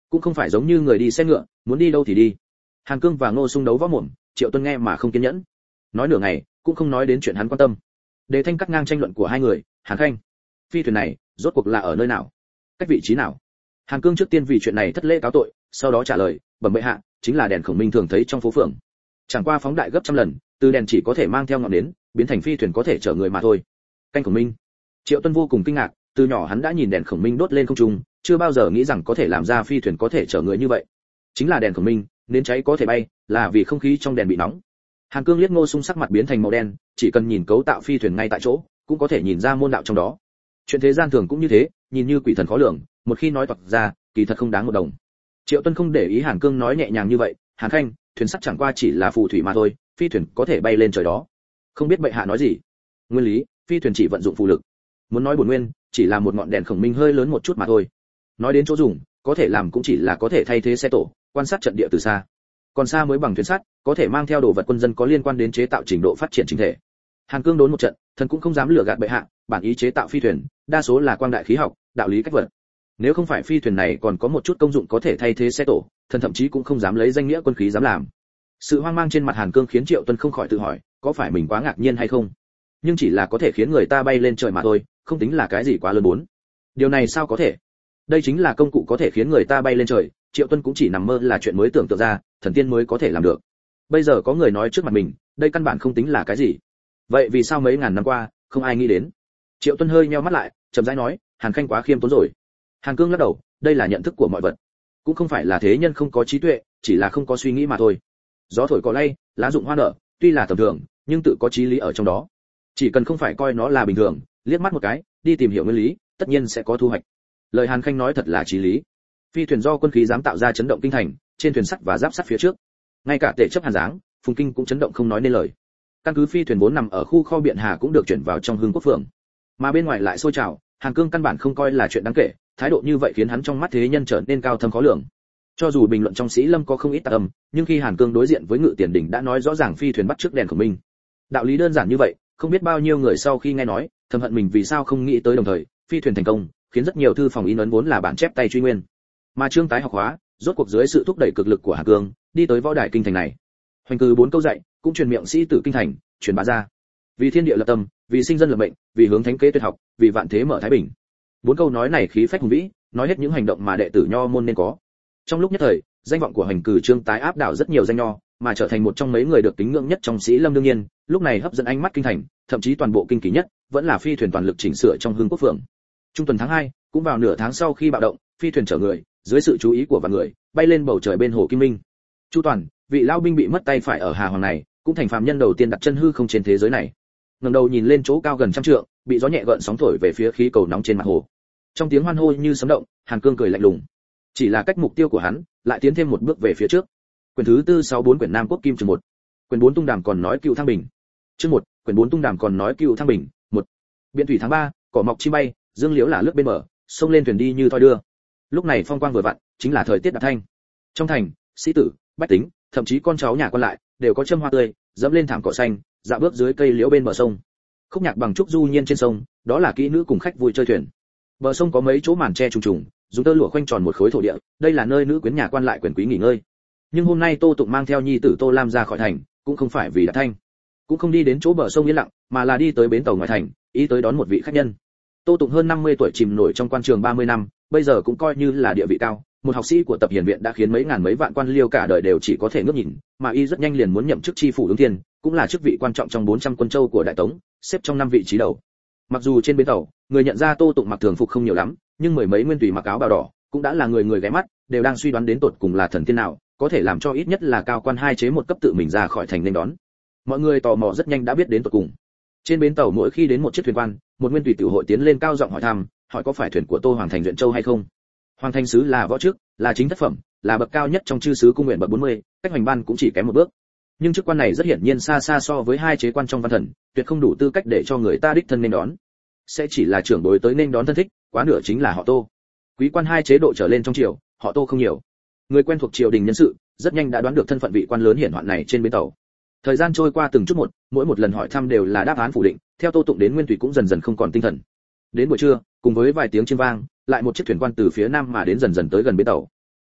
cũng không phải giống như người đi xe ngựa, muốn đi đâu thì đi. Hàn Cương và Ngô Sung đấu võ mồm, Triệu Tuân nghe mà không kiên nhẫn, nói nửa ngày cũng không nói đến chuyện hắn quan tâm. Đề Thanh cắt ngang tranh luận của hai người, Hàn Khanh, phi thuyền này rốt cuộc là ở nơi nào, cách vị trí nào? Hàn Cương trước tiên vì chuyện này thất lễ cáo tội, sau đó trả lời, bẩm bệ hạ, chính là đèn khổng minh thường thấy trong phố phường, chẳng qua phóng đại gấp trăm lần, từ đèn chỉ có thể mang theo ngọn nến, biến thành phi thuyền có thể chở người mà thôi. Canh khổng minh. Triệu Tuân vô cùng kinh ngạc, từ nhỏ hắn đã nhìn đèn khổng minh đốt lên không trung, chưa bao giờ nghĩ rằng có thể làm ra phi thuyền có thể chở người như vậy. Chính là đèn khổng minh, nến cháy có thể bay, là vì không khí trong đèn bị nóng. Hàn Cương liếc Ngô Sung sắc mặt biến thành màu đen, chỉ cần nhìn cấu tạo phi thuyền ngay tại chỗ, cũng có thể nhìn ra môn đạo trong đó. Chuyện thế gian thường cũng như thế, nhìn như quỷ thần khó lường, một khi nói toạc ra, kỳ thật không đáng một đồng. Triệu Tuân không để ý Hàn Cương nói nhẹ nhàng như vậy, Hàn Khanh, thuyền sắt chẳng qua chỉ là phù thủy mà thôi, phi thuyền có thể bay lên trời đó. Không biết bệ hạ nói gì? Nguyên lý, phi thuyền chỉ vận dụng phù lực. Muốn nói bổn nguyên, chỉ là một ngọn đèn khổng minh hơi lớn một chút mà thôi. Nói đến chỗ dùng, có thể làm cũng chỉ là có thể thay thế xe tổ, quan sát trận địa từ xa. Còn xa mới bằng thuyền sắt, có thể mang theo đồ vật quân dân có liên quan đến chế tạo trình độ phát triển chính thể. Hàn Cương đốn một trận, thần cũng không dám lừa gạt bệ hạ, bản ý chế tạo phi thuyền, đa số là quang đại khí học, đạo lý cách vật. Nếu không phải phi thuyền này còn có một chút công dụng có thể thay thế xe tổ, thần thậm chí cũng không dám lấy danh nghĩa quân khí dám làm. Sự hoang mang trên mặt Hàn Cương khiến Triệu Tuân không khỏi tự hỏi, có phải mình quá ngạc nhiên hay không? Nhưng chỉ là có thể khiến người ta bay lên trời mà thôi, không tính là cái gì quá lớn bốn. Điều này sao có thể? Đây chính là công cụ có thể khiến người ta bay lên trời, Triệu Tuân cũng chỉ nằm mơ là chuyện mới tưởng tượng ra, thần tiên mới có thể làm được. Bây giờ có người nói trước mặt mình, đây căn bản không tính là cái gì. Vậy vì sao mấy ngàn năm qua, không ai nghĩ đến? Triệu Tuân hơi nheo mắt lại, chậm rãi nói, Hàn Khanh quá khiêm tốn rồi. Hàn Cương lắc đầu, đây là nhận thức của mọi vật, cũng không phải là thế nhân không có trí tuệ, chỉ là không có suy nghĩ mà thôi. Gió thổi cỏ lay, lá rụng hoa nở, tuy là tầm thường, nhưng tự có trí lý ở trong đó. Chỉ cần không phải coi nó là bình thường, liếc mắt một cái, đi tìm hiểu nguyên lý, tất nhiên sẽ có thu hoạch. Lời Hàn Khanh nói thật là trí lý. Phi thuyền do quân khí dám tạo ra chấn động kinh thành, trên thuyền sắt và giáp sắt phía trước, ngay cả tể chấp Hàn Giáng, Phùng Kinh cũng chấn động không nói nên lời. Căn cứ phi thuyền vốn nằm ở khu kho Biện Hà cũng được chuyển vào trong Hưng Quốc phường, mà bên ngoài lại sôi trào. Hàn Cương căn bản không coi là chuyện đáng kể, thái độ như vậy khiến hắn trong mắt thế nhân trở nên cao thâm khó lường. Cho dù bình luận trong sĩ lâm có không ít tà âm, nhưng khi Hàn Cương đối diện với Ngự Tiền Đỉnh đã nói rõ ràng phi thuyền bắt trước đèn của mình, đạo lý đơn giản như vậy, không biết bao nhiêu người sau khi nghe nói, thầm hận mình vì sao không nghĩ tới đồng thời, phi thuyền thành công, khiến rất nhiều thư phòng in ấn vốn là bản chép tay truy nguyên. Mà Trương Tái học hóa, rốt cuộc dưới sự thúc đẩy cực lực của Hàn Cương, đi tới võ đài kinh thành này. Hoành cử 4 câu dạy, cũng truyền miệng sĩ tử kinh thành, truyền bá ra. Vì thiên địa lập tâm, vì sinh dân lập mệnh, vì hướng thánh kế tuyệt học, vì vạn thế mở thái bình. 4 câu nói này khí phách hùng vĩ, nói hết những hành động mà đệ tử nho môn nên có. Trong lúc nhất thời, danh vọng của Hoành cử Trương Tái áp đảo rất nhiều danh nho, mà trở thành một trong mấy người được kính ngưỡng nhất trong sĩ lâm. Đương nhiên, lúc này hấp dẫn ánh mắt kinh thành, thậm chí toàn bộ kinh kỳ nhất, vẫn là phi thuyền toàn lực chỉnh sửa trong Hưng Quốc phường. Trung tuần tháng 2, cũng vào nửa tháng sau khi bạo động, phi thuyền chở người, dưới sự chú ý của vạn người, bay lên bầu trời bên hồ Kim Minh. Chu Toàn, vị lao binh bị mất tay phải ở Hà Hoàng này, cũng thành phàm nhân đầu tiên đặt chân hư không trên thế giới này. Ngẩng đầu nhìn lên chỗ cao gần trăm trượng, bị gió nhẹ gợn sóng thổi về phía khí cầu nóng trên mặt hồ. Trong tiếng hoan hô như sấm động, Hàn Cương cười lạnh lùng. Chỉ là cách mục tiêu của hắn, lại tiến thêm một bước về phía trước. Quyển thứ 464 quyển Nam Quốc Kim chương 1. Quyển 4 tung đàm còn nói cựu thăng bình. Chương 1, quyển 4 tung đàm còn nói cựu thăng bình. 1. Biện thủy tháng 3, cỏ mọc chim bay, dương liễu là lướt bên bờ, sông lên thuyền đi như thoi đưa. Lúc này phong quang vừa vặn, chính là thời tiết đạp thanh. Trong thành, sĩ tử, bách tính, thậm chí con cháu nhà quan lại, đều có châm hoa tươi, dẫm lên thảm cỏ xanh, dạo bước dưới cây liễu bên bờ sông. Khúc nhạc bằng trúc du nhiên trên sông, đó là kỹ nữ cùng khách vui chơi thuyền. Bờ sông có mấy chỗ màn tre trùng trùng, dùng tơ lụa khoanh tròn một khối thổ địa, đây là nơi nữ quyến nhà quan lại quyền quý nghỉ ngơi. Nhưng hôm nay Tô Tụng mang theo nhi tử Tô Lam ra khỏi thành, cũng không phải vì đã thanh, cũng không đi đến chỗ bờ sông yên lặng, mà là đi tới bến tàu ngoài thành, ý tới đón một vị khách nhân. Tô Tụng hơn 50 tuổi chìm nổi trong quan trường 30 năm, bây giờ cũng coi như là địa vị cao, một học sĩ của tập hiền viện đã khiến mấy ngàn mấy vạn quan liêu cả đời đều chỉ có thể ngước nhìn, mà y rất nhanh liền muốn nhậm chức tri phủ ứng thiên, cũng là chức vị quan trọng trong 400 quân châu của đại tống, xếp trong 5 vị trí đầu. Mặc dù trên bến tàu, người nhận ra Tô Tụng mặc thường phục không nhiều lắm, nhưng mười mấy nguyên tùy mặc áo bào đỏ, cũng đã là người ghé mắt, đều đang suy đoán đến tột cùng là thần tiên nào, có thể làm cho ít nhất là cao quan 2 chế 1 cấp tự mình ra khỏi thành nên đón. Mọi người tò mò rất nhanh đã biết đến tột cùng. Trên bến tàu mỗi khi đến một chiếc thuyền quan, một nguyên tùy tiểu hội tiến lên cao giọng hỏi thăm, hỏi có phải thuyền của Tô Hoàng thành Duyện Châu hay không. Hoàng thành sứ là võ chức, là chính thất phẩm, là bậc cao nhất trong chư sứ cung nguyện bậc 40, cách Hoành ban cũng chỉ kém một bước. Nhưng chức quan này rất hiển nhiên xa xa so với 2 chế quan trong văn thần, tuyệt không đủ tư cách để cho người ta đích thân nên đón. Sẽ chỉ là trưởng bối tới nên đón thân thích, quá nửa chính là họ Tô. Quý quan 2 chế độ trở lên trong triều, họ Tô không nhiều. Người quen thuộc triều đình nhân sự, rất nhanh đã đoán được thân phận vị quan lớn hiển hoạn này trên bến tàu. Thời gian trôi qua từng chút một, mỗi một lần hỏi thăm đều là đáp án phủ định, theo Tô Tụng đến nguyên tùy cũng dần dần không còn tinh thần. Đến buổi trưa, cùng với vài tiếng chiêng vang, lại một chiếc thuyền quan từ phía nam mà đến dần dần tới gần bến tàu.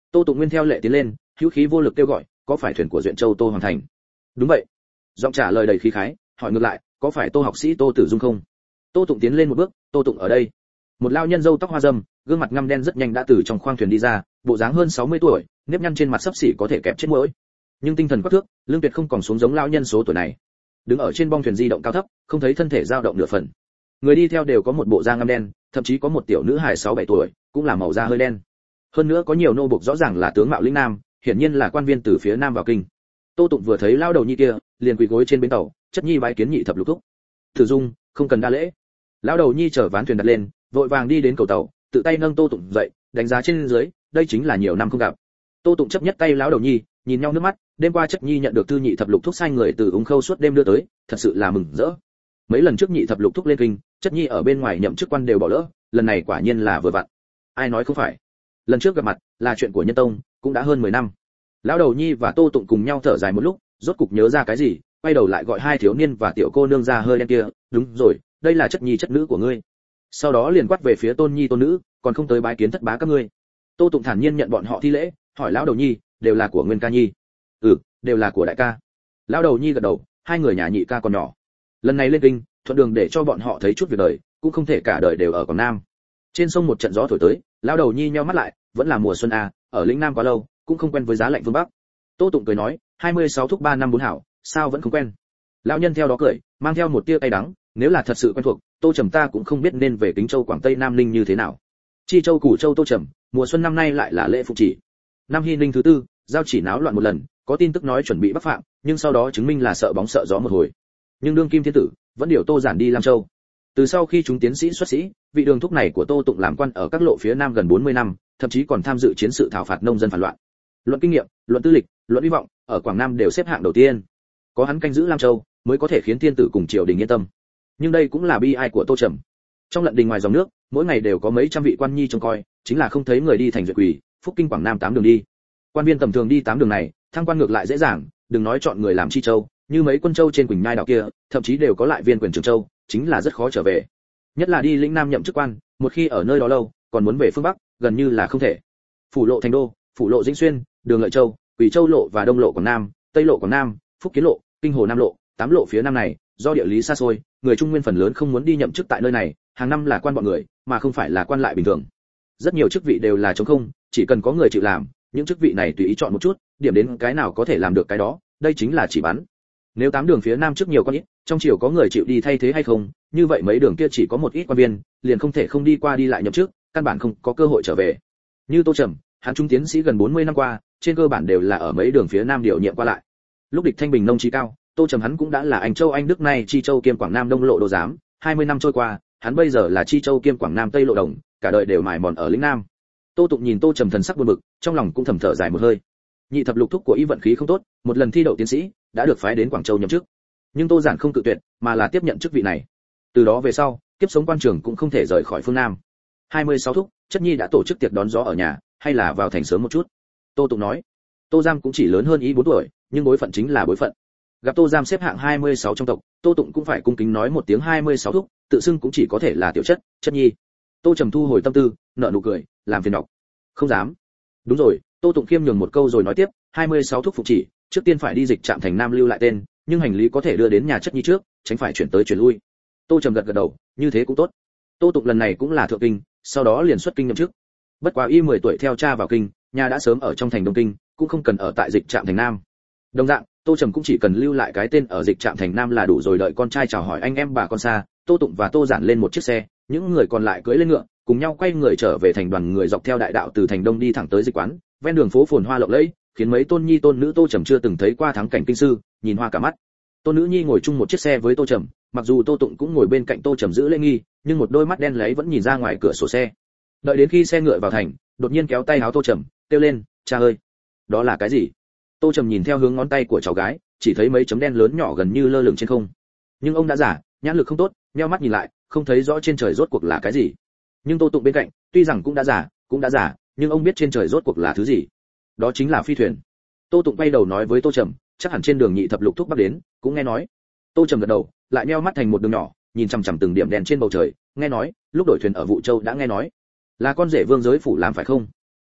Tô Tụng Nguyên theo lệ tiến lên, hữu khí vô lực kêu gọi, có phải thuyền của Duyện Châu Tô Hoàng Thành? Đúng vậy. Giọng trả lời đầy khí khái, hỏi ngược lại, có phải Tô học sĩ Tô Tử Dung không? Tô Tụng tiến lên một bước, Tô Tụng ở đây. Một lao nhân râu tóc hoa râm, gương mặt ngăm đen rất nhanh đã từ trong khoang thuyền đi ra, bộ dáng hơn 60 tuổi, nếp nhăn trên mặt sấp xỉ có thể kẹp chết muỗi. Nhưng tinh thần quắc thước, lương tuyệt không còn xuống giống lao nhân số tuổi này. Đứng ở trên bong thuyền di động cao thấp, không thấy thân thể dao động nửa phần. Người đi theo đều có một bộ da ngăm đen, thậm chí có một tiểu nữ hài 6-7 tuổi, cũng là màu da hơi đen. Hơn nữa có nhiều nô bộc rõ ràng là tướng mạo lĩnh nam, hiển nhiên là quan viên từ phía nam vào kinh. Tô Tụng vừa thấy lao đầu nhi kia, liền quỳ gối trên bến tàu, chất nhi bái kiến nhị thập lục thúc. Tử Dung, không cần đa lễ. Lao đầu nhi chở ván thuyền đặt lên, vội vàng đi đến cầu tàu, tự tay nâng Tô Tụng dậy, đánh giá trên dưới, đây chính là nhiều năm không gặp. Tô Tụng chấp nhất tay lão đầu nhi, nhìn nhau nước mắt, đêm qua chất nhi nhận được thư nhị thập lục thúc sai người từ Ung Khâu suốt đêm đưa tới, thật sự là mừng rỡ. Mấy lần trước nhị thập lục thúc lên kinh, chất nhi ở bên ngoài nhậm chức quan đều bỏ lỡ, lần này quả nhiên là vừa vặn. Ai nói không phải? Lần trước gặp mặt là chuyện của Nhân Tông, cũng đã hơn 10 năm. Lão đầu nhi và Tô Tụng cùng nhau thở dài một lúc, rốt cục nhớ ra cái gì, quay đầu lại gọi hai thiếu niên và tiểu cô nương ra hơi đen kia, đúng rồi, đây là chất nhi chất nữ của ngươi. Sau đó liền quát về phía tôn nhi tôn nữ, còn không tới bái kiến thất bá các ngươi. Tô Tụng thản nhiên nhận bọn họ thi lễ, hỏi lão đầu nhi, đều là của Nguyên ca nhi? Ừ, đều là của đại ca. Lão đầu nhi gật đầu, hai người nhà nhị ca còn nhỏ. Lần này lên kinh, thuận đường để cho bọn họ thấy chút việc đời, cũng không thể cả đời đều ở Quảng Nam. Trên sông một trận gió thổi tới, lão đầu nhi nheo mắt lại, vẫn là mùa xuân à, ở lĩnh Nam quá lâu, cũng không quen với giá lạnh phương Bắc. Tô Tụng cười nói, 26 thúc 3 năm 4 hảo, sao vẫn không quen? Lão nhân theo đó cười, mang theo một tia cay đắng, nếu là thật sự quen thuộc, Tô Trầm ta cũng không biết nên về Kính Châu Quảng Tây Nam Ninh như thế nào. Chi Châu Củ Châu Tô Trầm, mùa xuân năm nay lại là lễ phục chỉ. Năm Hy Ninh thứ tư, giao chỉ náo loạn một lần, có tin tức nói chuẩn bị bắc phạm, nhưng sau đó chứng minh là sợ bóng sợ gió một hồi. Nhưng đương kim thiên tử vẫn điều Tô Giản đi Lam Châu. Từ sau khi chúng tiến sĩ xuất sĩ, vị đường thúc này của Tô Tụng làm quan ở các lộ phía Nam gần 40 năm, thậm chí còn tham dự chiến sự thảo phạt nông dân phản loạn. Luận kinh nghiệm, luận tư lịch, luận hy vọng, ở Quảng Nam đều xếp hạng đầu tiên. Có hắn canh giữ Lam Châu, mới có thể khiến thiên tử cùng triều đình yên tâm. Nhưng đây cũng là bi ai của Tô Trầm. Trong lận đình ngoài dòng nước, mỗi ngày đều có mấy trăm vị quan nhi trông coi, chính là không thấy người đi thành duyệt quỷ, phúc kinh Quảng Nam 8 đường đi. Quan viên tầm thường đi 8 đường này, thăng quan ngược lại dễ dàng, đừng nói chọn người làm Chi Châu, như mấy quân châu trên Quỳnh Nhai đảo kia, thậm chí đều có lại viên quyền Trường Châu, chính là rất khó trở về. Nhất là đi lĩnh Nam nhậm chức quan, một khi ở nơi đó lâu, còn muốn về phương Bắc, gần như là không thể. Phủ lộ Thành Đô, phủ lộ Dĩnh Xuyên, đường Lợi Châu, Quỳ Châu lộ và Đông lộ Quảng Nam, Tây lộ Quảng Nam, Phúc Kiến lộ, Kinh Hồ Nam lộ, 8 lộ phía Nam này, do địa lý xa xôi, người Trung Nguyên phần lớn không muốn đi nhậm chức tại nơi này, hàng năm là quan bọn người, mà không phải là quan lại bình thường. Rất nhiều chức vị đều là trống không, chỉ cần có người chịu làm, những chức vị này tùy ý chọn một chút, điểm đến cái nào có thể làm được cái đó, đây chính là chỉ bắn. Nếu 8 đường phía Nam trước nhiều quan ít, trong chiều có người chịu đi thay thế hay không, như vậy mấy đường kia chỉ có một ít quan viên, liền không thể không đi qua đi lại nhậm chức, căn bản không có cơ hội trở về. Như Tô Trầm, hắn trung tiến sĩ gần 40 năm qua, trên cơ bản đều là ở mấy đường phía Nam điều nhiệm qua lại. Lúc địch Thanh Bình nông trí cao, Tô Trầm hắn cũng đã là Anh Châu Anh Đức nay Chi Châu kiêm Quảng Nam Đông lộ đô giám, 20 năm trôi qua, hắn bây giờ là Chi Châu kiêm Quảng Nam Tây lộ đồng, cả đời đều mài mòn ở lĩnh Nam. Tô Tụng nhìn Tô Trầm thần sắc buồn bực, trong lòng cũng thầm thở dài một hơi. Nhị thập lục thúc của y vận khí không tốt, một lần thi đậu tiến sĩ, đã được phái đến Quảng Châu nhậm chức. Nhưng Tô Giản không cự tuyệt, mà là tiếp nhận chức vị này. Từ đó về sau, kiếp sống quan trường cũng không thể rời khỏi phương Nam. 26 thúc, chất nhi đã tổ chức tiệc đón gió ở nhà, hay là vào thành sớm một chút? Tô Tụng nói. Tô Giam cũng chỉ lớn hơn y 4 tuổi, nhưng bối phận chính là bối phận. Gặp Tô Giam xếp hạng 26 trong tộc, Tô Tụng cũng phải cung kính nói một tiếng 26 thúc, tự xưng cũng chỉ có thể là tiểu chất, chất nhi. Tô Trầm thu hồi tâm tư, nở nụ cười, làm phiền nhọc. Không dám. Đúng rồi, Tô Tụng khiêm nhường một câu rồi nói tiếp, 26 thúc phục chỉ, trước tiên phải đi dịch trạm thành Nam lưu lại tên, nhưng hành lý có thể đưa đến nhà chất nhi trước, tránh phải chuyển tới chuyển lui. Tô Trầm gật gật đầu, như thế cũng tốt. Tô Tụng lần này cũng là thượng kinh, sau đó liền xuất kinh nhậm chức. Bất quá y 10 tuổi theo cha vào kinh, nhà đã sớm ở trong thành Đông Kinh, cũng không cần ở tại dịch trạm thành Nam. Đồng dạng, Tô Trầm cũng chỉ cần lưu lại cái tên ở dịch trạm thành Nam là đủ rồi, đợi con trai chào hỏi anh em bà con xa, Tô Tụng và Tô Giản lên một chiếc xe, những người còn lại cưỡi lên ngựa, cùng nhau quay người trở về thành đoàn người dọc theo đại đạo từ thành Đông đi thẳng tới dịch quán, ven đường phố phồn hoa lộng lẫy, khiến mấy tôn nhi tôn nữ Tô Trầm chưa từng thấy qua thắng cảnh kinh sư, nhìn hoa cả mắt. Tôn nữ nhi ngồi chung một chiếc xe với Tô Trầm, mặc dù Tô Tụng cũng ngồi bên cạnh Tô Trầm giữ lễ nghi, nhưng một đôi mắt đen lấy vẫn nhìn ra ngoài cửa sổ xe. Đợi đến khi xe ngựa vào thành, đột nhiên kéo tay áo Tô Trầm, kêu lên, "Cha ơi, đó là cái gì?" Tô Trầm nhìn theo hướng ngón tay của cháu gái, chỉ thấy mấy chấm đen lớn nhỏ gần như lơ lửng trên không. Nhưng ông đã giả, nhãn lực không tốt, nheo mắt nhìn lại, không thấy rõ trên trời rốt cuộc là cái gì. Nhưng Tô Tụng bên cạnh, tuy rằng cũng đã giả, nhưng ông biết trên trời rốt cuộc là thứ gì. Đó chính là phi thuyền. Tô Tụng quay đầu nói với Tô Trầm, chắc hẳn trên đường nhị thập lục thúc bắc đến, cũng nghe nói. Tô Trầm gật đầu, lại nheo mắt thành một đường nhỏ, nhìn chằm chằm từng điểm đèn trên bầu trời, nghe nói, lúc đổi thuyền ở Vũ Châu đã nghe nói, là con rể Vương Giới phủ làm phải không?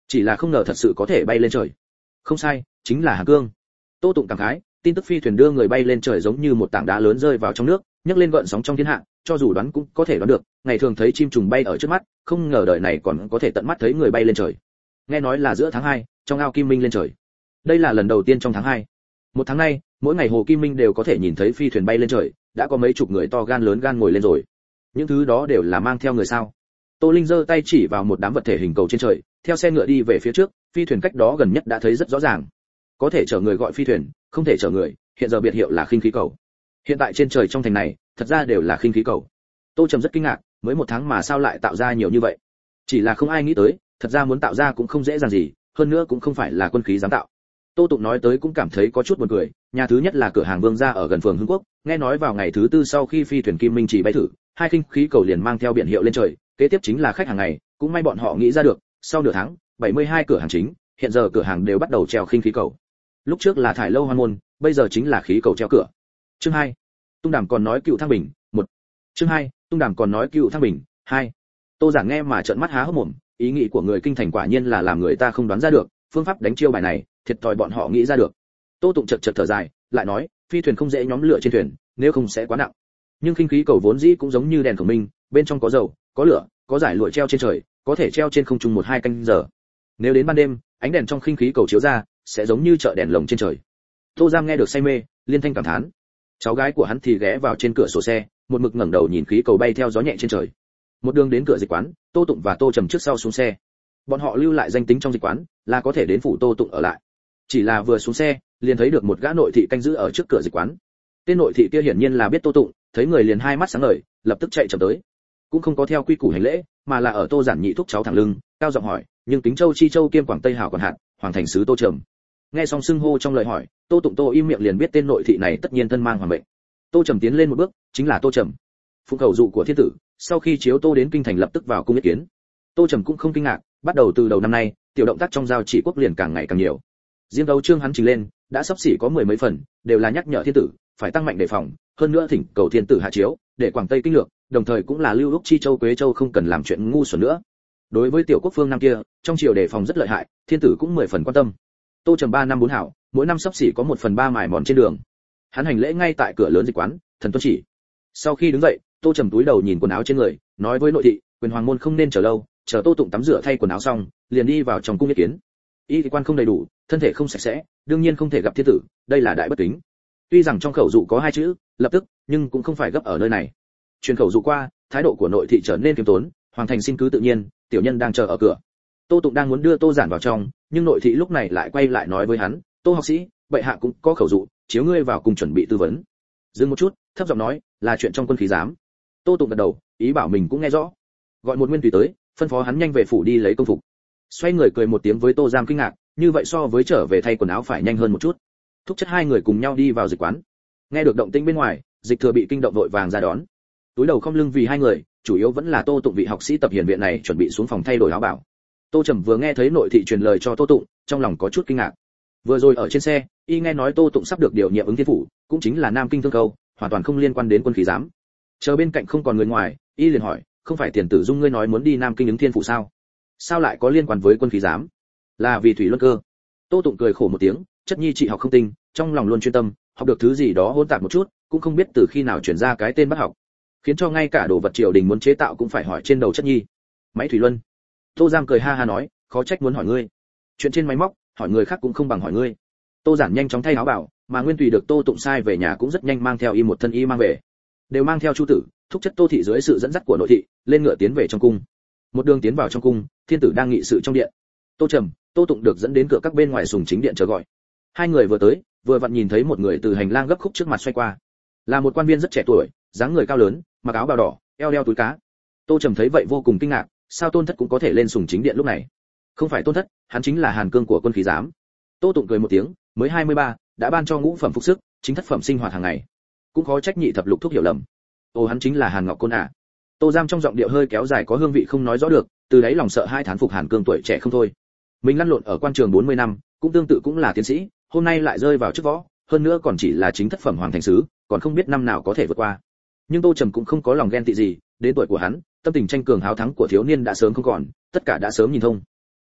chỉ là không ngờ thật sự có thể bay lên trời. Không sai, chính là Hàn Cương. Tô Tụng cảm khái, tin tức phi thuyền đưa người bay lên trời giống như một tảng đá lớn rơi vào trong nước, nhấc lên gợn sóng trong thiên hạ, cho dù đoán cũng có thể đoán được, ngày thường thấy chim trùng bay ở trước mắt, không ngờ đời này còn có thể tận mắt thấy người bay lên trời. Nghe nói là giữa tháng 2, trong ao Kim Minh lên trời. Đây là lần đầu tiên trong tháng 2. Một tháng nay, mỗi ngày Hồ Kim Minh đều có thể nhìn thấy phi thuyền bay lên trời, đã có mấy chục người to gan lớn gan ngồi lên rồi. Những thứ đó đều là mang theo người sao? Tô Linh giơ tay chỉ vào một đám vật thể hình cầu trên trời, theo xe ngựa đi về phía trước, phi thuyền cách đó gần nhất đã thấy rất rõ ràng. Có thể chở người gọi phi thuyền, không thể chở người, hiện giờ biệt hiệu là khinh khí cầu. Hiện tại trên trời trong thành này, thật ra đều là khinh khí cầu. Tô Trầm rất kinh ngạc, mới một tháng mà sao lại tạo ra nhiều như vậy? Chỉ là không ai nghĩ tới, thật ra muốn tạo ra cũng không dễ dàng gì, hơn nữa cũng không phải là quân khí dám tạo. Tô Tụng nói tới cũng cảm thấy có chút buồn cười, nhà thứ nhất là cửa hàng Vương gia ở gần phường Hưng Quốc, nghe nói vào ngày thứ tư sau khi phi thuyền Kim Minh chỉ bay thử, hai khinh khí cầu liền mang theo biển hiệu lên trời, kế tiếp chính là khách hàng ngày, cũng may bọn họ nghĩ ra được, sau nửa tháng, 72 cửa hàng chính, hiện giờ cửa hàng đều bắt đầu treo khinh khí cầu. Lúc trước là thải lâu hoan môn, bây giờ chính là khí cầu treo cửa. Chương 2. Tung Đàm còn nói cựu Thăng Bình, 1. Chương 2. Tung Đàm còn nói cựu Thăng Bình, 2. Tô Giản nghe mà trợn mắt há hốc mồm, ý nghĩ của người kinh thành quả nhiên là làm người ta không đoán ra được, phương pháp đánh chiêu bài này, thiệt thòi bọn họ nghĩ ra được. Tô Tụng chật chật thở dài, lại nói, phi thuyền không dễ nhóm lửa trên thuyền, nếu không sẽ quá nặng. Nhưng khinh khí cầu vốn dĩ cũng giống như đèn khổng minh, bên trong có dầu, có lửa, có giải lụa treo trên trời, có thể treo trên không trung 1-2 canh giờ. Nếu đến ban đêm, ánh đèn trong khinh khí cầu chiếu ra, sẽ giống như chợ đèn lồng trên trời. Tô Giang nghe được say mê, liên thanh cảm thán. Cháu gái của hắn thì ghé vào trên cửa sổ xe, một mực ngẩng đầu nhìn khí cầu bay theo gió nhẹ trên trời. Một đường đến cửa dịch quán, Tô Tụng và Tô Trầm trước sau xuống xe. Bọn họ lưu lại danh tính trong dịch quán, là có thể đến phủ Tô Tụng ở lại. Chỉ là vừa xuống xe, liền thấy được một gã nội thị canh giữ ở trước cửa dịch quán. Tên nội thị kia hiển nhiên là biết Tô Tụng, thấy người liền hai mắt sáng ngời, lập tức chạy chậm tới. Cũng không có theo quy củ hành lễ, mà là ở Tô Giản nhị thúc cháu thẳng lưng, cao giọng hỏi, nhưng Kính Châu Chi Châu kiêm Quảng Tây hảo còn hạn, hoàng thành sứ Tô Trầm. Nghe xong xưng hô trong lời hỏi, Tô Tụng Tô im miệng liền biết tên nội thị này tất nhiên thân mang hoàng mệnh. Tô Trầm tiến lên một bước, chính là Tô Trầm. Phụng khẩu dụ của thiên tử, sau khi chiếu Tô đến kinh thành lập tức vào cung ý kiến. Tô Trầm cũng không kinh ngạc, bắt đầu từ đầu năm nay, tiểu động tác trong giao chỉ quốc liền càng ngày càng nhiều. Riêng đấu chương hắn trình lên, đã sắp xỉ có 10 mấy phần, đều là nhắc nhở thiên tử, phải tăng mạnh đề phòng, hơn nữa thỉnh cầu thiên tử hạ chiếu, để Quảng Tây kinh lược, đồng thời cũng là lưu lúc Chi Châu Quế Châu không cần làm chuyện ngu xuẩn nữa. Đối với tiểu quốc phương Nam kia, trong triều đề phòng rất lợi hại, thiên tử cũng 10 phần quan tâm. Tô Trầm 3 năm 4 hảo, mỗi năm sắp xỉ có 1/3 mài mòn trên đường. Hắn hành lễ ngay tại cửa lớn dịch quán, thần tuân chỉ. Sau khi đứng dậy, Tô Trầm túi đầu nhìn quần áo trên người, nói với nội thị, quyền hoàng môn không nên chờ lâu, chờ Tô Tụng tắm rửa thay quần áo xong, liền đi vào trong cung ý kiến. Y quan không đầy đủ, thân thể không sạch sẽ, đương nhiên không thể gặp thiên tử, đây là đại bất kính. Tuy rằng trong khẩu dụ có 2 chữ, lập tức, nhưng cũng không phải gấp ở nơi này. Truyền khẩu dụ qua, thái độ của nội thị trở nên kiêm tốn, hoàng thành xin cứ tự nhiên, tiểu nhân đang chờ ở cửa. Tô Tụng đang muốn đưa Tô Giản vào trong, nhưng nội thị lúc này lại quay lại nói với hắn, Tô học sĩ, bệ hạ cũng có khẩu dụ, chiếu ngươi vào cùng chuẩn bị tư vấn. Dừng một chút, thấp giọng nói, là chuyện trong quân khí giám. Tô Tụng gật đầu, ý bảo mình cũng nghe rõ. Gọi một nguyên tùy tới, phân phó hắn nhanh về phủ đi lấy công phục. Xoay người cười một tiếng với Tô Giang kinh ngạc, như vậy so với trở về thay quần áo phải nhanh hơn một chút. Thúc chất hai người cùng nhau đi vào dịch quán. Nghe được động tĩnh bên ngoài, Dịch Thừa bị kinh động vội vàng ra đón. Túi đầu không lưng vì hai người, chủ yếu vẫn là Tô Tụng vị học sĩ tập hiền viện này chuẩn bị xuống phòng thay đổi áo bảo. Tô Trầm vừa nghe thấy nội thị truyền lời cho Tô Tụng, trong lòng có chút kinh ngạc. Vừa rồi ở trên xe, y nghe nói Tô Tụng sắp được điều nhiệm ứng thiên phủ, cũng chính là Nam Kinh Thương Câu, hoàn toàn không liên quan đến quân khí giám. Chờ bên cạnh không còn người ngoài, y liền hỏi, không phải Tiền Tử Dung ngươi nói muốn đi Nam Kinh ứng thiên phủ sao? Sao lại có liên quan với quân khí giám? Là vì thủy luân cơ. Tô Tụng cười khổ một tiếng, chất nhi chị học không tinh, trong lòng luôn chuyên tâm, học được thứ gì đó hỗn tạp một chút, cũng không biết từ khi nào chuyển ra cái tên bắt học, khiến cho ngay cả đồ vật triều đình muốn chế tạo cũng phải hỏi trên đầu chất nhi. Máy thủy luân. Tô Giang cười ha ha nói, khó trách muốn hỏi ngươi. Chuyện trên máy móc, hỏi người khác cũng không bằng hỏi ngươi. Tô Giản nhanh chóng thay áo bảo, mà Nguyên Tùy được Tô Tụng sai về nhà cũng rất nhanh mang theo y một thân y mang về, đều mang theo Chu tử, thúc chất Tô thị dưới sự dẫn dắt của nội thị, lên ngựa tiến về trong cung. Một đường tiến vào trong cung, thiên tử đang nghị sự trong điện. Tô Trầm, Tô Tụng được dẫn đến cửa các bên ngoài sùng chính điện chờ gọi. Hai người vừa tới, vừa vặn nhìn thấy một người từ hành lang gấp khúc trước mặt xoay qua, là một quan viên rất trẻ tuổi, dáng người cao lớn, mặc áo bào đỏ, eo đeo túi cá. Tô Trầm thấy vậy vô cùng kinh ngạc, sao Tôn thất cũng có thể lên sùng chính điện lúc này? Không phải Tôn thất, hắn chính là Hàn Cương của quân khí giám. Tô Tụng cười một tiếng, mới 23, đã ban cho ngũ phẩm phục sức, chính thất phẩm sinh hoạt hàng ngày, cũng khó trách nhị thập lục thúc hiểu lầm. Ồ, hắn chính là Hàn Ngọc Côn à? Tô Giang trong giọng điệu hơi kéo dài có hương vị không nói rõ được, từ đấy lòng sợ hai thán phục Hàn Cương tuổi trẻ không thôi. Mình lăn lộn ở quan trường 40 năm, cũng tương tự cũng là tiến sĩ, hôm nay lại rơi vào chức võ, hơn nữa còn chỉ là chính thất phẩm hoàng thành sứ, còn không biết năm nào có thể vượt qua. Nhưng Tô Trầm cũng không có lòng ghen tị gì, đến tuổi của hắn, tâm tình tranh cường háo thắng của thiếu niên đã sớm không còn, tất cả đã sớm nhìn thông.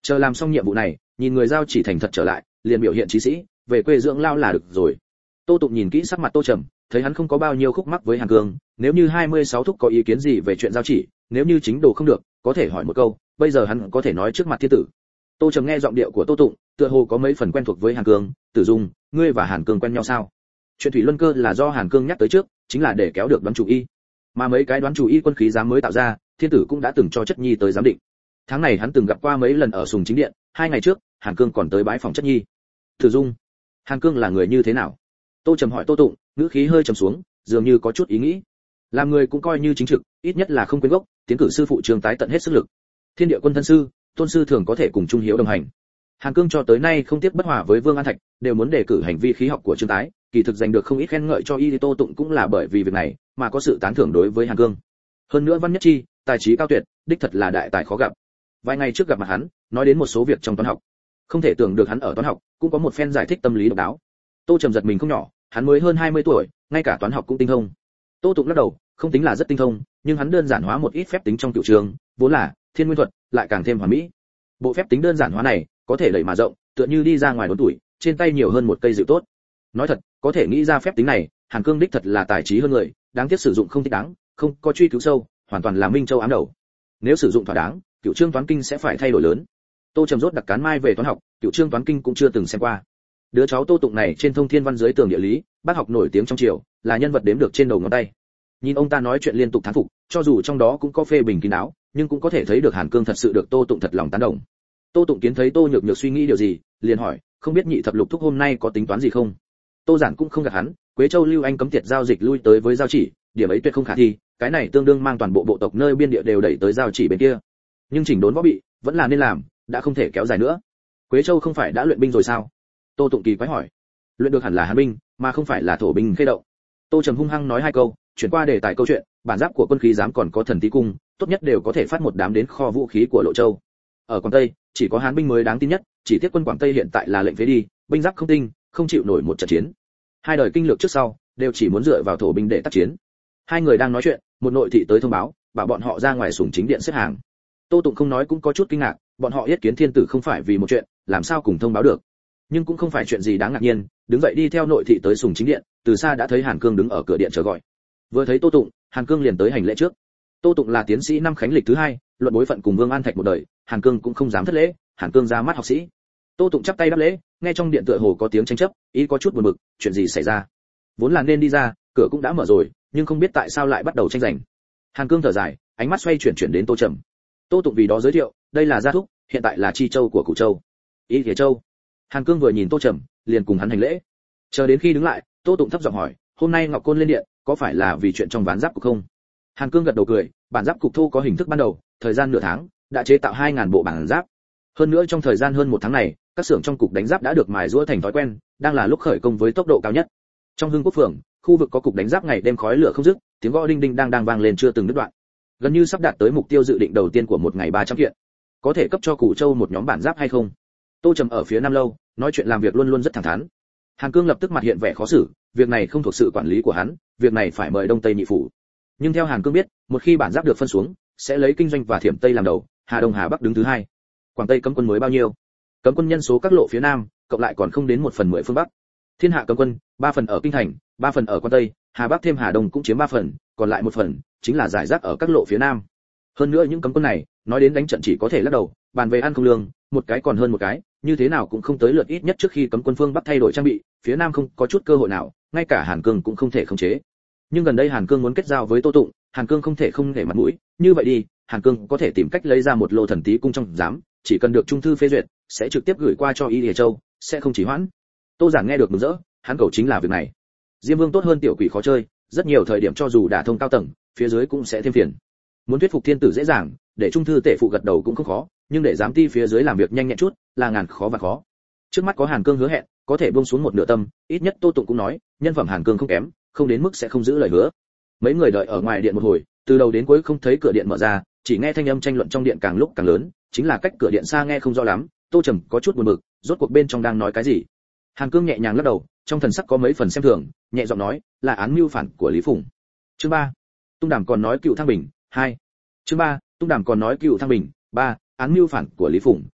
Chờ làm xong nhiệm vụ này, nhìn người giao chỉ thành thật trở lại, liền biểu hiện trí sĩ, về quê dưỡng lao là được rồi. Tô Tụng nhìn kỹ sắc mặt Tô Trầm, thấy hắn không có bao nhiêu khúc mắc với Hàn Cương, nếu như 26 thúc có ý kiến gì về chuyện giao chỉ, nếu như chính đồ không được, có thể hỏi một câu, bây giờ hắn có thể nói trước mặt thiên tử. Tô Trầm nghe giọng điệu của Tô Tụng, tựa hồ có mấy phần quen thuộc với Hàn Cương, "Tử Dung, ngươi và Hàn Cương quen nhau sao?" Chuyện thủy luân cơ là do Hàn Cương nhắc tới trước, chính là để kéo được đoán chủ y. Mà mấy cái đoán chủ y quân khí giám mới tạo ra, thiên tử cũng đã từng cho chất nhi tới giám định. Tháng này hắn từng gặp qua mấy lần ở Sùng Chính Điện, 2 ngày trước, Hàn Cương còn tới bãi phòng chất nhi. "Tử Dung, Hàn Cương là người như thế nào?" Tô Trầm hỏi Tô Tụng, ngữ khí hơi trầm xuống, dường như có chút ý nghĩ. Làm người cũng coi như chính trực, ít nhất là không quên gốc, tiến cử sư phụ Trương Tái tận hết sức lực. Thiên địa quân thân sư, tôn sư thường có thể cùng Trung Hiếu đồng hành. Hàn Cương cho tới nay không tiếc bất hòa với Vương An Thạch, đều muốn đề cử hành vi khí học của Trương Tái, kỳ thực giành được không ít khen ngợi cho y. Tô Tụng cũng là bởi vì việc này mà có sự tán thưởng đối với Hàn Cương. Hơn nữa Văn Nhất Chi, tài trí cao tuyệt, đích thật là đại tài khó gặp. Vài ngày trước gặp mặt hắn, nói đến một số việc trong toán học. Không thể tưởng được hắn ở toán học cũng có một phen giải thích tâm lý độc đáo. Tô Trầm giật mình không nhỏ, hắn mới hơn 20 tuổi, ngay cả toán học cũng tinh thông. Tô Tụng lắc đầu, không tính là rất tinh thông, nhưng hắn đơn giản hóa một ít phép tính trong tiểu trường, vốn là thiên nguyên thuật, lại càng thêm hoàn mỹ. Bộ phép tính đơn giản hóa này, có thể đẩy mà rộng, tựa như đi ra ngoài đốn tuổi, trên tay nhiều hơn một cây dịu tốt. Nói thật, có thể nghĩ ra phép tính này, Hàn Cương đích thật là tài trí hơn người, đáng tiếc sử dụng không thích đáng, không có truy cứu sâu, hoàn toàn là minh châu ám đầu. Nếu sử dụng thỏa đáng, cửu chương toán kinh sẽ phải thay đổi lớn. Tô Trầm rốt đặc cán mai về toán học, cửu chương toán kinh cũng chưa từng xem qua. Đứa cháu Tô Tụng này trên thông thiên văn dưới tường địa lý, bác học nổi tiếng trong triều, là nhân vật đếm được trên đầu ngón tay. Nhìn ông ta nói chuyện liên tục thán phục, cho dù trong đó cũng có phê bình kín đáo, nhưng cũng có thể thấy được Hàn Cương thật sự được Tô Tụng thật lòng tán đồng. Tô Tụng kiến thấy Tô Nhược Nhược suy nghĩ điều gì, liền hỏi, không biết nhị thập lục thúc hôm nay có tính toán gì không? Tô Giản cũng không gạt hắn, Quế Châu Lưu Anh cấm tiệt giao dịch lui tới với giao chỉ, điểm ấy tuyệt không khả thi, cái này tương đương mang toàn bộ bộ tộc nơi biên địa đều đẩy tới giao chỉ bên kia. Nhưng chỉnh đốn võ bị, vẫn là nên làm, đã không thể kéo dài nữa. Quế Châu không phải đã luyện binh rồi sao? Tô Tụng kỳ quái hỏi. Luyện được hẳn là hàn binh, mà không phải là thổ binh khê động. Tô Trầm hung hăng nói 2 câu, chuyển qua đề tài câu chuyện, bản giáp của quân khí giám còn có thần tí cung, tốt nhất đều có thể phát một đám đến kho vũ khí của Lộ Châu. Ở Quảng Tây, chỉ có hán binh mới đáng tin nhất, chỉ tiếc quân Quảng Tây hiện tại là lệnh phế đi, binh giáp không tinh, không chịu nổi một trận chiến. 2 đời kinh lược trước sau, đều chỉ muốn dựa vào thổ binh để tác chiến. 2 người đang nói chuyện, một nội thị tới thông báo, bảo bọn họ ra ngoài Sùng Chính Điện xếp hàng. Tô Tụng không nói cũng có chút kinh ngạc, bọn họ yết kiến thiên tử không phải vì một chuyện, làm sao cùng thông báo được? Nhưng cũng không phải chuyện gì đáng ngạc nhiên, đứng dậy đi theo nội thị tới Sùng Chính Điện, từ xa đã thấy Hàn Cương đứng ở cửa điện chờ gọi. Vừa thấy Tô Tụng, Hàn Cương liền tới hành lễ trước. Tô Tụng là tiến sĩ năm khánh lịch thứ 2, luận bối phận cùng Vương An Thạch một đời, Hàn Cương cũng không dám thất lễ, Hàn Cương ra mắt học sĩ. Tô Tụng chắp tay đáp lễ, nghe trong điện tựa hồ có tiếng tranh chấp, ý có chút buồn bực, chuyện gì xảy ra? Vốn là nên đi ra, cửa cũng đã mở rồi, nhưng không biết tại sao lại bắt đầu tranh giành. Hàn Cương thở dài, ánh mắt xoay chuyển đến Tô Trầm. Tô Tụng vì đó giới thiệu, đây là gia thúc, hiện tại là Chi Châu của Cửu Châu. Ý Thế Châu. Hàn Cương vừa nhìn Tô Trầm, liền cùng hắn hành lễ. Chờ đến khi đứng lại, Tô Tụng thấp giọng hỏi, hôm nay Ngọc Côn lên điện, có phải là vì chuyện trong ván giáp cục không? Hàn Cương gật đầu cười, bản giáp cục thô có hình thức ban đầu, thời gian nửa tháng, đã chế tạo 2000 bộ bản giáp. Hơn nữa trong thời gian hơn 1 tháng này, các xưởng trong cục đánh giáp đã được mài giũa thành thói quen, đang là lúc khởi công với tốc độ cao nhất. Trong Hưng Quốc phường, khu vực có cục đánh giáp ngày đêm khói lửa không dứt, tiếng gõ đinh đinh đang vang lên chưa từng đứt đoạn. Gần như sắp đạt tới mục tiêu dự định đầu tiên của một ngày 300 kiện. Có thể cấp cho Cửu Châu một nhóm bản giáp hay không? Tô Trầm ở phía Nam Lâu, nói chuyện làm việc luôn luôn rất thẳng thắn. Hàn Cương lập tức mặt hiện vẻ khó xử, việc này không thuộc sự quản lý của hắn, việc này phải mời Đông Tây nhị phủ. Nhưng theo Hàn Cương biết, một khi bản giáp được phân xuống, sẽ lấy kinh doanh và Thiểm Tây làm đầu, Hà Đông Hà Bắc đứng thứ 2. Quảng Tây cấm quân mới bao nhiêu? Cấm quân nhân số các lộ phía Nam, cộng lại còn không đến 1/10 phương Bắc. Thiên hạ cấm quân, 3 phần ở kinh thành, 3 phần ở Quan Tây, Hà Bắc thêm Hà Đông cũng chiếm 3 phần, còn lại 1 phần chính là giải rác ở các lộ phía Nam. Hơn nữa những cấm quân này, nói đến đánh trận chỉ có thể lắc đầu, bàn về ăn không lương, một cái còn hơn một cái, như thế nào cũng không tới lượt, ít nhất trước khi cấm quân phương Bắc thay đổi trang bị, phía Nam không có chút cơ hội nào, ngay cả Hàn Cương cũng không thể khống chế. Nhưng gần đây Hàn Cương muốn kết giao với Tô Tụng, Hàn Cương không thể không nể mặt mũi, như vậy đi, Hàn Cương có thể tìm cách lấy ra một lô thần tí cung trong giám, chỉ cần được trung thư phê duyệt, sẽ trực tiếp gửi qua cho Y Lìa Châu, sẽ không chỉ hoãn. Tô Giản nghe được mừng rỡ, hắn cầu chính là việc này. Diêm Vương tốt hơn tiểu quỷ khó chơi, rất nhiều thời điểm cho dù đả thông cao tầng, phía dưới cũng sẽ thêm phiền. Muốn thuyết phục thiên tử dễ dàng, để trung thư tể phụ gật đầu cũng không khó, nhưng để giám ty phía dưới làm việc nhanh nhẹn chút, là ngàn khó và khó. Trước mắt có Hàn Cương hứa hẹn, có thể buông xuống một nửa tâm, ít nhất Tô Tụng cũng nói, nhân phẩm Hàn Cương không kém, không đến mức sẽ không giữ lời hứa. Mấy người đợi ở ngoài điện một hồi, từ đầu đến cuối không thấy cửa điện mở ra, chỉ nghe thanh âm tranh luận trong điện càng lúc càng lớn, chính là cách cửa điện xa nghe không rõ lắm. Tô Trầm có chút buồn bực, rốt cuộc bên trong đang nói cái gì? Hàn Cương nhẹ nhàng lắc đầu, trong thần sắc có mấy phần xem thường, nhẹ giọng nói, là án mưu phản của Lý Phùng. Chương 3. Tung Đàm còn nói cựu Thăng Bình 2. Chương 3. Tung Đàm còn nói cựu Thăng Bình 3. Án mưu phản của Lý Phùng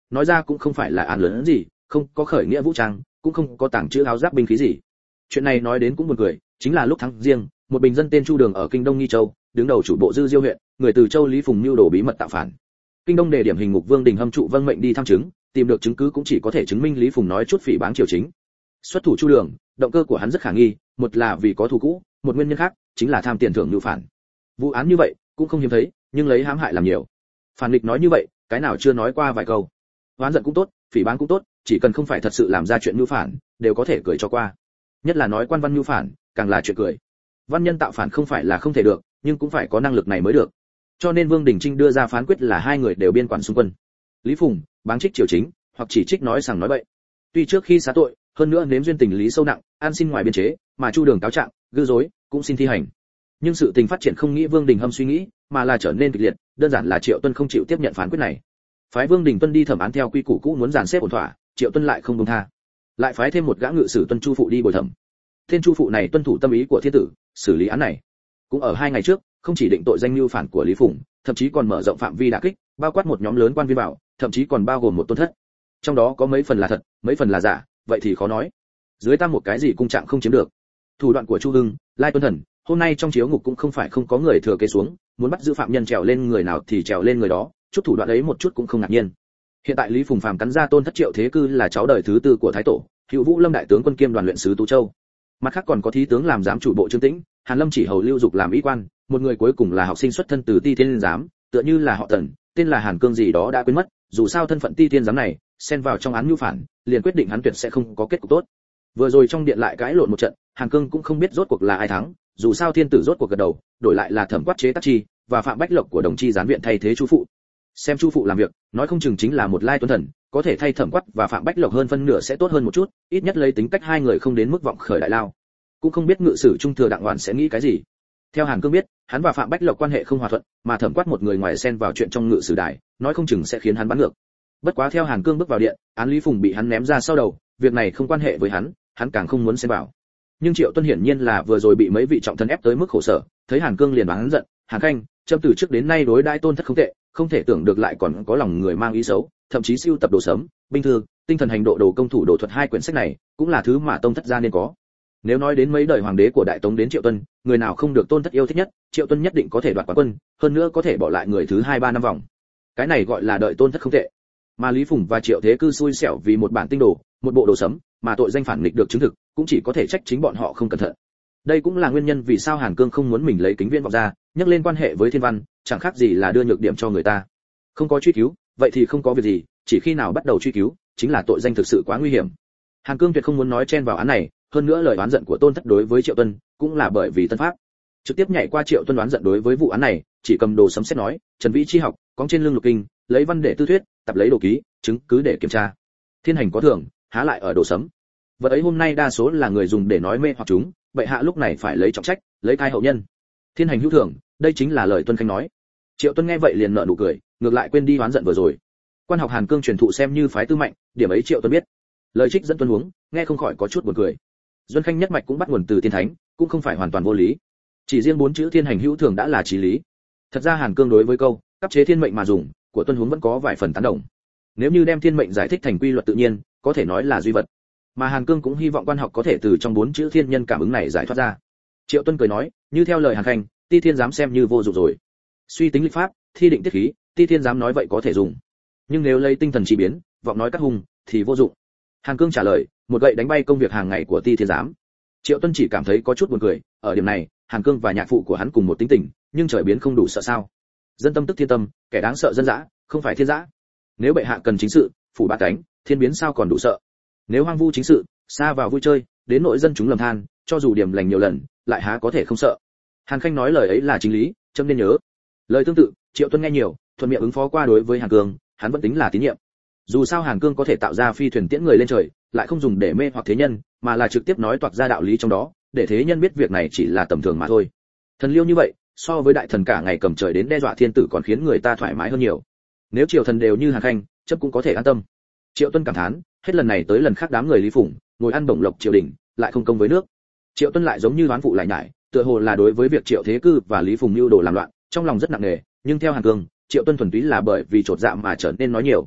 nói ra cũng không phải là án lớn gì, không có khởi nghĩa vũ trang, cũng không có tàng trữ áo giáp binh khí gì. Chuyện này nói đến cũng buồn cười, chính là lúc tháng riêng, một bình dân tên Chu Đường ở kinh Đông Nghi Châu, đứng đầu chủ bộ Dư Diêu huyện, người từ Châu Lý Phùng mưu đồ bí mật tạo phản. Kinh Đông đề điểm hình ngục Vương Đình Hâm trụ vâng mệnh đi thăm chứng, tìm được chứng cứ cũng chỉ có thể chứng minh Lý Phùng nói chút phỉ báng triều chính. Xuất thủ Chu Đường, động cơ của hắn rất khả nghi, một là vì có thù cũ, một nguyên nhân khác chính là tham tiền thưởng nhu phản. Vụ án như vậy cũng không hiếm thấy, nhưng lấy hãm hại làm nhiều. Phản nghịch nói như vậy, cái nào chưa nói qua vài câu. Oán giận cũng tốt, phỉ báng cũng tốt, chỉ cần không phải thật sự làm ra chuyện nhu phản, đều có thể cười cho qua. Nhất là nói quan văn nhu phản, càng là chuyện cười. Văn nhân tạo phản không phải là không thể được, nhưng cũng phải có năng lực này mới được. Cho nên Vương Đình Trinh đưa ra phán quyết là hai người đều biên quản xung quân. Lý Phùng báng trích triều chính, hoặc chỉ trích nói sằng nói bậy. Tuy trước khi xá tội, hơn nữa nếm duyên tình lý sâu nặng, an xin ngoài biên chế, mà Chu Đường cáo trạng, gư dối, cũng xin thi hành. Nhưng sự tình phát triển không nghĩ Vương Đình Hâm suy nghĩ, mà là trở nên kịch liệt, đơn giản là Triệu Tuân không chịu tiếp nhận phán quyết này. Phái Vương Đình Tuân đi thẩm án theo quy củ cũ muốn dàn xếp ổn thỏa, Triệu Tuân lại không buông tha. Lại phái thêm một gã ngự sử Tuân Chu phụ đi bồi thẩm. Tên Chu phụ này tuân thủ tâm ý của thiên tử, xử lý án này. Cũng ở 2 ngày trước, không chỉ định tội danh mưu phản của Lý Phùng, thậm chí còn mở rộng phạm vi đả kích, bao quát một nhóm lớn quan viên bảo, thậm chí còn bao gồm một tôn thất. Trong đó có mấy phần là thật, mấy phần là giả, vậy thì khó nói. Dưới tam một cái gì cung trạng không chiếm được. Thủ đoạn của Chu Hưng, Lai Tuân Thần, hôm nay trong chiếu ngục cũng không phải không có người thừa kế xuống, muốn bắt giữ phạm nhân trèo lên người nào thì trèo lên người đó, chút thủ đoạn ấy một chút cũng không ngạc nhiên. Hiện tại Lý Phùng phàm cắn ra tôn thất Triệu Thế Cư là cháu đời thứ tư của thái tổ, Hữu Vũ Lâm đại tướng quân kiêm đoàn luyện sứ Tú Châu. Mặt khác còn có thí tướng làm giám chủ bộ Trương Tĩnh, Hàn Lâm chỉ hầu Lưu Dục làm y quan, một người cuối cùng là học sinh xuất thân từ Ti Thiên giám, tựa như là họ Tần, tên là Hàn Cương gì đó đã quên mất, dù sao thân phận Ti Thiên giám này, xen vào trong án mưu phản, liền quyết định hắn tuyệt sẽ không có kết cục tốt. Vừa rồi trong điện lại cãi lộn một trận, Hàn Cương cũng không biết rốt cuộc là ai thắng, dù sao thiên tử rốt cuộc gật đầu, đổi lại là Thẩm Quát chế tác chi và Phạm Bách Lộc của đồng chi gián viện thay thế Chu phụ. Xem Chu phụ làm việc, nói không chừng chính là một Lai Tuấn Thần, có thể thay Thẩm Quát và Phạm Bách Lộc hơn phân nửa sẽ tốt hơn một chút, ít nhất lấy tính cách hai người không đến mức vọng khởi đại lao. Cũng không biết ngự sử trung thừa Đặng Hoàn sẽ nghĩ cái gì. Theo Hàn Cương biết, hắn và Phạm Bách Lộc quan hệ không hòa thuận, mà Thẩm Quát một người ngoài xen vào chuyện trong ngự sử đài, nói không chừng sẽ khiến hắn bắn ngược. Bất quá theo Hàn Cương bước vào điện, án Lý Phùng bị hắn ném ra sau đầu, việc này không quan hệ với hắn càng không muốn xen vào. Nhưng Triệu Tuân hiển nhiên là vừa rồi bị mấy vị trọng thần ép tới mức khổ sở, thấy Hàn Cương liền hắn giận, Hàn Khanh, trâm từ trước đến nay đối đãi tôn thất không tệ, không thể tưởng được lại còn có lòng người mang ý xấu, thậm chí siêu tập đồ sớm, binh thư, tinh thần hành độ đồ công thủ đồ thuật hai quyển sách này, cũng là thứ mà tông thất gia nên có. Nếu nói đến mấy đời hoàng đế của Đại Tống đến Triệu Tuân, người nào không được tôn thất yêu thích nhất, Triệu Tuân nhất định có thể đoạt quán quân, hơn nữa có thể bỏ lại người thứ 2-3 năm vòng. Cái này gọi là đợi tôn thất không tệ. Mà Lý Phùng và Triệu Thế Cư xui xẻo vì một bản tinh đồ, một bộ đồ sấm, mà tội danh phản nghịch được chứng thực, cũng chỉ có thể trách chính bọn họ không cẩn thận. Đây cũng là nguyên nhân vì sao Hàn Cương không muốn mình lấy kính viễn vọng ra, nhắc lên quan hệ với Thiên Văn, chẳng khác gì là đưa nhược điểm cho người ta. Không có truy cứu, vậy thì không có việc gì, chỉ khi nào bắt đầu truy cứu, chính là tội danh thực sự quá nguy hiểm. Hàn Cương tuyệt không muốn nói chen vào án này, hơn nữa lời oán giận của Tôn Thất đối với Triệu Tuân, cũng là bởi vì tân pháp. Trực tiếp nhảy qua Triệu Tuân oán giận đối với vụ án này, chỉ cầm đồ sấm xét nói, Trần Vĩ chi học, cóng trên lưng lục kinh, lấy văn để tư thuyết, tập lấy đồ ký, chứng cứ để kiểm tra. Thiên hành có thưởng, há lại ở đồ sấm. Vật ấy hôm nay đa số là người dùng để nói mê hoặc chúng, bệ hạ lúc này phải lấy trọng trách, lấy cai hậu nhân. Thiên hành hữu thưởng, đây chính là lời Tuân Khanh nói. Triệu Tuân nghe vậy liền nở nụ cười, ngược lại quên đi oán giận vừa rồi. Quan học Hàn Cương truyền thụ xem như phái tư mạnh, điểm ấy Triệu Tuân biết. Lời trích dẫn Tuân huống, nghe không khỏi có chút buồn cười. Duân Khanh nhất mạch cũng bắt nguồn từ tiên thánh, cũng không phải hoàn toàn vô lý. Chỉ riêng 4 chữ thiên hành hữu thưởng đã là chí lý. Thật ra Hàn Cương đối với câu cấp chế thiên mệnh mà dùng của Tuân huống vẫn có vài phần tán đồng. Nếu như đem thiên mệnh giải thích thành quy luật tự nhiên, có thể nói là duy vật. Mà Hàn Cương cũng hy vọng quan học có thể từ trong 4 chữ thiên nhân cảm ứng này giải thoát ra. Triệu Tuân cười nói, như theo lời Hàn Khanh, Ti Thiên dám xem như vô dụng rồi. Suy tính lịch pháp, thi định tiết khí, Ti Thiên dám nói vậy có thể dùng. Nhưng nếu lấy tinh thần chi biến, vọng nói cắt hung thì vô dụng. Hàn Cương trả lời, một gậy đánh bay công việc hàng ngày của Ti Thiên giám. Triệu Tuân chỉ cảm thấy có chút buồn cười, ở điểm này, Hàn Cương và nhạc phụ của hắn cùng một tính tình, nhưng trời biến không đủ sợ sao? Dân tâm tức thiên tâm, kẻ đáng sợ dân dã, không phải thiên dã. Nếu bệ hạ cần chính sự, phủ bát cánh, thiên biến sao còn đủ sợ? Nếu hoang vu chính sự, xa vào vui chơi, đến nội dân chúng lầm than, cho dù điểm lành nhiều lần, lại há có thể không sợ? Hàn Khanh nói lời ấy là chính lý, trâm nên nhớ. Lời tương tự, Triệu Tuân nghe nhiều, thuận miệng ứng phó qua đối với Hàn Cương, hắn vẫn tính là tín nhiệm. Dù sao Hàn Cương có thể tạo ra phi thuyền tiễn người lên trời, lại không dùng để mê hoặc thế nhân, mà là trực tiếp nói toạc ra đạo lý trong đó, để thế nhân biết việc này chỉ là tầm thường mà thôi. Thần liêu như vậy, so với đại thần cả ngày cầm trời đến đe dọa thiên tử còn khiến người ta thoải mái hơn nhiều. Nếu triều thần đều như Hàn Khanh, chấp cũng có thể an tâm. Triệu Tuân cảm thán, hết lần này tới lần khác đám người Lý Phùng ngồi ăn bổng lộc triều đình, lại không công với nước. Triệu Tuân lại giống như đoán phụ lại nhải, tựa hồ là đối với việc Triệu Thế Cư và Lý Phùng mưu đồ làm loạn, trong lòng rất nặng nề, nhưng theo Hàn Cương, Triệu Tuân thuần túy là bởi vì trột dạ mà trở nên nói nhiều.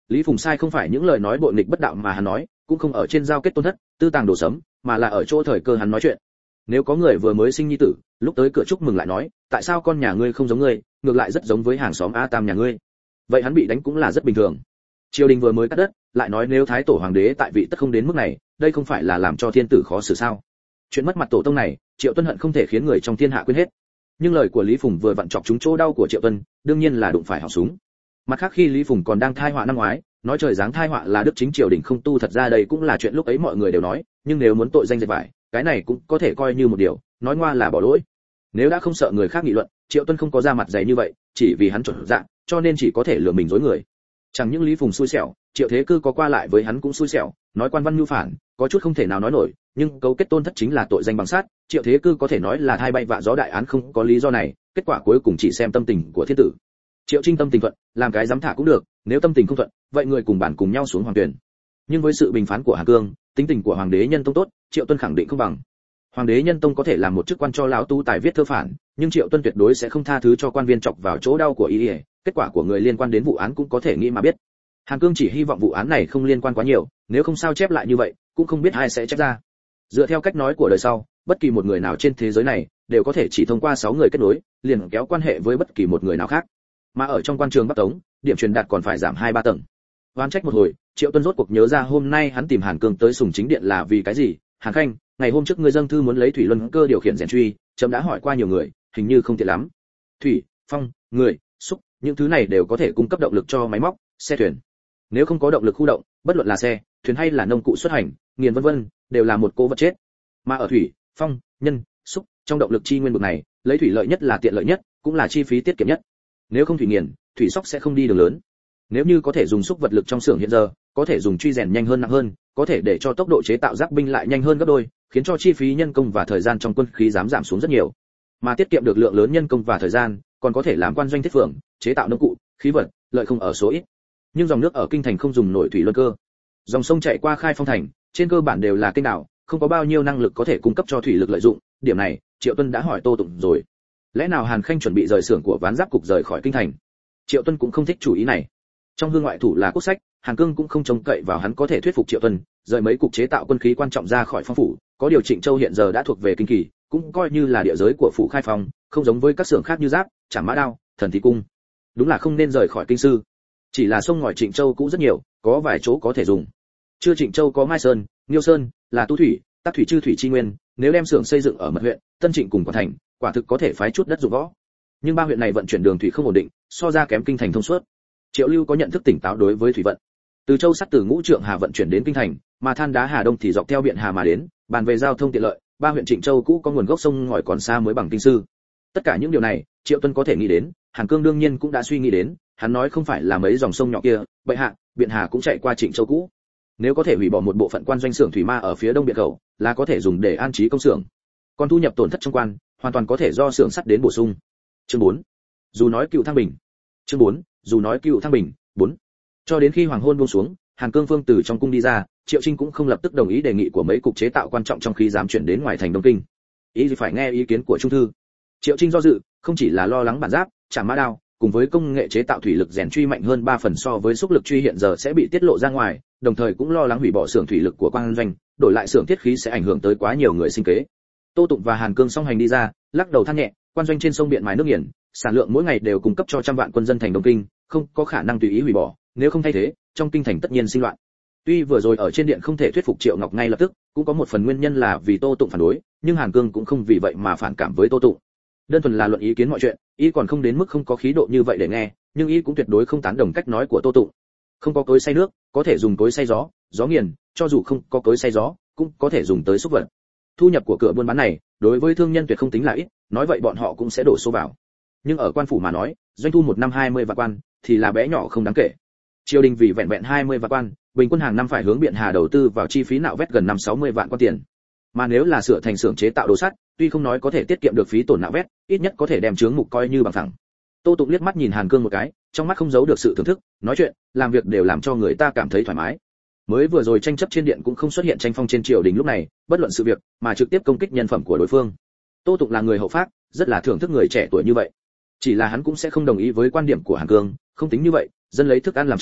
Lý Phùng sai không phải những lời nói bội nghịch bất đạo mà hắn nói, cũng không ở trên giao kết tôn thất, tư tàng đồ sấm, mà là ở chỗ thời cơ hắn nói chuyện. Nếu có người vừa mới sinh nhi tử, lúc tới cửa chúc mừng lại nói, tại sao con nhà ngươi không giống ngươi, ngược lại rất giống với hàng xóm A Tam nhà ngươi, vậy hắn bị đánh cũng là rất bình thường. Triều đình vừa mới cắt đất, lại nói nếu thái tổ hoàng đế tại vị tất không đến mức này, đây không phải là làm cho thiên tử khó xử sao? Chuyện mất mặt tổ tông này, Triệu Tuân hận không thể khiến người trong thiên hạ quên hết. Nhưng lời của Lý Phùng vừa vặn chọc trúng chỗ đau của Triệu Tuân, đương nhiên là đụng phải họng súng. Mặt khác khi Lý Phùng còn đang thai họa năm ngoái, nói trời giáng thai họa là đức chính triều đình không tu, thật ra đây cũng là chuyện lúc ấy mọi người đều nói, nhưng nếu muốn tội danh dệt vải, cái này cũng có thể coi như một điều, nói ngoa là bỏ lỗi. Nếu đã không sợ người khác nghị luận, Triệu Tuân không có ra mặt dày như vậy, chỉ vì hắn chuẩn dạng, cho nên chỉ có thể lừa mình dối người. Chẳng những Lý Phùng xui xẻo, Triệu Thế Cư có qua lại với hắn cũng xui xẻo, nói quan văn nhu phản, có chút không thể nào nói nổi, nhưng cấu kết tôn thất chính là tội danh bằng sát, Triệu Thế Cư có thể nói là thay bay vạ gió đại án không có lý do này, kết quả cuối cùng chỉ xem tâm tình của thiên tử. Triệu Trinh tâm tình thuận, làm cái dám thả cũng được, nếu tâm tình không thuận, vậy người cùng bản cùng nhau xuống hoàng tuyển. Nhưng với sự bình phán của Hà Cương, tính tình của hoàng đế Nhân Tông tốt, Triệu Tuân khẳng định không bằng. Hoàng đế Nhân Tông có thể làm một chức quan cho lão tu tài viết thơ phản, nhưng Triệu Tuân tuyệt đối sẽ không tha thứ cho quan viên chọc vào chỗ đau của ý, kết quả của người liên quan đến vụ án cũng có thể nghĩ mà biết. Hàn Cương chỉ hy vọng vụ án này không liên quan quá nhiều, nếu không sao chép lại như vậy, cũng không biết ai sẽ chép ra. Dựa theo cách nói của đời sau, bất kỳ một người nào trên thế giới này đều có thể chỉ thông qua 6 người kết nối, liền kéo quan hệ với bất kỳ một người nào khác. Mà ở trong quan trường Bắc Tống, điểm truyền đạt còn phải giảm 2-3 tầng. Oan trách một hồi, Triệu Tuân rốt cuộc nhớ ra hôm nay hắn tìm Hàn Cương tới Sùng Chính Điện là vì cái gì. Hàn Khanh, ngày hôm trước ngươi dâng thư muốn lấy thủy luân cơ điều khiển rèn truy, chấm đã hỏi qua nhiều người, hình như không tiện lắm. Thủy, phong, người, xúc, những thứ này đều có thể cung cấp động lực cho máy móc, xe thuyền. Nếu không có động lực khu động, bất luận là xe, thuyền hay là nông cụ xuất hành, nghiền vân vân, đều là một cô vật chết. Mà ở thủy, phong, nhân, xúc, trong động lực chi nguyên bực này, lấy thủy lợi nhất là tiện lợi nhất, cũng là chi phí tiết kiệm nhất. Nếu không thủy nghiền, thủy sóc sẽ không đi đường lớn. Nếu như có thể dùng xúc vật lực trong xưởng hiện giờ, có thể dùng truy rèn nhanh hơn nặng hơn, có thể để cho tốc độ chế tạo giáp binh lại nhanh hơn gấp đôi, khiến cho chi phí nhân công và thời gian trong quân khí giảm xuống rất nhiều. Mà tiết kiệm được lượng lớn nhân công và thời gian, còn có thể làm quan doanh thiết phường, chế tạo nông cụ, khí vật, lợi không ở số ít. Nhưng dòng nước ở kinh thành không dùng nổi thủy luân cơ. Dòng sông chạy qua Khai Phong thành, trên cơ bản đều là kênh đảo, không có bao nhiêu năng lực có thể cung cấp cho thủy lực lợi dụng, điểm này, Triệu Tuân đã hỏi Tô Tụng rồi. Lẽ nào Hàn Khanh chuẩn bị rời xưởng của Ván Giáp cục rời khỏi kinh thành? Triệu Tuân cũng không thích chủ ý này. Trong hương ngoại thủ là quốc sách, Hàn Cương cũng không trông cậy vào hắn có thể thuyết phục Triệu Tuân rời mấy cục chế tạo quân khí quan trọng ra khỏi Phong phủ, có điều Trịnh Châu hiện giờ đã thuộc về kinh kỳ, cũng coi như là địa giới của phủ Khai Phong, không giống với các xưởng khác như Giáp, Trảm Mã Đao, Thần Thị cung. Đúng là không nên rời khỏi kinh sư. Chỉ là sông ngòi Trịnh Châu cũng rất nhiều, có vài chỗ có thể dùng. Chưa Trịnh Châu có Mai Sơn, Nghiêu Sơn, là tu thủy, tác thủy chư thủy chi nguyên, nếu đem xưởng xây dựng ở Mật huyện, Tân Trịnh cùng Quảng Thành, quả thực có thể phái chút đất dụng võ. Nhưng ba huyện này vận chuyển đường thủy không ổn định, so ra kém kinh thành thông suốt. Triệu Lưu có nhận thức tỉnh táo đối với thủy vận. Từ Châu sắt từ Ngũ Trượng Hà vận chuyển đến kinh thành, mà than đá Hà Đông thì dọc theo Biện Hà mà đến, bàn về giao thông tiện lợi, ba huyện Trịnh Châu cũ có nguồn gốc sông ngòi còn xa mới bằng kinh sư. Tất cả những điều này, Triệu Tuân có thể nghĩ đến, Hàn Cương đương nhiên cũng đã suy nghĩ đến, hắn nói không phải là mấy dòng sông nhỏ kia, bệ hạ, Biện Hà cũng chạy qua Trịnh Châu cũ. Nếu có thể hủy bỏ một bộ phận quan doanh xưởng thủy ma ở phía đông Biện khẩu, là có thể dùng để an trí công xưởng. Còn thu nhập tổn thất trong quan, hoàn toàn có thể do xưởng sắt đến bổ sung. Chương 4. Dù nói cựu thăng bình. Chương 4. Dù nói cựu thăng bình. 4. Cho đến khi hoàng hôn buông xuống, Hàn Cương Phương từ trong cung đi ra, Triệu Trinh cũng không lập tức đồng ý đề nghị của mấy cục chế tạo quan trọng trong khi dám chuyển đến ngoài thành Đông Kinh. Ý gì phải nghe ý kiến của trung thư. Triệu Trinh do dự, không chỉ là lo lắng bản giáp, Trảm Mã Đao, cùng với công nghệ chế tạo thủy lực rèn truy mạnh hơn 3 phần so với xúc lực truy hiện giờ sẽ bị tiết lộ ra ngoài, đồng thời cũng lo lắng hủy bỏ xưởng thủy lực của quan doanh, đổi lại xưởng thiết khí sẽ ảnh hưởng tới quá nhiều người sinh kế. Tô Tụng và Hàn Cương song hành đi ra, lắc đầu than nhẹ, quan doanh trên sông Biện mài nước nghiền, sản lượng mỗi ngày đều cung cấp cho trăm vạn quân dân thành Đông Kinh, không có khả năng tùy ý hủy bỏ, nếu không thay thế, trong kinh thành tất nhiên sinh loạn. Tuy vừa rồi ở trên điện không thể thuyết phục Triệu Ngọc ngay lập tức, cũng có một phần nguyên nhân là vì Tô Tụng phản đối, nhưng Hàn Cương cũng không vì vậy mà phản cảm với Tô Tụng. Đơn thuần là luận ý kiến mọi chuyện, y còn không đến mức không có khí độ như vậy để nghe, nhưng y cũng tuyệt đối không tán đồng cách nói của Tô Tụng. Không có cối xay nước, có thể dùng cối xay gió, gió nghiền, cho dù không có cối xay gió, cũng có thể dùng tới xúc vật. Thu nhập của cửa buôn bán này, đối với thương nhân tuyệt không tính là ít, nói vậy bọn họ cũng sẽ đổ số vào. Nhưng ở quan phủ mà nói, doanh thu một năm 20 vạn quan, thì là bé nhỏ không đáng kể. Triều đình vì vẹn vẹn 20 vạn quan, bình quân hàng năm phải hướng Biện Hà đầu tư vào chi phí nạo vét gần 560 vạn quan tiền. Mà nếu là sửa thành xưởng chế tạo đồ sắt, tuy không nói có thể tiết kiệm được phí tổn nạo vét, ít nhất có thể đem chướng mục coi như bằng phẳng. Tô Tụng liếc mắt nhìn Hàn Cương một cái, trong mắt không giấu được sự thưởng thức, nói chuyện, làm việc đều làm cho người ta cảm thấy thoải mái. Mới vừa rồi tranh chấp trên điện cũng không xuất hiện tranh phong trên triều đình lúc này, bất luận sự việc, mà trực tiếp công kích nhân phẩm của đối phương. Tô Tụng là người hậu phác, rất là thưởng thức người trẻ tuổi như vậy. Chỉ là hắn cũng sẽ không đồng ý với quan điểm của Hàn Cương, không tính như vậy, dân lấy thức ăn làm trời,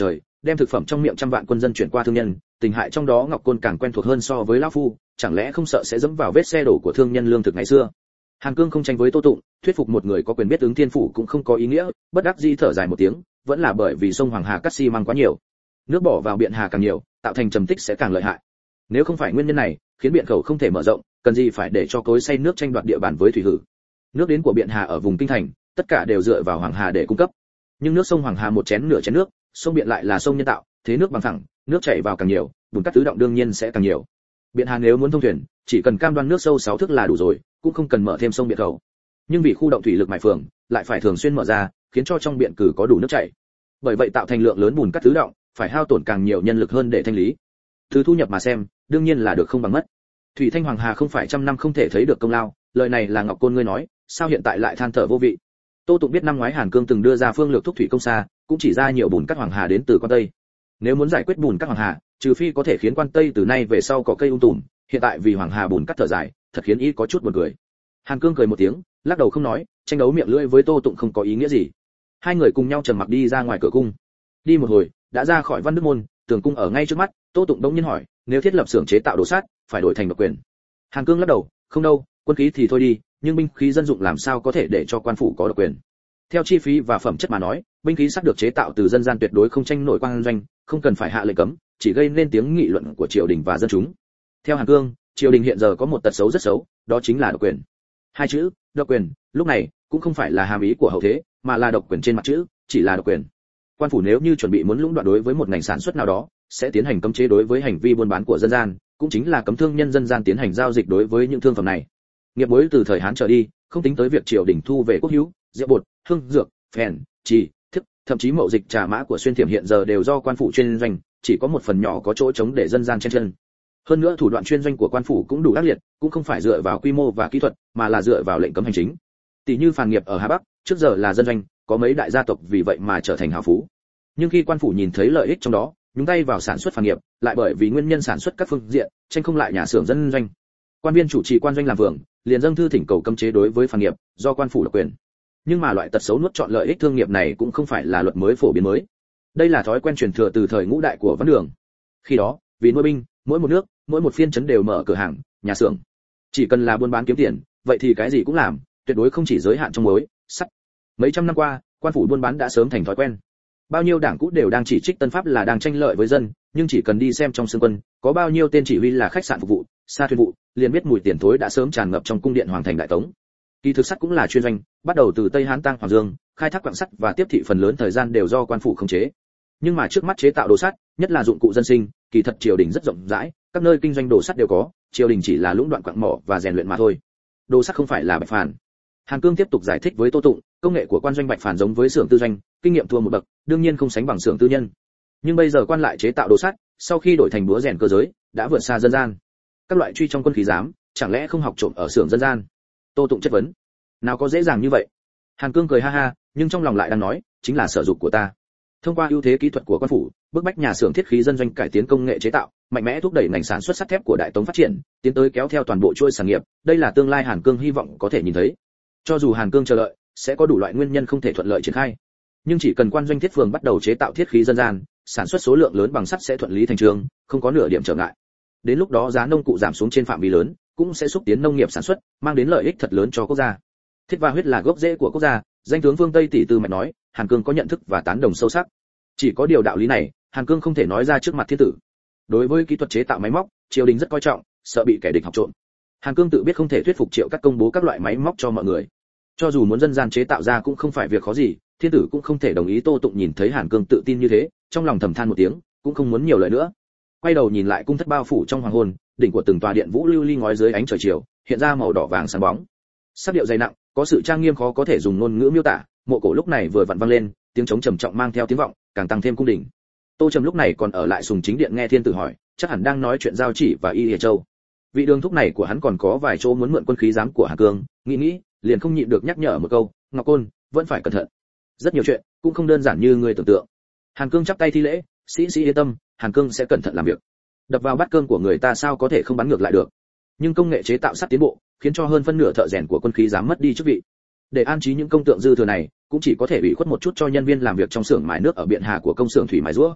đem thực phẩm trong miệng trăm vạn quân dân chuyển qua thương nhân, tình hại trong đó Ngọc Côn càng quen thuộc hơn so với lão phu, chẳng lẽ không sợ sẽ dẫm vào vết xe đổ của thương nhân lương thực ngày xưa. Hàn Cương không tranh với Tô Tụng, thuyết phục một người có quyền biết ứng thiên phủ cũng không có ý nghĩa, bất đắc dĩ thở dài một tiếng, vẫn là bởi vì sông Hoàng Hà cắt xi măng quá nhiều, nước bỏ vào biện hà càng nhiều, tạo thành trầm tích sẽ càng lợi hại. Nếu không phải nguyên nhân này, khiến biện khẩu không thể mở rộng, cần gì phải để cho cối xay nước tranh đoạt địa bàn với thủy hử. Nước đến của biện hà ở vùng kinh thành, tất cả đều dựa vào Hoàng Hà để cung cấp. Nhưng nước sông Hoàng Hà một chén nửa chén nước, sông biện lại là sông nhân tạo, thế nước bằng phẳng, nước chảy vào càng nhiều, bùn cát tứ động đương nhiên sẽ càng nhiều. Biện hà nếu muốn thông thuyền, chỉ cần cam đoan nước sâu 6 thước là đủ rồi, cũng không cần mở thêm sông biện khẩu. Nhưng vì khu động thủy lực mài phường, lại phải thường xuyên mở ra, khiến cho trong biện cử có đủ nước chảy. Bởi vậy tạo thành lượng lớn bùn cát tứ động, phải hao tổn càng nhiều nhân lực hơn để thanh lý. Từ thu nhập mà xem, đương nhiên là được không bằng mất. Thủy thanh Hoàng Hà không phải trăm năm không thể thấy được công lao, lời này là Ngọc Côn ngươi nói, sao hiện tại lại than thở vô vị. Tô Tụng biết năm ngoái Hàn Cương từng đưa ra phương lược thúc thủy công xa, cũng chỉ ra nhiều bùn cát Hoàng Hà đến từ quan Tây. Nếu muốn giải quyết bùn cát Hoàng Hà, trừ phi có thể khiến quan Tây từ nay về sau có cây tùm, hiện tại vì Hoàng Hà bùn cát thở dài, thật khiến ý có chút buồn cười. Hàn Cương cười một tiếng, lắc đầu không nói, tranh đấu miệng lưỡi với Tô Tụng không có ý nghĩa gì. Hai người cùng nhau trầm mặc đi ra ngoài cửa cung. Đi một hồi, đã ra khỏi Văn Đức môn, tường cung ở ngay trước mắt, Tô Tụng đống nhiên hỏi, nếu thiết lập xưởng chế tạo đồ sát, phải đổi thành độc quyền. Hàn Cương lắc đầu, không đâu, quân khí thì thôi đi, nhưng binh khí dân dụng làm sao có thể để cho quan phủ có độc quyền. Theo chi phí và phẩm chất mà nói, binh khí sắt được chế tạo từ dân gian tuyệt đối không tranh nổi quan doanh, không cần phải hạ lệnh cấm, chỉ gây nên tiếng nghị luận của triều đình và dân chúng. Theo Hàn Cương, triều đình hiện giờ có một tật xấu rất xấu, đó chính là độc quyền. Hai chữ, độc quyền, lúc này cũng không phải là hàm ý của hậu thế, mà là độc quyền trên mặt chữ, chỉ là độc quyền. Quan phủ nếu như chuẩn bị muốn lũng đoạn đối với một ngành sản xuất nào đó, sẽ tiến hành cấm chế đối với hành vi buôn bán của dân gian, cũng chính là cấm thương nhân dân gian tiến hành giao dịch đối với những thương phẩm này. Nghiệp bối từ thời Hán trở đi, không tính tới việc triều đình thu về quốc hữu, rượu bột, hương dược, phèn, trì, thức, thậm chí mậu dịch trà mã của xuyên thiểm hiện giờ đều do quan phủ chuyên doanh, chỉ có một phần nhỏ có chỗ trống để dân gian chen chân. Hơn nữa thủ đoạn chuyên doanh của quan phủ cũng đủ ác liệt, cũng không phải dựa vào quy mô và kỹ thuật, mà là dựa vào lệnh cấm hành chính. Tỷ như phàn nghiệp ở Hà Bắc, trước giờ là dân doanh, có mấy đại gia tộc vì vậy mà trở thành hào phú. Nhưng khi quan phủ nhìn thấy lợi ích trong đó, nhúng tay vào sản xuất phàn nghiệp, lại bởi vì nguyên nhân sản xuất các phương diện, tranh không lại nhà xưởng dân doanh. Quan viên chủ trì quan doanh làm vượng, liền dâng thư thỉnh cầu cấm chế đối với phàn nghiệp, do quan phủ độc quyền. Nhưng mà loại tật xấu nuốt chọn lợi ích thương nghiệp này cũng không phải là luật mới phổ biến mới. Đây là thói quen truyền thừa từ thời ngũ đại của Văn Đường. Khi đó, vì nuôi binh, mỗi một nước, mỗi một phiên trấn đều mở cửa hàng, nhà xưởng. Chỉ cần là buôn bán kiếm tiền, vậy thì cái gì cũng làm, tuyệt đối không chỉ giới hạn trong muối, sắt. Mấy trăm năm qua, quan phủ buôn bán đã sớm thành thói quen. Bao nhiêu đảng cũ đều đang chỉ trích Tân Pháp là đang tranh lợi với dân, nhưng chỉ cần đi xem trong xương quân, có bao nhiêu tên chỉ huy là khách sạn phục vụ, xa thuyền vụ, liền biết mùi tiền thối đã sớm tràn ngập trong cung điện hoàng thành đại tống. Kỳ thực sắt cũng là chuyên doanh, bắt đầu từ Tây Hán Tăng Hoàng Dương, khai thác quặng sắt và tiếp thị phần lớn thời gian đều do quan phủ khống chế. Nhưng mà trước mắt chế tạo đồ sắt, nhất là dụng cụ dân sinh, kỳ thật triều đình rất rộng rãi, các nơi kinh doanh đồ sắt đều có, triều đình chỉ là lũng đoạn quặng mỏ và rèn luyện mà thôi. Đồ sắt không phải là bạch phản. Hàn Cương tiếp tục giải thích với Tô Tụng, công nghệ của quan doanh bạch phản giống với xưởng tư doanh, kinh nghiệm thua một bậc, đương nhiên không sánh bằng xưởng tư nhân. Nhưng bây giờ quan lại chế tạo đồ sắt, sau khi đổi thành búa rèn cơ giới, đã vượt xa dân gian. Các loại truy trong quân khí giám, chẳng lẽ không học trộm ở xưởng dân gian? Tô Tụng chất vấn. Nào có dễ dàng như vậy? Hàn Cương cười ha ha, nhưng trong lòng lại đang nói, chính là sở dục của ta. Thông qua ưu thế kỹ thuật của quan phủ, bức bách nhà xưởng thiết khí dân doanh cải tiến công nghệ chế tạo, mạnh mẽ thúc đẩy ngành sản xuất sắt thép của Đại Tống phát triển, tiến tới kéo theo toàn bộ chuỗi sản nghiệp, đây là tương lai Hàn Cương hy vọng có thể nhìn thấy. Cho dù Hàn Cương chờ đợi, sẽ có đủ loại nguyên nhân không thể thuận lợi triển khai. Nhưng chỉ cần quan doanh thiết phường bắt đầu chế tạo thiết khí dân gian, sản xuất số lượng lớn bằng sắt sẽ thuận lý thành trương, không có nửa điểm trở ngại. Đến lúc đó giá nông cụ giảm xuống trên phạm vi lớn, cũng sẽ xúc tiến nông nghiệp sản xuất, mang đến lợi ích thật lớn cho quốc gia. Thiết và huyết là gốc rễ của quốc gia, danh tướng phương Tây tỷ tư mạch nói, Hàn Cương có nhận thức và tán đồng sâu sắc. Chỉ có điều đạo lý này, Hàn Cương không thể nói ra trước mặt thiên tử. Đối với kỹ thuật chế tạo máy móc, triều đình rất coi trọng, sợ bị kẻ địch học trộm. Hàn Cương tự biết không thể thuyết phục Triệu Cắt công bố các loại máy móc cho mọi người. Cho dù muốn dân gian chế tạo ra cũng không phải việc khó gì, thiên tử cũng không thể đồng ý. Tô Tụng nhìn thấy Hàn Cương tự tin như thế, trong lòng thầm than một tiếng, cũng không muốn nhiều lời nữa. Quay đầu nhìn lại cung thất bao phủ trong hoàng hôn, đỉnh của từng tòa điện vũ lưu ly ngói dưới ánh trời chiều, hiện ra màu đỏ vàng sáng bóng. Sắc điệu dày nặng, có sự trang nghiêm khó có thể dùng ngôn ngữ miêu tả. Mộ cổ lúc này vừa vặn vang lên, tiếng trống trầm trọng mang theo tiếng vọng, càng tăng thêm cung đình. Tô Trầm lúc này còn ở lại Sùng Chính Điện nghe thiên tử hỏi, chắc hẳn đang nói chuyện giao chỉ và y Hiệp Châu. Vị đường thúc này của hắn còn có vài chỗ muốn mượn quân khí giám của Hàn Cương, nghĩ liền không nhịn được nhắc nhở một câu, Ngọc Côn vẫn phải cẩn thận. Rất nhiều chuyện cũng không đơn giản như người tưởng tượng. Hàn Cương chắp tay thi lễ, sĩ yên tâm, Hàn Cương sẽ cẩn thận làm việc. Đập vào bát cơm của người ta sao có thể không bắn ngược lại được. Nhưng công nghệ chế tạo sắt tiến bộ, khiến cho hơn phân nửa thợ rèn của quân khí giám mất đi chức vị. Để an trí những công tượng dư thừa này, cũng chỉ có thể ủy khuất một chút cho nhân viên làm việc trong xưởng mài nước ở biện hà của công xưởng thủy mài rũa.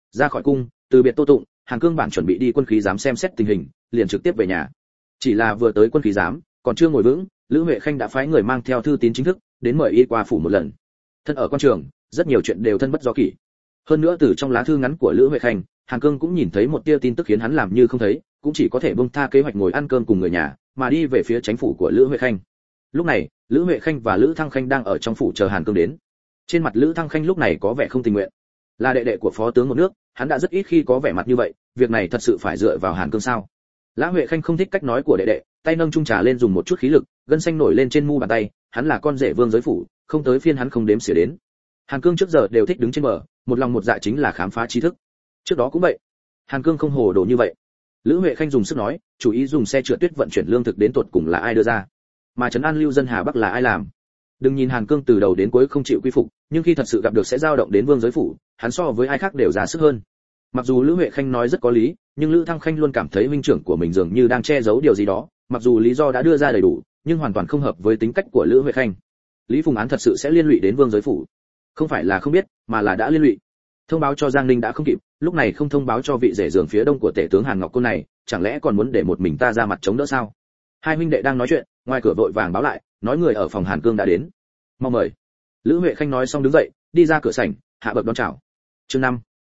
Ra khỏi cung, từ biệt Tô Tụng, Hàn Cương bản chuẩn bị đi quân khí giám xem xét tình hình, liền trực tiếp về nhà. Chỉ là vừa tới quân khí giám, còn chưa ngồi vững, Lữ Huệ Khanh đã phái người mang theo thư tín chính thức đến mời y qua phủ một lần. Thân ở quan trường, rất nhiều chuyện đều thân bất do kỷ. Hơn nữa từ trong lá thư ngắn của Lữ Huệ Khanh, Hàn Cương cũng nhìn thấy một tia tin tức khiến hắn làm như không thấy, cũng chỉ có thể buông tha kế hoạch ngồi ăn cơm cùng người nhà, mà đi về phía chánh phủ của Lữ Huệ Khanh. Lúc này, Lữ Huệ Khanh và Lữ Thăng Khanh đang ở trong phủ chờ Hàn Cương đến. Trên mặt Lữ Thăng Khanh lúc này có vẻ không tình nguyện. Là đệ đệ của phó tướng một nước, hắn đã rất ít khi có vẻ mặt như vậy, việc này thật sự phải dựa vào Hàn Cương sao? Lã Huệ Khanh không thích cách nói của đệ đệ, tay nâng chung trà lên dùng một chút khí lực, gân xanh nổi lên trên mu bàn tay, hắn là con rể vương giới phủ, không tới phiên hắn không đếm xỉa đến. Hàn Cương trước giờ đều thích đứng trên bờ, một lòng một dạ chính là khám phá tri thức. Trước đó cũng vậy. Hàn Cương không hồ đồ như vậy. Lữ Huệ Khanh dùng sức nói, chủ ý dùng xe trượt tuyết vận chuyển lương thực đến tột cùng là ai đưa ra? Mà trấn an lưu dân Hà Bắc là ai làm? Đừng nhìn Hàn Cương từ đầu đến cuối không chịu quy phục, nhưng khi thật sự gặp được sẽ dao động đến vương giới phủ, hắn so với ai khác đều ra sức hơn. Mặc dù Lữ Huệ Khanh nói rất có lý, nhưng Lữ Thăng Khanh luôn cảm thấy huynh trưởng của mình dường như đang che giấu điều gì đó, mặc dù lý do đã đưa ra đầy đủ, nhưng hoàn toàn không hợp với tính cách của Lữ Huệ Khanh. Lý Phùng án thật sự sẽ liên lụy đến vương giới phủ, không phải là không biết, mà là đã liên lụy. Thông báo cho Giang Ninh đã không kịp, lúc này không thông báo cho vị rể giường phía đông của tể tướng Hàn Ngọc Côn này, chẳng lẽ còn muốn để một mình ta ra mặt chống đỡ sao? Hai huynh đệ đang nói chuyện, ngoài cửa vội vàng báo lại, nói người ở phòng Hàn Cương đã đến. Mau mời. Lữ Huệ Khanh nói xong đứng dậy, đi ra cửa sảnh, hạ bậc đón chào. Chương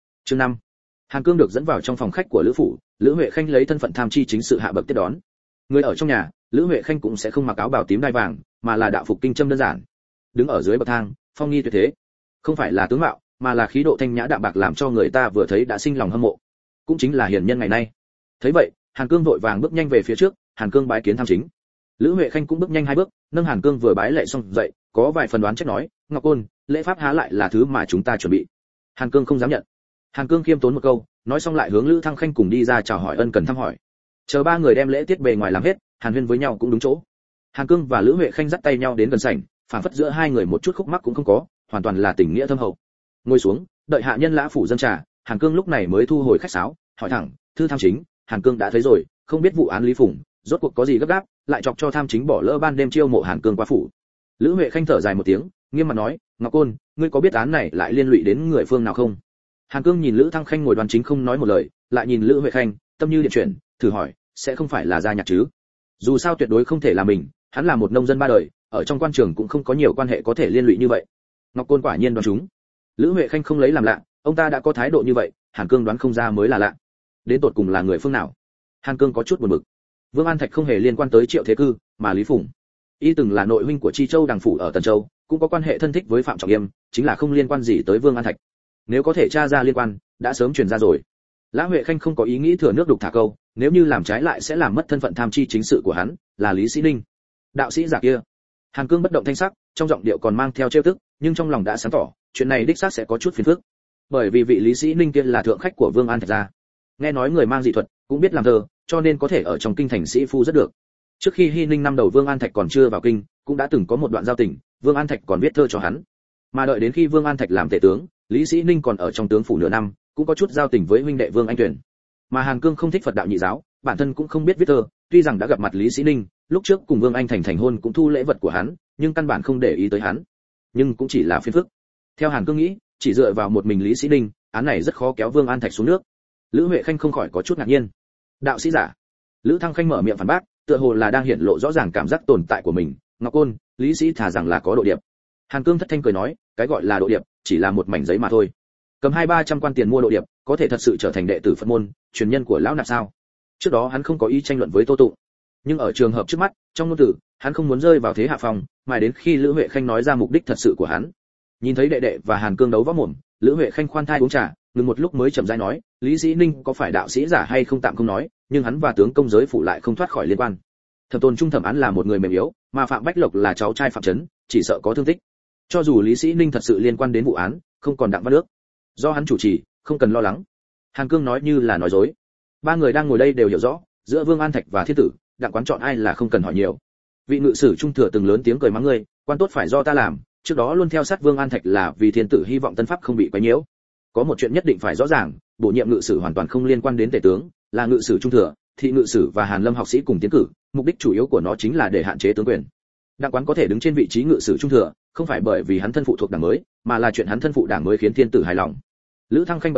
5. Hàn Cương được dẫn vào trong phòng khách của Lữ phủ, Lữ Huệ Khanh lấy thân phận tham chi chính sự hạ bậc tiếp đón. Người ở trong nhà, Lữ Huệ Khanh cũng sẽ không mặc áo bào tím đai vàng, mà là đạo phục kinh châm đơn giản. Đứng ở dưới bậc thang, phong nghi tuyệt thế. Không phải là tướng mạo, mà là khí độ thanh nhã đạm bạc làm cho người ta vừa thấy đã sinh lòng hâm mộ. Cũng chính là hiền nhân ngày nay. Thấy vậy, Hàn Cương vội vàng bước nhanh về phía trước, Hàn Cương bái kiến tham chính. Lữ Huệ Khanh cũng bước nhanh hai bước, nâng Hàn Cương vừa bái lệ xong dậy, có vài phần đoán trách nói, Ngọc Côn, lễ pháp há lại là thứ mà chúng ta chuẩn bị. Hàn Cương không dám nhận. Hàn Cương khiêm tốn một câu, nói xong lại hướng Lữ Thăng Khanh cùng đi ra chào hỏi ân cần thăm hỏi. Chờ ba người đem lễ tiết bề ngoài làm hết, Hàn huyên với nhau cũng đúng chỗ. Hàn Cương và Lữ Huệ Khanh dắt tay nhau đến gần sảnh, phảng phất giữa hai người một chút khúc mắc cũng không có, hoàn toàn là tình nghĩa thâm hậu. Ngồi xuống, đợi hạ nhân lã phủ dân trà, Hàn Cương lúc này mới thu hồi khách sáo, hỏi thẳng, thư tham chính, Hàn Cương đã thấy rồi, không biết vụ án Lý Phùng, rốt cuộc có gì gấp gáp, lại chọc cho tham chính bỏ lỡ ban đêm chiêu mộ Hàn Cương qua phủ. Lữ Huệ Khanh thở dài một tiếng, nghiêm mặt nói, Ngọc Côn, ngươi có biết án này lại liên lụy đến người phương nào không? Hàn Cương nhìn Lữ Thăng Khanh ngồi đoan chính không nói một lời, lại nhìn Lữ Huệ Khanh, tâm như điện chuyển, thử hỏi, sẽ không phải là Gia Nhạc chứ? Dù sao tuyệt đối không thể là mình, hắn là một nông dân ba đời, ở trong quan trường cũng không có nhiều quan hệ có thể liên lụy như vậy. Ngọc Côn quả nhiên đoán chúng. Lữ Huệ Khanh không lấy làm lạ, ông ta đã có thái độ như vậy, Hàn Cương đoán không ra mới là lạ. Đến tột cùng là người phương nào? Hàn Cương có chút buồn bực. Vương An Thạch không hề liên quan tới Triệu Thế Cư, mà Lý Phùng, y từng là nội huynh của Chi Châu đằng phủ ở Tần Châu, cũng có quan hệ thân thích với Phạm Trọng Yêm, chính là không liên quan gì tới Vương An Thạch. Nếu có thể tra ra liên quan, đã sớm truyền ra rồi. Lã Huệ Khanh không có ý nghĩ thừa nước đục thả câu, nếu như làm trái lại sẽ làm mất thân phận tham chi chính sự của hắn, là Lý Sĩ Ninh. Đạo sĩ giả kia. Hàn Cương bất động thanh sắc, trong giọng điệu còn mang theo trêu tức, nhưng trong lòng đã sáng tỏ, chuyện này đích xác sẽ có chút phiền phức. Bởi vì vị Lý Sĩ Ninh kia là thượng khách của Vương An Thạch gia. Nghe nói người mang dị thuật, cũng biết làm thơ, cho nên có thể ở trong kinh thành sĩ phu rất được. Trước khi Hy Ninh năm đầu Vương An Thạch còn chưa vào kinh, cũng đã từng có một đoạn giao tình, Vương An Thạch còn viết thơ cho hắn. Mà đợi đến khi Vương An Thạch làm tể tướng, Lý Sĩ Ninh còn ở trong tướng phủ nửa năm, cũng có chút giao tình với huynh đệ Vương Anh Tuyển. Mà Hàn Cương không thích Phật đạo nhị giáo, bản thân cũng không biết viết thơ, tuy rằng đã gặp mặt Lý Sĩ Ninh, lúc trước cùng Vương Anh thành hôn cũng thu lễ vật của hắn, nhưng căn bản không để ý tới hắn. Nhưng cũng chỉ là phiền phức. Theo Hàn Cương nghĩ, chỉ dựa vào một mình Lý Sĩ Ninh, án này rất khó kéo Vương An Thạch xuống nước. Lữ Huệ Khanh không khỏi có chút ngạc nhiên. Đạo sĩ giả? Lữ Thăng Khanh mở miệng phản bác, tựa hồ là đang hiển lộ rõ ràng cảm giác tồn tại của mình. Ngọc Côn, Lý Sĩ thà rằng là có độ điệp. Hàn Cương thất thanh cười nói, cái gọi là độ điệp, chỉ là một mảnh giấy mà thôi. Cầm 200-300 quan tiền mua độ điệp, có thể thật sự trở thành đệ tử Phật môn, truyền nhân của lão nạp sao? Trước đó hắn không có ý tranh luận với Tô Tụng, nhưng ở trường hợp trước mắt, trong ngôn tử, hắn không muốn rơi vào thế hạ phong, mà đến khi Lữ Huệ Khanh nói ra mục đích thật sự của hắn. Nhìn thấy đệ đệ và Hàn Cương đấu võ mồm, Lữ Huệ Khanh khoan thai uống trà, ngừng một lúc mới chậm rãi nói, Lý Sĩ Ninh có phải đạo sĩ giả hay không tạm không nói, nhưng hắn và tướng công giới phụ lại không thoát khỏi liên quan. Thẩm Tôn Trung thẩm án là một người mềm yếu, mà Phạm Bách Lộc là cháu trai Phạm Chấn, chỉ sợ có thương tích. Cho dù Lý Sĩ Ninh thật sự liên quan đến vụ án, không còn Đặng Văn Nước, do hắn chủ trì, không cần lo lắng. Hàn Cương nói như là nói dối. Ba người đang ngồi đây đều hiểu rõ, giữa Vương An Thạch và Thiên Tử, Đặng Quán chọn ai là không cần hỏi nhiều. Vị ngự sử trung thừa từng lớn tiếng cười mắng ngươi, quan tốt phải do ta làm, trước đó luôn theo sát Vương An Thạch là vì Thiên Tử hy vọng tân pháp không bị quấy nhiễu. Có một chuyện nhất định phải rõ ràng, bổ nhiệm ngự sử hoàn toàn không liên quan đến tể tướng, là ngự sử trung thừa, thị ngự sử và Hàn Lâm học sĩ cùng tiến cử, mục đích chủ yếu của nó chính là để hạn chế tướng quyền. Đặng Quán có thể đứng trên vị trí ngự sử trung thừa, không phải bởi vì hắn thân phụ thuộc đảng mới, mà là chuyện hắn thân phụ đảng mới khiến Thiên Tử hài lòng. Lữ Thăng Khanh bật cười,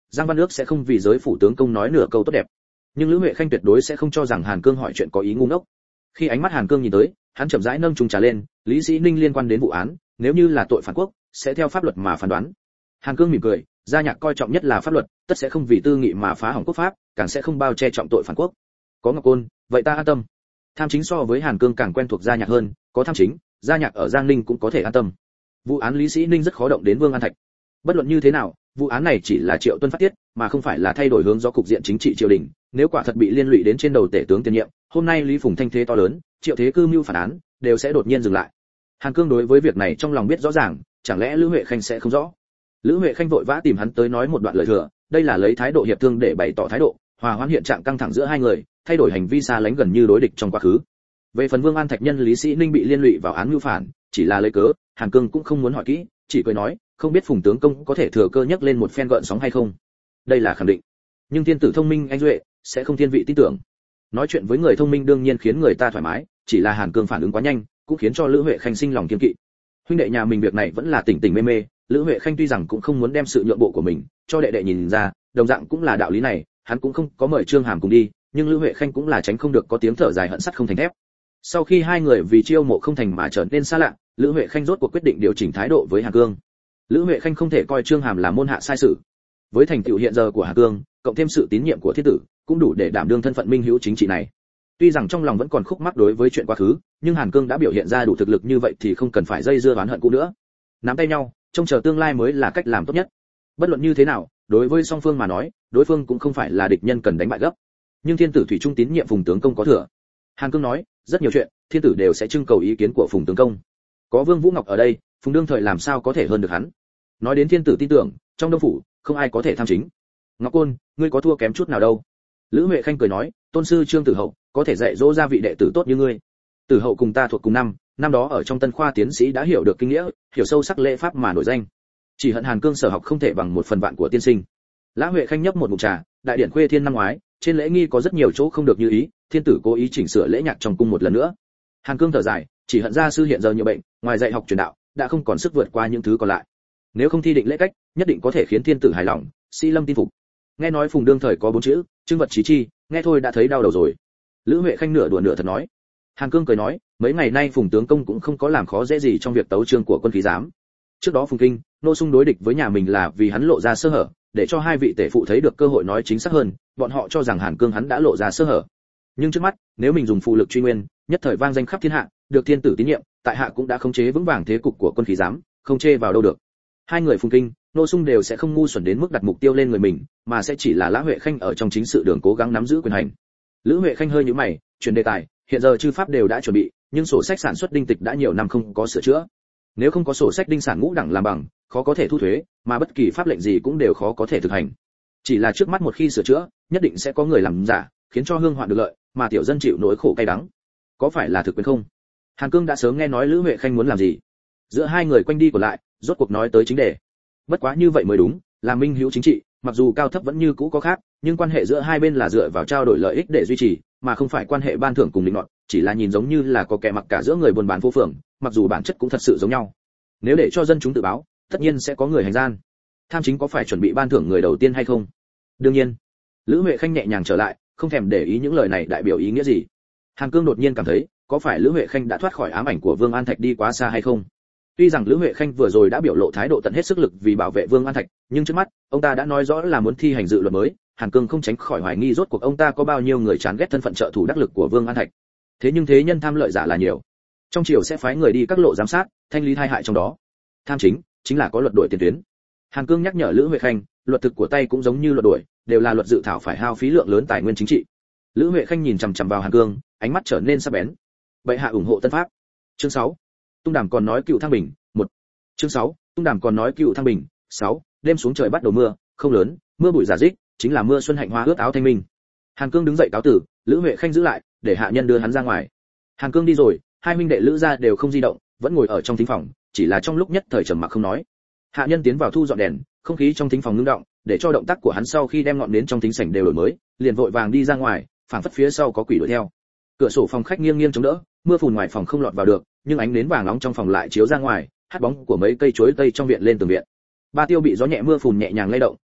Giang Văn Ước sẽ không vì giới phủ tướng công nói nửa câu tốt đẹp. Nhưng Lữ Huệ Khanh tuyệt đối sẽ không cho rằng Hàn Cương hỏi chuyện có ý ngu ngốc. Khi ánh mắt Hàn Cương nhìn tới, hắn chậm rãi nâng chung trà lên, Lý Sĩ Ninh liên quan đến vụ án, nếu như là tội phản quốc, sẽ theo pháp luật mà phán đoán. Hàn Cương mỉm cười, Gia Nhạc coi trọng nhất là pháp luật, tất sẽ không vì tư nghị mà phá hỏng quốc pháp, càng sẽ không bao che trọng tội phản quốc. Có Ngọc Côn, vậy ta an tâm. Tham Chính so với Hàn Cương càng quen thuộc Gia Nhạc hơn, có Tham Chính, Gia Nhạc ở Giang Ninh cũng có thể an tâm. Vụ án Lý Sĩ Ninh rất khó động đến Vương An Thạch. Bất luận như thế nào, vụ án này chỉ là Triệu Tuân phát tiết, mà không phải là thay đổi hướng do cục diện chính trị triều đình, nếu quả thật bị liên lụy đến trên đầu tể tướng tiền nhiệm, hôm nay Lý Phùng thanh thế to lớn, Triệu Thế Cư mưu phản án, đều sẽ đột nhiên dừng lại. Hàn Cương đối với việc này trong lòng biết rõ ràng, chẳng lẽ Lữ Huệ Khanh sẽ không rõ? Lữ Huệ Khanh vội vã tìm hắn tới nói một đoạn lời thừa, đây là lấy thái độ hiệp thương để bày tỏ thái độ, hòa hoãn hiện trạng căng thẳng giữa hai người, thay đổi hành vi xa lánh gần như đối địch trong quá khứ. Về phần Vương An Thạch nhân Lý Sĩ Ninh bị liên lụy vào án mưu phản, chỉ là lấy cớ, Hàn Cương cũng không muốn hỏi kỹ, chỉ cười nói, không biết Phùng tướng công có thể thừa cơ nhắc lên một phen gợn sóng hay không. Đây là khẳng định. Nhưng thiên tử thông minh anh duệ, sẽ không thiên vị tin tưởng. Nói chuyện với người thông minh đương nhiên khiến người ta thoải mái, chỉ là Hàn Cương phản ứng quá nhanh, cũng khiến cho Lữ Huệ Khanh sinh lòng kiêng kỵ. Huynh đệ nhà mình việc này vẫn là tỉnh tỉnh mê mê, Lữ Huệ Khanh tuy rằng cũng không muốn đem sự nhượng bộ của mình cho đệ đệ nhìn ra, đồng dạng cũng là đạo lý này, hắn cũng không có mời Trương Hàm cùng đi, nhưng Lữ Huệ Khanh cũng là tránh không được có tiếng thở dài hận sắt không thành thép. Sau khi hai người vì chiêu mộ không thành mà trở nên xa lạ, Lữ Huệ Khanh rốt cuộc quyết định điều chỉnh thái độ với Hàn Cương. Lữ Huệ Khanh không thể coi Trương Hàm là môn hạ sai sự. Với thành tựu hiện giờ của Hàn Cương, cộng thêm sự tín nhiệm của thiên tử, cũng đủ để đảm đương thân phận minh hữu chính trị này. Tuy rằng trong lòng vẫn còn khúc mắc đối với chuyện quá khứ, nhưng Hàn Cương đã biểu hiện ra đủ thực lực như vậy thì không cần phải dây dưa oán hận cũ nữa. Nắm tay nhau, trông chờ tương lai mới là cách làm tốt nhất. Bất luận như thế nào, đối với song phương mà nói, đối phương cũng không phải là địch nhân cần đánh bại gấp. Nhưng thiên tử thủy trung tín nhiệm Phùng tướng công có thừa. Hàn Cương nói, rất nhiều chuyện, thiên tử đều sẽ trưng cầu ý kiến của Phùng tướng công. Có Vương Vũ Ngọc ở đây, Phùng đương thời làm sao có thể hơn được hắn. Nói đến thiên tử tin tưởng, trong Đông phủ, không ai có thể tham chính. Ngọc Côn, ngươi có thua kém chút nào đâu. Lữ Huệ Khanh cười nói, tôn sư Trương Tử Hậu, có thể dạy dỗ ra vị đệ tử tốt như ngươi. Tử Hậu cùng ta thuộc cùng năm đó ở trong Tân khoa tiến sĩ đã hiểu được kinh nghĩa, hiểu sâu sắc lễ pháp mà nổi danh. Chỉ hận Hàn Cương sở học không thể bằng một phần vạn của tiên sinh. Lã Huệ Khanh nhấp một ngụm trà, đại điển khuê thiên năm ngoái, trên lễ nghi có rất nhiều chỗ không được như ý, thiên tử cố ý chỉnh sửa lễ nhạc trong cung một lần nữa. Hàn Cương thở dài, chỉ hận gia sư hiện giờ nhiều bệnh, ngoài dạy học truyền đạo, đã không còn sức vượt qua những thứ còn lại. Nếu không thi định lễ cách, nhất định có thể khiến thiên tử hài lòng, sĩ lâm tin phục. Nghe nói Phùng đương thời có 4 chữ, trưng vật trí chi, nghe thôi đã thấy đau đầu rồi. Lữ Huệ Khanh nửa đùa nửa thật nói. Hàn Cương cười nói, mấy ngày nay Phùng tướng công cũng không có làm khó dễ gì trong việc tấu chương của quân khí giám. Trước đó Phùng Kinh, nô xung đối địch với nhà mình là vì hắn lộ ra sơ hở, để cho hai vị tể phụ thấy được cơ hội nói chính xác hơn, bọn họ cho rằng Hàn Cương hắn đã lộ ra sơ hở. Nhưng trước mắt, nếu mình dùng phụ lực truy nguyên, nhất thời vang danh khắp thiên hạ, được thiên tử tín nhiệm, tại hạ cũng đã khống chế vững vàng thế cục của quân khí giám, không chê vào đâu được. Hai người Phùng Kinh, nô xung đều sẽ không ngu xuẩn đến mức đặt mục tiêu lên người mình, mà sẽ chỉ là Lã Huệ Khanh ở trong chính sự đường cố gắng nắm giữ quyền hành. Lữ Huệ Khanh hơi nhíu mày, chuyển đề tài, hiện giờ chư pháp đều đã chuẩn bị, nhưng sổ sách sản xuất đinh tịch đã nhiều năm không có sửa chữa. Nếu không có sổ sách đinh sản ngũ đẳng làm bằng, khó có thể thu thuế, mà bất kỳ pháp lệnh gì cũng đều khó có thể thực hành. Chỉ là trước mắt một khi sửa chữa, nhất định sẽ có người làm giả, khiến cho hương hoạn được lợi, mà tiểu dân chịu nỗi khổ cay đắng. Có phải là thực quyền không? Hàn Cương đã sớm nghe nói Lữ Huệ Khanh muốn làm gì. Giữa hai người quanh đi của lại, rốt cuộc nói tới chính đề. Bất quá như vậy mới đúng, là minh hữu chính trị, mặc dù cao thấp vẫn như cũ có khác, nhưng quan hệ giữa hai bên là dựa vào trao đổi lợi ích để duy trì, mà không phải quan hệ ban thưởng cùng định nọt, chỉ là nhìn giống như là có kẻ mặc cả giữa người buôn bán phố phường, mặc dù bản chất cũng thật sự giống nhau. Nếu để cho dân chúng tự báo, tất nhiên sẽ có người hành gian. Tham chính có phải chuẩn bị ban thưởng người đầu tiên hay không? Đương nhiên. Lữ Huệ Khanh nhẹ nhàng trở lại, không thèm để ý những lời này đại biểu ý nghĩa gì. Hàn Cương đột nhiên cảm thấy, có phải Lữ Huệ Khanh đã thoát khỏi ám ảnh của Vương An Thạch đi quá xa hay không? Tuy rằng Lữ Huệ Khanh vừa rồi đã biểu lộ thái độ tận hết sức lực vì bảo vệ Vương An Thạch, nhưng trước mắt, ông ta đã nói rõ là muốn thi hành dự luật mới, Hàn Cương không tránh khỏi hoài nghi rốt cuộc ông ta có bao nhiêu người chán ghét thân phận trợ thủ đắc lực của Vương An Thạch. Thế nhưng thế nhân tham lợi giả là nhiều. Trong triều sẽ phái người đi các lộ giám sát, thanh lý tai hại trong đó. Tham chính là có luật đổi tiền tuyến. Hàn Cương nhắc nhở Lữ Huệ Khanh, luật thực của tay cũng giống như luật đổi, đều là luật dự thảo phải hao phí lượng lớn tài nguyên chính trị. Lữ Huệ Khanh nhìn chằm chằm vào Hàn Cương, ánh mắt trở nên sắc bén. Bệ hạ ủng hộ tân pháp. Chương 6. Tung Đàm còn nói cựu Thăng Bình, 1. Chương 6. Tung Đàm còn nói cựu Thăng Bình, 6. Đêm xuống trời bắt đầu mưa, không lớn, mưa bụi giả dích, chính là mưa xuân hạnh hoa ướt áo thanh minh. Hàn Cương đứng dậy cáo tử, Lữ Huệ Khanh giữ lại, để hạ nhân đưa hắn ra ngoài. Hàn Cương đi rồi, hai huynh đệ Lữ gia đều không di động, vẫn ngồi ở trong thính phòng, chỉ là trong lúc nhất thời trầm mặc không nói. Hạ nhân tiến vào thu dọn đèn, không khí trong thính phòng ngưng động, để cho động tác của hắn sau khi đem ngọn nến trong thính sảnh đều đổi mới, liền vội vàng đi ra ngoài, phảng phất phía sau có quỷ đuổi theo. Cửa sổ phòng khách nghiêng nghiêng chống đỡ, mưa phùn ngoài phòng không lọt vào được, nhưng ánh nến vàng nóng trong phòng lại chiếu ra ngoài, hắt bóng của mấy cây chuối tây trong viện lên tường viện. Ba tiêu bị gió nhẹ mưa phùn nhẹ nhàng lay động,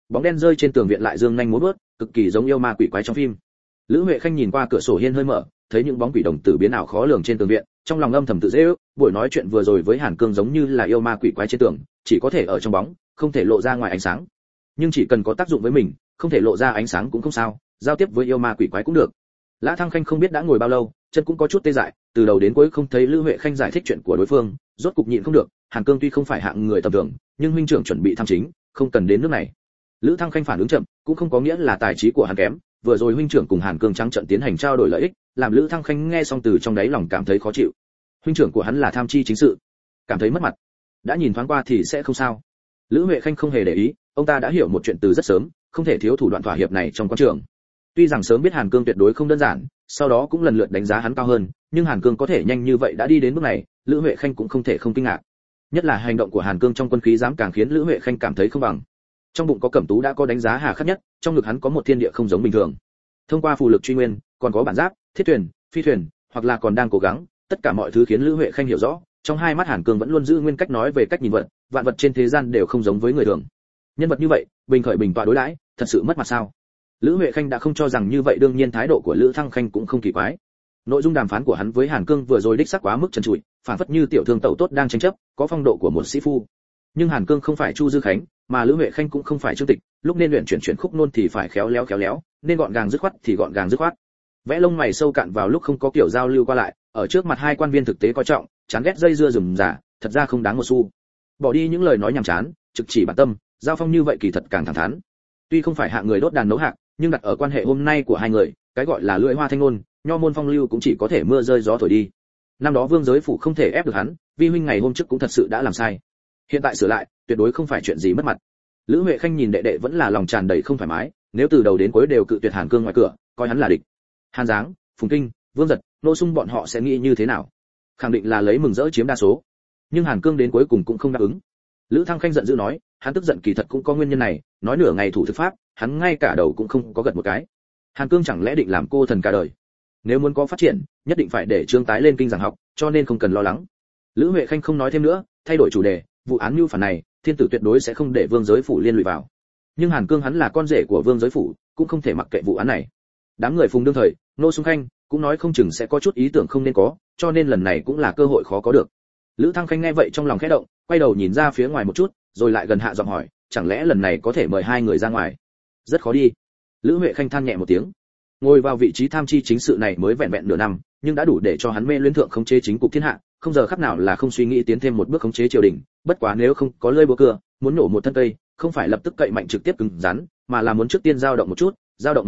bóng đen rơi trên tường viện lại dương nhanh múa vớt, cực kỳ giống yêu ma quỷ quái trong phim. Lữ Huệ Khanh nhìn qua cửa sổ hiên hơi mở, thấy những bóng quỷ đồng tử biến ảo khó lường trên tường viện, trong lòng âm thầm tự giễu, buổi nói chuyện vừa rồi với Hàn Cương giống như là yêu ma quỷ quái trên tường, chỉ có thể ở trong bóng, không thể lộ ra ngoài ánh sáng. Nhưng chỉ cần có tác dụng với mình, không thể lộ ra ánh sáng cũng không sao, giao tiếp với yêu ma quỷ quái cũng được. Lã Thăng Khanh không biết đã ngồi bao lâu, chân cũng có chút tê dại, từ đầu đến cuối không thấy Lữ Huệ Khanh giải thích chuyện của đối phương, rốt cục nhịn không được, Hàn Cương tuy không phải hạng người tầm thường, nhưng huynh trưởng chuẩn bị tham chính, không cần đến nước này. Lữ Thăng Khanh phản ứng chậm, cũng không có nghĩa là tài trí của hắn kém, vừa rồi huynh trưởng cùng Hàn Cương trắng trận tiến hành trao đổi lợi ích, làm Lữ Thăng Khanh nghe xong từ trong đáy lòng cảm thấy khó chịu. Huynh trưởng của hắn là tham chi chính sự, cảm thấy mất mặt. Đã nhìn thoáng qua thì sẽ không sao. Lữ Huệ Khanh không hề để ý, ông ta đã hiểu một chuyện từ rất sớm, không thể thiếu thủ đoạn thỏa hiệp này trong quan trường. Tuy rằng sớm biết Hàn Cương tuyệt đối không đơn giản, sau đó cũng lần lượt đánh giá hắn cao hơn, nhưng Hàn Cương có thể nhanh như vậy đã đi đến bước này, Lữ Huệ Khanh cũng không thể không kinh ngạc. Nhất là hành động của Hàn Cương trong quân khí dám càng khiến Lữ Huệ Khanh cảm thấy không bằng. Trong bụng có Cẩm Tú đã có đánh giá hà khắc nhất, trong ngực hắn có một thiên địa không giống bình thường. Thông qua phù lực truy nguyên, còn có bản giáp, thiết thuyền, phi thuyền, hoặc là còn đang cố gắng, tất cả mọi thứ khiến Lữ Huệ Khanh hiểu rõ, trong hai mắt Hàn Cương vẫn luôn giữ nguyên cách nói về cách nhìn vật, vạn vật trên thế gian đều không giống với người thường. Nhân vật như vậy, bình khởi bình tọa đối đãi, thật sự mất mặt sao? Lữ Huệ Khanh đã không cho rằng như vậy, đương nhiên thái độ của Lữ Thăng Khanh cũng không kỳ quái. Nội dung đàm phán của hắn với Hàn Cương vừa rồi đích xác quá mức trần trụi, phản phất như tiểu thương tẩu tốt đang tranh chấp, có phong độ của một sĩ phu. Nhưng Hàn Cương không phải Chu Dư Khánh, mà Lữ Huệ Khanh cũng không phải Trương Tịch, lúc nên luyện chuyển khúc nôn thì phải khéo léo, nên gọn gàng dứt khoát thì gọn gàng dứt khoát. Vẽ lông mày sâu cạn vào lúc không có kiểu giao lưu qua lại, ở trước mặt hai quan viên thực tế coi trọng, chán ghét dây dưa rườm rà, thật ra không đáng một xu. Bỏ đi những lời nói nhảm chán, trực chỉ bản tâm, giao phong như vậy kỳ thật càng thẳng thắn. Tuy không phải hạng người đốt đàn nấu hạc, nhưng đặt ở quan hệ hôm nay của hai người, cái gọi là lưỡi hoa thanh ngôn, nho môn phong lưu cũng chỉ có thể mưa rơi gió thổi đi. Năm đó Vương Giới phủ không thể ép được hắn, vi huynh ngày hôm trước cũng thật sự đã làm sai. Hiện tại sửa lại, tuyệt đối không phải chuyện gì mất mặt. Lữ Huệ Khanh nhìn đệ đệ vẫn là lòng tràn đầy không thoải mái, nếu từ đầu đến cuối đều cự tuyệt Hàn Cương ngoài cửa, coi hắn là địch. Hàn Giáng, Phùng Kinh, Vương Giật, Nô Sung bọn họ sẽ nghĩ như thế nào? Khẳng định là lấy mừng rỡ chiếm đa số. Nhưng Hàn Cương đến cuối cùng cũng không đáp ứng. Lữ Thăng Khanh giận dữ nói, hắn tức giận kỳ thật cũng có nguyên nhân này, nói nửa ngày thủ thực pháp, hắn ngay cả đầu cũng không có gật một cái. Hàn Cương chẳng lẽ định làm cô thần cả đời? Nếu muốn có phát triển, nhất định phải để Trương tái lên kinh giảng học, cho nên không cần lo lắng. Lữ Huệ Khanh không nói thêm nữa, thay đổi chủ đề, vụ án mưu phản này, thiên tử tuyệt đối sẽ không để Vương Giới phủ liên lụy vào. Nhưng Hàn Cương hắn là con rể của Vương Giới phủ, cũng không thể mặc kệ vụ án này. Đám người Phùng đương thời, Nô Sung Khanh cũng nói không chừng sẽ có chút ý tưởng không nên có, cho nên lần này cũng là cơ hội khó có được. Lữ Thăng Khanh nghe vậy trong lòng khẽ động, quay đầu nhìn ra phía ngoài một chút, rồi lại gần hạ giọng hỏi, chẳng lẽ lần này có thể mời hai người ra ngoài? Rất khó đi. Lữ Huệ Khanh than nhẹ một tiếng. Ngồi vào vị trí tham chi chính sự này mới vẹn vẹn nửa năm, nhưng đã đủ để cho hắn mê luyến thượng khống chế chính cục thiên hạ, không giờ khắc nào là không suy nghĩ tiến thêm một bước khống chế triều đình. Bất quá nếu không có lơi búa cưa, muốn nổ một thân cây, không phải lập tức cậy mạnh trực tiếp cứng rắn, mà là muốn trước tiên dao động một chút,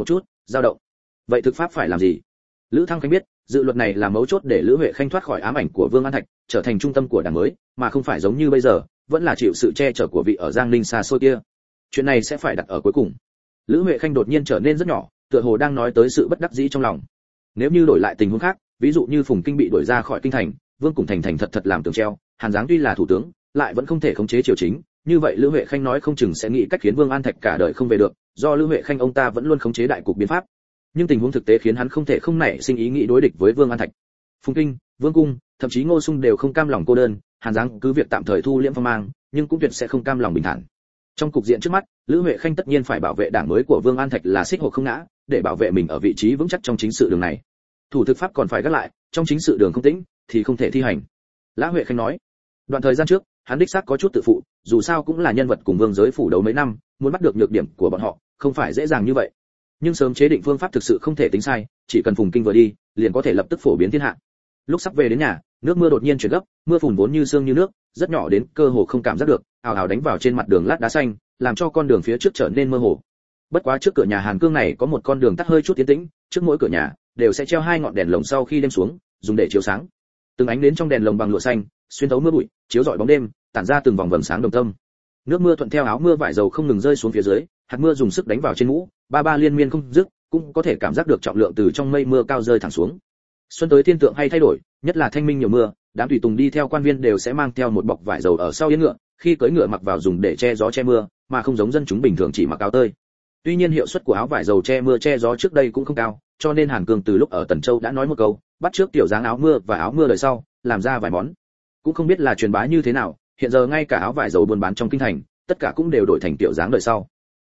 dao động. Vậy thực pháp phải làm gì? Lữ Thăng Khanh biết, dự luật này là mấu chốt để Lữ Huệ Khanh thoát khỏi ám ảnh của Vương An Thạch, trở thành trung tâm của đảng mới, mà không phải giống như bây giờ, vẫn là chịu sự che chở của vị ở Giang Ninh xa xôi kia. Chuyện này sẽ phải đặt ở cuối cùng. Lữ Huệ Khanh đột nhiên trở nên rất nhỏ, tựa hồ đang nói tới sự bất đắc dĩ trong lòng. Nếu như đổi lại tình huống khác, ví dụ như Phùng Kinh bị đuổi ra khỏi kinh thành, Vương Cùng thành thật làm tường treo, Hàn Giáng tuy là thủ tướng, lại vẫn không thể khống chế triều chính, như vậy Lữ Huệ Khanh nói không chừng sẽ nghĩ cách khiến Vương An Thạch cả đời không về được, do Lữ Huệ Khanh ông ta vẫn luôn khống chế đại cục biến pháp. Nhưng tình huống thực tế khiến hắn không thể không nảy sinh ý nghĩ đối địch với Vương An Thạch. Phùng Kinh, Vương Cung, thậm chí Ngô Sung đều không cam lòng cô đơn, Hàn Giáng cứ việc tạm thời thu liễm phong mang, nhưng cũng tuyệt sẽ không cam lòng bình thản. Trong cục diện trước mắt, Lữ Huệ Khanh tất nhiên phải bảo vệ đảng mới của Vương An Thạch là xích hồ không ngã, để bảo vệ mình ở vị trí vững chắc trong chính sự đường này. Thủ thực pháp còn phải gác lại, trong chính sự đường không tĩnh thì không thể thi hành. Lã Huệ Khanh nói, đoạn thời gian trước, hắn đích xác có chút tự phụ, dù sao cũng là nhân vật cùng Vương Giới phủ đấu mấy năm, muốn bắt được nhược điểm của bọn họ, không phải dễ dàng như vậy. Nhưng sớm chế định phương pháp thực sự không thể tính sai, chỉ cần Phùng Kinh vừa đi, liền có thể lập tức phổ biến thiên hạ. Lúc sắp về đến nhà, nước mưa đột nhiên chuyển gấp, mưa phùn vốn như sương như nước, rất nhỏ đến cơ hồ không cảm giác được, ào ào đánh vào trên mặt đường lát đá xanh, làm cho con đường phía trước trở nên mơ hồ. Bất quá trước cửa nhà Hàn Cương này có một con đường tắt hơi chút tiến tĩnh, trước mỗi cửa nhà đều sẽ treo hai ngọn đèn lồng sau khi đêm xuống, dùng để chiếu sáng. Từng ánh đến trong đèn lồng bằng lụa xanh, xuyên thấu mưa bụi, chiếu rọi bóng đêm, tản ra từng vòng vầng sáng đồng tâm. Nước mưa thuận theo áo mưa vải dầu không ngừng rơi xuống phía dưới, hạt mưa dùng sức đánh vào trên mũ, ba liên miên không dứt, cũng có thể cảm giác được trọng lượng từ trong mây mưa cao rơi thẳng xuống. Xuân tới thiên tượng hay thay đổi, nhất là thanh minh nhiều mưa, đám tùy tùng đi theo quan viên đều sẽ mang theo một bọc vải dầu ở sau yên ngựa, khi cưỡi ngựa mặc vào dùng để che gió che mưa, mà không giống dân chúng bình thường chỉ mặc áo tơi. Tuy nhiên hiệu suất của áo vải dầu che mưa che gió trước đây cũng không cao, cho nên Hàn Cương từ lúc ở Tần Châu đã nói một câu, bắt trước tiểu dáng áo mưa và áo mưa đời sau, làm ra vài món. Cũng không biết là truyền bá như thế nào, hiện giờ ngay cả áo vải dầu buôn bán trong kinh thành, tất cả cũng đều đổi thành tiểu dáng đời sau.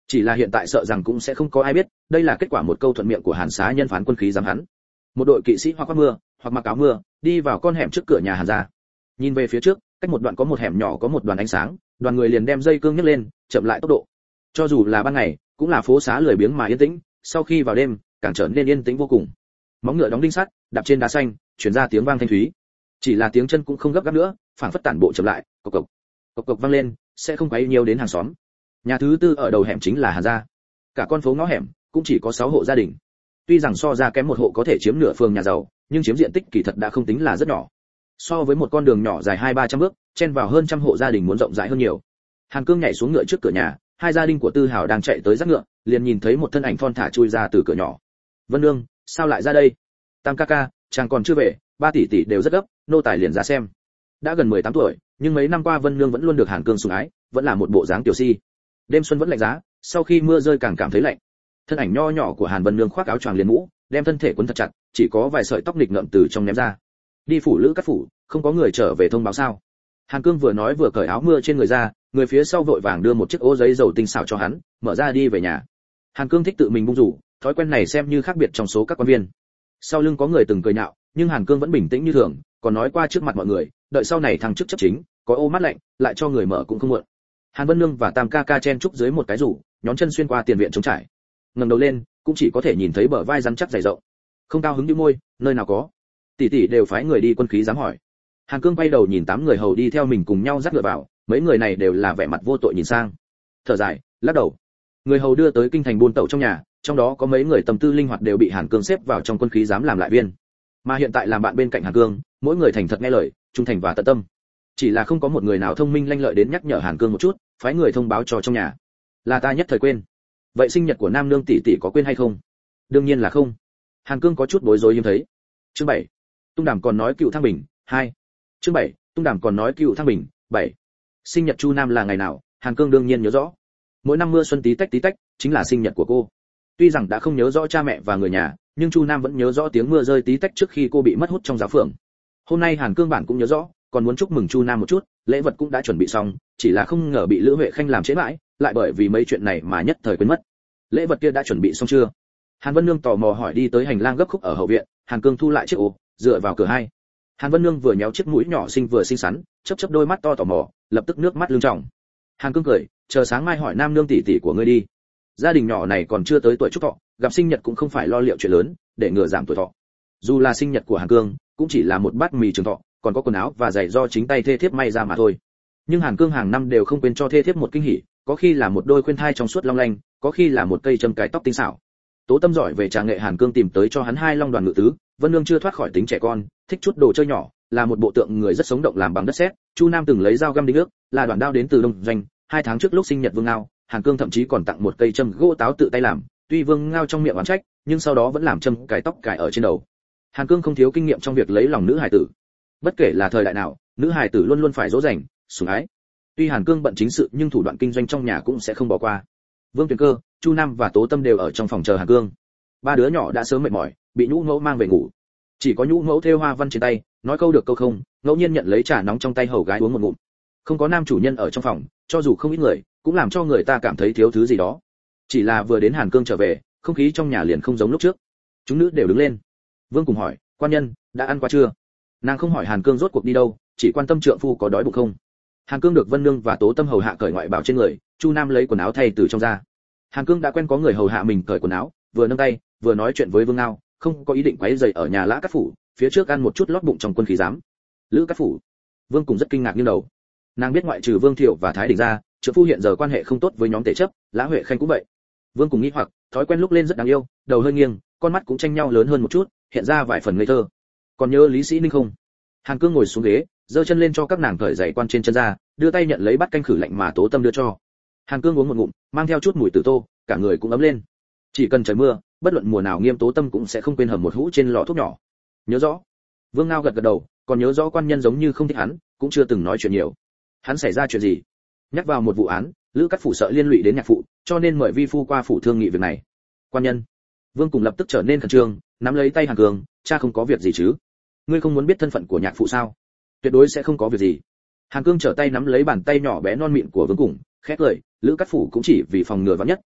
Chỉ là hiện tại sợ rằng cũng sẽ không có ai biết, đây là kết quả một câu thuận miệng của Hàn Xá Nhân phán quân khí giám hắn. Một đội kỵ sĩ hoặc khoác mưa, hoặc mặc áo mưa, đi vào con hẻm trước cửa nhà Hàn gia. Nhìn về phía trước, cách một đoạn có một hẻm nhỏ có một đoàn ánh sáng, đoàn người liền đem dây cương nhấc lên, chậm lại tốc độ. Cho dù là ban ngày, cũng là phố xá lười biếng mà yên tĩnh, sau khi vào đêm, càng trở nên yên tĩnh vô cùng. Móng ngựa đóng đinh sắt, đạp trên đá xanh, truyền ra tiếng vang thanh thúy. Chỉ là tiếng chân cũng không gấp gáp nữa, phảng phất tản bộ chậm lại, cộc cộc vang lên, sẽ không quấy nhiều đến hàng xóm. Nhà thứ tư ở đầu hẻm chính là Hàn gia. Cả con phố ngõ hẻm cũng chỉ có 6 hộ gia đình. Tuy rằng so ra kém một hộ có thể chiếm nửa phường nhà giàu, nhưng chiếm diện tích kỳ thật đã không tính là rất nhỏ. So với một con đường nhỏ dài 200-300 bước, chen vào hơn trăm hộ gia đình muốn rộng rãi hơn nhiều. Hàn Cương nhảy xuống ngựa trước cửa nhà, hai gia đình của Tư Hảo đang chạy tới dắt ngựa, liền nhìn thấy một thân ảnh thon thả chui ra từ cửa nhỏ. Vân Nương, sao lại ra đây? Tam ca ca, chàng còn chưa về, ba tỷ tỷ đều rất gấp, nô tài liền ra xem. Đã gần 18 tuổi, nhưng mấy năm qua Vân Nương vẫn luôn được Hàn Cương sủng ái, vẫn là một bộ dáng tiểu si. Đêm xuân vẫn lạnh giá, sau khi mưa rơi càng cảm thấy lạnh. Thân ảnh nho nhỏ của Hàn Vân Nương khoác áo choàng liền mũ, đem thân thể quấn thật chặt, chỉ có vài sợi tóc nghịch ngợm từ trong ném ra. Đi phủ Lữ Cát phủ, không có người trở về thông báo sao? Hàn Cương vừa nói vừa cởi áo mưa trên người ra, người phía sau vội vàng đưa một chiếc ô giấy dầu tinh xảo cho hắn, mở ra đi về nhà. Hàn Cương thích tự mình bung rủ, thói quen này xem như khác biệt trong số các quan viên. Sau lưng có người từng cười nhạo, nhưng Hàn Cương vẫn bình tĩnh như thường, còn nói qua trước mặt mọi người, đợi sau này thăng chức chấp chính, có ô mát lạnh, lại cho người mở cũng không muộn. Hàn Vân Nương và Tam ca ca chen trúc dưới một cái rủ, nhón chân xuyên qua tiền viện trống trải. Ngẩng đầu lên, cũng chỉ có thể nhìn thấy bờ vai rắn chắc dày rộng. Không cao hứng nhíu môi, nơi nào có? Tỷ tỷ đều phái người đi quân khí dám hỏi. Hàn Cương quay đầu nhìn 8 người hầu đi theo mình cùng nhau dắt ngựa vào, mấy người này đều là vẻ mặt vô tội nhìn sang. Thở dài, lắc đầu. Người hầu đưa tới kinh thành buôn tẩu trong nhà, trong đó có mấy người tâm tư linh hoạt đều bị Hàn Cương xếp vào trong quân khí dám làm lại viên. Mà hiện tại làm bạn bên cạnh Hàn Cương, mỗi người thành thật nghe lời, trung thành và tận tâm. Chỉ là không có một người nào thông minh lanh lợi đến nhắc nhở Hàn Cương một chút, phái người thông báo cho trong nhà. Là ta nhất thời quên. Vậy sinh nhật của Nam Nương tỷ tỷ có quên hay không? Đương nhiên là không. Hàn Cương có chút bối rối hiếm thấy. Chương 7. Tung Đàm còn nói cựu Thăng Bình, 2. Chương 7. Tung Đàm còn nói cựu Thăng Bình, 7. Sinh nhật Chu Nam là ngày nào? Hàn Cương đương nhiên nhớ rõ. Mỗi năm mưa xuân tí tách, chính là sinh nhật của cô. Tuy rằng đã không nhớ rõ cha mẹ và người nhà, nhưng Chu Nam vẫn nhớ rõ tiếng mưa rơi tí tách trước khi cô bị mất hút trong giáo phường. Hôm nay Hàn Cương bản cũng nhớ rõ, còn muốn chúc mừng Chu Nam một chút, lễ vật cũng đã chuẩn bị xong, chỉ là không ngờ bị Lữ Huệ Khanh làm trễ mãi, lại bởi vì mấy chuyện này mà nhất thời quên mất. Lễ vật kia đã chuẩn bị xong chưa? Hàn Vân Nương tò mò hỏi đi tới hành lang gấp khúc ở hậu viện, Hàn Cương thu lại chiếc ô, dựa vào cửa hai. Hàn Vân Nương vừa nhéo chiếc mũi nhỏ xinh vừa xinh xắn, chớp đôi mắt to tò mò, lập tức nước mắt lưng tròng. Hàn Cương cười, chờ sáng mai hỏi Nam Nương tỷ tỷ của ngươi đi. Gia đình nhỏ này còn chưa tới tuổi chúc thọ, gặp sinh nhật cũng không phải lo liệu chuyện lớn, để ngừa giảm tuổi thọ. Dù là sinh nhật của Hàn Cương, cũng chỉ là một bát mì trường thọ, còn có quần áo và giày do chính tay thê thiếp may ra mà thôi. Nhưng Hàn Cương hàng năm đều không quên cho thê thiếp một kinh hỉ, có khi là một đôi khuyên thai trong suốt long lanh, có khi là một cây châm cài tóc tinh xảo. Tố Tâm giỏi về trà nghệ, Hàn Cương tìm tới cho hắn 2 long đoàn ngự tứ. Vân Nương chưa thoát khỏi tính trẻ con, thích chút đồ chơi nhỏ, là một bộ tượng người rất sống động làm bằng đất sét. Chu Nam từng lấy dao găm đinh ước, là đoạn đao đến từ Đông Doanh. 2 tháng trước lúc sinh nhật Vương Ngao, Hàn Cương thậm chí còn tặng một cây châm gỗ táo tự tay làm. Tuy Vương Ngao trong miệng oán trách, nhưng sau đó vẫn làm châm cài tóc cài ở trên đầu. Hàn Cương không thiếu kinh nghiệm trong việc lấy lòng nữ hài tử. Bất kể là thời đại nào, nữ hài tử luôn luôn phải dỗ dành, sủng ái. Tuy Hàn Cương bận chính sự, nhưng thủ đoạn kinh doanh trong nhà cũng sẽ không bỏ qua. Vương Tuyền Cơ, Chu Nam và Tố Tâm đều ở trong phòng chờ Hàn Cương. 3 đứa nhỏ đã sớm mệt mỏi, bị Nhũ Mẫu mang về ngủ. Chỉ có Nhũ Mẫu thêu hoa văn trên tay, nói câu được câu không, ngẫu nhiên nhận lấy trà nóng trong tay hầu gái uống một ngụm. Không có nam chủ nhân ở trong phòng, cho dù không ít người, cũng làm cho người ta cảm thấy thiếu thứ gì đó. Chỉ là vừa đến Hàn Cương trở về, không khí trong nhà liền không giống lúc trước. Chúng nữ đều đứng lên. Vương cùng hỏi, quan nhân, đã ăn qua chưa? Nàng không hỏi Hàn Cương rốt cuộc đi đâu, chỉ quan tâm trượng phu có đói bụng không. Hàn Cương được Vân Nương và Tố Tâm hầu hạ cởi ngoại bào trên người, Chu Nam lấy quần áo thay từ trong ra. Hàn Cương đã quen có người hầu hạ mình cởi quần áo, vừa nâng tay, vừa nói chuyện với Vương Ngao, không có ý định quấy rầy ở nhà Lã Cát phủ, phía trước ăn một chút lót bụng trong quân khí giám. Lữ Cát phủ. Vương cùng rất kinh ngạc nghiêng đầu. Nàng biết ngoại trừ Vương Thiệu và Thái Đình ra, trượng phu hiện giờ quan hệ không tốt với nhóm Tề Chấp, Lã Huệ Khanh cũng vậy. Vương cùng nghĩ hoặc, thói quen lúc lên rất đáng yêu, đầu hơi nghiêng, con mắt cũng tranh nhau lớn hơn một chút, hiện ra vài phần ngây thơ. Còn nhớ Lý Sĩ Ninh không? Hàn Cương ngồi xuống ghế, giơ chân lên cho các nàng cởi giày quan trên chân ra, đưa tay nhận lấy bát canh khử lạnh mà Tố Tâm đưa cho. Hàn Cương uống một ngụm, mang theo chút mùi tử tô, cả người cũng ấm lên. Chỉ cần trời mưa, bất luận mùa nào Nghiêm Tố Tâm cũng sẽ không quên hầm một hũ trên lọ thuốc nhỏ. Nhớ rõ. Vương Ngao gật gật đầu, còn nhớ rõ quan nhân giống như không thích hắn, cũng chưa từng nói chuyện nhiều. Hắn xảy ra chuyện gì? Nhắc vào một vụ án, Lữ Cát phủ sợ liên lụy đến nhạc phụ, cho nên mời vi phu qua phủ thương nghị việc này. Quan nhân. Vương cùng lập tức trở nên khẩn trương, nắm lấy tay Hàn Cương, cha không có việc gì chứ? Ngươi không muốn biết thân phận của nhạc phụ sao? Tuyệt đối sẽ không có việc gì. Hàn Cương trở tay nắm lấy bàn tay nhỏ bé non mịn của Vương cùng, khét lời, Lữ Cát phủ cũng chỉ vì phòng ngừa vạn nhất,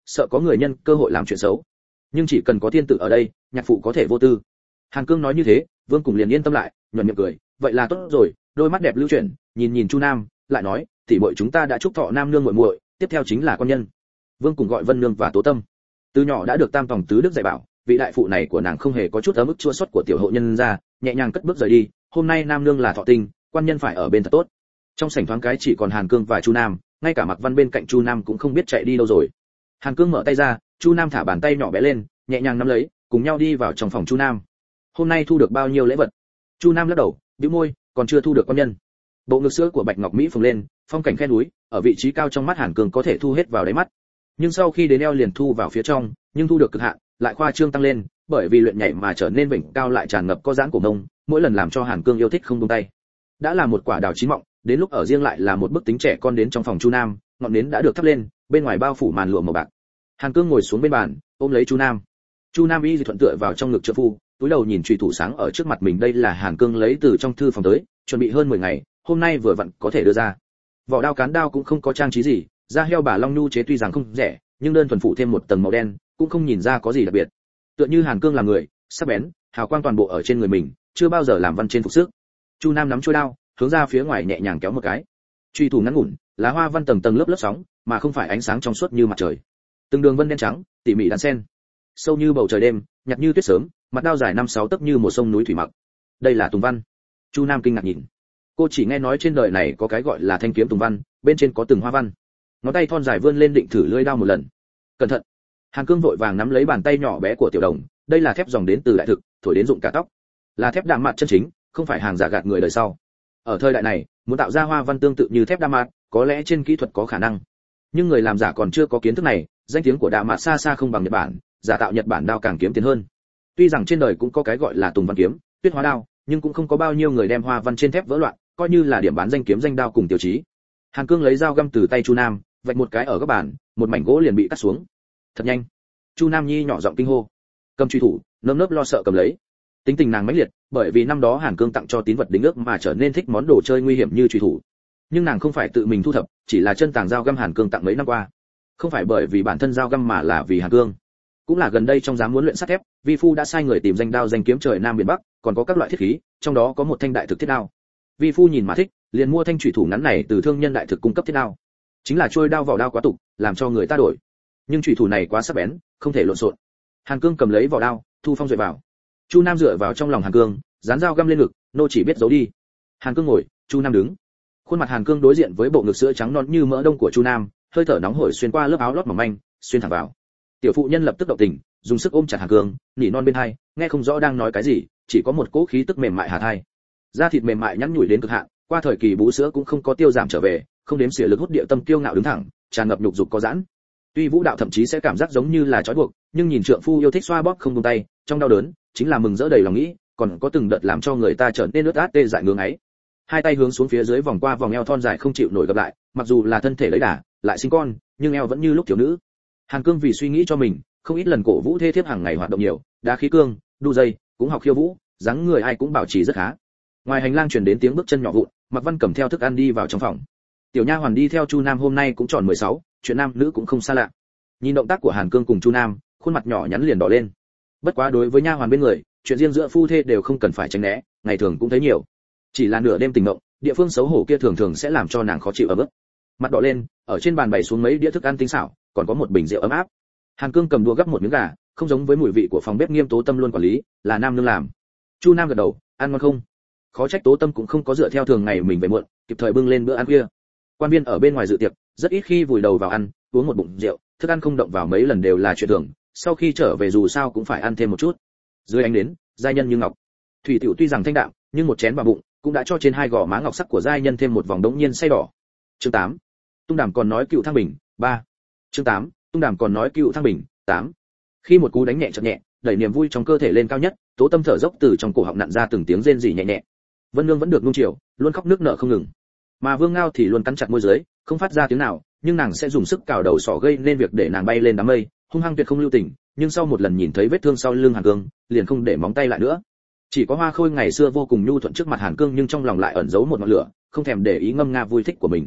sợ có người nhân cơ hội làm chuyện xấu. Nhưng chỉ cần có thiên tử ở đây, nhạc phụ có thể vô tư. Hàn Cương nói như thế, Vương Cùng liền yên tâm lại, nhuận miệng cười, vậy là tốt rồi. Đôi mắt đẹp lưu chuyển, nhìn Chu Nam, lại nói, tỷ muội chúng ta đã chúc thọ nam nương muội muội, tiếp theo chính là quan nhân. Vương Cùng gọi Vân Nương và Tố Tâm. Từ nhỏ đã được Tam Tòng tứ đức dạy bảo, vị đại phụ này của nàng không hề có chút ấm ức chua xót của tiểu hộ nhân ra, nhẹ nhàng cất bước rời đi. Hôm nay nam nương là thọ tinh, quan nhân phải ở bên thật tốt. Trong sảnh thoáng cái chỉ còn Hàn Cương và Chu Nam, ngay cả Mạc Văn bên cạnh Chu Nam cũng không biết chạy đi đâu rồi. Hàn Cương mở tay ra, Chu Nam thả bàn tay nhỏ bé lên, nhẹ nhàng nắm lấy, cùng nhau đi vào trong phòng Chu Nam. Hôm nay thu được bao nhiêu lễ vật? Chu Nam lắc đầu, bĩu môi, còn chưa thu được quan nhân. Bộ ngực sữa của Bạch Ngọc Mỹ phồng lên, phong cảnh khe núi, ở vị trí cao trong mắt Hàn Cương có thể thu hết vào đáy mắt. Nhưng sau khi đến eo liền thu vào phía trong, nhưng thu được cực hạn, lại khoa trương tăng lên, bởi vì luyện nhảy mà trở nên vểnh cao lại tràn ngập có giãn của mông, mỗi lần làm cho Hàn Cương yêu thích không buông tay. Đã là một quả đào chín mọng, đến lúc ở riêng lại là một bức tính trẻ con đến trong phòng Chu Nam, ngọn nến đã được thắp lên, bên ngoài bao phủ màn lụa màu bạc. Hàn Cương ngồi xuống bên bàn, ôm lấy Chu Nam. Chu Nam y thuận tựa vào trong ngực trợ phu, túi đầu nhìn chùy thủ sáng ở trước mặt mình, đây là Hàn Cương lấy từ trong thư phòng tới, chuẩn bị hơn 10 ngày, hôm nay vừa vặn có thể đưa ra. Vỏ đao cán đao cũng không có trang trí gì, da heo bà long nhu chế tuy rằng không rẻ, nhưng đơn thuần phụ thêm một tầng màu đen, cũng không nhìn ra có gì đặc biệt. Tựa như Hàn Cương là người, sắc bén, hào quang toàn bộ ở trên người mình, chưa bao giờ làm văn trên phục sức. Chu Nam nắm chuôi đao, hướng ra phía ngoài nhẹ nhàng kéo một cái. Chùy thủ ngắn ngủn, lá hoa văn tầng tầng lớp lớp sóng, mà không phải ánh sáng trong suốt như mặt trời. Từng đường vân đen trắng, tỉ mỉ đan sen, sâu như bầu trời đêm, nhạt như tuyết sớm, mặt đao dài 5-6 tấc như một sông núi thủy mặc. Đây là tùng văn. Chu Nam kinh ngạc nhìn. Cô chỉ nghe nói trên đời này có cái gọi là thanh kiếm tùng văn, bên trên có từng hoa văn. Ngón tay thon dài vươn lên định thử lưỡi đao một lần. Cẩn thận. Hàn Cương vội vàng nắm lấy bàn tay nhỏ bé của Tiểu Đồng, đây là thép dòng đến từ đại thực, thổi đến rụng cả tóc. Là thép đạm mạt chân chính, không phải hàng giả gạt người đời sau. Ở thời đại này, muốn tạo ra hoa văn tương tự như thép đạm mạt, có lẽ trên kỹ thuật có khả năng. Nhưng người làm giả còn chưa có kiến thức này, danh tiếng của đạm mạt xa xa không bằng Nhật Bản, giả tạo Nhật Bản đao càng kiếm tiền hơn. Tuy rằng trên đời cũng có cái gọi là tùng văn kiếm, tuyết hóa đao, nhưng cũng không có bao nhiêu người đem hoa văn trên thép vỡ loạn, coi như là điểm bán danh kiếm danh đao cùng tiêu chí. Hàn Cương lấy dao găm từ tay Chu Nam, vạch một cái ở góc bàn, một mảnh gỗ liền bị cắt xuống. Thật nhanh. Chu Nam Nhi nhỏ giọng kinh hô. Cầm truy thủ, nơm nớp lo sợ cầm lấy. Tính tình nàng mãnh liệt, bởi vì năm đó Hàn Cương tặng cho tín vật đính ước mà trở nên thích món đồ chơi nguy hiểm như truy thủ. Nhưng nàng không phải tự mình thu thập, chỉ là chân tàng dao găm Hàn Cương tặng mấy năm qua. Không phải bởi vì bản thân dao găm mà là vì Hàn Cương. Cũng là gần đây trong dám muốn luyện sắt thép, vi phu đã sai người tìm danh đao danh kiếm trời nam biển bắc, còn có các loại thiết khí, trong đó có một thanh đại thực thiết đao. Vi phu nhìn mà thích, liền mua thanh chủy thủ ngắn này từ thương nhân đại thực cung cấp thiết đao. Chính là trôi đao vỏ đao quá tục, làm cho người ta đổi. Nhưng chủy thủ này quá sắc bén, không thể lộn xộn. Hàn Cương cầm lấy vỏ đao, thu phong duệ vào. Chu Nam dựa vào trong lòng Hàn Cương, dán dao găm lên ngực, nô chỉ biết giấu đi. Hàn Cương ngồi, Chu Nam đứng. Khuôn mặt Hàn Cương đối diện với bộ ngực sữa trắng non như mỡ đông của Chu Nam, hơi thở nóng hổi xuyên qua lớp áo lót mỏng manh, xuyên thẳng vào. Tiểu phụ nhân lập tức động tình, dùng sức ôm chặt Hàn Cương, nỉ non bên hai, nghe không rõ đang nói cái gì, chỉ có một cỗ khí tức mềm mại hà thai. Da thịt mềm mại nhẵn nhủi đến cực hạn, qua thời kỳ bú sữa cũng không có tiêu giảm trở về, không đếm xỉa lực hút địa tâm kiêu ngạo đứng thẳng, tràn ngập nhục dục có giãn. Tuy vũ đạo thậm chí sẽ cảm giác giống như là trói buộc, nhưng nhìn trượng phu yêu thích xoa bóp không buông tay, trong đau đớn, chính là mừng rỡ đầy lòng nghĩ, còn có từng đợt làm cho người ta trở nên ướt át tê dại ngưỡng ấy. Hai tay hướng xuống phía dưới vòng qua vòng eo thon dài không chịu nổi gập lại, mặc dù là thân thể lấy đà, lại sinh con, nhưng eo vẫn như lúc thiếu nữ. Hàn Cương vì suy nghĩ cho mình, không ít lần cổ vũ thê thiếp hàng ngày hoạt động nhiều, đá khí cương, đu dây, cũng học khiêu vũ, dáng người ai cũng bảo trì rất khá. Ngoài hành lang truyền đến tiếng bước chân nhỏ vụn, Mạc Văn cầm theo thức ăn đi vào trong phòng. Tiểu nha hoàn đi theo Chu Nam hôm nay cũng tròn 16, chuyện nam nữ cũng không xa lạ. Nhìn động tác của Hàn Cương cùng Chu Nam, khuôn mặt nhỏ nhắn liền đỏ lên. Bất quá đối với nha hoàn bên người, chuyện riêng giữa phu thê đều không cần phải tránh né, ngày thường cũng thấy nhiều. Chỉ là nửa đêm tình mộng, địa phương xấu hổ kia thường thường sẽ làm cho nàng khó chịu ở mức. Mặt đỏ lên, ở trên bàn bày xuống mấy đĩa thức ăn tinh xảo, còn có một bình rượu ấm áp. Hàn Cương cầm đũa gắp một miếng gà, không giống với mùi vị của phòng bếp nghiêm Tố Tâm luôn quản lý, là nam nương làm. Chu Nam gật đầu, ăn ngon không? Khó trách Tố Tâm cũng không có dựa theo thường ngày mình về muộn, kịp thời bưng lên bữa ăn khuya. Quan viên ở bên ngoài dự tiệc, rất ít khi vùi đầu vào ăn, uống một bụng rượu, thức ăn không động vào mấy lần đều là chuyện thường, sau khi trở về dù sao cũng phải ăn thêm một chút. Dưới ánh đến, giai nhân như ngọc. Thủy tiểu tuy rằng thanh đạm, nhưng một chén vào bụng, cũng đã cho trên hai gò má ngọc sắc của giai nhân thêm một vòng đống nhiên say đỏ. Chương 8. Tung Đàm còn nói cựu thăng bình, 3. Chương 8. Tung Đàm còn nói cựu thăng bình, 8. Khi một cú đánh nhẹ chợt nhẹ, đẩy niềm vui trong cơ thể lên cao nhất, Tố Tâm thở dốc từ trong cổ họng nặn ra từng tiếng rên rỉ nhẹ nhẹ. Vân Nương vẫn được nuông chiều, luôn khóc nước nở không ngừng. Mà Vương Ngao thì luôn cắn chặt môi dưới, không phát ra tiếng nào, nhưng nàng sẽ dùng sức cào đầu sỏ gây nên việc để nàng bay lên đám mây, hung hăng tuyệt không lưu tình, nhưng sau một lần nhìn thấy vết thương sau lưng Hàn Cương, liền không để móng tay lại nữa. Chỉ có Hoa Khôi ngày xưa vô cùng nhu thuận trước mặt Hàn Cương, nhưng trong lòng lại ẩn giấu một ngọn lửa, không thèm để ý ngâm nga vui thích của mình.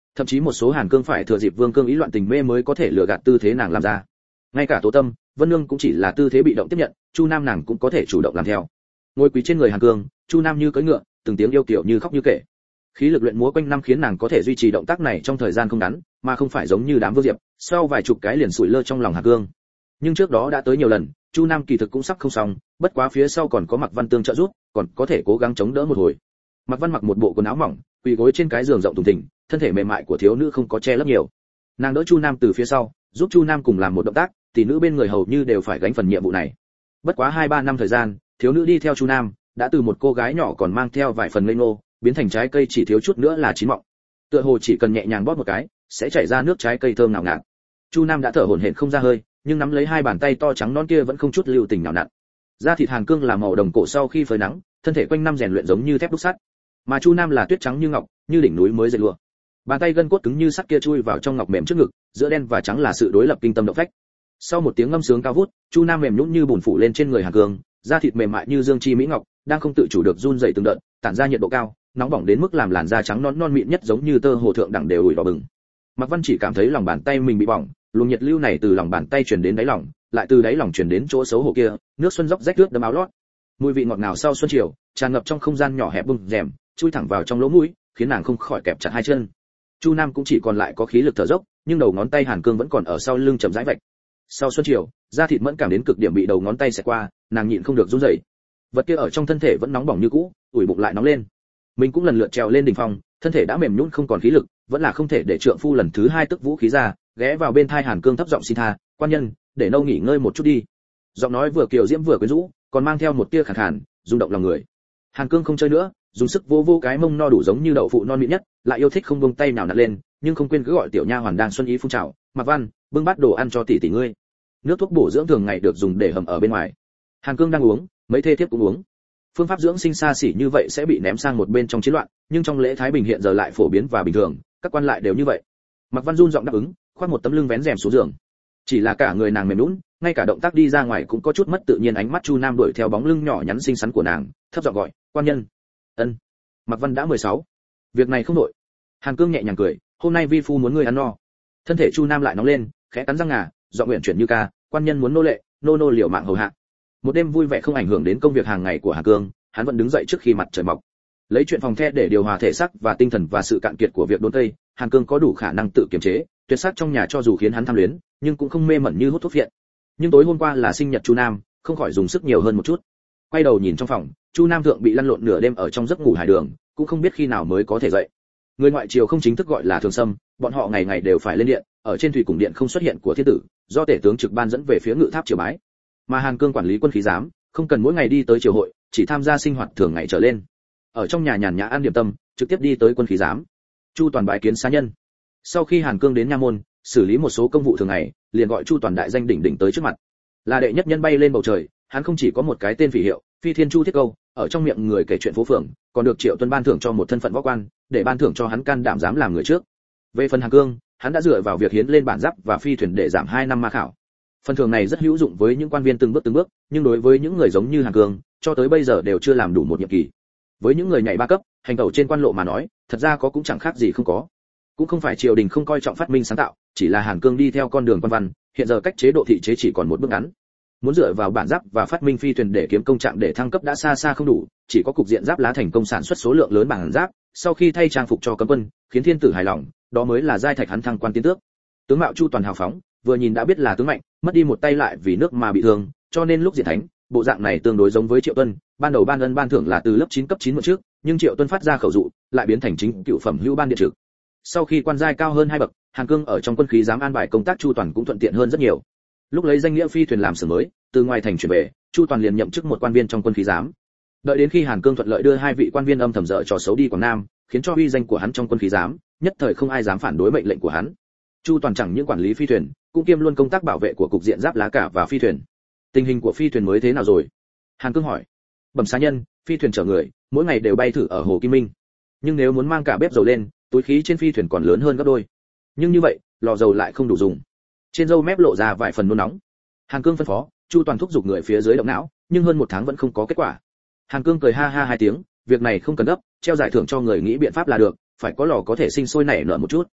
Thậm chí một số Hàn Cương phải thừa dịp Vương Cương ý loạn tình mê mới có thể lừa gạt tư thế nàng làm ra. Ngay cả Tố Tâm, Vân Nương cũng chỉ là tư thế bị động tiếp nhận, Chu Nam nàng cũng có thể chủ động làm theo. Ngồi quỳ trên người Hàn Cương, Chu Nam như cưỡi ngựa, từng tiếng yêu kiều như khóc như kể. Khí lực luyện múa quanh năm khiến nàng có thể duy trì động tác này trong thời gian không ngắn, mà không phải giống như đám Vương Diệp, sau vài chục cái liền sủi lơ trong lòng Hàn Cương. Nhưng trước đó đã tới nhiều lần, Chu Nam kỳ thực cũng sắp không xong, bất quá phía sau còn có Mạc Văn tương trợ giúp, còn có thể cố gắng chống đỡ một hồi. Mạc Văn mặc một bộ quần áo mỏng, quỳ gối trên cái giường rộng thùng thình, thân thể mềm mại của thiếu nữ không có che lấp nhiều. Nàng đỡ Chu Nam từ phía sau, giúp Chu Nam cùng làm một động tác, tỷ nữ bên người hầu như đều phải gánh phần nhiệm vụ này. Bất quá 2-3 năm thời gian, thiếu nữ đi theo Chu Nam, đã từ một cô gái nhỏ còn mang theo vài phần ngây ngô, biến thành trái cây chỉ thiếu chút nữa là chín mọng. Tựa hồ chỉ cần nhẹ nhàng bóp một cái, sẽ chảy ra nước trái cây thơm ngào ngạt. Chu Nam đã thở hổn hển không ra hơi, nhưng nắm lấy hai bàn tay to trắng non kia vẫn không chút lưu tình nào nặn. Da thịt Hàn Cương là màu đồng cổ sau khi phơi nắng, thân thể quanh năm rèn luyện giống như thép đúc sắt, mà Chu Nam là tuyết trắng như ngọc, như đỉnh núi mới dệt lụa. Bàn tay gân cốt cứng như sắt kia chui vào trong ngọc mềm trước ngực, giữa đen và trắng là sự đối lập kinh tâm động phách. Sau một tiếng ngâm sướng cao vút, Chu Nam mềm nhũn như bùn phủ lên trên người Hàn Cương, da thịt mềm mại như dương chi mỹ ngọc, đang không tự chủ được run rẩy từng đợt, tản ra nhiệt độ cao, nóng bỏng đến mức làm làn da trắng non mịn nhất giống như tơ hồ thượng đẳng đều ủi vào bừng. Mạc Văn chỉ cảm thấy lòng bàn tay mình bị bỏng, luồng nhiệt lưu này từ lòng bàn tay truyền đến đáy lòng, lại từ đáy lòng truyền đến chỗ xấu hổ kia, nước xuân róc rách ướt đẫm áo lót. Mùi vị ngọt ngào sau xuân chiều, tràn ngập trong không gian nhỏ hẹp bung rèm, chui thẳng vào trong lỗ mũi, khiến nàng không khỏi kẹp chặt hai chân. Chu Nam cũng chỉ còn lại có khí lực thở dốc, nhưng đầu ngón tay Hàn Cương vẫn còn ở sau lưng chậm rãi vạch. Sau xuân chiều, da thịt mẫn cảm đến cực điểm bị đầu ngón tay xẹt qua, nàng nhịn không được run rẩy. Vật kia ở trong thân thể vẫn nóng bỏng như cũ, ủi bụng lại nóng lên. Mình cũng lần lượt trèo lên đỉnh phong, thân thể đã mềm nhũn không còn khí lực, vẫn là không thể để trượng phu lần thứ hai tức vũ khí ra, ghé vào bên tai Hàn Cương thấp giọng xin tha, "Quan nhân, để nâu nghỉ ngơi một chút đi." Giọng nói vừa kiều diễm vừa quyến rũ, còn mang theo một tia khàn khàn, rung động lòng người. Hàn Cương không chơi nữa, dùng sức vô vô cái mông no đủ giống như đậu phụ non mịn nhất, lại yêu thích không buông tay nào nặn lên, nhưng không quên cứ gọi tiểu nha hoàn đang xuân ý phun trào, "Mạc Văn, bưng bát đồ ăn cho tỷ tỷ ngươi." Nước thuốc bổ dưỡng thường ngày được dùng để hầm ở bên ngoài. Hàn Cương đang uống, mấy thê thiếp cũng uống. Phương pháp dưỡng sinh xa xỉ như vậy sẽ bị ném sang một bên trong chiến loạn, nhưng trong lễ thái bình hiện giờ lại phổ biến và bình thường, các quan lại đều như vậy. Mạc Văn run giọng đáp ứng, khoác một tấm lưng vén rèm xuống giường. Chỉ là cả người nàng mềm nhũn, ngay cả động tác đi ra ngoài cũng có chút mất tự nhiên, ánh mắt Chu Nam đuổi theo bóng lưng nhỏ nhắn xinh xắn của nàng, thấp giọng gọi, "Quan nhân." "Ân." Mạc Văn đã 16. "Việc này không đổi." Hàn Cương nhẹ nhàng cười, "Hôm nay vi phu muốn ngươi ăn no." Thân thể Chu Nam lại nóng lên, khẽ cắn răng ngà, giọng nguyện chuyển như ca, "Quan nhân muốn nô lệ, nô liều mạng hầu hạ." Một đêm vui vẻ không ảnh hưởng đến công việc hàng ngày của Hàn Cương, hắn vẫn đứng dậy trước khi mặt trời mọc. Lấy chuyện phòng the để điều hòa thể xác và tinh thần và sự cạn kiệt của việc đốn tây, Hàn Cương có đủ khả năng tự kiềm chế, tuyệt sắc trong nhà cho dù khiến hắn tham luyến, nhưng cũng không mê mẩn như hút thuốc phiện. Nhưng tối hôm qua là sinh nhật Chu Nam, không khỏi dùng sức nhiều hơn một chút. Quay đầu nhìn trong phòng, Chu Nam thượng bị lăn lộn nửa đêm ở trong giấc ngủ hải đường, cũng không biết khi nào mới có thể dậy. Người ngoại triều không chính thức gọi là thường sâm, bọn họ ngày ngày đều phải lên điện, ở trên thủy cùng điện không xuất hiện của thiên tử, do tể tướng trực ban dẫn về phía ngự tháp triều bái. Mà Hàn Cương quản lý quân khí giám, không cần mỗi ngày đi tới triều hội, chỉ tham gia sinh hoạt thường ngày trở lên. Ở trong nhà nhàn nhã ăn điểm tâm, trực tiếp đi tới quân khí giám. Chu Toàn bái kiến xá nhân. Sau khi Hàn Cương đến nha môn, xử lý một số công vụ thường ngày, liền gọi Chu Toàn đại danh đỉnh đỉnh tới trước mặt. Là đệ nhất nhân bay lên bầu trời, hắn không chỉ có một cái tên phỉ hiệu, Phi Thiên Chu Thiết Câu, ở trong miệng người kể chuyện phố phường, còn được Triệu Tuân ban thưởng cho một thân phận võ quan, để ban thưởng cho hắn can đảm dám làm người trước. Về phần Hàn Cương, hắn đã dựa vào việc hiến lên bản giáp và phi thuyền để giảm 2 năm ma khảo. Phần thưởng này rất hữu dụng với những quan viên từng bước, nhưng đối với những người giống như Hàn Cương, cho tới bây giờ đều chưa làm đủ một nhiệm kỳ. Với những người nhảy 3 cấp, hành tẩu trên quan lộ mà nói, thật ra có cũng chẳng khác gì không có. Cũng không phải triều đình không coi trọng phát minh sáng tạo, chỉ là Hàn Cương đi theo con đường quan văn, hiện giờ cách chế độ thị chế chỉ còn một bước ngắn. Muốn dựa vào bản giáp và phát minh phi thuyền để kiếm công trạng để thăng cấp đã xa xa không đủ, chỉ có cục diện giáp lá thành công sản xuất số lượng lớn bản giáp, sau khi thay trang phục cho cấm quân, khiến thiên tử hài lòng, đó mới là giai thạch hắn thăng quan tiến tước. Tướng mạo Chu Toàn hào phóng, vừa nhìn đã biết là tướng mạnh, mất đi một tay lại vì nước mà bị thương, cho nên lúc diện thánh, bộ dạng này tương đối giống với Triệu Tuân, ban đầu ban ân ban thưởng là từ lớp 9 cấp 9 một trước, nhưng Triệu Tuân phát ra khẩu dụ, lại biến thành chính cựu phẩm hữu ban điện trực. Sau khi quan giai cao hơn 2 bậc, Hàn Cương ở trong quân khí giám an bài công tác Chu Toàn cũng thuận tiện hơn rất nhiều. Lúc lấy danh nghĩa phi thuyền làm xưởng mới, từ ngoài thành chuyển về, Chu Toàn liền nhậm chức một quan viên trong quân khí giám. Đợi đến khi Hàn Cương thuận lợi đưa 2 vị quan viên âm thầm dở trò xấu đi Quảng Nam, khiến cho uy danh của hắn trong quân khí giám, nhất thời không ai dám phản đối mệnh lệnh của hắn. Chu Toàn chẳng những quản lý phi thuyền, cũng kiêm luôn công tác bảo vệ của cục diện giáp lá cả và phi thuyền. Tình hình của phi thuyền mới thế nào rồi? Hàn Cương hỏi. Bẩm xá nhân, phi thuyền chở người, mỗi ngày đều bay thử ở hồ Kim Minh. Nhưng nếu muốn mang cả bếp dầu lên, túi khí trên phi thuyền còn lớn hơn gấp đôi. Nhưng như vậy, lò dầu lại không đủ dùng. Trên râu mép lộ ra vài phần nôn nóng. Hàn Cương phân phó, Chu Toàn thúc giục người phía dưới động não, nhưng hơn 1 tháng vẫn không có kết quả. Hàn Cương cười ha ha 2 tiếng, việc này không cần gấp, treo giải thưởng cho người nghĩ biện pháp là được, phải có lò có thể sinh sôi nảy nở một chút.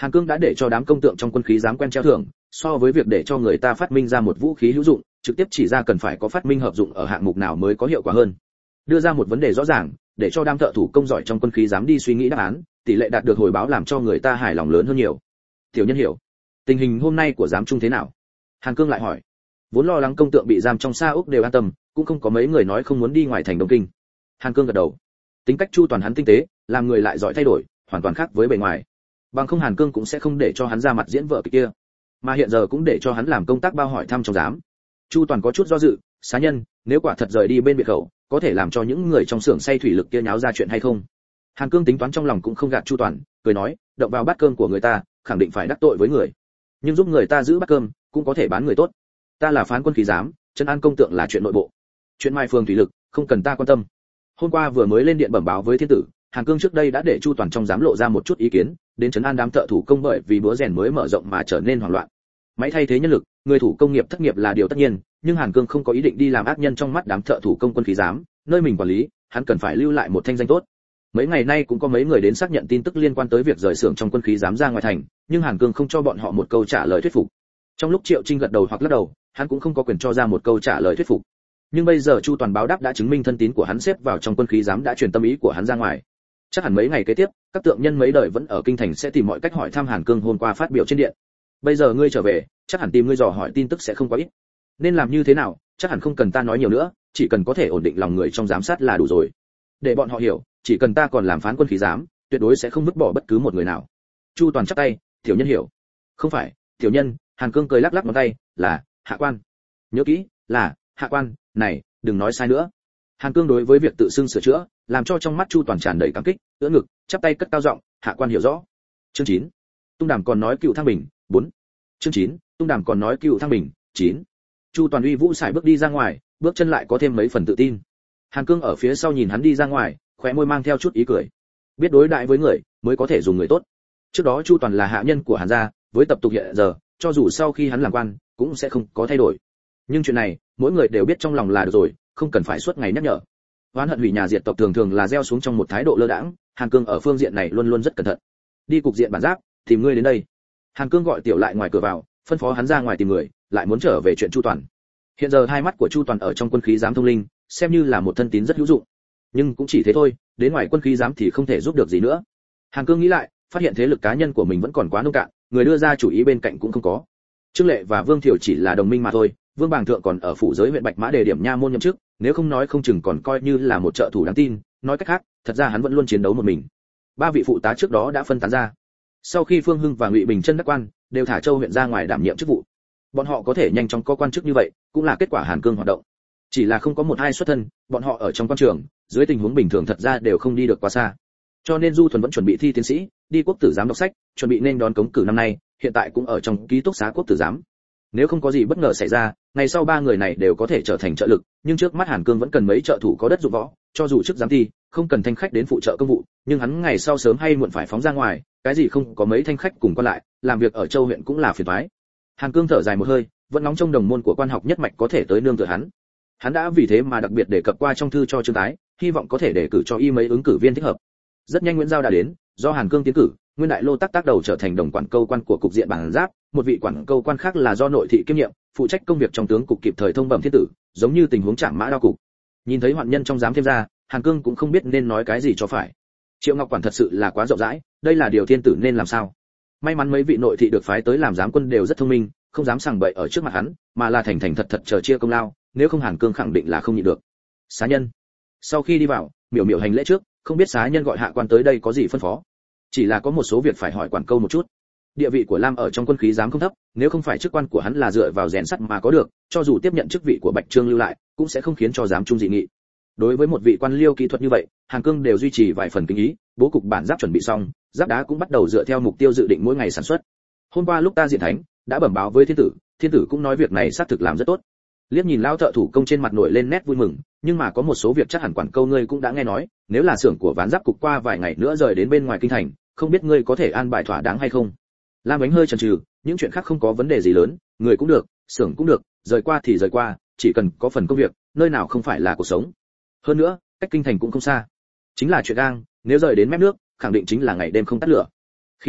Hàn Cương đã để cho đám công tượng trong quân khí giám quen treo thưởng, so với việc để cho người ta phát minh ra một vũ khí hữu dụng, trực tiếp chỉ ra cần phải có phát minh hợp dụng ở hạng mục nào mới có hiệu quả hơn. Đưa ra một vấn đề rõ ràng, để cho đám thợ thủ công giỏi trong quân khí giám đi suy nghĩ đáp án, tỷ lệ đạt được hồi báo làm cho người ta hài lòng lớn hơn nhiều. Tiểu Nhân hiểu. Tình hình hôm nay của giám trung thế nào? Hàn Cương lại hỏi. Vốn lo lắng công tượng bị giam trong Sa Úc đều an tâm, cũng không có mấy người nói không muốn đi ngoài thành Đông Kinh. Hàn Cương gật đầu. Tính cách Chu Toàn hắn tinh tế, làm người lại giỏi thay đổi, hoàn toàn khác với bề ngoài. Bằng không Hàn Cương cũng sẽ không để cho hắn ra mặt diễn vợ kịch kia, mà hiện giờ cũng để cho hắn làm công tác bao hỏi thăm trong giám. Chu Toàn có chút do dự, xá nhân, nếu quả thật rời đi bên biệt khẩu, có thể làm cho những người trong xưởng xay thủy lực kia nháo ra chuyện hay không? Hàn Cương tính toán trong lòng cũng không gạt Chu Toàn, cười nói, động vào bát cơm của người ta, khẳng định phải đắc tội với người, nhưng giúp người ta giữ bát cơm, cũng có thể bán người tốt. Ta là phán quân khí giám, trấn an công tượng là chuyện nội bộ, chuyện mai phường thủy lực không cần ta quan tâm. Hôm qua vừa mới lên điện bẩm báo với thiên tử, Hàn Cương trước đây đã để Chu Toàn trong giám lộ ra một chút ý kiến, đến trấn an đám thợ thủ công bởi vì búa rèn mới mở rộng mà trở nên hoảng loạn. Máy thay thế nhân lực, người thủ công nghiệp thất nghiệp là điều tất nhiên, nhưng Hàn Cương không có ý định đi làm ác nhân trong mắt đám thợ thủ công quân khí giám, nơi mình quản lý, hắn cần phải lưu lại một thanh danh tốt. Mấy ngày nay cũng có mấy người đến xác nhận tin tức liên quan tới việc rời xưởng trong quân khí giám ra ngoài thành, nhưng Hàn Cương không cho bọn họ một câu trả lời thuyết phục. Trong lúc Triệu Trinh gật đầu hoặc lắc đầu, hắn cũng không có quyền cho ra một câu trả lời thuyết phục. Nhưng bây giờ Chu Toàn báo đáp đã chứng minh thân tín của hắn xếp vào trong quân khí giám đã truyền tâm ý của hắn ra ngoài. Chắc hẳn mấy ngày kế tiếp, các tượng nhân mấy đời vẫn ở kinh thành sẽ tìm mọi cách hỏi thăm Hàn Cương hôm qua phát biểu trên điện. Bây giờ ngươi trở về, chắc hẳn tìm ngươi dò hỏi tin tức sẽ không quá ít. Nên làm như thế nào, chắc hẳn không cần ta nói nhiều nữa, chỉ cần có thể ổn định lòng người trong giám sát là đủ rồi. Để bọn họ hiểu, chỉ cần ta còn làm phán quân khí giám, tuyệt đối sẽ không vứt bỏ bất cứ một người nào. Chu Toàn chắp tay, tiểu nhân hiểu. Không phải, tiểu nhân, Hàn Cương cười lắc lắc ngón tay, là hạ quan. Nhớ kỹ, là hạ quan, này, đừng nói sai nữa. Hàn Cương đối với việc tự xưng sửa chữa, làm cho trong mắt Chu Toàn tràn đầy cảm kích, ưỡn ngực, chắp tay cất cao giọng, hạ quan hiểu rõ. Chương 9. Tung Đàm còn nói cựu thăng bình, 4. Chương 9. Tung Đàm còn nói cựu thăng bình, 9. Chu Toàn uy vũ xài bước đi ra ngoài, bước chân lại có thêm mấy phần tự tin. Hàn Cương ở phía sau nhìn hắn đi ra ngoài, khóe môi mang theo chút ý cười. Biết đối đãi với người, mới có thể dùng người tốt. Trước đó Chu Toàn là hạ nhân của Hàn gia, với tập tục hiện giờ, cho dù sau khi hắn làm quan, cũng sẽ không có thay đổi. Nhưng chuyện này, mỗi người đều biết trong lòng là được rồi, không cần phải suốt ngày nhắc nhở. Oán hận hủy nhà diệt tộc thường thường là gieo xuống trong một thái độ lơ đãng, Hàn Cương ở phương diện này luôn luôn rất cẩn thận. Đi cục diện bản giáp, tìm ngươi đến đây. Hàn Cương gọi Tiểu Lại ngoài cửa vào, phân phó hắn ra ngoài tìm người, lại muốn trở về chuyện Chu Toàn. Hiện giờ hai mắt của Chu Toàn ở trong quân khí giám thông linh, xem như là một thân tín rất hữu dụng. Nhưng cũng chỉ thế thôi, đến ngoài quân khí giám thì không thể giúp được gì nữa. Hàn Cương nghĩ lại, phát hiện thế lực cá nhân của mình vẫn còn quá nông cạn, người đưa ra chủ ý bên cạnh cũng không có. Trương Lệ và Vương Thiểu chỉ là đồng minh mà thôi, Vương Bàng Thượng còn ở phủ giới huyện Bạch Mã đề điểm nha môn nhậm chức, nếu không nói không chừng còn coi như là một trợ thủ đáng tin, nói cách khác, thật ra hắn vẫn luôn chiến đấu một mình. Ba vị phụ tá trước đó đã phân tán ra. Sau khi Phương Hưng và Ngụy Bình Chân đắc quan, đều thả Châu huyện ra ngoài đảm nhiệm chức vụ. Bọn họ có thể nhanh chóng có quan chức như vậy, cũng là kết quả Hàn Cương hoạt động. Chỉ là không có một ai xuất thân, bọn họ ở trong quan trường, dưới tình huống bình thường thật ra đều không đi được quá xa. Cho nên Du Thuần vẫn chuẩn bị thi tiến sĩ, đi quốc tử giám đọc sách, chuẩn bị nên đón cống cử năm nay, hiện tại cũng ở trong ký túc xá quốc tử giám. Nếu không có gì bất ngờ xảy ra, ngày sau ba người này đều có thể trở thành trợ lực, nhưng trước mắt Hàn Cương vẫn cần mấy trợ thủ có đất dụng võ, cho dù chức giám thi, không cần thanh khách đến phụ trợ công vụ, nhưng hắn ngày sau sớm hay muộn phải phóng ra ngoài, cái gì không có mấy thanh khách cùng qua lại, làm việc ở Châu huyện cũng là phiền toái. Hàn Cương thở dài một hơi, vẫn nóng trong đồng môn của quan học nhất mạch có thể tới nương tựa hắn. Hắn đã vì thế mà đặc biệt đề cập qua trong thư cho Trương Tái, hy vọng có thể đề cử cho y mấy ứng cử viên thích hợp. Rất nhanh Nguyễn Giao đã đến, do Hàn Cương tiến cử, Nguyên Đại Lô tác đầu trở thành đồng quản câu quan của cục diện bản giáp, một vị quản câu quan khác là do nội thị kiêm nhiệm, phụ trách công việc trong tướng cục kịp thời thông bẩm thiên tử, giống như tình huống Trảm Mã Đao cục. Nhìn thấy hoạn nhân trong giám thêm ra, Hàn Cương cũng không biết nên nói cái gì cho phải. Triệu Ngọc quản thật sự là quá rộng rãi, đây là điều thiên tử nên làm sao? May mắn mấy vị nội thị được phái tới làm giám quân đều rất thông minh, không dám sằng bậy ở trước mặt hắn, mà là thành thành thật thật chờ chia công lao, nếu không Hàn Cương khẳng định là không nhịn được. Xá nhân. Sau khi đi vào, miểu miểu hành lễ trước, không biết xá nhân gọi hạ quan tới đây có gì phân phó. Chỉ là có một số việc phải hỏi quản câu một chút. Địa vị của Lam ở trong quân khí giám không thấp, nếu không phải chức quan của hắn là dựa vào rèn sắt mà có được, cho dù tiếp nhận chức vị của Bạch Trương lưu lại, cũng sẽ không khiến cho giám trung dị nghị. Đối với một vị quan liêu kỹ thuật như vậy, Hàn Cương đều duy trì vài phần kính ý, bố cục bản giáp chuẩn bị xong, giáp đá cũng bắt đầu dựa theo mục tiêu dự định mỗi ngày sản xuất. Hôm qua lúc ta diện thánh, đã bẩm báo với thiên tử cũng nói việc này xác thực làm rất tốt. Liếc nhìn lao thợ thủ công trên mặt nổi lên nét vui mừng, nhưng mà có một số việc chắc hẳn quản câu ngươi cũng đã nghe nói, nếu là xưởng của ván giáp cục qua vài ngày nữa rời đến bên ngoài kinh thành, không biết ngươi có thể an bài thỏa đáng hay không. Lam Ánh hơi chần chừ, những chuyện khác không có vấn đề gì lớn, người cũng được, xưởng cũng được, rời qua thì rời qua, chỉ cần có phần công việc, nơi nào không phải là cuộc sống. Hơn nữa, cách kinh thành cũng không xa. Chính là chuyện gang, nếu rời đến mép nước, khẳng định chính là ngày đêm không tắt lửa. Khi đó,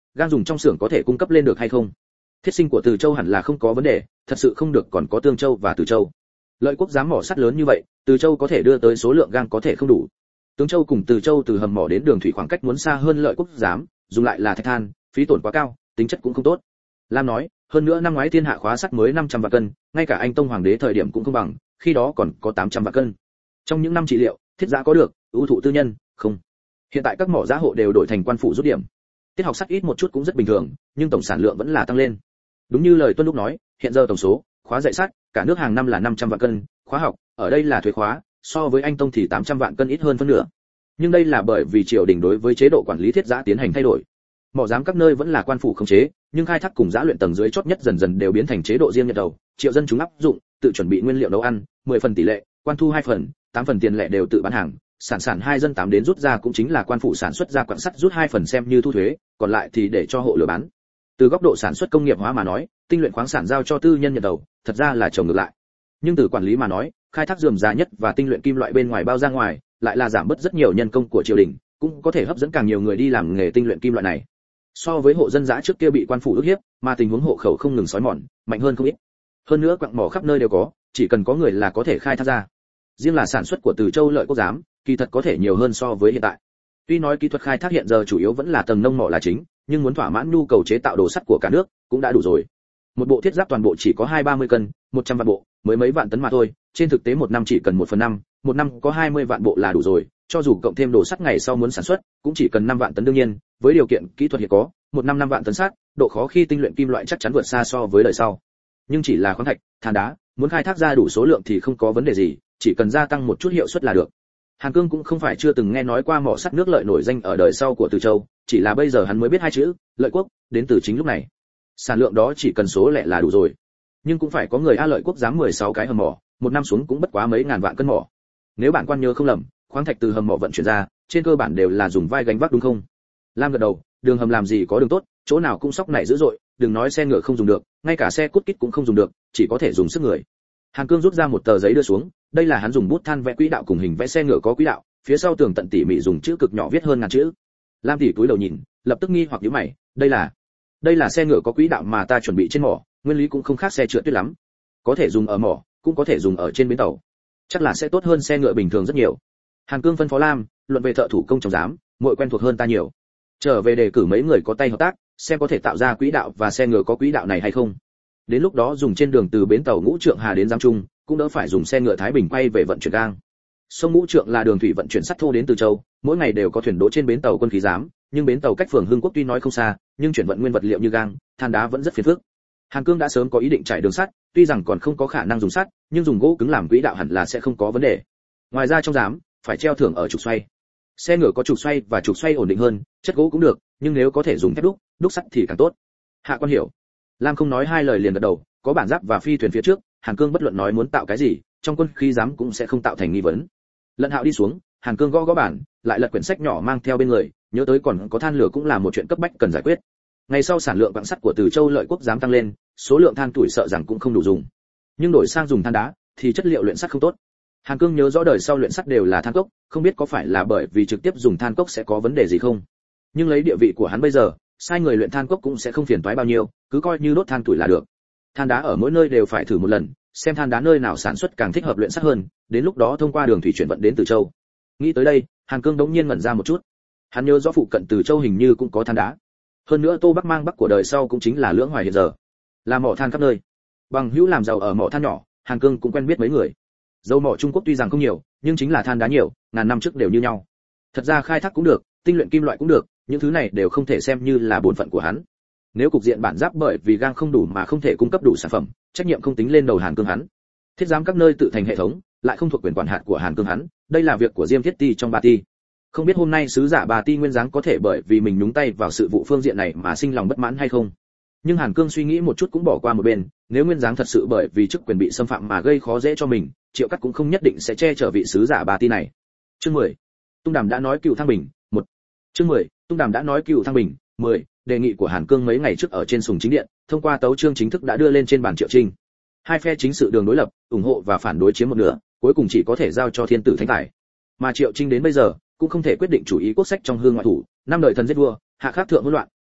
gang dùng trong xưởng có thể cung cấp lên được hay không. Thiết sinh của Từ Châu hẳn là không có vấn đề, thật sự không được còn có Tương Châu và Từ Châu. Lợi Quốc giám mỏ sắt lớn như vậy, Từ Châu có thể đưa tới số lượng gang có thể không đủ. Tương Châu cùng Từ Châu từ hầm mỏ đến đường thủy khoảng cách muốn xa hơn Lợi Quốc giám, dùng lại là thạch than, phí tổn quá cao, tính chất cũng không tốt. Lam nói, hơn nữa năm ngoái thiên hạ khóa sắt mới 500 vạn cân, ngay cả anh Tông hoàng đế thời điểm cũng không bằng, khi đó còn có 800 vạn cân. Trong những năm trị liệu, thiết giã có được, ưu thụ tư nhân, không. Hiện tại các mỏ giã hộ đều đổi thành quan phủ rút điểm. Tiết học sắt ít một chút cũng rất bình thường, nhưng tổng sản lượng vẫn là tăng lên. Đúng như lời Tuân lúc nói, hiện giờ tổng số khóa dạy sắt cả nước hàng năm là 500 vạn cân, khóa học, ở đây là thuế khóa, so với anh Tông thì 800 vạn cân ít hơn phân nửa. Nhưng đây là bởi vì triều đình đối với chế độ quản lý thiết giã tiến hành thay đổi. Mỏ giám các nơi vẫn là quan phủ khống chế, nhưng khai thác cùng giã luyện tầng dưới chót nhất dần dần đều biến thành chế độ riêng nhận đầu, triệu dân chúng áp dụng, tự chuẩn bị nguyên liệu nấu ăn, 10 phần tỷ lệ, quan thu 2 phần, 8 phần tiền lẻ đều tự bán hàng, sản 2 dân 8 đến rút ra cũng chính là quan phủ sản xuất ra quặng sắt rút 2 phần xem như thu thuế, còn lại thì để cho hộ lừa bán. Từ góc độ sản xuất công nghiệp hóa mà nói, tinh luyện khoáng sản giao cho tư nhân nhận đầu, thật ra là trồng ngược lại. Nhưng từ quản lý mà nói, khai thác rườm rà nhất và tinh luyện kim loại bên ngoài bao ra ngoài, lại là giảm bớt rất nhiều nhân công của triều đình, cũng có thể hấp dẫn càng nhiều người đi làm nghề tinh luyện kim loại này. So với hộ dân dã trước kia bị quan phủ ức hiếp, mà tình huống hộ khẩu không ngừng xói mòn, mạnh hơn không ít. Hơn nữa quặng mỏ khắp nơi đều có, chỉ cần có người là có thể khai thác ra. Riêng là sản xuất của Từ Châu Lợi Quốc giám, kỳ thật có thể nhiều hơn so với hiện tại. Tuy nói kỹ thuật khai thác hiện giờ chủ yếu vẫn là tầng nông mỏ là chính, nhưng muốn thỏa mãn nhu cầu chế tạo đồ sắt của cả nước cũng đã đủ rồi. Một bộ thiết giáp toàn bộ chỉ có 230 cân, 100 vạn bộ, mới mấy vạn tấn mà thôi, trên thực tế một năm chỉ cần 1/5, một năm có 20 vạn bộ là đủ rồi, cho dù cộng thêm đồ sắt ngày sau muốn sản xuất, cũng chỉ cần 5 vạn tấn đương nhiên, với điều kiện kỹ thuật hiện có, một năm 5 vạn tấn sắt, độ khó khi tinh luyện kim loại chắc chắn vượt xa so với đời sau. Nhưng chỉ là khoáng thạch, than đá, muốn khai thác ra đủ số lượng thì không có vấn đề gì, chỉ cần gia tăng một chút hiệu suất là được. Hàn Cương cũng không phải chưa từng nghe nói qua mỏ sắt nước Lợi nổi danh ở đời sau của Từ Châu, chỉ là bây giờ hắn mới biết hai chữ, Lợi Quốc, đến từ chính lúc này. Sản lượng đó chỉ cần số lẻ là đủ rồi. Nhưng cũng phải có người Lợi Quốc dám 16 cái hầm mỏ, một năm xuống cũng bất quá mấy ngàn vạn cân mỏ. Nếu bản quan nhớ không lầm, khoáng thạch từ hầm mỏ vận chuyển ra, trên cơ bản đều là dùng vai gánh vác đúng không? Lam gật đầu, đường hầm làm gì có đường tốt, chỗ nào cũng sóc này dữ dội, đừng nói xe ngựa không dùng được, ngay cả xe cút kít cũng không dùng được, chỉ có thể dùng sức người. Hàn Cương rút ra một tờ giấy đưa xuống, đây là hắn dùng bút than vẽ quỹ đạo cùng hình vẽ xe ngựa có quỹ đạo, phía sau tường tận tỉ mỉ dùng chữ cực nhỏ viết hơn ngàn chữ. Lam tỷ túi đầu nhìn, lập tức nghi hoặc nhíu mày, đây là xe ngựa có quỹ đạo mà ta chuẩn bị trên mỏ, nguyên lý cũng không khác xe trượt tuyết lắm, có thể dùng ở mỏ, cũng có thể dùng ở trên bến tàu, chắc là sẽ tốt hơn xe ngựa bình thường rất nhiều. Hàn Cương phân phó Lam, luận về thợ thủ công trồng giám, muội quen thuộc hơn ta nhiều, trở về đề cử mấy người có tay hợp tác, xem có thể tạo ra quỹ đạo và xe ngựa có quỹ đạo này hay không. Đến lúc đó dùng trên đường từ bến tàu Ngũ Trượng Hà đến Giám Trung, cũng đỡ phải dùng xe ngựa Thái Bình quay về vận chuyển gang. Sông Ngũ Trượng là đường thủy vận chuyển sắt thô đến Từ Châu, mỗi ngày đều có thuyền đỗ trên bến tàu Quân Khí Giám, nhưng bến tàu cách phường Hưng Quốc tuy nói không xa, nhưng chuyển vận nguyên vật liệu như gang, than đá vẫn rất phiền phức. Hàn Cương đã sớm có ý định trải đường sắt, tuy rằng còn không có khả năng dùng sắt, nhưng dùng gỗ cứng làm quỹ đạo hẳn là sẽ không có vấn đề. Ngoài ra trong giám phải treo thưởng ở trục xoay. Xe ngựa có trục xoay và trục xoay ổn định hơn, chất gỗ cũng được, nhưng nếu có thể dùng thép đúc sắt thì càng tốt. Hạ quan hiểu. Lam không nói hai lời liền gật đầu, có bản giáp và phi thuyền phía trước, Hàn Cương bất luận nói muốn tạo cái gì, trong Quân Khí Giám cũng sẽ không tạo thành nghi vấn. Lận Hạo đi xuống, Hàn Cương gõ bản, lại lật quyển sách nhỏ mang theo bên người, nhớ tới còn có than lửa cũng là một chuyện cấp bách cần giải quyết. Ngày sau sản lượng quặng sắt của Từ Châu Lợi Quốc Giám tăng lên, số lượng than tuổi sợ rằng cũng không đủ dùng. Nhưng đổi sang dùng than đá, thì chất liệu luyện sắt không tốt. Hàn Cương nhớ rõ đời sau luyện sắt đều là than cốc, không biết có phải là bởi vì trực tiếp dùng than cốc sẽ có vấn đề gì không. Nhưng lấy địa vị của hắn bây giờ, sai người luyện than cốc cũng sẽ không phiền toái bao nhiêu, cứ coi như đốt than tuổi là được. Than đá ở mỗi nơi đều phải thử một lần, xem than đá nơi nào sản xuất càng thích hợp luyện sắt hơn, đến lúc đó thông qua đường thủy chuyển vận đến Từ Châu. Nghĩ tới đây, Hàn Cương đống nhiên ngẩn ra một chút. Hắn nhớ rõ phụ cận Từ Châu hình như cũng có than đá. Hơn nữa Tô Bắc Mang Bắc của đời sau cũng chính là Lưỡng Hoài hiện giờ, là mỏ than khắp nơi. Bằng hữu làm giàu ở mỏ than nhỏ, Hàn Cương cũng quen biết mấy người. Dầu mỏ Trung Quốc tuy rằng không nhiều, nhưng chính là than đá nhiều, ngàn năm trước đều như nhau. Thật ra khai thác cũng được, tinh luyện kim loại cũng được, những thứ này đều không thể xem như là bổn phận của hắn. Nếu cục diện bản giáp bởi vì gang không đủ mà không thể cung cấp đủ sản phẩm, trách nhiệm không tính lên đầu Hàn Cương hắn. Thiết giám các nơi tự thành hệ thống, lại không thuộc quyền quản hạt của Hàn Cương hắn, đây là việc của Diêm Thiết Ti trong Ba Ti. Không biết hôm nay sứ giả Ba Ti Nguyên Giáng có thể bởi vì mình nhúng tay vào sự vụ phương diện này mà sinh lòng bất mãn hay không. Nhưng Hàn Cương suy nghĩ một chút cũng bỏ qua một bên, nếu Nguyên Giáng thật sự bởi vì chức quyền bị xâm phạm mà gây khó dễ cho mình, Triệu Cắt cũng không nhất định sẽ che chở vị sứ giả Ba Ti này. Chương 10. Tung Đàm đã nói Cựu Thăng Bình, 1. Chương 10. Tung Đàm đã nói Cựu Thăng Bình, 10. Đề nghị của Hàn Cương mấy ngày trước ở trên Sùng Chính Điện, thông qua tấu chương chính thức đã đưa lên trên bàn Triệu Trinh. Hai phe chính sự đường đối lập, ủng hộ và phản đối chiếm một nửa, cuối cùng chỉ có thể giao cho Thiên tử Thánh Tài. Mà Triệu Trinh đến bây giờ cũng không thể quyết định chủ ý quốc sách trong hương ngoại thủ, năm đời thần giết vua, hạ khắc thượng hỗn loạn,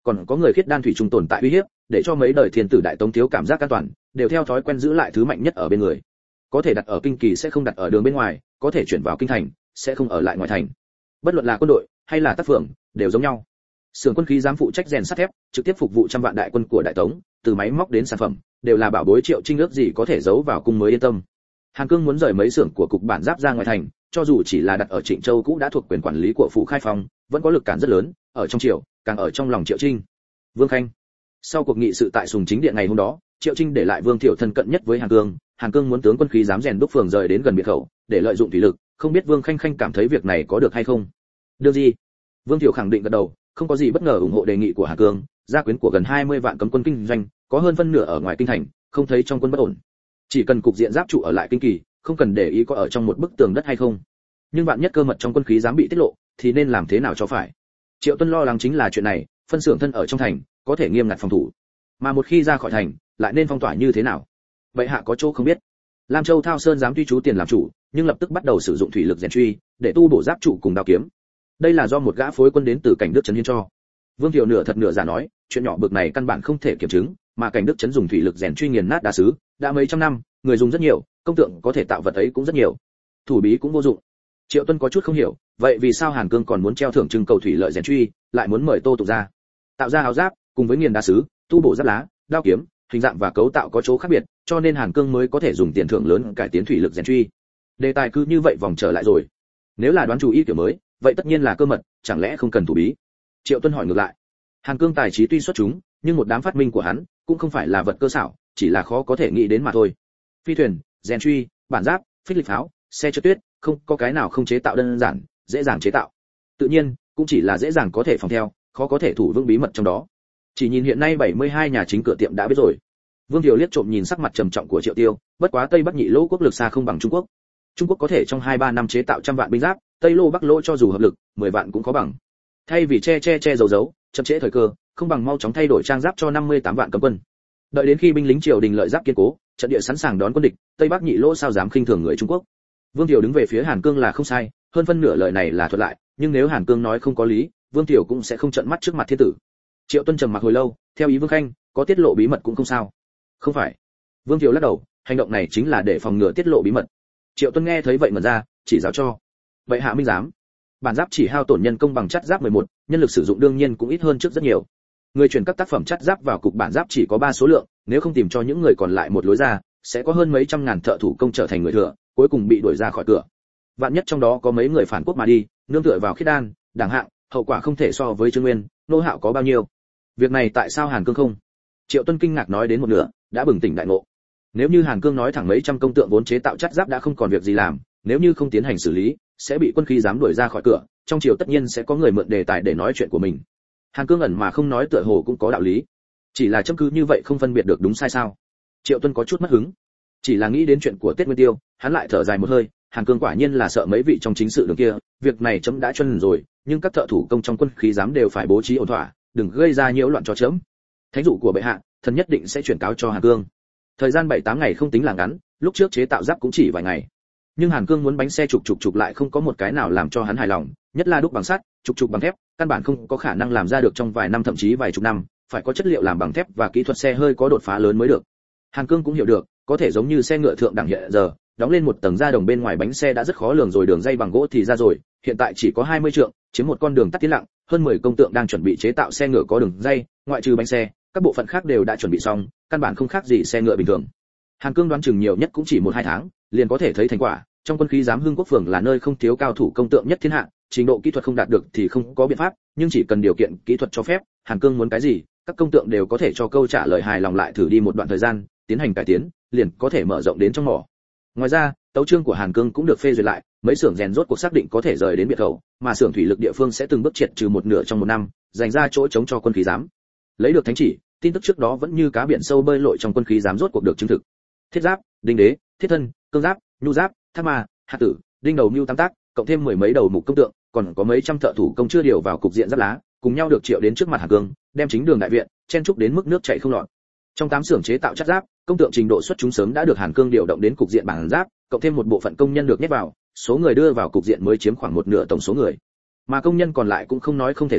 còn có người khiết đan thủy trung tồn tại uy hiếp, để cho mấy đời thiên tử đại tống thiếu cảm giác an toàn, đều theo thói quen giữ lại thứ mạnh nhất ở bên người. Có thể đặt ở kinh kỳ sẽ không đặt ở đường bên ngoài, có thể chuyển vào kinh thành sẽ không ở lại ngoài thành. Bất luận là quân đội hay là tác phường đều giống nhau. Xưởng quân khí giám phụ trách rèn sắt thép, trực tiếp phục vụ trăm vạn đại quân của đại tống, từ máy móc đến sản phẩm đều là bảo bối Triệu Trinh ước gì có thể giấu vào cung mới yên tâm. Hàn Cương muốn rời mấy xưởng của cục bản giáp ra ngoài thành, cho dù chỉ là đặt ở Trịnh Châu cũ đã thuộc quyền quản lý của phủ Khai Phong, vẫn có lực cản rất lớn, ở trong triều, càng ở trong lòng Triệu Trinh. Vương Khanh. Sau cuộc nghị sự tại Sùng Chính Điện ngày hôm đó, Triệu Trinh để lại Vương Thiệu thân cận nhất với Hàn Cương muốn tướng quân khí giám rèn đúc phường rời đến gần biệt khẩu, để lợi dụng thủy lực, không biết Vương Khanh cảm thấy việc này có được hay không. Được gì? Vương Thiệu khẳng định gật đầu, không có gì bất ngờ ủng hộ đề nghị của Hàn Cương, gia quyến của gần 20 vạn cấm quân kinh doanh, có hơn phân nửa ở ngoài kinh thành, không thấy trong quân bất ổn. Chỉ cần cục diện giáp trụ ở lại kinh kỳ, không cần để ý có ở trong một bức tường đất hay không. Nhưng bạn nhất cơ mật trong quân khí giám bị tiết lộ, thì nên làm thế nào cho phải. Triệu Tuân lo lắng chính là chuyện này, phân xưởng thân ở trong thành, có thể nghiêm ngặt phòng thủ, mà một khi ra khỏi thành, lại nên phong tỏa như thế nào. Bệ hạ có chỗ không biết. Lam Châu Thao Sơn dám tuy chú tiền làm chủ, nhưng lập tức bắt đầu sử dụng thủy lực rèn truy, để tu bổ giáp trụ cùng đao kiếm. Đây là do một gã phối quân đến từ Cảnh Đức trấn hiến cho. Vương Thiệu nửa thật nửa giả nói, chuyện nhỏ bực này căn bản không thể kiểm chứng, mà Cảnh Đức trấn dùng thủy lực rèn truy nghiền nát đá sứ, đã mấy trăm năm, người dùng rất nhiều, công tượng có thể tạo vật ấy cũng rất nhiều. Thủ bí cũng vô dụng. Triệu Tuân có chút không hiểu, vậy vì sao Hàn Cương còn muốn treo thưởng trưng cầu thủy lợi rèn truy, lại muốn mời Tô Tục ra tạo ra áo giáp, cùng với nghiền đá sứ, tu bổ giáp lá, đao kiếm, hình dạng và cấu tạo có chỗ khác biệt, cho nên Hàn Cương mới có thể dùng tiền thưởng lớn cải tiến thủy lực rèn truy. Đề tài cứ như vậy vòng trở lại rồi. Nếu là đoán chủ ý kiểu mới, vậy tất nhiên là cơ mật, chẳng lẽ không cần thủ bí? Triệu Tuân hỏi ngược lại. Hàn Cương tài trí tuy xuất chúng, nhưng một đám phát minh của hắn cũng không phải là vật cơ xảo, chỉ là khó có thể nghĩ đến mà thôi. Phi thuyền, rèn truy, bản giáp, phích lịch pháo, xe trượt tuyết, không có cái nào không chế tạo đơn giản, dễ dàng chế tạo. Tự nhiên, cũng chỉ là dễ dàng có thể phòng theo, khó có thể thủ vững bí mật trong đó. Chỉ nhìn hiện nay 72 nhà chính cửa tiệm đã biết rồi. Vương Thiệu liếc trộm nhìn sắc mặt trầm trọng của Triệu Tiêu, bất quá Tây Bắc nhị lỗ quốc lực xa không bằng Trung Quốc. Trung Quốc có thể trong 2-3 năm chế tạo trăm vạn binh giáp, Tây Lô Bắc Lô cho dù hợp lực, 10 vạn cũng có bằng. Thay vì che giấu, chậm trễ thời cơ, không bằng mau chóng thay đổi trang giáp cho 58 vạn cấm quân. Đợi đến khi binh lính triều đình lợi giáp kiên cố, trận địa sẵn sàng đón quân địch, Tây Bắc nhị lỗ sao dám khinh thường người Trung Quốc. Vương Thiệu đứng về phía Hàn Cương là không sai, hơn phân nửa lời này là thuật lại, nhưng nếu Hàn Cương nói không có lý, Vương Thiệu cũng sẽ không trợn mắt trước mặt thiên tử. Triệu Tuân trầm mặc hồi lâu, theo ý Vương Khanh, có tiết lộ bí mật cũng không sao. Không phải. Vương Thiệu lắc đầu, hành động này chính là để phòng ngừa tiết lộ bí mật. Triệu Tuân nghe thấy vậy mà ra, chỉ giáo cho. Vậy hạ minh giám. Bản giáp chỉ hao tổn nhân công bằng chất giáp 11, nhân lực sử dụng đương nhiên cũng ít hơn trước rất nhiều. Người chuyển các tác phẩm chất giáp vào cục bản giáp chỉ có 3 số lượng, nếu không tìm cho những người còn lại một lối ra, sẽ có hơn mấy trăm ngàn thợ thủ công trở thành người thừa, cuối cùng bị đuổi ra khỏi cửa. Vạn nhất trong đó có mấy người phản quốc mà đi, nương tựa vào khiết đan, đẳng hạng, hậu quả không thể so với Trương Nguyên, Nô Hạo có bao nhiêu. Việc này tại sao Hàn Cương không? Triệu Tuân kinh ngạc nói đến một nửa, đã bừng tỉnh đại ngộ. Nếu như Hàn Cương nói thẳng mấy trăm công tượng vốn chế tạo chất giáp đã không còn việc gì làm, nếu như không tiến hành xử lý, sẽ bị quân khí giám đuổi ra khỏi cửa, trong triều tất nhiên sẽ có người mượn đề tài để nói chuyện của mình. Hàn Cương ẩn mà không nói tựa hồ cũng có đạo lý. Chỉ là châm cứ như vậy không phân biệt được đúng sai sao? Triệu Tuân có chút mất hứng. Chỉ là nghĩ đến chuyện của Tết Nguyên Tiêu, hắn lại thở dài một hơi, Hàn Cương quả nhiên là sợ mấy vị trong chính sự đường kia, việc này chấm đã chuẩn rồi, nhưng các thợ thủ công trong quân khí giám đều phải bố trí ổn thỏa, đừng gây ra nhiễu loạn cho chấm. Thánh dụ của bệ hạ, thần nhất định sẽ chuyển cáo cho Hàn Cương. Thời gian 7-8 ngày không tính là ngắn, lúc trước chế tạo giáp cũng chỉ vài ngày. Nhưng Hàn Cương muốn bánh xe trục lại không có một cái nào làm cho hắn hài lòng, nhất là đúc bằng sắt, trục bằng thép, căn bản không có khả năng làm ra được trong vài năm thậm chí vài chục năm, phải có chất liệu làm bằng thép và kỹ thuật xe hơi có đột phá lớn mới được. Hàn Cương cũng hiểu được, có thể giống như xe ngựa thượng đẳng hiện giờ, đóng lên một tầng da đồng bên ngoài bánh xe đã rất khó lường rồi, đường dây bằng gỗ thì ra rồi, hiện tại chỉ có 20 trượng, chiếm một con đường tắt tiến lặng, hơn 10 công tượng đang chuẩn bị chế tạo xe ngựa có đường dây, ngoại trừ bánh xe, các bộ phận khác đều đã chuẩn bị xong, căn bản không khác gì xe ngựa bình thường. Hàn Cương đoán chừng nhiều nhất cũng chỉ 1-2 tháng, liền có thể thấy thành quả. Trong quân khí giám Hưng Quốc phường là nơi không thiếu cao thủ công tượng nhất thiên hạ, trình độ kỹ thuật không đạt được thì không có biện pháp, nhưng chỉ cần điều kiện kỹ thuật cho phép, Hàn Cương muốn cái gì, các công tượng đều có thể cho câu trả lời hài lòng, lại thử đi một đoạn thời gian, tiến hành cải tiến, liền có thể mở rộng đến trong mỏ. Ngoài ra, tấu chương của Hàn Cương cũng được phê duyệt lại, mấy xưởng rèn rốt cuộc xác định có thể rời đến biệt khẩu, mà xưởng thủy lực địa phương sẽ từng bước triệt trừ một nửa trong một năm, dành ra chỗ trống cho quân khí giám. Lấy được thánh chỉ, tin tức trước đó vẫn như cá biển sâu bơi lội trong quân khí giám rốt cuộc được chứng thực. Thiết giáp, đinh đế, thiết thân, cương giáp, nhu giáp, tháp ma, hạt tử, đinh đầu mưu tam tác, cộng thêm 10 mấy đầu mục công tượng, còn có mấy trăm thợ thủ công chưa điều vào cục diện giáp lá, cùng nhau được triệu đến trước mặt Hàn Cương, đem chính đường đại viện chen chúc đến mức nước chảy không lọt. Trong 8 xưởng chế tạo chất giáp, công tượng trình độ xuất chúng sớm đã được Hàn Cương điều động đến cục diện bản giáp, cộng thêm một bộ phận công nhân được nhét vào, số người đưa vào cục diện mới chiếm khoảng một nửa tổng số người. Mà công nhân còn lại cũng không nói không thể dùng,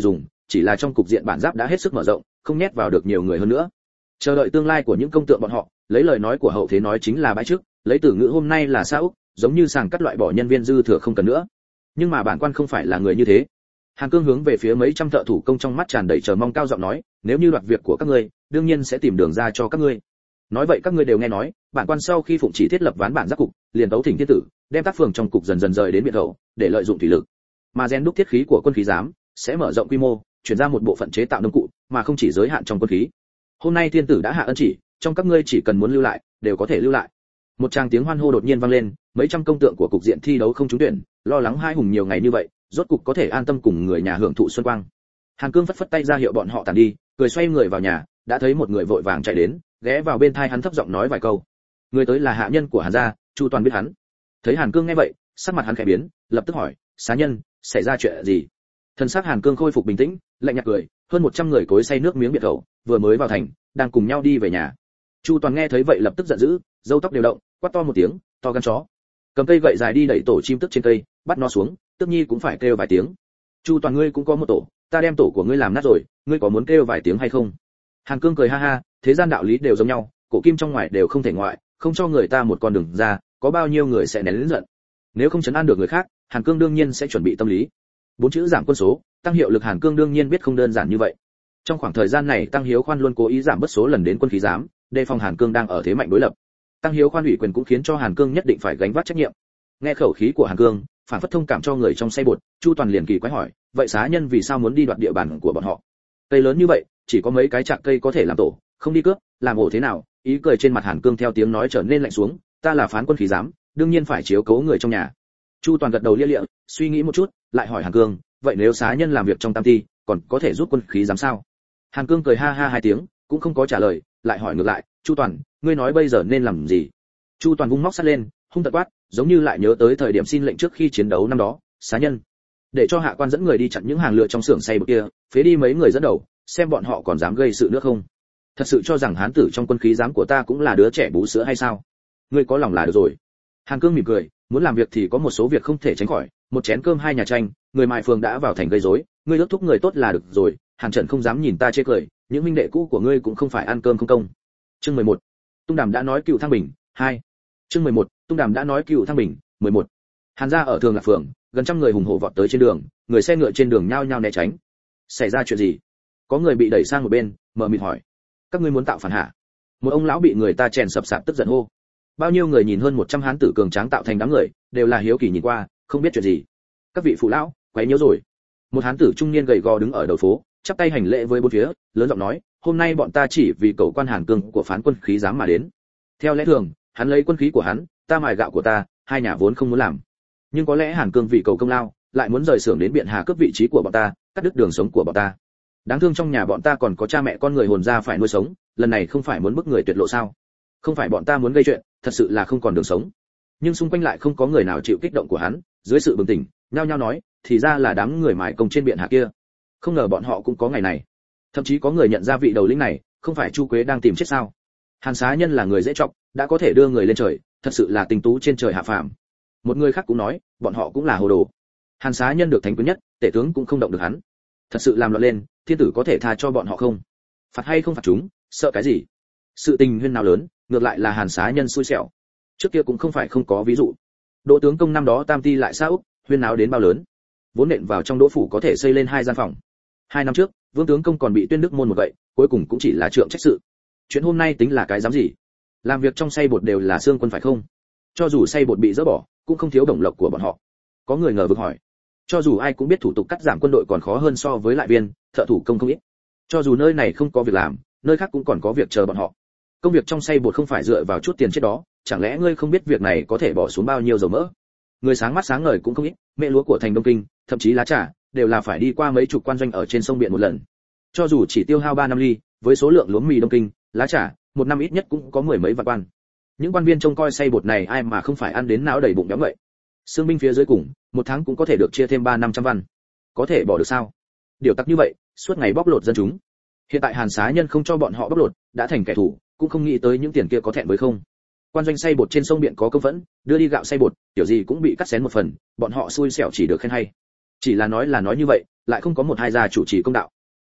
chỉ là trong cục diện bản giáp đã hết sức mở rộng, không nhét vào được nhiều người hơn nữa. Chờ đợi tương lai của những công tượng bọn họ, lấy lời nói của hậu thế nói chính là bãi trước, lấy từ ngữ hôm nay là sao, giống như sàng cắt loại bỏ nhân viên dư thừa không cần nữa. Nhưng mà bản quan không phải là người như thế. Hàn Cương hướng về phía mấy trăm thợ thủ công trong mắt tràn đầy chờ mong cao giọng nói, nếu như đoạt việc của các ngươi, đương nhiên sẽ tìm đường ra cho các ngươi. Nói vậy các ngươi đều nghe nói, bản quan sau khi phụng chỉ thiết lập ván bản giáp cục, liền tấu thỉnh thiên tử, đem tác phường trong cục dần dần rời đến biển khẩu, để lợi dụng thủy lực. Mà rèn đúc thiết khí của quân khí giám sẽ mở rộng quy mô, chuyển ra một bộ phận chế tạo nông cụ, mà không chỉ giới hạn trong quân khí. Hôm nay thiên tử đã hạ ân chỉ, trong các ngươi chỉ cần muốn lưu lại, đều có thể lưu lại. Một tràng tiếng hoan hô đột nhiên vang lên, mấy trăm công tượng của cục diện thi đấu không trúng tuyển, lo lắng hai hùng nhiều ngày như vậy, rốt cục có thể an tâm cùng người nhà hưởng thụ xuân quang. Hàn Cương phất phất tay ra hiệu bọn họ tản đi, cười xoay người vào nhà, đã thấy một người vội vàng chạy đến, ghé vào bên tai hắn thấp giọng nói vài câu. Người tới là hạ nhân của Hàn gia, Chu Toàn biết hắn. Thấy Hàn Cương nghe vậy, sắc mặt hắn khẽ biến, lập tức hỏi, xá nhân, xảy ra chuyện gì? Thân xác Hàn Cương khôi phục bình tĩnh, lạnh nhạt cười, hơn 100 người cối say nước miếng biệt khẩu, vừa mới vào thành, đang cùng nhau đi về nhà. Chu Toàn nghe thấy vậy lập tức giận dữ, râu tóc đều động, quát to một tiếng, to gan chó. Cầm cây gậy dài đi đẩy tổ chim tức trên cây, bắt nó xuống, Tức Nhi cũng phải kêu vài tiếng. Chu Toàn ngươi cũng có một tổ, ta đem tổ của ngươi làm nát rồi, ngươi có muốn kêu vài tiếng hay không? Hàn Cương cười ha ha, thế gian đạo lý đều giống nhau, cổ kim trong ngoài đều không thể ngoại, không cho người ta một con đường ra, có bao nhiêu người sẽ nén lớn giận. Nếu không chấn an được người khác, Hàn Cương đương nhiên sẽ chuẩn bị tâm lý. 4 chữ giảm quân số, tăng hiệu lực Hàn Cương đương nhiên biết không đơn giản như vậy. Trong khoảng thời gian này Tăng Hiếu Khoan luôn cố ý giảm bớt số lần đến quân khí giám, đề phòng Hàn Cương đang ở thế mạnh đối lập. Tăng Hiếu Khoan ủy quyền cũng khiến cho Hàn Cương nhất định phải gánh vác trách nhiệm. Nghe khẩu khí của Hàn Cương, phản phất thông cảm cho người trong say bột, Chu Toàn liền kỳ quái hỏi, vậy xá nhân vì sao muốn đi đoạt địa bàn của bọn họ? Cây lớn như vậy, chỉ có mấy cái chạc cây có thể làm tổ, không đi cướp, làm ổ thế nào? Ý cười trên mặt Hàn Cương theo tiếng nói trở nên lạnh xuống, ta là phán quân khí giám, đương nhiên phải chiếu cố người trong nhà. Chu Toàn gật đầu lia lịa, suy nghĩ một chút, lại hỏi Hàn Cương, vậy nếu xá nhân làm việc trong tam ti, còn có thể giúp quân khí giám sao? Hàn Cương cười ha ha hai tiếng, cũng không có trả lời, lại hỏi ngược lại, Chu Toàn, ngươi nói bây giờ nên làm gì? Chu Toàn vung móc sắt lên, hung tợn quát, giống như lại nhớ tới thời điểm xin lệnh trước khi chiến đấu năm đó, xá nhân, để cho hạ quan dẫn người đi chặn những hàng lựa trong xưởng say bột kia, phế đi mấy người dẫn đầu, xem bọn họ còn dám gây sự nữa không? Thật sự cho rằng hán tử trong quân khí giám của ta cũng là đứa trẻ bú sữa hay sao? Ngươi có lòng là được rồi. Hàn Cương mỉm cười, muốn làm việc thì có một số việc không thể tránh khỏi, một chén cơm hai nhà tranh, người mại phường đã vào thành gây rối, ngươi ước thúc người tốt là được rồi. Hàn Trần không dám nhìn ta chê cười, những huynh đệ cũ của ngươi cũng không phải ăn cơm không công. Chương 11. Tung Đàm đã nói cựu thăng bình, 2. Chương 11. Tung Đàm đã nói cựu thăng bình, 11. Hàn gia ở Thường Lạc phường, gần trăm người hùng hổ vọt tới trên đường, người xe ngựa trên đường nhao nhao né tránh. Xảy ra chuyện gì? Có người bị đẩy sang một bên, mở mịt hỏi. Các ngươi muốn tạo phản hả? Một ông lão bị người ta chèn sập sạp tức giận hô. Bao nhiêu người nhìn hơn 100 hán tử cường tráng tạo thành đám người, đều là hiếu kỳ nhìn qua, không biết chuyện gì. Các vị phụ lão, quấy nhiễu rồi. Một hán tử trung niên gầy gò đứng ở đầu phố, chắp tay hành lễ với bốn phía, lớn giọng nói, hôm nay bọn ta chỉ vì cầu quan Hàn Cương của phán quân khí giám mà đến. Theo lẽ thường, hắn lấy quân khí của hắn, ta mài gạo của ta, hai nhà vốn không muốn làm. Nhưng có lẽ Hàn Cương vì cầu công lao, lại muốn rời xưởng đến Biện Hà cướp vị trí của bọn ta, cắt đứt đường sống của bọn ta. Đáng thương trong nhà bọn ta còn có cha mẹ con người hồn ra phải nuôi sống, lần này không phải muốn bức người tuyệt lộ sao? Không phải bọn ta muốn gây chuyện, thật sự là không còn đường sống. Nhưng xung quanh lại không có người nào chịu kích động của hắn, dưới sự bừng tỉnh, nhao nhao nói, thì ra là đám người mài công trên Biện Hà kia. Không ngờ bọn họ cũng có ngày này. Thậm chí có người nhận ra vị đầu lĩnh này, không phải Chu Quế đang tìm chết sao? Hàn Xá Nhân là người dễ trọng, đã có thể đưa người lên trời, thật sự là tình tú trên trời hạ phàm. Một người khác cũng nói, bọn họ cũng là hồ đồ. Hàn Xá Nhân được thánh quý nhất, tể tướng cũng không động được hắn. Thật sự làm loạn lên, thiên tử có thể tha cho bọn họ không? Phạt hay không phạt chúng, sợ cái gì? Sự tình huyên nào lớn, ngược lại là Hàn Xá Nhân xui xẻo. Trước kia cũng không phải không có ví dụ. Đỗ tướng công năm đó tam ti lại xa Úc, huyên náo đến bao lớn. Vốn nện vào trong đỗ phủ có thể xây lên 2 gian phòng. 2 năm trước, Vương tướng công còn bị tuyên đức môn một vậy, cuối cùng cũng chỉ là trượng trách sự. Chuyện hôm nay tính là cái dám gì? Làm việc trong xay bột đều là xương quân phải không? Cho dù xay bột bị dỡ bỏ, cũng không thiếu đồng lộc của bọn họ. Có người ngờ vực hỏi. Cho dù ai cũng biết thủ tục cắt giảm quân đội còn khó hơn so với lại viên, thợ thủ công không ít. Cho dù nơi này không có việc làm, nơi khác cũng còn có việc chờ bọn họ. Công việc trong xay bột không phải dựa vào chút tiền chết đó, chẳng lẽ ngươi không biết việc này có thể bỏ xuống bao nhiêu dầu mỡ? Người sáng mắt sáng ngời cũng không ít, mẹ lúa của thành Đông Kinh, thậm chí lá trà, đều là phải đi qua mấy chục quan doanh ở trên sông biển một lần. Cho dù chỉ tiêu hao 3 năm ly, với số lượng lúa mì Đông Kinh, lá trà, một năm ít nhất cũng có 10 mấy vạn quan. Những quan viên trông coi xay bột này ai mà không phải ăn đến não đầy bụng béo vậy. Xương binh phía dưới cùng, một tháng cũng có thể được chia thêm 3-500 văn. Có thể bỏ được sao? Điều tắc như vậy, suốt ngày bóc lột dân chúng. Hiện tại Hàn Xá Nhân không cho bọn họ bóc lột, đã thành kẻ thù, cũng không nghĩ tới những tiền kia có thẹn với không. Quan doanh xay bột trên sông biển có công phẫn, đưa đi gạo xay bột, kiểu gì cũng bị cắt xén một phần, bọn họ xui xẻo chỉ được khen hay. Chỉ là nói như vậy, lại không có một hai gia chủ trì công đạo.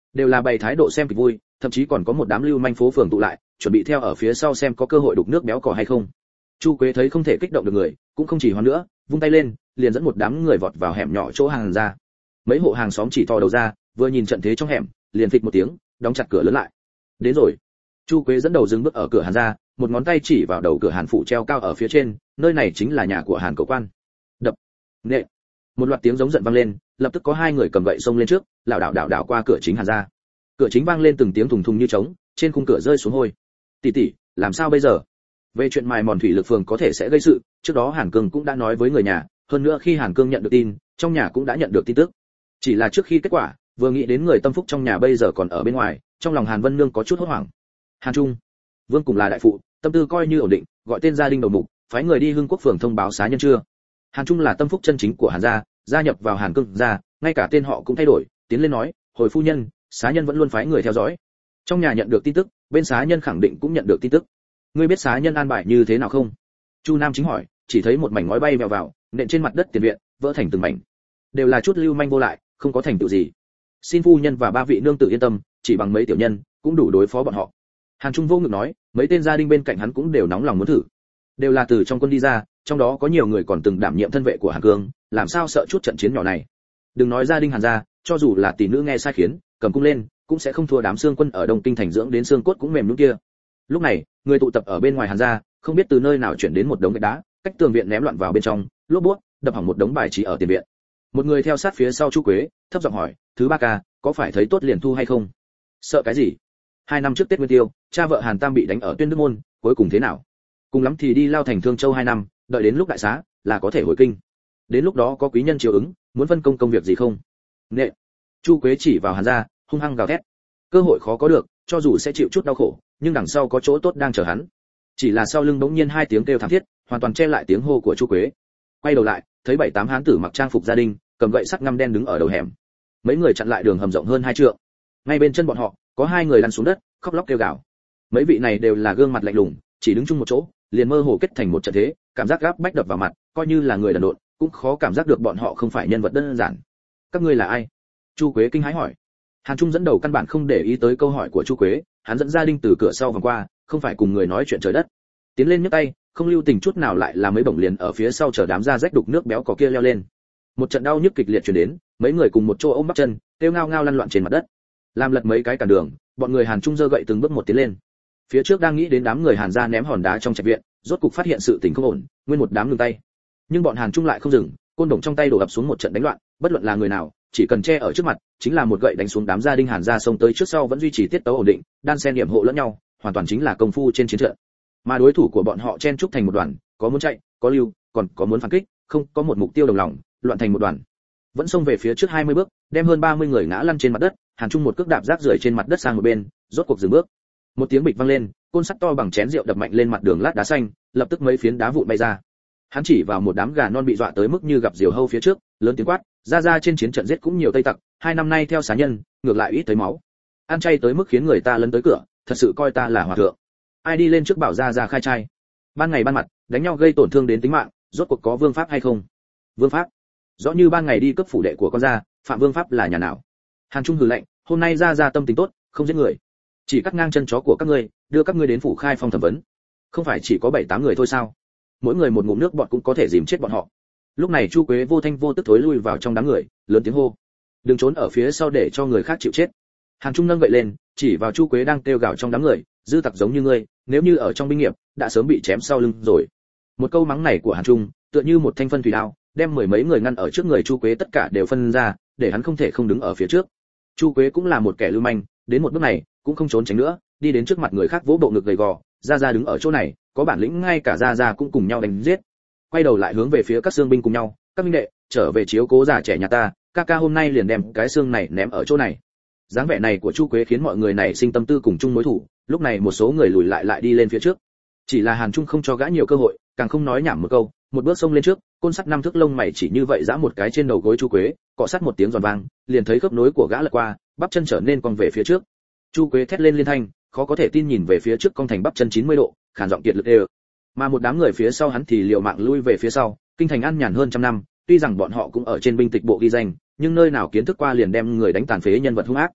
đều là bày thái độ xem kịch vui, thậm chí còn có một đám lưu manh phố phường tụ lại, chuẩn bị theo ở phía sau xem có cơ hội đục nước béo cò hay không. Chu Quế thấy không thể kích động được người, cũng không chỉ hoan nữa, vung tay lên, liền dẫn một đám người vọt vào hẻm nhỏ chỗ hàng ra. Mấy hộ hàng xóm chỉ to đầu ra, vừa nhìn trận thế trong hẻm, liền phịch một tiếng, đóng chặt cửa lớn lại. Đến rồi. Chu Quế dẫn đầu dừng bước ở cửa Hàn ra, một ngón tay chỉ vào đầu cửa Hàn phụ treo cao ở phía trên, nơi này chính là nhà của Hàn Cẩu Quan. Đập, nệ. Một loạt tiếng giống giận vang lên, lập tức có hai người cầm gậy xông lên trước, lảo đảo qua cửa chính Hàn ra. Cửa chính vang lên từng tiếng thùng thùng như trống, trên khung cửa rơi xuống hôi. Tỷ tỷ, làm sao bây giờ? Về chuyện mài mòn thủy lực phường có thể sẽ gây sự, trước đó Hàn Cương cũng đã nói với người nhà, hơn nữa khi Hàn Cương nhận được tin, trong nhà cũng đã nhận được tin tức. Chỉ là trước khi kết quả, vừa nghĩ đến người tâm phúc trong nhà bây giờ còn ở bên ngoài, trong lòng Hàn Vân Nương có chút hốt hoảng. Hàn Trung, Vương cùng là đại phụ, tâm tư coi như ổn định, gọi tên gia đình đầu mục, phái người đi Hưng Quốc phường thông báo xá nhân chưa. Hàn Trung là tâm phúc chân chính của Hàn gia, gia nhập vào Hàn Cương gia, ngay cả tên họ cũng thay đổi, tiến lên nói, hồi phu nhân, xá nhân vẫn luôn phái người theo dõi. Trong nhà nhận được tin tức, bên xá nhân khẳng định cũng nhận được tin tức. Ngươi biết xá nhân an bài như thế nào không? Chu Nam chính hỏi, chỉ thấy một mảnh ngói bay vèo vào, nện trên mặt đất tiền viện, vỡ thành từng mảnh. Đều là chút lưu manh vô lại, không có thành tựu gì. Xin phu nhân và ba vị nương tử yên tâm, chỉ bằng mấy tiểu nhân, cũng đủ đối phó bọn họ. Hàn Trung vô ngực nói, mấy tên gia đình bên cạnh hắn cũng đều nóng lòng muốn thử. Đều là từ trong quân đi ra, trong đó có nhiều người còn từng đảm nhiệm thân vệ của Hàn Cương, làm sao sợ chút trận chiến nhỏ này. Đừng nói gia đình Hàn gia, cho dù là tỷ nữ nghe sai khiến, cầm cung lên, cũng sẽ không thua đám xương quân ở Đông Kinh thành dưỡng đến xương cốt cũng mềm nhũn kia. Lúc này, người tụ tập ở bên ngoài Hàn gia, không biết từ nơi nào chuyển đến một đống gạch đá, cách tường viện ném loạn vào bên trong, lốp bút, đập hỏng một đống bài trí ở tiền viện. Một người theo sát phía sau Chu Quế, thấp giọng hỏi, thứ ba ca, có phải thấy tốt liền thu hay không? Sợ cái gì? 2 năm trước Tết Nguyên Tiêu, cha vợ Hàn Tam bị đánh ở Tuyên Đức môn, cuối cùng thế nào? Cùng lắm thì đi lao thành Thương Châu 2 năm, đợi đến lúc đại xá, là có thể hồi kinh. Đến lúc đó có quý nhân chiều ứng, muốn phân công công việc gì không? Nệ. Chu Quế chỉ vào Hàn gia, hung hăng gào thét. Cơ hội khó có được, cho dù sẽ chịu chút đau khổ, nhưng đằng sau có chỗ tốt đang chờ hắn. Chỉ là sau lưng bỗng nhiên 2 tiếng kêu thảm thiết, hoàn toàn che lại tiếng hô của Chu Quế. Quay đầu lại, thấy 7-8 hán tử mặc trang phục gia đình, cầm gậy sắt ngăm đen đứng ở đầu hẻm. Mấy người chặn lại đường hầm rộng hơn 2 trượng. Ngay bên chân bọn họ, có 2 người lăn xuống đất, khóc lóc kêu gào. Mấy vị này đều là gương mặt lạnh lùng, chỉ đứng chung một chỗ, liền mơ hồ kết thành một trận thế, cảm giác gáp bách đập vào mặt, coi như là người đần độn, cũng khó cảm giác được bọn họ không phải nhân vật đơn giản. Các ngươi là ai? Chu Quế kinh hãi hỏi. Hàn Trung dẫn đầu căn bản không để ý tới câu hỏi của Chu Quế, hắn dẫn gia đình từ cửa sau vòng qua, không phải cùng người nói chuyện trời đất. Tiến lên nhấc tay, không lưu tình chút nào lại là mấy bổng liền ở phía sau chờ đám da rách đục nước béo cò kia leo lên. Một trận đau nhức kịch liệt truyền đến, mấy người cùng một chỗ ôm bắp chân, kêu ngao ngao lăn loạn trên mặt đất. Làm lật mấy cái cản đường, bọn người Hàn Trung giơ gậy từng bước một tiến lên. Phía trước đang nghĩ đến đám người Hàn gia ném hòn đá trong trạch viện, rốt cục phát hiện sự tình không ổn, nguyên một đám ngừng tay. Nhưng bọn Hàn Trung lại không dừng, côn đồng trong tay đổ ập xuống một trận đánh loạn, bất luận là người nào, chỉ cần che ở trước mặt, chính là một gậy đánh xuống đám gia đình Hàn gia xông tới trước sau vẫn duy trì tiết tấu ổn định, đan xen điểm hộ lẫn nhau, hoàn toàn chính là công phu trên chiến trận. Mà đối thủ của bọn họ chen chúc thành một đoàn, có muốn chạy, có lưu, còn có muốn phản kích, không có một mục tiêu đồng lòng, loạn thành một đoàn. Vẫn xông về phía trước 20 bước, đem hơn 30 người ngã lăn trên mặt đất, Hàn Trung một cước đạp rác rưởi trên mặt đất sang một bên, rốt cuộc dừng bước. Một tiếng bịch vang lên, côn sắt to bằng chén rượu đập mạnh lên mặt đường lát đá xanh, lập tức mấy phiến đá vụn bay ra. Hắn chỉ vào một đám gà non bị dọa tới mức như gặp diều hâu phía trước, lớn tiếng quát, ra trên chiến trận giết cũng nhiều tây tặc, 2 năm nay theo xá nhân, ngược lại ít thấy máu. Ăn chay tới mức khiến người ta lấn tới cửa, thật sự coi ta là hòa thượng. Ai đi lên trước bảo ra khai trai. Ban ngày ban mặt, đánh nhau gây tổn thương đến tính mạng, rốt cuộc có vương pháp hay không? Vương pháp? Rõ như ban ngày đi cướp phủ đệ của con gia, phạm vương pháp là nhà nào? Hàn Trung hừ lạnh, hôm nay ra tâm tính tốt, không giết người, chỉ cắt ngang chân chó của các ngươi, đưa các ngươi đến phủ khai phong thẩm vấn. Không phải chỉ có 7-8 người thôi sao? Mỗi người một ngụm nước bọt cũng có thể dìm chết bọn họ. Lúc này Chu Quế vô thanh vô tức thối lui vào trong đám người, lớn tiếng hô, đừng trốn ở phía sau để cho người khác chịu chết. Hàn Trung nâng gậy lên, chỉ vào Chu Quế đang kêu gào trong đám người, dư tặc giống như ngươi, nếu như ở trong binh nghiệp, đã sớm bị chém sau lưng rồi. Một câu mắng này của Hàn Trung, tựa như một thanh phân thủy đao, đem 10 mấy người ngăn ở trước người Chu Quế tất cả đều phân ra, để hắn không thể không đứng ở phía trước. Chu Quế cũng là một kẻ lưu manh, đến một bước này, cũng không trốn tránh nữa, đi đến trước mặt người khác vỗ bộ ngực gầy gò, ra đứng ở chỗ này, có bản lĩnh ngay cả ra cũng cùng nhau đánh giết. Quay đầu lại hướng về phía các xương binh cùng nhau, các minh đệ, trở về chiếu cố già trẻ nhà ta, ca hôm nay liền đem cái xương này ném ở chỗ này. Dáng vẻ này của Chu Quế khiến mọi người này sinh tâm tư cùng chung mối thù, lúc này một số người lùi lại đi lên phía trước. Chỉ là Hàn Trung không cho gã nhiều cơ hội, càng không nói nhảm một câu, một bước xông lên trước, côn sắt 5 thước lông mày chỉ như vậy giã một cái trên đầu gối Chu Quế, cọ sát một tiếng giòn vang, liền thấy khớp nối của gã lật qua, bắp chân trở nên cong về phía trước. Chu Quế thét lên liên thanh, khó có thể tin nhìn về phía trước cong thành bắp chân 90 độ, khàn giọng kiệt lực đều. Mà một đám người phía sau hắn thì liều mạng lui về phía sau, kinh thành an nhàn hơn 100 năm, tuy rằng bọn họ cũng ở trên binh tịch bộ ghi danh, nhưng nơi nào kiến thức qua liền đem người đánh tàn phế nhân vật hung ác.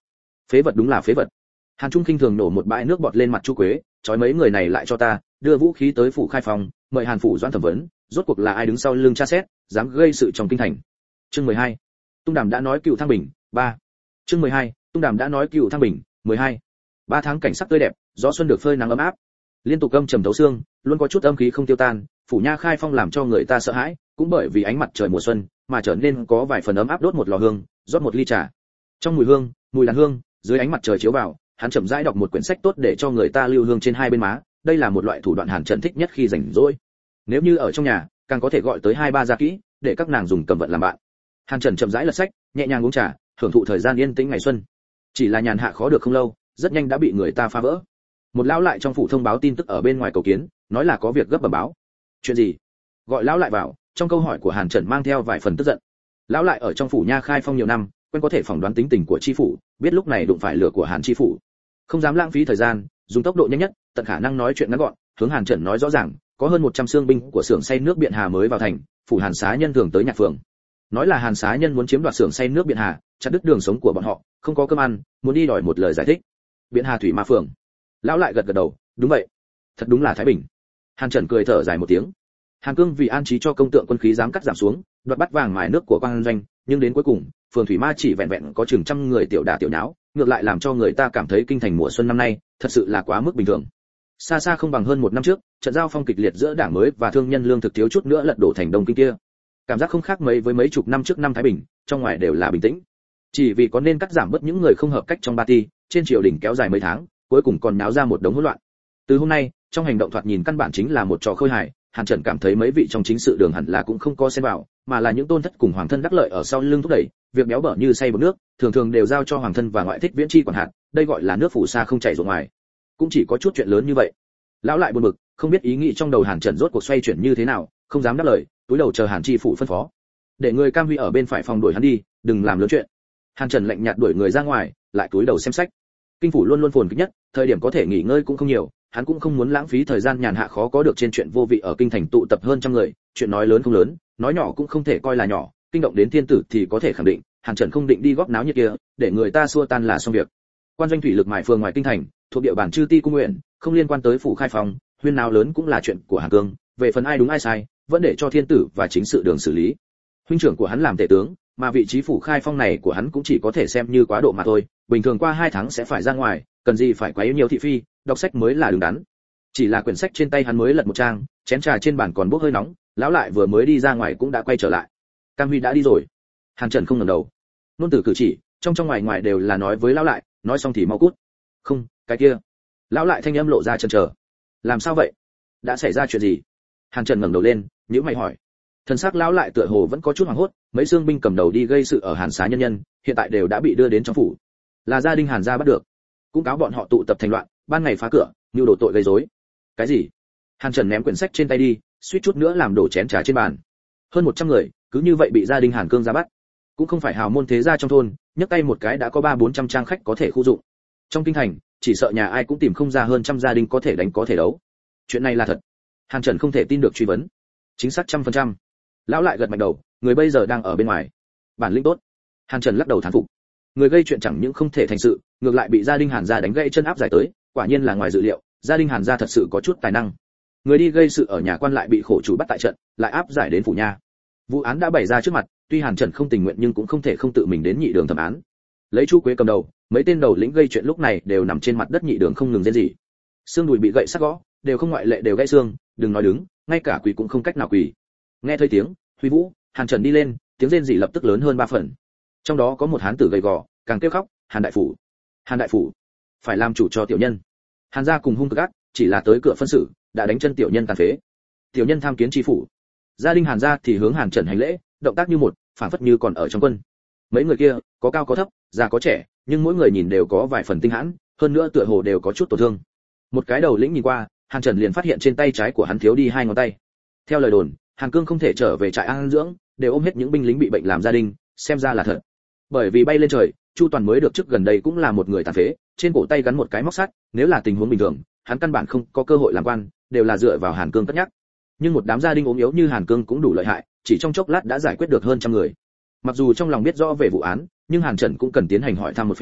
Phế vật đúng là phế vật. Hàn Trung khinh thường nổ một bãi nước bọt lên mặt Chu Quế, trói mấy người này lại cho ta, đưa vũ khí tới phủ khai phòng, mời Hàn phủ doãn thẩm vấn, rốt cuộc là ai đứng sau lưng tra xét, dám gây sự trong kinh thành. Chương 12. Tung Đàm đã nói cựu thăng bình, 3. Chương 12. Tung Đàm đã nói cựu thăng bình, 12. 3 tháng cảnh sắc tươi đẹp, gió xuân được phơi nắng ấm áp. Liên tục âm trầm thấu xương, luôn có chút âm khí không tiêu tan, phủ nha khai phong làm cho người ta sợ hãi, cũng bởi vì ánh mặt trời mùa xuân mà trở nên có vài phần ấm áp. Đốt một lò hương, rót một ly trà. Trong mùi hương, mùi đàn hương, dưới ánh mặt trời chiếu vào, hắn chậm rãi đọc một quyển sách tốt để cho người ta lưu hương trên hai bên má, đây là một loại thủ đoạn Hàn Trận thích nhất khi rảnh rỗi. Nếu như ở trong nhà, càng có thể gọi tới 2-3 gia kỹ, để các nàng dùng cầm vận làm bạn. Hàn Trận chậm rãi lật sách, nhẹ nhàng uống trà, hưởng thụ thời gian yên tĩnh ngày xuân. Chỉ là nhàn hạ khó được không lâu, rất nhanh đã bị người ta phá vỡ. Một lão lại trong phủ thông báo tin tức ở bên ngoài cầu kiến, nói là có việc gấp bẩm báo. Chuyện gì? Gọi lão lại vào, trong câu hỏi của Hàn Trận mang theo vài phần tức giận. Lão lại ở trong phủ nha khai phong nhiều năm, quen có thể phỏng đoán tính tình của chi phủ, biết lúc này đụng phải lửa của Hàn chi phủ, không dám lãng phí thời gian, dùng tốc độ nhanh nhất, tận khả năng nói chuyện ngắn gọn, hướng Hàn Trận nói rõ ràng, có hơn 100 xương binh của xưởng xay nước Biện Hà mới vào thành, phủ Hàn xá nhân thường tới nhạc phường. Nói là Hàn xá nhân muốn chiếm đoạt xưởng xay nước Biện Hà, chặt đứt đường sống của bọn họ, không có cơm ăn, muốn đi đòi một lời giải thích. Biện Hà thủy ma phường. Lão lại gật gật đầu, đúng vậy, thật đúng là thái bình. Hàn Trận cười thở dài một tiếng. Hàn Cương vì an trí cho công tượng quân khí dám cắt giảm xuống, đoạt bắt vàng mài nước của quan doanh, nhưng đến cuối cùng, phường thủy ma chỉ vẹn vẹn có chừng trăm người tiểu đả tiểu nháo, ngược lại làm cho người ta cảm thấy kinh thành mùa xuân năm nay thật sự là quá mức bình thường. Xa xa không bằng hơn 1 năm trước, trận giao phong kịch liệt giữa đảng mới và thương nhân lương thực thiếu chút nữa lật đổ thành Đông Kinh kia. Cảm giác không khác mấy với mấy chục năm trước năm Thái Bình, trong ngoài đều là bình tĩnh. Chỉ vì có nên cắt giảm bớt những người không hợp cách trong ba ti, trên triều đình kéo dài mấy tháng, cuối cùng còn náo ra một đống hỗn loạn. Từ hôm nay, trong hành động thoạt nhìn căn bản chính là một trò khơi hài, Hàn Trận cảm thấy mấy vị trong chính sự đường hẳn là cũng không có xen vào, mà là những tôn thất cùng hoàng thân đắc lợi ở sau lưng thúc đẩy, việc béo bở như say bột nước, thường thường đều giao cho hoàng thân và ngoại thích viễn chi quản hạt, đây gọi là nước phủ xa không chảy ruộng ngoài. Cũng chỉ có chút chuyện lớn như vậy. Lão lại buồn bực, không biết ý nghĩ trong đầu Hàn Trận rốt cuộc xoay chuyển như thế nào, không dám đáp lời, túi đầu chờ Hàn chi phủ phân phó. Để người cam huy ở bên phải phòng đuổi hắn đi, đừng làm lớn chuyện. Hàn Trận lạnh nhạt đuổi người ra ngoài, lại túi đầu xem sách. Kinh phủ luôn luôn phồn kịch nhất, thời điểm có thể nghỉ ngơi cũng không nhiều, hắn cũng không muốn lãng phí thời gian nhàn hạ khó có được trên chuyện vô vị ở kinh thành tụ tập hơn trăm người, chuyện nói lớn không lớn, nói nhỏ cũng không thể coi là nhỏ, kinh động đến thiên tử thì có thể khẳng định, Hàn Trận không định đi góp náo nhiệt kia, để người ta xua tan là xong việc. Quan doanh thủy lực mài phường ngoài kinh thành, thuộc địa bàn chư ti cung nguyện, không liên quan tới phủ khai phòng, huyên náo lớn cũng là chuyện của Hàn Cương, về phần ai đúng ai sai, vẫn để cho thiên tử và chính sự đường xử lý. Huynh trưởng của hắn làm tể tướng, mà vị trí phủ khai phong này của hắn cũng chỉ có thể xem như quá độ mà thôi, bình thường qua 2 tháng sẽ phải ra ngoài, cần gì phải quấy nhiều thị phi, đọc sách mới là đứng đắn. Chỉ là quyển sách trên tay hắn mới lật một trang, chén trà trên bàn còn bốc hơi nóng, lão lại vừa mới đi ra ngoài cũng đã quay trở lại. Cam Huy đã đi rồi. Hàn Trận không ngẩng đầu. Nôn từ cử chỉ, trong ngoài ngoài đều là nói với lão lại, nói xong thì mau cút. Không, cái kia. Lão lại thanh âm lộ ra chần chờ. Làm sao vậy? Đã xảy ra chuyện gì? Hàn Trận ngẩng đầu lên, nhíu mày hỏi. Thần sắc lão lại tựa hồ vẫn có chút hoảng hốt, mấy xương binh cầm đầu đi gây sự ở Hàn xá nhân nhân, hiện tại đều đã bị đưa đến trong phủ. Là gia đình Hàn gia bắt được, cũng cáo bọn họ tụ tập thành loạn, ban ngày phá cửa, như đổ tội gây rối. Cái gì? Hàn Trận ném quyển sách trên tay đi, suýt chút nữa làm đổ chén trà trên bàn. Hơn 100 người, cứ như vậy bị gia đình Hàn Cương ra bắt. Cũng không phải hào môn thế gia trong thôn, nhấc tay một cái đã có 300-400 trang khách có thể khu dụng. Trong kinh thành, chỉ sợ nhà ai cũng tìm không ra hơn trăm gia đình có thể đánh có thể đấu. Chuyện này là thật. Hàn Trận không thể tin được truy vấn. Chính xác 100%. Lão lại gật mạnh đầu, người bây giờ đang ở bên ngoài. Bản lĩnh tốt. Hàn Trận lắc đầu thán phục. Người gây chuyện chẳng những không thể thành sự, ngược lại bị gia đình Hàn gia đánh gãy chân áp giải tới, quả nhiên là ngoài dự liệu, gia đình Hàn gia thật sự có chút tài năng. Người đi gây sự ở nhà quan lại bị khổ chủ bắt tại trận, lại áp giải đến phủ nha. Vụ án đã bày ra trước mặt, tuy Hàn Trận không tình nguyện nhưng cũng không thể không tự mình đến nhị đường thẩm án. Lấy Chu Quế cầm đầu, mấy tên đầu lĩnh gây chuyện lúc này đều nằm trên mặt đất nhị đường không ngừng rên rỉ. Xương đùi bị gậy sắc gõ, đều không ngoại lệ đều gãy xương, đừng nói đứng, ngay cả quỳ cũng không cách nào quỳ. Nghe thấy tiếng, Huy Vũ, Hàn Trận đi lên, tiếng rên rỉ lập tức lớn hơn 3 phần. Trong đó có một hán tử gầy gò, càng kêu khóc, Hàn đại phủ, Hàn đại phủ, phải làm chủ cho tiểu nhân. Hàn gia cùng hung cực ác, chỉ là tới cửa phân xử, đã đánh chân tiểu nhân tàn phế. Tiểu nhân tham kiến tri phủ. Gia đình Hàn gia thì hướng Hàn Trận hành lễ, động tác như một, phảng phất như còn ở trong quân. Mấy người kia, có cao có thấp, già có trẻ, nhưng mỗi người nhìn đều có vài phần tinh hãn, hơn nữa tựa hồ đều có chút tổn thương. Một cái đầu lĩnh nhìn qua, Hàn Trận liền phát hiện trên tay trái của hắn thiếu đi 2 ngón tay. Theo lời đồn, Hàn Cương không thể trở về trại an dưỡng, đều ôm hết những binh lính bị bệnh làm gia đình, xem ra là thật. Bởi vì bay lên trời, Chu Toàn mới được chức gần đây cũng là một người tàn phế, trên cổ tay gắn một cái móc sắt, nếu là tình huống bình thường, hắn căn bản không có cơ hội làm quan, đều là dựa vào Hàn Cương cất nhắc. Nhưng một đám gia đình ốm yếu như Hàn Cương cũng đủ lợi hại, chỉ trong chốc lát đã giải quyết được hơn trăm người. Mặc dù trong lòng biết rõ về vụ án, nhưng Hàn Trận cũng cần tiến hành hỏi thăm một phen,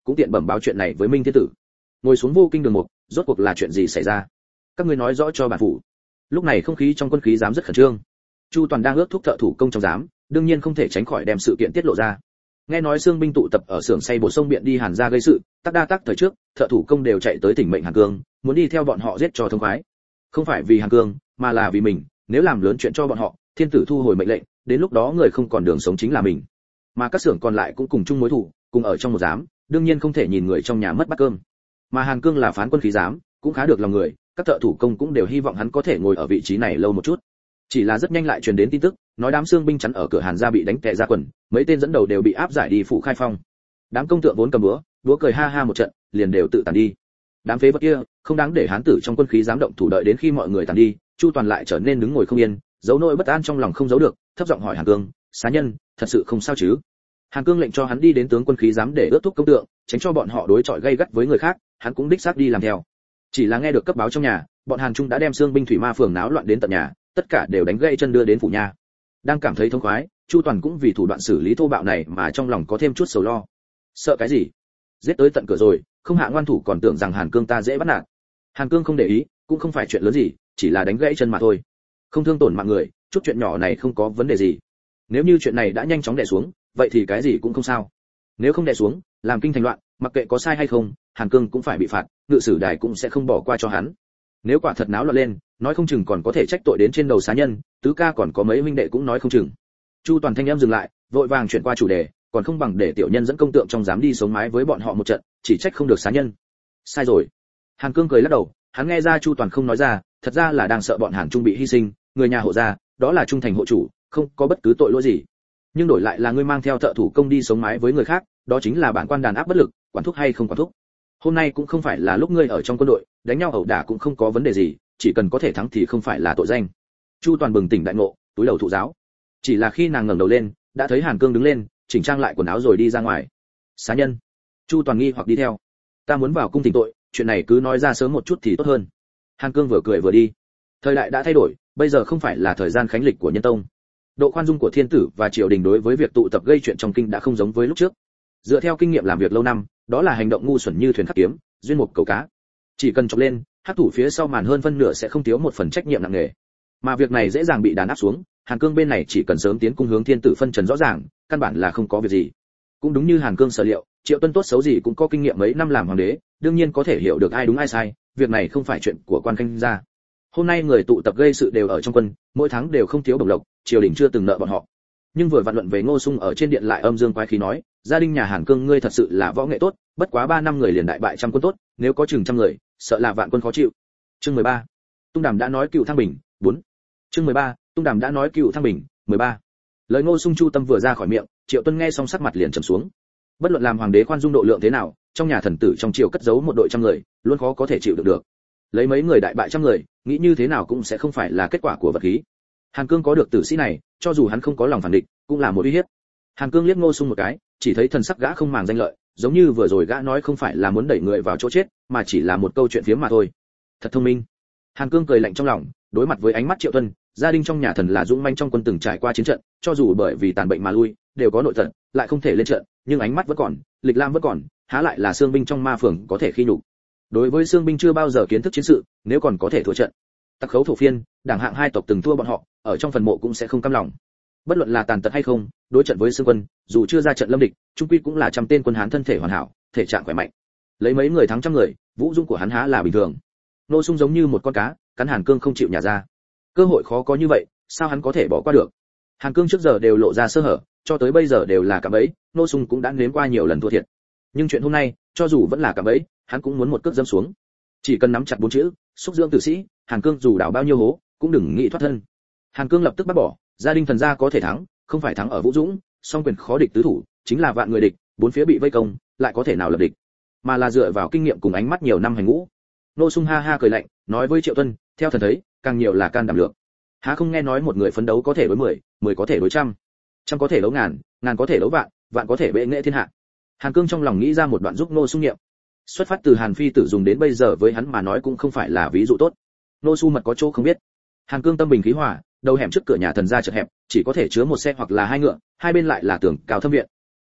cũng tiện bẩm báo chuyện này với Minh Thiên tử. Ngồi xuống vô kinh đường mục, rốt cuộc là chuyện gì xảy ra? Các ngươi nói rõ cho bản phủ. Lúc này không khí trong quân khí giám rất khẩn trương. Chu Toàn đang ước thúc thợ thủ công trong giám, đương nhiên không thể tránh khỏi đem sự kiện tiết lộ ra. Nghe nói xương binh tụ tập ở xưởng xây bột sông Biện đi Hàn gia gây sự, tác đa tác thời trước, thợ thủ công đều chạy tới tỉnh mệnh Hàn Cương, muốn đi theo bọn họ giết cho thông khoái. Không phải vì Hàn Cương, mà là vì mình, nếu làm lớn chuyện cho bọn họ, thiên tử thu hồi mệnh lệnh, đến lúc đó người không còn đường sống chính là mình. Mà các xưởng còn lại cũng cùng chung mối thù, cùng ở trong một giám, đương nhiên không thể nhìn người trong nhà mất bát cơm. Mà Hàn Cương là phán quân khí giám, cũng khá được lòng người, các thợ thủ công cũng đều hy vọng hắn có thể ngồi ở vị trí này lâu một chút. Chỉ là rất nhanh lại truyền đến tin tức, nói đám xương binh chắn ở cửa Hàn gia bị đánh tè ra quần, mấy tên dẫn đầu đều bị áp giải đi phủ Khai Phong. Đám công tượng vốn cầm búa cười ha ha một trận, liền đều tự tàn đi. Đám phế vật kia, không đáng để hán tử trong quân khí dám động thủ, đợi đến khi mọi người tàn đi, Chu Toàn lại trở nên đứng ngồi không yên, giấu nỗi bất an trong lòng không giấu được, thấp giọng hỏi Hàn Cương, "Xá nhân, thật sự không sao chứ?" Hàn Cương lệnh cho hắn đi đến tướng quân khí giám để ước thúc công tượng, tránh cho bọn họ đối chọi gay gắt với người khác, hắn cũng đích xác đi làm theo. Chỉ là nghe được cấp báo trong nhà, bọn Hàn Trung đã đem xương binh thủy ma phường náo loạn đến tận nhà, tất cả đều đánh gãy chân đưa đến phủ nha. Đang cảm thấy thống khoái, Chu Toàn cũng vì thủ đoạn xử lý thô bạo này mà trong lòng có thêm chút sầu lo. Sợ cái gì? Giết tới tận cửa rồi, không hạ ngoan thủ còn tưởng rằng Hàn Cương ta dễ bắt nạt. Hàn Cương không để ý, cũng không phải chuyện lớn gì, chỉ là đánh gãy chân mà thôi, không thương tổn mạng người, chút chuyện nhỏ này không có vấn đề gì. Nếu như chuyện này đã nhanh chóng đè xuống, vậy thì cái gì cũng không sao. Nếu không đè xuống, làm kinh thành loạn, mặc kệ có sai hay không, Hàn Cương cũng phải bị phạt, ngự sử đài cũng sẽ không bỏ qua cho hắn. Nếu quả thật náo loạn lên, nói không chừng còn có thể trách tội đến trên đầu xá nhân, tứ ca còn có mấy huynh đệ cũng nói không chừng. Chu Toàn thanh em dừng lại, vội vàng chuyển qua chủ đề, còn không bằng để tiểu nhân dẫn công tượng trong dám đi sống mái với bọn họ một trận, chỉ trách không được xá nhân. Sai rồi. Hàn Cương cười lắc đầu, hắn nghe ra Chu Toàn không nói ra, thật ra là đang sợ bọn Hàn Trung bị hy sinh, người nhà hộ gia, đó là trung thành hộ chủ, không có bất cứ tội lỗi gì. Nhưng đổi lại là ngươi mang theo thợ thủ công đi sống mái với người khác, đó chính là bản quan đàn áp bất lực, quản thúc hay không quản thúc. Hôm nay cũng không phải là lúc ngươi ở trong quân đội, đánh nhau ẩu đả cũng không có vấn đề gì, chỉ cần có thể thắng thì không phải là tội danh. Chu Toàn bừng tỉnh đại ngộ, túi đầu thụ giáo. Chỉ là khi nàng ngẩng đầu lên, đã thấy Hàn Cương đứng lên, chỉnh trang lại quần áo rồi đi ra ngoài. Xá nhân. Chu Toàn nghi hoặc đi theo. Ta muốn vào cung thỉnh tội, chuyện này cứ nói ra sớm một chút thì tốt hơn. Hàn Cương vừa cười vừa đi. Thời đại đã thay đổi, bây giờ không phải là thời gian khánh lịch của nhân tông. Độ khoan dung của thiên tử và triều đình đối với việc tụ tập gây chuyện trong kinh đã không giống với lúc trước. Dựa theo kinh nghiệm làm việc lâu năm, đó là hành động ngu xuẩn như thuyền khắc kiếm, duyên mục cầu cá. Chỉ cần chọc lên, hắc thủ phía sau màn hơn phân nửa sẽ không thiếu một phần trách nhiệm nặng nề. Mà việc này dễ dàng bị đàn áp xuống, Hàn Cương bên này chỉ cần sớm tiến cung hướng thiên tử phân trần rõ ràng, căn bản là không có việc gì. Cũng đúng như Hàn Cương sở liệu, Triệu Tuân tốt xấu gì cũng có kinh nghiệm mấy năm làm hoàng đế, đương nhiên có thể hiểu được ai đúng ai sai, việc này không phải chuyện của quan khanh gia. Hôm nay người tụ tập gây sự đều ở trong quân, mỗi tháng đều không thiếu bổng lộc, triều đình chưa từng nợ bọn họ. Nhưng vừa vạn luận về Ngô Sung ở trên điện lại âm dương quái khí nói, gia đình nhà Hàn Cương ngươi thật sự là võ nghệ tốt, bất quá 3 năm người liền đại bại trăm quân tốt, nếu có chừng trăm người, sợ là vạn quân khó chịu. Chương 13. Tung Đàm đã nói cựu thăng bình, 4. Chương 13. Tung Đàm đã nói cựu thăng bình, 13. Lời Ngô Sung chu tâm vừa ra khỏi miệng, Triệu Tuân nghe xong sắc mặt liền trầm xuống. Bất luận làm hoàng đế khoan dung độ lượng thế nào, trong nhà thần tử trong triều cất giấu một đội trăm người, luôn khó có thể chịu được. Lấy mấy người đại bại trăm người, nghĩ như thế nào cũng sẽ không phải là kết quả của vật khí. Hàn Cương có được tử sĩ này, cho dù hắn không có lòng phản địch, cũng là một uy hiếp. Hàn Cương liếc Ngô Sung một cái, chỉ thấy thần sắc gã không màng danh lợi, giống như vừa rồi gã nói không phải là muốn đẩy người vào chỗ chết, mà chỉ là một câu chuyện phiếm mà thôi. Thật thông minh. Hàn Cương cười lạnh trong lòng, đối mặt với ánh mắt Triệu Tuân, gia đình trong nhà thần là dũng manh trong quân từng trải qua chiến trận, cho dù bởi vì tàn bệnh mà lui, đều có nội tật, lại không thể lên trận, nhưng ánh mắt vẫn còn, lịch lam vẫn còn, há lại là xương binh trong ma phường có thể khi nhục. Đối với xương binh chưa bao giờ kiến thức chiến sự, nếu còn có thể thua trận, tặc khấu thổ phiên, đảng hạng hai tộc từng thua bọn họ, ở trong phần mộ cũng sẽ không cam lòng. Bất luận là tàn tật hay không, đối trận với xương quân, dù chưa ra trận lâm địch, trung quy cũng là trăm tên quân hán thân thể hoàn hảo, thể trạng khỏe mạnh. Lấy mấy người thắng trăm người, vũ dũng của hắn há là bình thường. Nô Sung giống như một con cá, cắn Hàn Cương không chịu nhả ra. Cơ hội khó có như vậy, sao hắn có thể bỏ qua được? Hàn Cương trước giờ đều lộ ra sơ hở, cho tới bây giờ đều là cạm bẫy, Nô Sung cũng đã nếm qua nhiều lần thua thiệt. Nhưng chuyện hôm nay, cho dù vẫn là cạm bẫy, hắn cũng muốn một cước dẫm xuống. Chỉ cần nắm chặt 4 chữ, xúc dưỡng tử sĩ, Hàn Cương dù đào bao nhiêu hố, cũng đừng nghĩ thoát thân. Hàn Cương lập tức bác bỏ, gia đình thần gia có thể thắng, không phải thắng ở vũ dũng, song quyền khó địch tứ thủ, chính là vạn người địch, 4 phía bị vây công, lại có thể nào lập địch, mà là dựa vào kinh nghiệm cùng ánh mắt nhiều năm hành ngũ. Nô Sung ha ha cười lạnh, nói với Triệu Tuân, theo thần thấy, càng nhiều là can đảm lượng. Há không nghe nói một người phấn đấu có thể đối 10, 10 có thể đối trăm, trăm có thể đấu ngàn, ngàn có thể đấu vạn, vạn có thể bệ nghệ thiên hạ. Hàn Cương trong lòng nghĩ ra một đoạn giúp Nô Sung nghiệm. Xuất phát từ Hàn phi tử dùng đến bây giờ với hắn mà nói cũng không phải là ví dụ tốt. Nô Su mật có chỗ không biết. Hàn Cương tâm bình khí hòa, đầu hẻm trước cửa nhà thần gia chật hẹp, chỉ có thể chứa một xe hoặc là 2 ngựa, hai bên lại là tường cao thâm viện.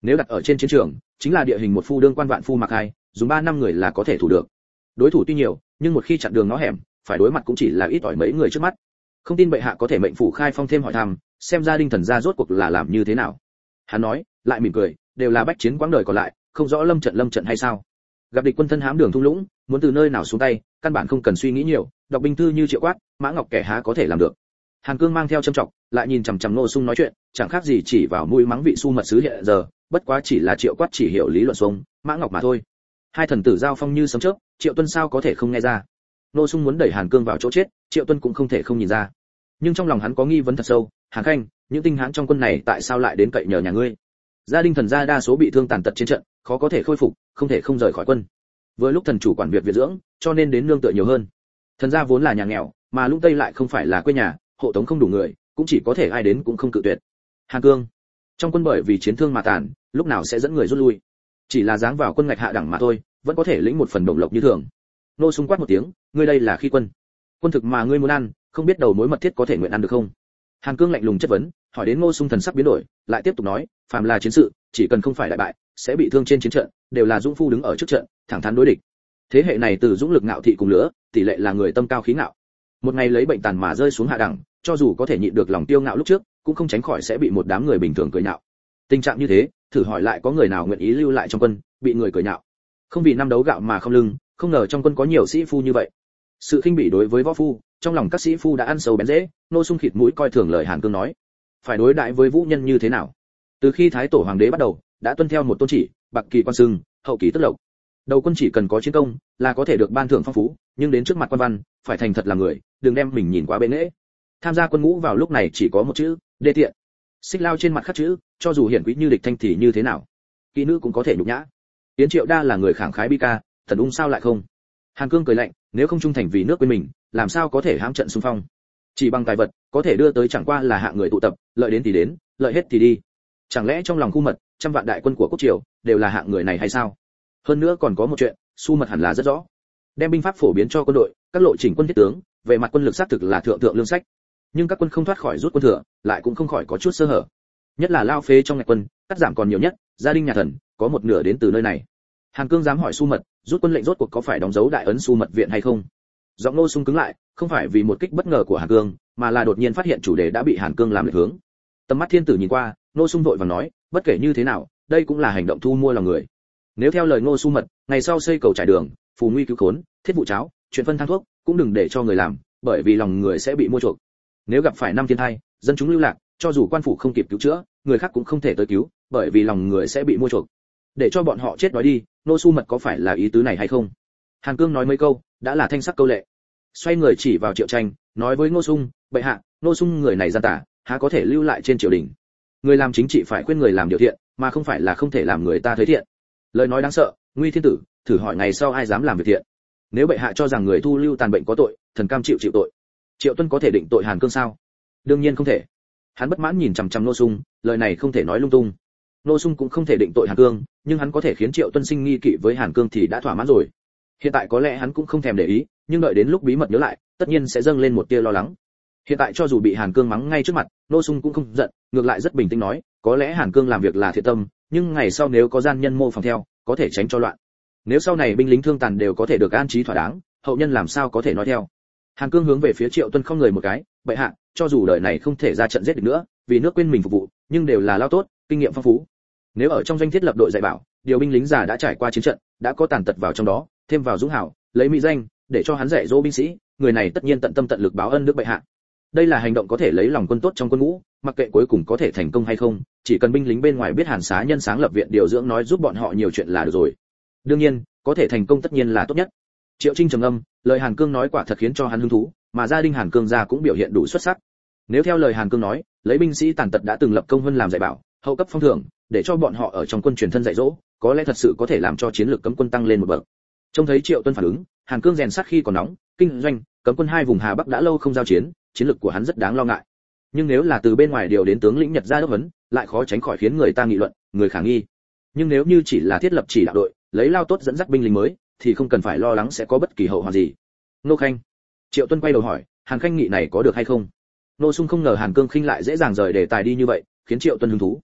Nếu đặt ở trên chiến trường, chính là địa hình một phu đương quan vạn phu mặc hai, dùng 3 năm người là có thể thủ được. Đối thủ tuy nhiều, nhưng một khi chặn đường ngõ hẻm, phải đối mặt cũng chỉ là ít ỏi mấy người trước mắt. Không tin bệ hạ có thể mệnh phủ khai phong thêm hỏi thăm, xem gia đình thần gia rốt cuộc là làm như thế nào. Hắn nói, lại mỉm cười, đều là bách chiến quãng đời còn lại, không rõ lâm trận hay sao? Gặp địch quân thân hám đường thung lũng, muốn từ nơi nào xuống tay, căn bản không cần suy nghĩ nhiều, đọc binh thư như Triệu Quát, Mã Ngọc kẻ há có thể làm được. Hàn Cương mang theo châm trọng, lại nhìn chằm chằm Ngô Sung nói chuyện, chẳng khác gì chỉ vào mũi mắng vị su mật sứ hiện giờ, bất quá chỉ là Triệu Quát chỉ hiểu lý luận xuống, Mã Ngọc mà thôi. Hai thần tử giao phong như sấm chớp, Triệu Tuân sao có thể không nghe ra. Ngô Sung muốn đẩy Hàn Cương vào chỗ chết, Triệu Tuân cũng không thể không nhìn ra. Nhưng trong lòng hắn có nghi vấn thật sâu, Hàn Khanh, những tinh hãn trong quân này tại sao lại đến cậy nhờ nhà ngươi? Gia đình thần gia đa số bị thương tàn tật trên trận, khó có thể khôi phục, không thể không rời khỏi quân. Vừa lúc thần chủ quản việc viện dưỡng, cho nên đến nương tựa nhiều hơn. Thần gia vốn là nhà nghèo, mà Lũng Tây lại không phải là quê nhà, hộ tống không đủ người, cũng chỉ có thể ai đến cũng không cự tuyệt. Hàn Cương, trong quân bởi vì chiến thương mà tàn, lúc nào sẽ dẫn người rút lui. Chỉ là dáng vào quân ngạch hạ đẳng mà thôi, vẫn có thể lĩnh một phần đồng lộc như thường. Nô Sung quát một tiếng, ngươi đây là khi quân. Quân thực mà ngươi muốn ăn, không biết đầu mối mật thiết có thể nguyện ăn được không? Hàn Cương lạnh lùng chất vấn, hỏi đến Ngô Sung thần sắc biến đổi, lại tiếp tục nói, phàm là chiến sự, chỉ cần không phải đại bại, sẽ bị thương trên chiến trận, đều là dũng phu đứng ở trước trận, thẳng thắn đối địch. Thế hệ này từ dũng lực ngạo thị cùng lứa, tỷ lệ là người tâm cao khí ngạo. Một ngày lấy bệnh tàn mà rơi xuống hạ đẳng, cho dù có thể nhịn được lòng tiêu ngạo lúc trước, cũng không tránh khỏi sẽ bị một đám người bình thường cười nhạo. Tình trạng như thế, thử hỏi lại có người nào nguyện ý lưu lại trong quân, bị người cười nhạo. Không vì năm đấu gạo mà không lưng, không ngờ trong quân có nhiều sĩ phu như vậy. Sự khinh bỉ đối với võ phu, trong lòng các sĩ phu đã ăn sâu bén rễ, Nô Sung khịt mũi coi thường lời Hàn Cương nói. Phải đối đãi với vũ nhân như thế nào? Từ khi Thái Tổ Hoàng đế bắt đầu, đã tuân theo một tôn chỉ, bạc kỳ quan sưng, hậu kỳ tức lộc. Đầu quân chỉ cần có chiến công, là có thể được ban thưởng phong phú, nhưng đến trước mặt quan văn, phải thành thật làm người, đừng đem mình nhìn quá bệ nghễ. Tham gia quân ngũ vào lúc này chỉ có một chữ, đê tiện. Xích Lao trên mặt khắc chữ, cho dù hiển quý như địch thanh thì như thế nào, kỹ nữ cũng có thể nhục nhã. Yến Triệu Đa là người khẳng khái bi ca, Thần Ung sao lại không? Hàn Cương cười lạnh, nếu không trung thành vì nước quên mình, làm sao có thể hãm trận xung phong? Chỉ bằng tài vật, có thể đưa tới chẳng qua là hạng người tụ tập, lợi đến thì đến, lợi hết thì đi. Chẳng lẽ trong lòng khu mật, trăm vạn đại quân của quốc triều đều là hạng người này hay sao? Hơn nữa còn có một chuyện, Su mật hẳn là rất rõ. Đem binh pháp phổ biến cho quân đội, các lộ chỉnh quân thiết tướng, về mặt quân lực xác thực là thượng thượng lương sách. Nhưng các quân không thoát khỏi rút quân thừa, lại cũng không khỏi có chút sơ hở. Nhất là lao phế trong ngạch quân, cắt giảm còn nhiều nhất, gia đình nhà thần, có một nửa đến từ nơi này. Hàn Cương dám hỏi Su mật, rút quân lệnh rốt cuộc có phải đóng dấu đại ấn Su mật viện hay không? Giọng Ngô Sung cứng lại, không phải vì một kích bất ngờ của Hàn Cương, mà là đột nhiên phát hiện chủ đề đã bị Hàn Cương làm lệch hướng. Tầm mắt thiên tử nhìn qua, Ngô Sung vội vàng nói, bất kể như thế nào, đây cũng là hành động thu mua lòng người. Nếu theo lời Ngô Su mật, ngày sau xây cầu trải đường, phù nguy cứu khốn, thiết vụ cháo, chuyện phân thang thuốc, cũng đừng để cho người làm, bởi vì lòng người sẽ bị mua chuộc. Nếu gặp phải năm thiên tai, dân chúng lưu lạc, cho dù quan phủ không kịp cứu chữa, người khác cũng không thể tới cứu, bởi vì lòng người sẽ bị mua chuộc. Để cho bọn họ chết đói đi, Ngô Su mật có phải là ý tứ này hay không? Hàn Cương nói mấy câu, đã là thanh sắc câu lệ. Xoay người chỉ vào Triệu Tranh, nói với Ngô Sung, bệ hạ, Ngô Sung người này gian tà, há có thể lưu lại trên triều đình. Người làm chính trị phải khuyên người làm điều thiện, mà không phải là không thể làm người ta thấy thiện. Lời nói đáng sợ, nguy thiên tử, thử hỏi ngày sau ai dám làm việc thiện? Nếu bệ hạ cho rằng người thu lưu tàn bệnh có tội, thần cam chịu tội. Triệu Tuân có thể định tội Hàn Cương sao? Đương nhiên không thể. Hắn bất mãn nhìn chằm chằm Ngô Sung, lời này không thể nói lung tung. Ngô Sung cũng không thể định tội Hàn Cương, nhưng hắn có thể khiến Triệu Tuân sinh nghi kỵ với Hàn Cương thì đã thỏa mãn rồi. Hiện tại có lẽ hắn cũng không thèm để ý, nhưng đợi đến lúc bí mật nhớ lại, tất nhiên sẽ dâng lên một tia lo lắng. Hiện tại cho dù bị Hàn Cương mắng ngay trước mặt, Ngô Sung cũng không giận, ngược lại rất bình tĩnh nói, có lẽ Hàn Cương làm việc là thiện tâm, nhưng ngày sau nếu có gian nhân mô phỏng theo, có thể tránh cho loạn. Nếu sau này binh lính thương tàn đều có thể được an trí thỏa đáng, hậu nhân làm sao có thể nói theo. Hàn Cương hướng về phía Triệu Tuân không người một cái, bệ hạ, cho dù đời này không thể ra trận giết địch nữa, vì nước quên mình phục vụ, nhưng đều là lao tốt, kinh nghiệm phong phú. Nếu ở trong doanh thiết lập đội dạy bảo, điều binh lính già đã trải qua chiến trận, đã có tàn tật vào trong đó, thêm vào dũng hảo, lấy mỹ danh, để cho hắn dạy dỗ binh sĩ, người này tất nhiên tận tâm tận lực báo ân đức bệ hạ. Đây là hành động có thể lấy lòng quân tốt trong quân ngũ, mặc kệ cuối cùng có thể thành công hay không, chỉ cần binh lính bên ngoài biết Hàn Xá nhân sáng lập viện điều dưỡng nói giúp bọn họ nhiều chuyện là được rồi. Đương nhiên, có thể thành công tất nhiên là tốt nhất. Triệu Trinh trầm ngâm, lời Hàn Cương nói quả thật khiến cho hắn hứng thú, mà gia đình Hàn Cương gia cũng biểu hiện đủ xuất sắc. Nếu theo lời Hàn Cương nói, lấy binh sĩ tàn tật đã từng lập công hơn làm dạy bảo, hậu cấp phong thưởng, để cho bọn họ ở trong quân truyền thân dạy dỗ, có lẽ thật sự có thể làm cho chiến lược cấm quân tăng lên một bậc. Trông thấy Triệu Tuân phản ứng, Hàn Cương rèn sát khi còn nóng, kinh doanh, cấm quân hai vùng Hà Bắc đã lâu không giao chiến, chiến lược của hắn rất đáng lo ngại. Nhưng nếu là từ bên ngoài điều đến tướng lĩnh Nhật gia đốc vấn, lại khó tránh khỏi khiến người ta nghị luận, người khả nghi. Nhưng nếu như chỉ là thiết lập chỉ đạo đội, lấy lao tốt dẫn dắt binh lính mới, thì không cần phải lo lắng sẽ có bất kỳ hậu hoạn gì. Nô Khanh. Triệu Tuân quay đầu hỏi, Hàn Khanh nghị này có được hay không? Nô Sung không ngờ Hàn Cương khinh lại dễ dàng rời đề tài đi như vậy, khiến Triệu Tuân hứng thú.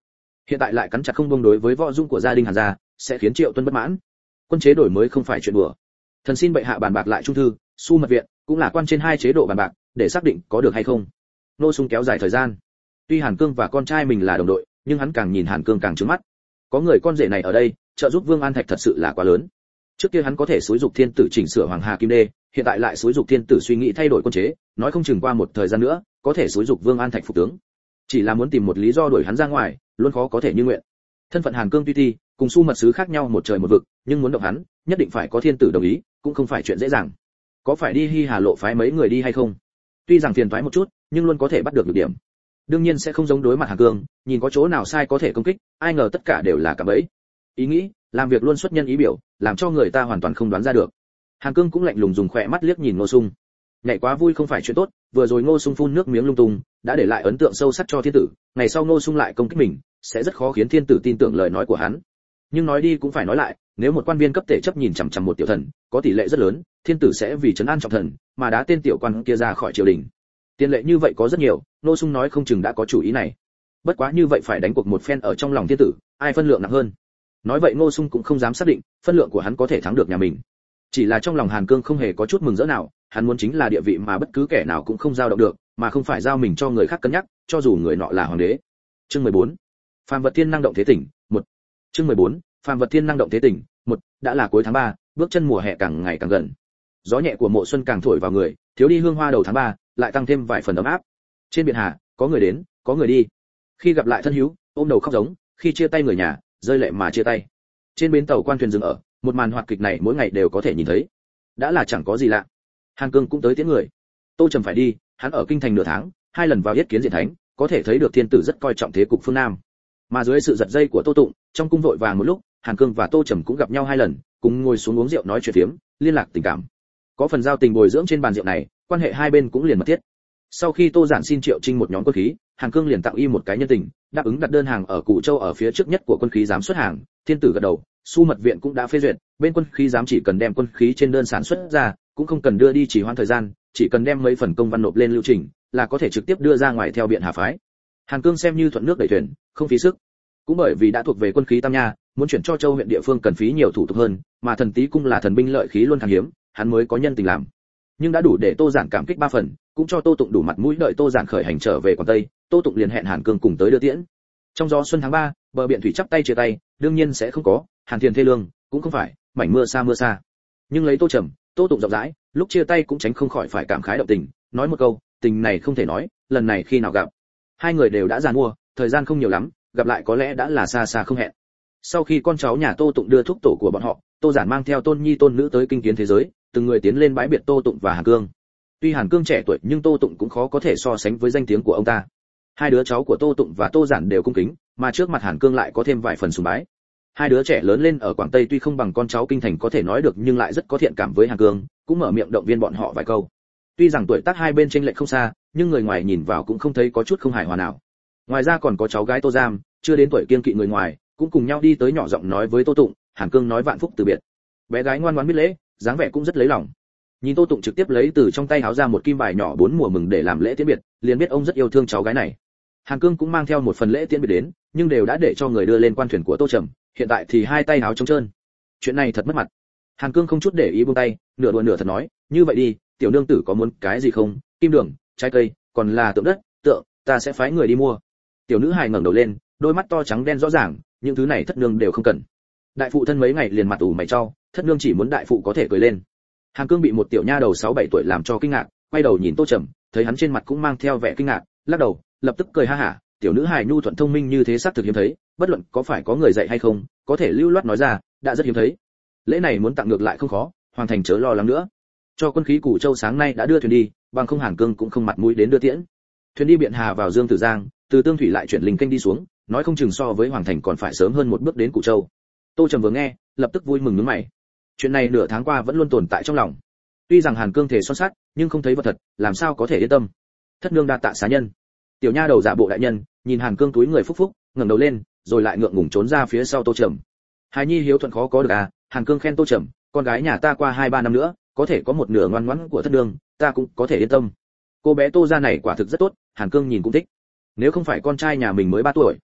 hiện tại lại cắn chặt không buông đối với võ dung của gia đình Hàn gia, sẽ khiến Triệu Tuân bất mãn. Quân chế đổi mới không phải chuyện đùa. Thần xin bệ hạ bàn bạc lại trung thư, su mật viện, cũng là quan trên hai chế độ bàn bạc, để xác định có được hay không. Ngô Sung kéo dài thời gian. Tuy Hàn Cương và con trai mình là đồng đội, nhưng hắn càng nhìn Hàn Cương càng trướng mắt. Có người con rể này ở đây, trợ giúp Vương An Thạch thật sự là quá lớn. Trước kia hắn có thể xúi dục thiên tử chỉnh sửa Hoàng Hà Kim Đê, hiện tại lại xúi dục thiên tử suy nghĩ thay đổi quân chế, nói không chừng qua một thời gian nữa, có thể xúi dục Vương An Thạch phục tướng. Chỉ là muốn tìm một lý do đuổi hắn ra ngoài, luôn khó có thể như nguyện. Thân phận Hàn Cương tuy thi, cùng Su mật sứ khác nhau một trời một vực, nhưng muốn động hắn, nhất định phải có thiên tử đồng ý, cũng không phải chuyện dễ dàng. Có phải đi Hi Hà lộ phái mấy người đi hay không? Tuy rằng phiền toái một chút, nhưng luôn có thể bắt được nhược điểm. Đương nhiên sẽ không giống đối mặt Hàn Cương, nhìn có chỗ nào sai có thể công kích, ai ngờ tất cả đều là cạm bẫy. Ý nghĩ, làm việc luôn xuất nhân ý biểu, làm cho người ta hoàn toàn không đoán ra được. Hàn Cương cũng lạnh lùng dùng khỏe mắt liếc nhìn Ngô Sung. Nhảy quá vui không phải chuyện tốt, vừa rồi Ngô Sung phun nước miếng lung tung, đã để lại ấn tượng sâu sắc cho thiên tử, ngày sau Ngô Sung lại công kích mình, sẽ rất khó khiến thiên tử tin tưởng lời nói của hắn. Nhưng nói đi cũng phải nói lại, nếu một quan viên cấp tể chấp nhìn chằm chằm một tiểu thần, có tỷ lệ rất lớn, thiên tử sẽ vì trấn an trọng thần, mà đá tên tiểu quan kia ra khỏi triều đình. Tiền lệ như vậy có rất nhiều, Ngô Sung nói không chừng đã có chủ ý này. Bất quá như vậy phải đánh cuộc một phen ở trong lòng thiên tử, ai phân lượng nặng hơn. Nói vậy Ngô Sung cũng không dám xác định, phân lượng của hắn có thể thắng được nhà mình. Chỉ là trong lòng Hàn Cương không hề có chút mừng rỡ nào, hắn muốn chính là địa vị mà bất cứ kẻ nào cũng không giao động được, mà không phải giao mình cho người khác cân nhắc, cho dù người nọ là hoàng đế. Chương 14. Phàm vật thiên năng động thế tỉnh, 1. Chương 14. Phàm vật thiên năng động thế tỉnh, 1. Đã là cuối tháng 3, bước chân mùa hè càng ngày càng gần. Gió nhẹ của mộ xuân càng thổi vào người, thiếu đi hương hoa đầu tháng 3, lại tăng thêm vài phần ấm áp. Trên biển Hà, có người đến, có người đi. Khi gặp lại thân hữu, ôm đầu khóc giống, khi chia tay người nhà, rơi lệ mà chia tay. Trên bến tàu quan thuyền dừng ở, một màn hoạt kịch này mỗi ngày đều có thể nhìn thấy. Đã là chẳng có gì lạ. Hàn Cương cũng tới tiễn người. Tô Trầm phải đi, hắn ở kinh thành nửa tháng, 2 lần vào yết kiến diện thánh, có thể thấy được thiên tử rất coi trọng thế cục phương Nam. Mà dưới sự giật dây của Tô Tụng, trong cung vội vàng một lúc, Hàn Cương và Tô Trầm cũng gặp nhau 2 lần, cùng ngồi xuống uống rượu nói chuyện phiếm, liên lạc tình cảm. Có phần giao tình bồi dưỡng trên bàn rượu này, quan hệ hai bên cũng liền mật thiết. Sau khi Tô Giản xin Triệu Trinh một nhóm quân khí, Hàn Cương liền tặng y một cái nhân tình, đáp ứng đặt đơn hàng ở Củ Châu ở phía trước nhất của quân khí giám xuất hàng, thiên tử gật đầu, Su mật viện cũng đã phê duyệt, bên quân khí giám chỉ cần đem quân khí trên đơn sản xuất ra, cũng không cần đưa đi chỉ hoãn thời gian, chỉ cần đem mấy phần công văn nộp lên lưu trình, là có thể trực tiếp đưa ra ngoài theo biện Hà phái. Hàn Cương xem như thuận nước đẩy thuyền, không phí sức. Cũng bởi vì đã thuộc về quân khí Tam Nha, muốn chuyển cho Châu huyện địa phương cần phí nhiều thủ tục hơn, mà Thần Tý cung là thần binh lợi khí luôn khan hiếm, hắn mới có nhân tình làm. Nhưng đã đủ để Tô Giản cảm kích 3 phần, cũng cho Tô Tụng đủ mặt mũi đợi Tô Giản khởi hành trở về Quảng Tây, Tô Tụng liền hẹn Hàn Cương cùng tới đưa tiễn. Trong gió xuân tháng 3, bờ biển thủy chắp tay chia tay, đương nhiên sẽ không có, Hàn Thiền thê lương, cũng không phải, mảnh mưa xa. Nhưng lấy Tô Trầm, Tô Tụng rộng rãi, lúc chia tay cũng tránh không khỏi phải cảm khái động tình, nói một câu, tình này không thể nói, lần này khi nào gặp. Hai người đều đã già mua, thời gian không nhiều lắm, gặp lại có lẽ đã là xa không hẹn. Sau khi con cháu nhà Tô Tụng đưa thuốc tổ của bọn họ, Tô Giản mang theo tôn nhi tôn nữ tới kinh kiến thế giới, từng người tiến lên bái biệt Tô Tụng và Hàn Cương. Tuy Hàn Cương trẻ tuổi nhưng Tô Tụng cũng khó có thể so sánh với danh tiếng của ông ta. Hai đứa cháu của Tô Tụng và Tô Giản đều cung kính, mà trước mặt Hàn Cương lại có thêm vài phần sùng bái. Hai đứa trẻ lớn lên ở Quảng Tây tuy không bằng con cháu kinh thành có thể nói được nhưng lại rất có thiện cảm với Hàn Cương, cũng mở miệng động viên bọn họ vài câu. Tuy rằng tuổi tác hai bên chênh lệch không xa, nhưng người ngoài nhìn vào cũng không thấy có chút không hài hòa nào. Ngoài ra còn có cháu gái Tô Giam, chưa đến tuổi kiêng kỵ người ngoài, cũng cùng nhau đi tới nhỏ giọng nói với Tô Tụng, Hàn Cương nói vạn phúc từ biệt. Bé gái ngoan ngoãn biết lễ, dáng vẻ cũng rất lấy lòng. Nhìn Tô Tụng trực tiếp lấy từ trong tay háo ra một kim bài nhỏ 4 mùa mừng để làm lễ tiễn biệt, liền biết ông rất yêu thương cháu gái này. Hàn Cương cũng mang theo một phần lễ tiễn biệt đến, nhưng đều đã để cho người đưa lên quan thuyền của Tô Trầm, hiện tại thì hai tay háo trống trơn. Chuyện này thật mất mặt. Hàn Cương không chút để ý buông tay, nửa đùa nửa thật nói, như vậy đi, tiểu nương tử có muốn cái gì không, kim đường, trái cây, còn là tượng đất, tượng, ta sẽ phái người đi mua. Tiểu nữ hài ngẩng đầu lên, đôi mắt to trắng đen rõ ràng, những thứ này thất nương đều không cần. Đại phụ thân mấy ngày liền mặt ủ mày trao, thất nương chỉ muốn đại phụ có thể cười lên. Hàn Cương bị một tiểu nha đầu 6-7 tuổi làm cho kinh ngạc, quay đầu nhìn Tô Trầm, thấy hắn trên mặt cũng mang theo vẻ kinh ngạc, lắc đầu, lập tức cười ha hả, tiểu nữ hài nhu thuận thông minh như thế xác thực hiếm thấy, bất luận có phải có người dạy hay không, có thể lưu loát nói ra, đã rất hiếm thấy. Lễ này muốn tặng ngược lại không khó, hoàng thành chớ lo lắng nữa. Cho quân khí Củ Châu sáng nay đã đưa thuyền đi, bằng không Hàn Cương cũng không mặt mũi đến đưa tiễn. Thuyền đi biện Hà vào Dương Tử Giang, từ Tương Thủy lại chuyển Linh Kênh đi xuống, nói không chừng so với hoàng thành còn phải sớm hơn một bước đến Củ Châu. Tô Trầm vừa nghe, lập tức vui mừng nhướng mày. Chuyện này nửa tháng qua vẫn luôn tồn tại trong lòng. Tuy rằng Hàn Cương thể son sắt, nhưng không thấy vật thật, làm sao có thể yên tâm. Thất nương đa tạ xá nhân. Tiểu nha đầu giả bộ đại nhân, nhìn Hàn Cương túi người phúc phúc, ngẩng đầu lên, rồi lại ngượng ngùng trốn ra phía sau Tô Trầm. Hài nhi hiếu thuận khó có được à? Hàn Cương khen Tô Trầm, con gái nhà ta qua 2-3 năm nữa, có thể có một nửa ngoan ngoãn của thất nương, ta cũng có thể yên tâm. Cô bé Tô gia này quả thực rất tốt, Hàn Cương nhìn cũng thích. Nếu không phải con trai nhà mình mới 3 tuổi,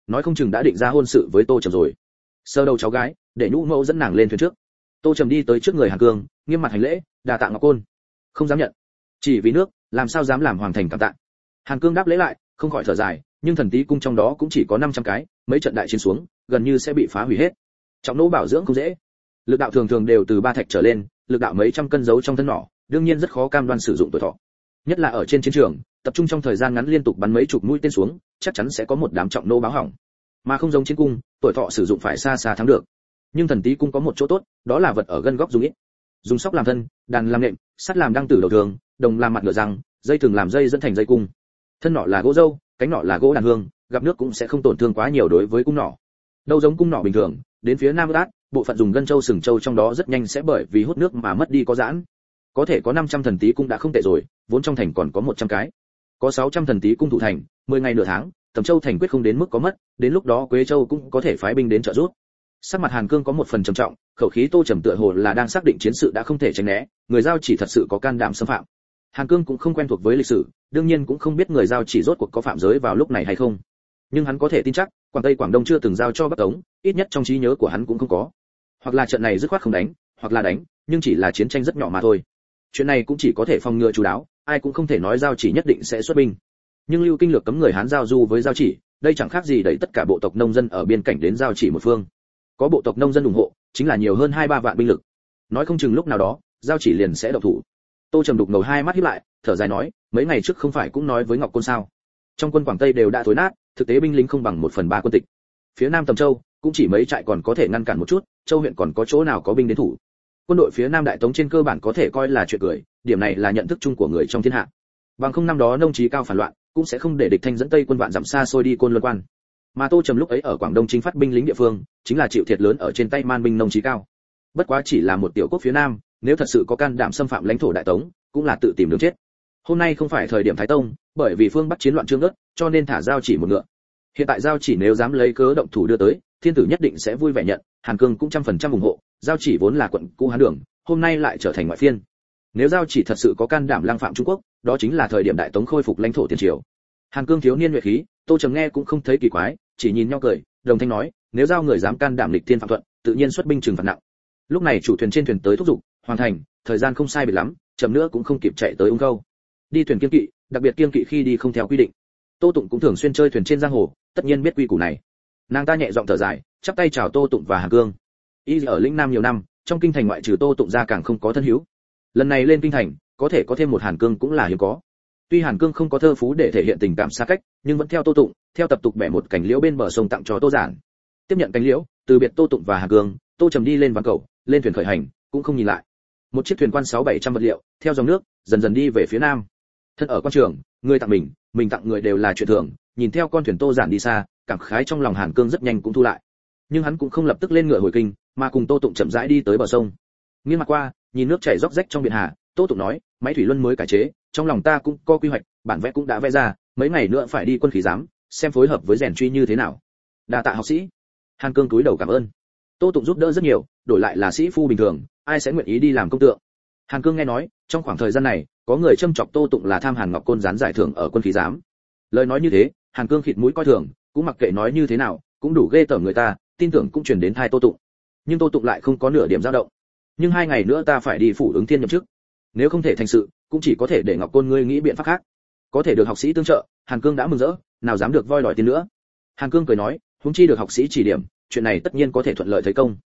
nói không chừng đã định ra hôn sự với Tô Trầm rồi. Sơ đầu cháu gái, để nhũ mẫu dẫn nàng lên thuyền trước. Tô Trầm đi tới trước người Hàn Cương, nghiêm mặt hành lễ, đà tạ Ngọc Côn. Không dám nhận, chỉ vì nước, làm sao dám làm hoàng thành cảm tạ. Hàn Cương đáp lễ lại, không khỏi thở dài, nhưng thần tí cung trong đó cũng chỉ có 500 cái, mấy trận đại chiến xuống, gần như sẽ bị phá hủy hết. Trọng nỗ bảo dưỡng không dễ, lực đạo thường thường đều từ 3 thạch trở lên, lực đạo mấy trăm cân giấu trong thân nỏ, đương nhiên rất khó cam đoan sử dụng tuổi thọ. Nhất là ở trên chiến trường, tập trung trong thời gian ngắn liên tục bắn mấy chục mũi tên xuống, chắc chắn sẽ có một đám trọng nỗ báo hỏng. Mà không giống chiến cung, tuổi thọ sử dụng phải xa xa thắng được. Nhưng thần tí cung có một chỗ tốt, đó là vật ở gân góc dùng ít. Dùng sóc làm thân, đàn làm nệm, sắt làm đăng tử đầu thường, đồng làm mặt ngựa răng, dây thường làm dây dẫn thành dây cung. Thân nỏ là gỗ dâu, cánh nỏ là gỗ đàn hương, gặp nước cũng sẽ không tổn thương quá nhiều đối với cung nỏ. Đâu giống cung nỏ bình thường, đến phía nam át, bộ phận dùng gân châu sừng châu trong đó rất nhanh sẽ bởi vì hút nước mà mất đi có giãn. Có thể có 500 thần tí cung đã không tệ rồi, vốn trong thành còn có 100 cái. Có 600 thần tí cung thủ thành, 10 ngày nửa tháng, Tầm Châu thành quyết không đến mức có mất, đến lúc đó Quế Châu cũng có thể phái binh đến trợ giúp. Sắc mặt Hàn Cương có một phần trầm trọng, khẩu khí Tô Trầm tựa hồ là đang xác định chiến sự đã không thể tránh né, người giao chỉ thật sự có can đảm xâm phạm. Hàn Cương cũng không quen thuộc với lịch sử, đương nhiên cũng không biết người giao chỉ rốt cuộc có phạm giới vào lúc này hay không. Nhưng hắn có thể tin chắc, Quảng Tây Quảng Đông chưa từng giao cho Bắc Tống, ít nhất trong trí nhớ của hắn cũng không có. Hoặc là trận này dứt khoát không đánh, hoặc là đánh, nhưng chỉ là chiến tranh rất nhỏ mà thôi. Chuyện này cũng chỉ có thể phòng ngừa chú đáo, ai cũng không thể nói giao chỉ nhất định sẽ xuất binh. Nhưng Lưu Kinh Lược cấm người Hán giao du với giao chỉ, đây chẳng khác gì đẩy tất cả bộ tộc nông dân ở biên cảnh đến giao chỉ một phương. Có bộ tộc nông dân ủng hộ, chính là nhiều hơn 2-3 vạn binh lực. Nói không chừng lúc nào đó, giao chỉ liền sẽ động thủ. Tô Trầm đục ngầu hai mắt híp lại, thở dài nói, mấy ngày trước không phải cũng nói với Ngọc Côn sao? Trong quân Quảng Tây đều đã thối nát, thực tế binh lính không bằng 1/3 quân tịch. Phía Nam Tầm Châu cũng chỉ mấy trại còn có thể ngăn cản một chút, châu huyện còn có chỗ nào có binh đến thủ. Quân đội phía Nam Đại Tống trên cơ bản có thể coi là chuyện cười, điểm này là nhận thức chung của người trong thiên hạ. Bằng không năm đó nông trí cao phản loạn, cũng sẽ không để địch thanh dẫn Tây quân vạn dặm xa xôi đi Côn Luân Quan. Mà Tô Trầm lúc ấy ở Quảng Đông chính phát binh lính địa phương, chính là chịu thiệt lớn ở trên tay man binh nông trí cao. Bất quá chỉ là một tiểu quốc phía Nam, nếu thật sự có can đảm xâm phạm lãnh thổ Đại Tống, cũng là tự tìm đường chết. Hôm nay không phải thời điểm Thái Tông, bởi vì phương Bắc chiến loạn trương ớt, cho nên thả giao chỉ một ngựa. Hiện tại giao chỉ nếu dám lấy cớ động thủ đưa tới, thiên tử nhất định sẽ vui vẻ nhận, Hàn Cương cũng 100% ủng hộ, giao chỉ vốn là quận cũ Hán Đường, hôm nay lại trở thành ngoại phiên. Nếu giao chỉ thật sự có can đảm lăng phạm Trung Quốc, đó chính là thời điểm Đại Tống khôi phục lãnh thổ tiền triều. Hàn Cương thiếu niên nhuệ khí, Tô Trầm nghe cũng không thấy kỳ quái, chỉ nhìn nhau cười, đồng thanh nói, nếu giao người dám can đảm lịch thiên phạm thuận, tự nhiên xuất binh trừng phạt nặng. Lúc này chủ thuyền trên thuyền tới thúc giục, hoàn thành, thời gian không sai biệt lắm, chậm nữa cũng không kịp chạy tới Ung Câu. Đi thuyền kiêng kỵ, đặc biệt kiêng kỵ khi đi không theo quy định. Tô Tụng cũng thường xuyên chơi thuyền trên giang hồ, tất nhiên biết quy củ này. Nàng ta nhẹ giọng thở dài, chắp tay chào Tô Tụng và Hàn Cương. Y ở lĩnh Nam nhiều năm, trong kinh thành ngoại trừ Tô Tụng ra càng không có thân hữu. Lần này lên kinh thành, có thể có thêm một Hàn Cương cũng là hiếm có. Tuy Hàn Cương không có thơ phú để thể hiện tình cảm xa cách, nhưng vẫn theo Tô Tụng, theo tập tục bẻ một cành liễu bên bờ sông tặng cho Tô Giản. Tiếp nhận cành liễu, từ biệt Tô Tụng và Hàn Cương, Tô Trầm đi lên ván cầu, lên thuyền khởi hành, cũng không nhìn lại. Một chiếc thuyền quan 600-700 vật liệu, theo dòng nước, dần dần đi về phía nam. Thân ở quan trường, người tặng mình tặng người đều là chuyện thường, nhìn theo con thuyền Tô Giản đi xa, cảm khái trong lòng Hàn Cương rất nhanh cũng thu lại. Nhưng hắn cũng không lập tức lên ngựa hồi kinh, mà cùng Tô Tụng chậm rãi đi tới bờ sông. Nghiêng mặt qua, nhìn nước chảy róc rách trong biển hà, Tô Tụng nói, máy thủy luân mới cải chế, trong lòng ta cũng có quy hoạch, bản vẽ cũng đã vẽ ra, mấy ngày nữa phải đi quân khí giám, xem phối hợp với rèn truy như thế nào. Đa tạ học sĩ. Hàn Cương cúi đầu cảm ơn. Tô Tụng giúp đỡ rất nhiều, đổi lại là sĩ phu bình thường, ai sẽ nguyện ý đi làm công tượng. Hàn Cương nghe nói, trong khoảng thời gian này, có người châm chọc Tô Tụng là tham Hàn Ngọc Côn gián giải thưởng ở quân khí giám. Lời nói như thế, Hàn Cương khịt mũi coi thường, cũng mặc kệ nói như thế nào, cũng đủ ghê tởm người ta, tin tưởng cũng truyền đến tai Tô Tụng. Nhưng Tô Tụng lại không có nửa điểm dao động. Nhưng 2 ngày nữa ta phải đi phủ ứng thiên nhậm chức, nếu không thể thành sự, cũng chỉ có thể để Ngọc Côn ngươi nghĩ biện pháp khác. Có thể được học sĩ tương trợ, Hàn Cương đã mừng rỡ, nào dám được voi đòi tiền nữa. Hàn Cương cười nói, huống chi được học sĩ chỉ điểm, chuyện này tất nhiên có thể thuận lợi thấy công.